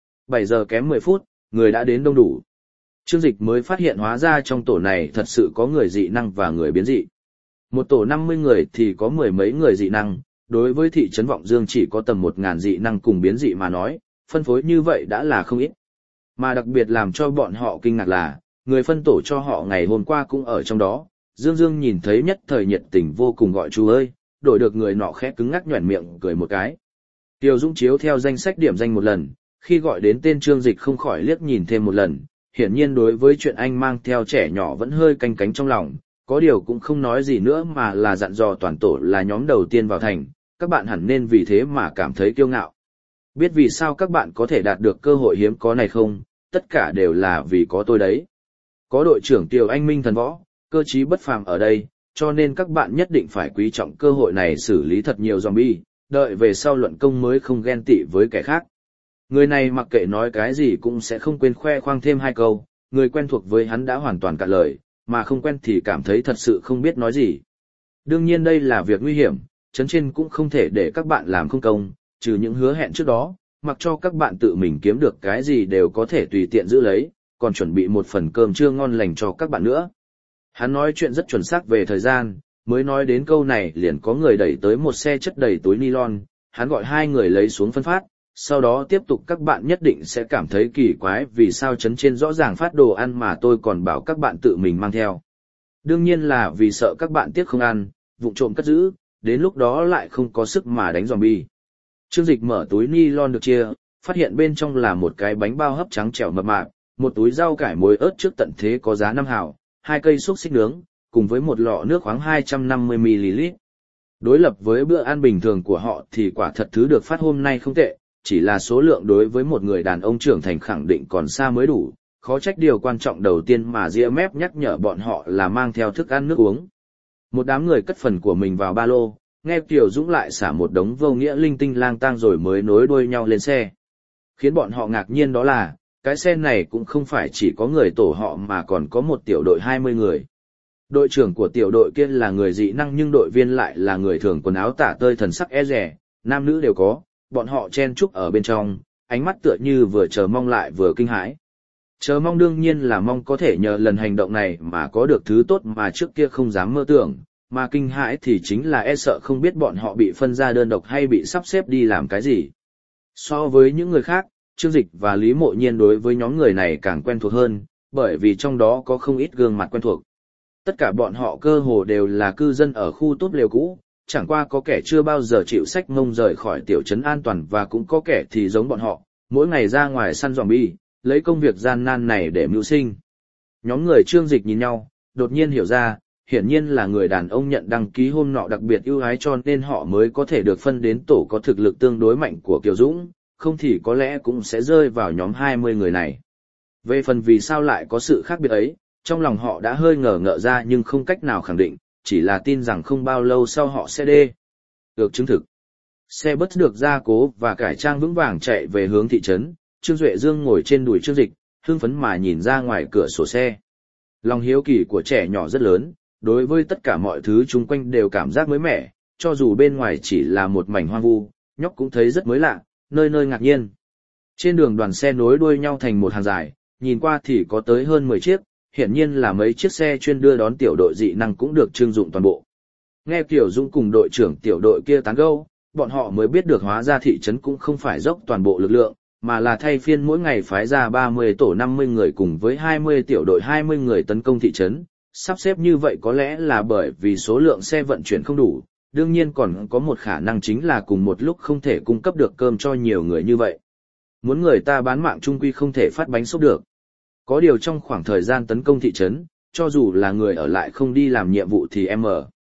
7 giờ kém 10 phút, người đã đến đông đủ. Trương Dịch mới phát hiện hóa ra trong tổ này thật sự có người dị năng và người biến dị. Một tổ 50 người thì có mười mấy người dị năng, đối với thị trấn Vọng Dương chỉ có tầm 1000 dị năng cùng biến dị mà nói, phân phối như vậy đã là không ít. Mà đặc biệt làm cho bọn họ kinh ngạc là, người phân tổ cho họ ngày hôm qua cũng ở trong đó. Dương Dương nhìn thấy nhất thời nhiệt tình vô cùng gọi chú ơi, đổi được người nọ khẽ cứng ngắc nhoẻn miệng cười một cái. Tiêu Dũng chiếu theo danh sách điểm danh một lần, khi gọi đến tên Trương Dịch không khỏi liếc nhìn thêm một lần, hiển nhiên đối với chuyện anh mang theo trẻ nhỏ vẫn hơi canh cánh trong lòng, có điều cũng không nói gì nữa mà là dặn dò toàn tổ là nhóm đầu tiên vào thành, các bạn hẳn nên vì thế mà cảm thấy kiêu ngạo. Biết vì sao các bạn có thể đạt được cơ hội hiếm có này không? Tất cả đều là vì có tôi đấy. Có đội trưởng Tiều Anh Minh thần võ, cơ trí bất phàm ở đây, cho nên các bạn nhất định phải quý trọng cơ hội này xử lý thật nhiều zombie, đợi về sau luận công mới không ghen tị với kẻ khác. Người này mặc kệ nói cái gì cũng sẽ không quên khoe khoang thêm 2 câu, người quen thuộc với hắn đã hoàn toàn cạn lời, mà không quen thì cảm thấy thật sự không biết nói gì. Đương nhiên đây là việc nguy hiểm, trấn trên cũng không thể để các bạn làm không công, trừ những hứa hẹn trước đó, mặc cho các bạn tự mình kiếm được cái gì đều có thể tùy tiện giữ lấy, còn chuẩn bị một phần cơm trưa ngon lành cho các bạn nữa. Hắn nói chuyện rất chuẩn xác về thời gian, mới nói đến câu này liền có người đẩy tới một xe chất đầy túi nylon, hắn gọi 2 người lấy xuống phân phát, sau đó tiếp tục. Các bạn nhất định sẽ cảm thấy kỳ quái vì sao trấn trên rõ ràng phát đồ ăn mà tôi còn bảo các bạn tự mình mang theo. Đương nhiên là vì sợ các bạn tiếc không ăn, vụng trộm cất giữ, đến lúc đó lại không có sức mà đánh zombie. Trương Dịch mở túi nylon được chia, phát hiện bên trong là một cái bánh bao hấp trắng trẻo mập mạp, một túi rau cải muối ớt trước tận thế có giá 5 hào, 2 cây xúc xích nướng, cùng với một lọ nước khoáng 250ml. Đối lập với bữa ăn bình thường của họ thì quả thật thứ được phát hôm nay không tệ, chỉ là số lượng đối với một người đàn ông trưởng thành khẳng định còn xa mới đủ, khó trách điều quan trọng đầu tiên mà GMF nhắc nhở bọn họ là mang theo thức ăn nước uống. Một đám người cất phần của mình vào ba lô, nghe Kiều Dũng lại xả một đống vô nghĩa linh tinh lang tang rồi mới nối đuôi nhau lên xe. Khiến bọn họ ngạc nhiên đó là, cái xe này cũng không phải chỉ có người tổ họ mà còn có một tiểu đội 20 người. Đội trưởng của tiểu đội kia là người dị năng nhưng đội viên lại là người thường quần áo tả tơi thần sắc e dè, nam nữ đều có, bọn họ chen chúc ở bên trong, ánh mắt tựa như vừa chờ mong lại vừa kinh hãi. Chờ mong đương nhiên là mong có thể nhờ lần hành động này mà có được thứ tốt mà trước kia không dám mơ tưởng, mà kinh hãi thì chính là e sợ không biết bọn họ bị phân ra đơn độc hay bị sắp xếp đi làm cái gì. So với những người khác, Trương Dịch và Lý Mộ Nhiên đối với nhóm người này càng quen thuộc hơn, bởi vì trong đó có không ít gương mặt quen thuộc. Tất cả bọn họ cơ hồ đều là cư dân ở khu tốt lều cũ, chẳng qua có kẻ chưa bao giờ chịu xách mông rời khỏi tiểu trấn an toàn và cũng có kẻ thì giống bọn họ, mỗi ngày ra ngoài săn zombie, lấy công việc gian nan này để mưu sinh. Nhóm người Trương Dịch nhìn nhau, đột nhiên hiểu ra, hiển nhiên là người đàn ông nhận đăng ký hôm nọ đặc biệt ưu ái cho nên họ mới có thể được phân đến tổ có thực lực tương đối mạnh của Kiều Dũng, không thì có lẽ cũng sẽ rơi vào nhóm 20 người này. Về phần vì sao lại có sự khác biệt ấy, trong lòng họ đã hơi ngờ ngợ ra nhưng không cách nào khẳng định, chỉ là tin rằng không bao lâu sau họ sẽ được chứng thực. Xe bus được gia cố và cải trang vững vàng chạy về hướng thị trấn, Trương Duệ Dương ngồi trên đùi Trương Dịch, hưng phấn mà nhìn ra ngoài cửa sổ xe. Lòng hiếu kỳ của trẻ nhỏ rất lớn, đối với tất cả mọi thứ chung quanh đều cảm giác mới mẻ, cho dù bên ngoài chỉ là một mảnh hoang vu, nhóc cũng thấy rất mới lạ, nơi nơi ngạc nhiên. Trên đường đoàn xe nối đuôi nhau thành một hàng dài, nhìn qua thì có tới hơn 10 chiếc, hiển nhiên là mấy chiếc xe chuyên đưa đón tiểu đội dị năng cũng được trưng dụng toàn bộ. Nghe Kiều Dũng cùng đội trưởng tiểu đội kia tán gẫu, bọn họ mới biết được hóa ra thị trấn cũng không phải dốc toàn bộ lực lượng, mà là thay phiên mỗi ngày phái ra 30 tổ 50 người cùng với 20 tiểu đội 20 người tấn công thị trấn. Sắp xếp như vậy có lẽ là bởi vì số lượng xe vận chuyển không đủ, đương nhiên còn có một khả năng chính là cùng một lúc không thể cung cấp được cơm cho nhiều người như vậy. Muốn người ta bán mạng chung quy không thể phát bánh xốp được. Có điều trong khoảng thời gian tấn công thị trấn, cho dù là người ở lại không đi làm nhiệm vụ thì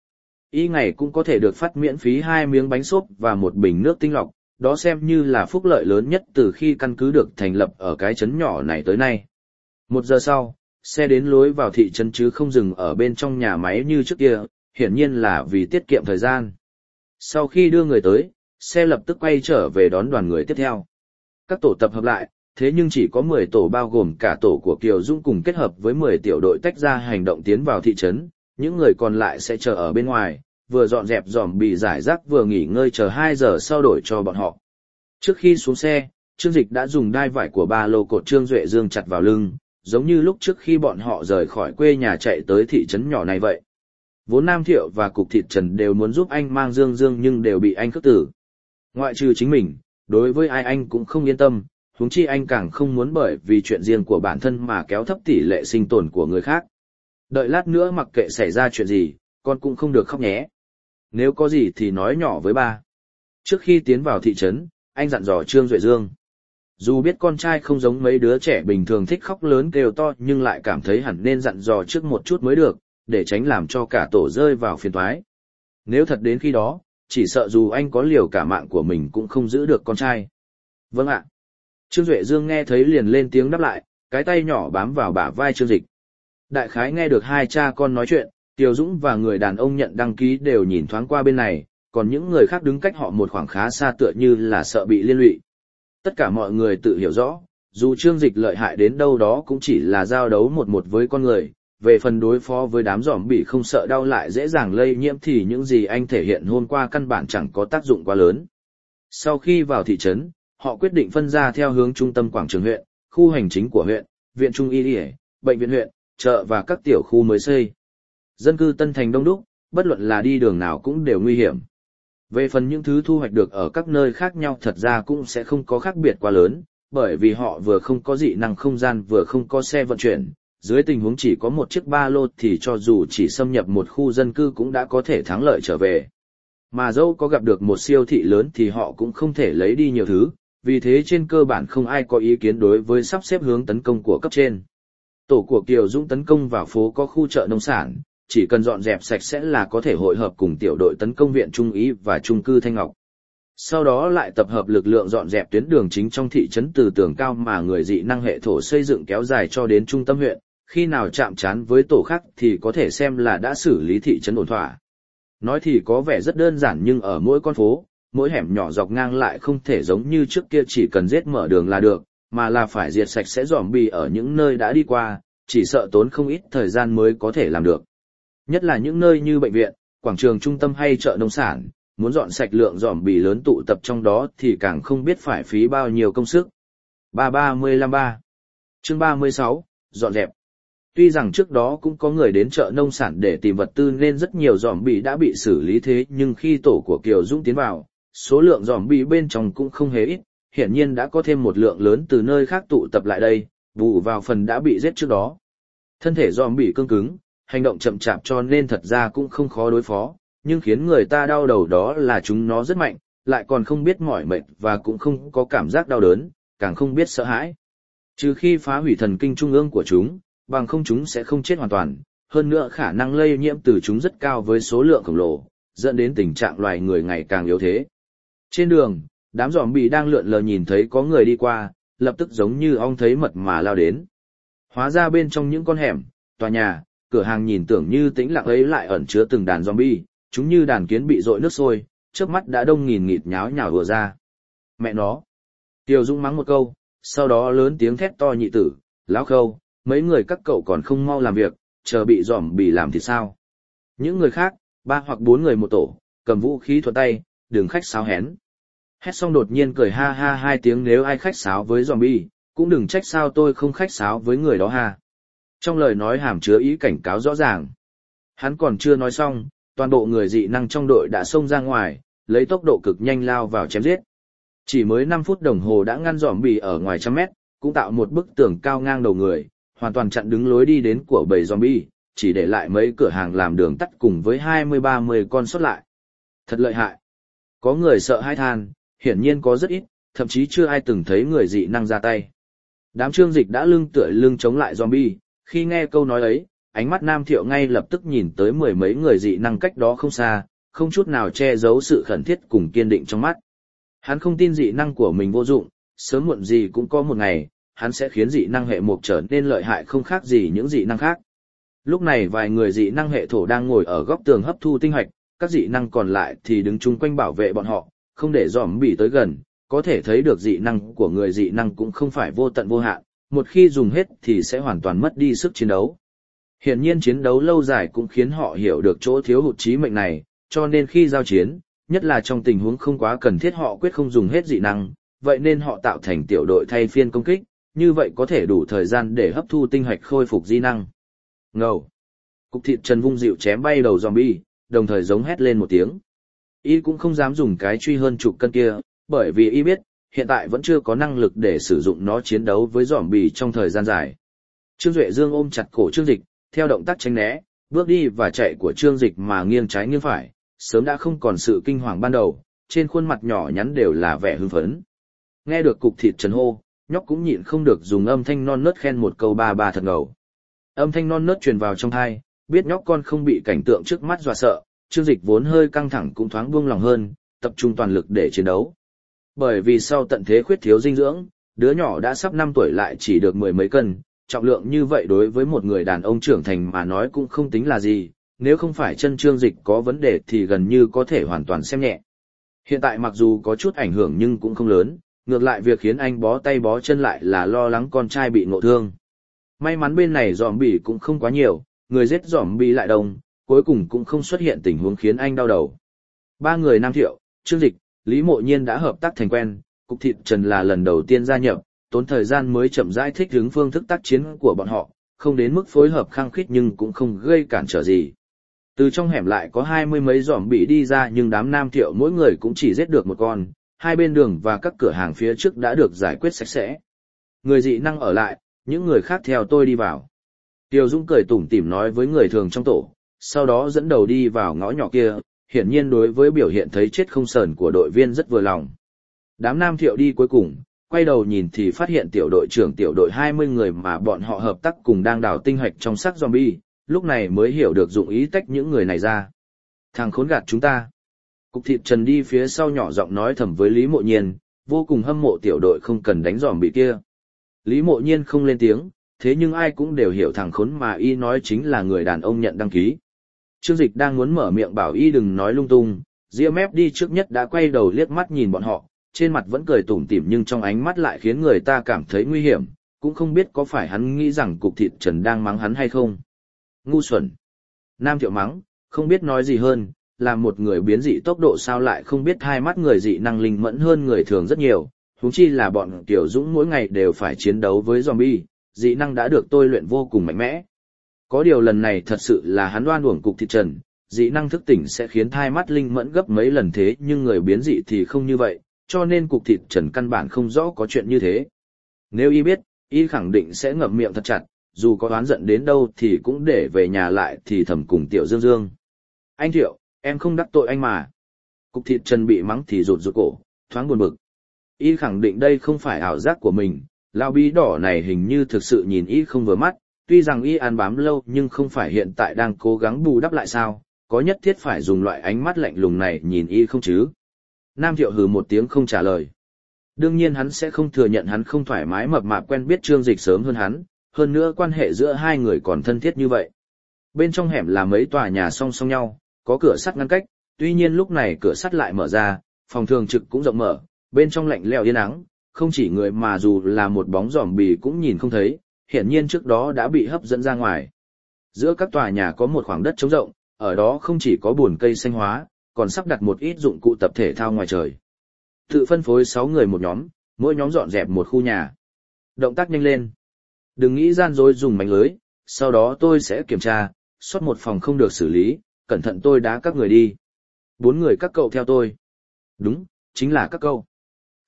y ngày cũng có thể được phát miễn phí 2 miếng bánh xốp và một bình nước tinh lọc, đó xem như là phúc lợi lớn nhất từ khi căn cứ được thành lập ở cái trấn nhỏ này tới nay. 1 giờ sau, xe đến lối vào thị trấn chứ không dừng ở bên trong nhà máy như trước kia, hiển nhiên là vì tiết kiệm thời gian. Sau khi đưa người tới, xe lập tức quay trở về đón đoàn người tiếp theo. Các tổ tập hợp lại, thế nhưng chỉ có 10 tổ bao gồm cả tổ của Kiều Dũng cùng kết hợp với 10 tiểu đội tách ra hành động tiến vào thị trấn, những người còn lại sẽ chờ ở bên ngoài, vừa dọn dẹp dòm bị giải rác vừa nghỉ ngơi chờ 2 giờ sau đổi cho bọn họ. Trước khi xuống xe, Trương Dịch đã dùng đai vải của ba lô cột Trương Duệ Dương chặt vào lưng, giống như lúc trước khi bọn họ rời khỏi quê nhà chạy tới thị trấn nhỏ này vậy. Vốn Nam Thiệu và Cục Thịt Trần đều muốn giúp anh mang Dương Dương nhưng đều bị anh khước từ. Ngoại trừ chính mình, đối với ai anh cũng không yên tâm, huống chi anh càng không muốn bởi vì chuyện riêng của bản thân mà kéo thấp tỷ lệ sinh tồn của người khác. Đợi lát nữa mặc kệ xảy ra chuyện gì, con cũng không được khóc nhé. Nếu có gì thì nói nhỏ với ba. Trước khi tiến vào thị trấn, anh dặn dò Trương Duệ Dương. Dù biết con trai không giống mấy đứa trẻ bình thường thích khóc lớn kêu to nhưng lại cảm thấy hẳn nên dặn dò trước một chút mới được, để tránh làm cho cả tổ rơi vào phiền toái. Nếu thật đến khi đó, chỉ sợ dù anh có liều cả mạng của mình cũng không giữ được con trai. Vâng ạ. Trương Duệ Dương nghe thấy liền lên tiếng đáp lại, cái tay nhỏ bám vào bả vai Trương Dịch. Đại khái nghe được hai cha con nói chuyện, Tiêu Dũng và người đàn ông nhận đăng ký đều nhìn thoáng qua bên này, còn những người khác đứng cách họ một khoảng khá xa tựa như là sợ bị liên lụy. Tất cả mọi người tự hiểu rõ, dù Trương Dịch lợi hại đến đâu đó cũng chỉ là giao đấu một với con người, về phần đối phó với đám giòm bị không sợ đau lại dễ dàng lây nhiễm thì những gì anh thể hiện hôm qua căn bản chẳng có tác dụng quá lớn. Sau khi vào thị trấn, họ quyết định phân ra theo hướng trung tâm quảng trường huyện, khu hành chính của huyện, viện trung y, bệnh viện huyện, chợ và các tiểu khu mới xây. Dân cư Tân Thành đông đúc, bất luận là đi đường nào cũng đều nguy hiểm. Về phần những thứ thu hoạch được ở các nơi khác nhau thật ra cũng sẽ không có khác biệt quá lớn, bởi vì họ vừa không có dị năng không gian vừa không có xe vận chuyển, dưới tình huống chỉ có một chiếc ba lô thì cho dù chỉ xâm nhập một khu dân cư cũng đã có thể thắng lợi trở về. Mà dẫu có gặp được một siêu thị lớn thì họ cũng không thể lấy đi nhiều thứ, vì thế trên cơ bản không ai có ý kiến đối với sắp xếp hướng tấn công của cấp trên. Tổ của Kiều Dũng tấn công vào phố có khu chợ nông sản, chỉ cần dọn dẹp sạch sẽ là có thể hội hợp cùng tiểu đội tấn công viện Trung Ý và Trung cư Thanh Ngọc. Sau đó lại tập hợp lực lượng dọn dẹp tuyến đường chính trong thị trấn từ tường cao mà người dị năng hệ thổ xây dựng kéo dài cho đến trung tâm huyện, khi nào chạm trán với tổ khác thì có thể xem là đã xử lý thị trấn ổn thỏa. Nói thì có vẻ rất đơn giản nhưng ở mỗi con phố, mỗi hẻm nhỏ dọc ngang lại không thể giống như trước kia chỉ cần giết mở đường là được, mà là phải diệt sạch sẽ zombie ở những nơi đã đi qua, chỉ sợ tốn không ít thời gian mới có thể làm được. Nhất là những nơi như bệnh viện, quảng trường trung tâm hay chợ nông sản, muốn dọn sạch lượng zombie lớn tụ tập trong đó thì càng không biết phải phí bao nhiêu công sức. 335-3 Chương 36, dọn dẹp. Tuy rằng trước đó cũng có người đến chợ nông sản để tìm vật tư nên rất nhiều zombie đã bị xử lý thế nhưng khi tổ của Kiều Dũng tiến vào, số lượng zombie bên trong cũng không hề ít, hiển nhiên đã có thêm một lượng lớn từ nơi khác tụ tập lại đây, bù vào phần đã bị giết trước đó. Thân thể zombie cứng cứng, hành động chậm chạp cho nên thật ra cũng không khó đối phó, nhưng khiến người ta đau đầu đó là chúng nó rất mạnh, lại còn không biết mỏi mệt và cũng không có cảm giác đau đớn, càng không biết sợ hãi. Trừ khi phá hủy thần kinh trung ương của chúng, bằng không chúng sẽ không chết hoàn toàn, hơn nữa khả năng lây nhiễm từ chúng rất cao với số lượng khổng lồ, dẫn đến tình trạng loài người ngày càng yếu thế. Trên đường, đám zombie đang lượn lờ nhìn thấy có người đi qua, lập tức giống như ong thấy mật mà lao đến. Hóa ra bên trong những con hẻm, tòa nhà, cửa hàng nhìn tưởng như tĩnh lặng ấy lại ẩn chứa từng đàn zombie, chúng như đàn kiến bị dội nước sôi, chớp mắt đã đông nghìn nghịt nháo nhào ùa ra. Mẹ nó! Tiêu Dũng mắng một câu, sau đó lớn tiếng thét to nhị tử, lão Khâu, mấy người các cậu còn không mau làm việc, chờ bị zombie làm thì sao? Những người khác, 3 hoặc 4 người một tổ, cầm vũ khí thuận tay, đừng khách sáo hén. Hét xong đột nhiên cười ha ha 2 tiếng nếu ai khách sáo với zombie, cũng đừng trách sao tôi không khách sáo với người đó ha. Trong lời nói hàm chứa ý cảnh cáo rõ ràng. Hắn còn chưa nói xong, toàn bộ người dị năng trong đội đã xông ra ngoài, lấy tốc độ cực nhanh lao vào chém giết. Chỉ mới 5 phút đồng hồ đã ngăn zombie ở ngoài trăm mét, cũng tạo một bức tường cao ngang đầu người, hoàn toàn chặn đứng lối đi đến của bầy zombie, chỉ để lại mấy cửa hàng làm đường tắt cùng với 20-30 con sót lại. Thật lợi hại. Có người sợ hãi than, hiển nhiên có rất ít, thậm chí chưa ai từng thấy người dị năng ra tay. Đám Trương Dịch đã lưng tựa lưng chống lại zombie, khi nghe câu nói ấy, ánh mắt Nam Thiệu ngay lập tức nhìn tới mười mấy người dị năng cách đó không xa, không chút nào che giấu sự khẩn thiết cùng kiên định trong mắt. Hắn không tin dị năng của mình vô dụng, sớm muộn gì cũng có một ngày, hắn sẽ khiến dị năng hệ mộc trở nên lợi hại không khác gì những dị năng khác. Lúc này vài người dị năng hệ thổ đang ngồi ở góc tường hấp thu tinh hạch, các dị năng còn lại thì đứng chung quanh bảo vệ bọn họ, không để zombie tới gần, có thể thấy được dị năng của người dị năng cũng không phải vô tận vô hạn, một khi dùng hết thì sẽ hoàn toàn mất đi sức chiến đấu. Hiển nhiên chiến đấu lâu dài cũng khiến họ hiểu được chỗ thiếu hụt trí mệnh này, cho nên khi giao chiến, nhất là trong tình huống không quá cần thiết họ quyết không dùng hết dị năng, vậy nên họ tạo thành tiểu đội thay phiên công kích, như vậy có thể đủ thời gian để hấp thu tinh hạch khôi phục dị năng. Ngầu. Cục thịt Trần vung dịu chém bay đầu zombie, đồng thời giống hét lên một tiếng. Y cũng không dám dùng cái truy hơn chục cân kia, bởi vì y biết, hiện tại vẫn chưa có năng lực để sử dụng nó chiến đấu với zombie trong thời gian dài. Trương Duệ Dương ôm chặt cổ Trương Dịch, theo động tác tránh né, bước đi và chạy của Trương Dịch mà nghiêng trái nghiêng phải, sớm đã không còn sự kinh hoàng ban đầu, trên khuôn mặt nhỏ nhắn đều là vẻ hưng phấn. Nghe được cục thịt Trần hô, nhóc cũng nhịn không được dùng âm thanh non nớt khen một câu ba thật ngầu. Âm thanh non nớt truyền vào trong tai, biết nhóc con không bị cảnh tượng trước mắt dọa sợ, Trương Dịch vốn hơi căng thẳng cũng thoáng buông lòng hơn, tập trung toàn lực để chiến đấu. Bởi vì sau tận thế khuyết thiếu dinh dưỡng, đứa nhỏ đã sắp 5 tuổi lại chỉ được 10 mấy cân, trọng lượng như vậy đối với một người đàn ông trưởng thành mà nói cũng không tính là gì, nếu không phải chân Trương Dịch có vấn đề thì gần như có thể hoàn toàn xem nhẹ. Hiện tại mặc dù có chút ảnh hưởng nhưng cũng không lớn, ngược lại việc khiến anh bó tay bó chân lại là lo lắng con trai bị ngộ thương. May mắn bên này zombie cũng không quá nhiều, người giết zombie lại đông, cuối cùng cũng không xuất hiện tình huống khiến anh đau đầu. 3 người Nam Thiệu, Trương Dịch, Lý Mộ Nhiên đã hợp tác thành quen, cục thịt Trần là lần đầu tiên gia nhập, tốn thời gian mới chậm rãi thích ứng phương thức tác chiến của bọn họ, không đến mức phối hợp khăng khít nhưng cũng không gây cản trở gì. Từ trong hẻm lại có 20 mấy zombie đi ra nhưng đám Nam Thiệu mỗi người cũng chỉ giết được một con, hai bên đường và các cửa hàng phía trước đã được giải quyết sạch sẽ. Người dị năng ở lại, những người khác theo tôi đi vào. Tiêu Dũng cười tủm tỉm nói với người thường trong tổ, sau đó dẫn đầu đi vào ngõ nhỏ kia, hiển nhiên đối với biểu hiện thấy chết không sờn của đội viên rất vừa lòng. Đám Nam Thiệu đi cuối cùng, quay đầu nhìn thì phát hiện tiểu đội trưởng tiểu đội 20 người mà bọn họ hợp tác cùng đang đào tinh hạch trong xác zombie, lúc này mới hiểu được dụng ý tách những người này ra. Thằng khốn gạt chúng ta. Cục thịt Trần đi phía sau nhỏ giọng nói thầm với Lý Mộ Nhiên, vô cùng hâm mộ tiểu đội không cần đánh zombie kia. Lý Mộ Nhiên không lên tiếng, thế nhưng ai cũng đều hiểu thằng khốn mà y nói chính là người đàn ông nhận đăng ký. Trương Dịch đang muốn mở miệng bảo y đừng nói lung tung, Ria Mép đi trước nhất đã quay đầu liếc mắt nhìn bọn họ, trên mặt vẫn cười tủm tỉm nhưng trong ánh mắt lại khiến người ta cảm thấy nguy hiểm, cũng không biết có phải hắn nghĩ rằng cục thịt Trần đang mắng hắn hay không. Ngu xuẩn. Nam Thiệu mắng, không biết nói gì hơn, là một người biến dị tốc độ sao lại không biết hai mắt người dị năng linh mẫn hơn người thường rất nhiều, huống chi là bọn Tiểu Dũng mỗi ngày đều phải chiến đấu với zombie, dị năng đã được tôi luyện vô cùng mạnh mẽ. Có điều lần này thật sự là hắn oan uổng cục thịt Trần, dị năng thức tỉnh sẽ khiến thai mắt linh mẫn gấp mấy lần thế nhưng người biến dị thì không như vậy, cho nên cục thịt Trần căn bản không rõ có chuyện như thế. Nếu y biết, y khẳng định sẽ ngậm miệng thật chặt, dù có oán giận đến đâu thì cũng để về nhà lại thì thầm cùng Tiểu Dương Dương. Anh Thiệu, em không đắc tội anh mà. Cục thịt Trần bị mắng thì rụt rụt cổ, thoáng buồn bực. Y khẳng định đây không phải ảo giác của mình, lão bí đỏ này hình như thực sự nhìn y không vừa mắt, tuy rằng y ăn bám lâu nhưng không phải hiện tại đang cố gắng bù đắp lại sao, có nhất thiết phải dùng loại ánh mắt lạnh lùng này nhìn y không chứ. Nam Thiệu hừ một tiếng không trả lời. Đương nhiên hắn sẽ không thừa nhận hắn không thoải mái mập mạp quen biết Trương Dịch sớm hơn hắn, hơn nữa quan hệ giữa hai người còn thân thiết như vậy. Bên trong hẻm là mấy tòa nhà song song nhau, có cửa sắt ngăn cách, tuy nhiên lúc này cửa sắt lại mở ra, phòng thường trực cũng rộng mở, bên trong lạnh lẽo yên ắng, không chỉ người mà dù là một bóng zombie cũng nhìn không thấy, hiển nhiên trước đó đã bị hấp dẫn ra ngoài. Giữa các tòa nhà có một khoảng đất trống rộng, ở đó không chỉ có bùn cây xanh hóa, còn sắp đặt một ít dụng cụ tập thể thao ngoài trời. Tự phân phối 6 người một nhóm, mỗi nhóm dọn dẹp một khu nhà. Động tác nhanh lên. Đừng nghĩ gian dối dùng mánh lưới, sau đó tôi sẽ kiểm tra, sót một phòng không được xử lý, cẩn thận tôi đá các người đi. 4 người các cậu theo tôi. Đúng, chính là các cậu.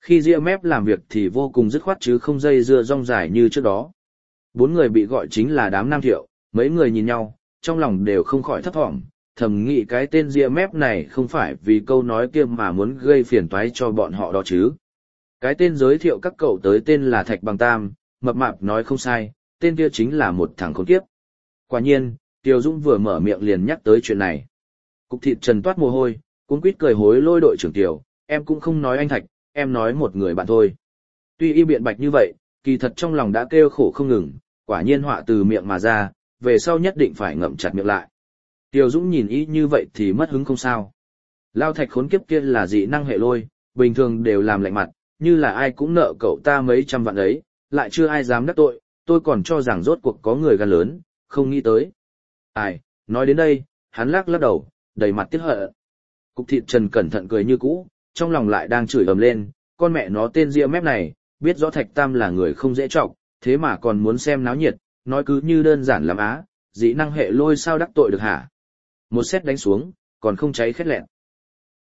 Khi ria mép làm việc thì vô cùng dứt khoát chứ không dây dưa rong dài như trước đó. 4 người bị gọi chính là đám Nam Thiệu, mấy người nhìn nhau, trong lòng đều không khỏi thấp thỏm, thầm nghĩ cái tên ria mép này không phải vì câu nói kia mà muốn gây phiền toái cho bọn họ đó chứ. Cái tên giới thiệu các cậu tới tên là Thạch Bằng Tam, mập mạp nói không sai, tên kia chính là một thằng khốn kiếp. Quả nhiên, Tiêu Dũng vừa mở miệng liền nhắc tới chuyện này. Cục thịt Trần toát mồ hôi, cuống quýt cười hối lôi đội trưởng Tiểu, em cũng không nói anh Thạch, em nói một người bạn thôi. Tuy y biện bạch như vậy, kỳ thật trong lòng đã kêu khổ không ngừng, quả nhiên họa từ miệng mà ra, về sau nhất định phải ngậm chặt miệng lại. Tiêu Dũng nhìn y như vậy thì mất hứng không sao. Lao Thạch khốn kiếp kia là dị năng hệ lôi, bình thường đều làm lạnh mặt, như là ai cũng nợ cậu ta mấy trăm vạn ấy, lại chưa ai dám đắc tội, tôi còn cho rằng rốt cuộc có người gan lớn, không nghĩ tới. Ai, nói đến đây, hắn lắc lắc đầu, đầy mặt tiếc hận. Cục thịt Trần cẩn thận cười như cũ, trong lòng lại đang chửi ầm lên, con mẹ nó tên ria mép này, biết rõ Thạch Tam là người không dễ trọng, thế mà còn muốn xem náo nhiệt, nói cứ như đơn giản lắm á, dị năng hệ lôi sao đắc tội được hả? Một sét đánh xuống, còn không cháy khét lẹn.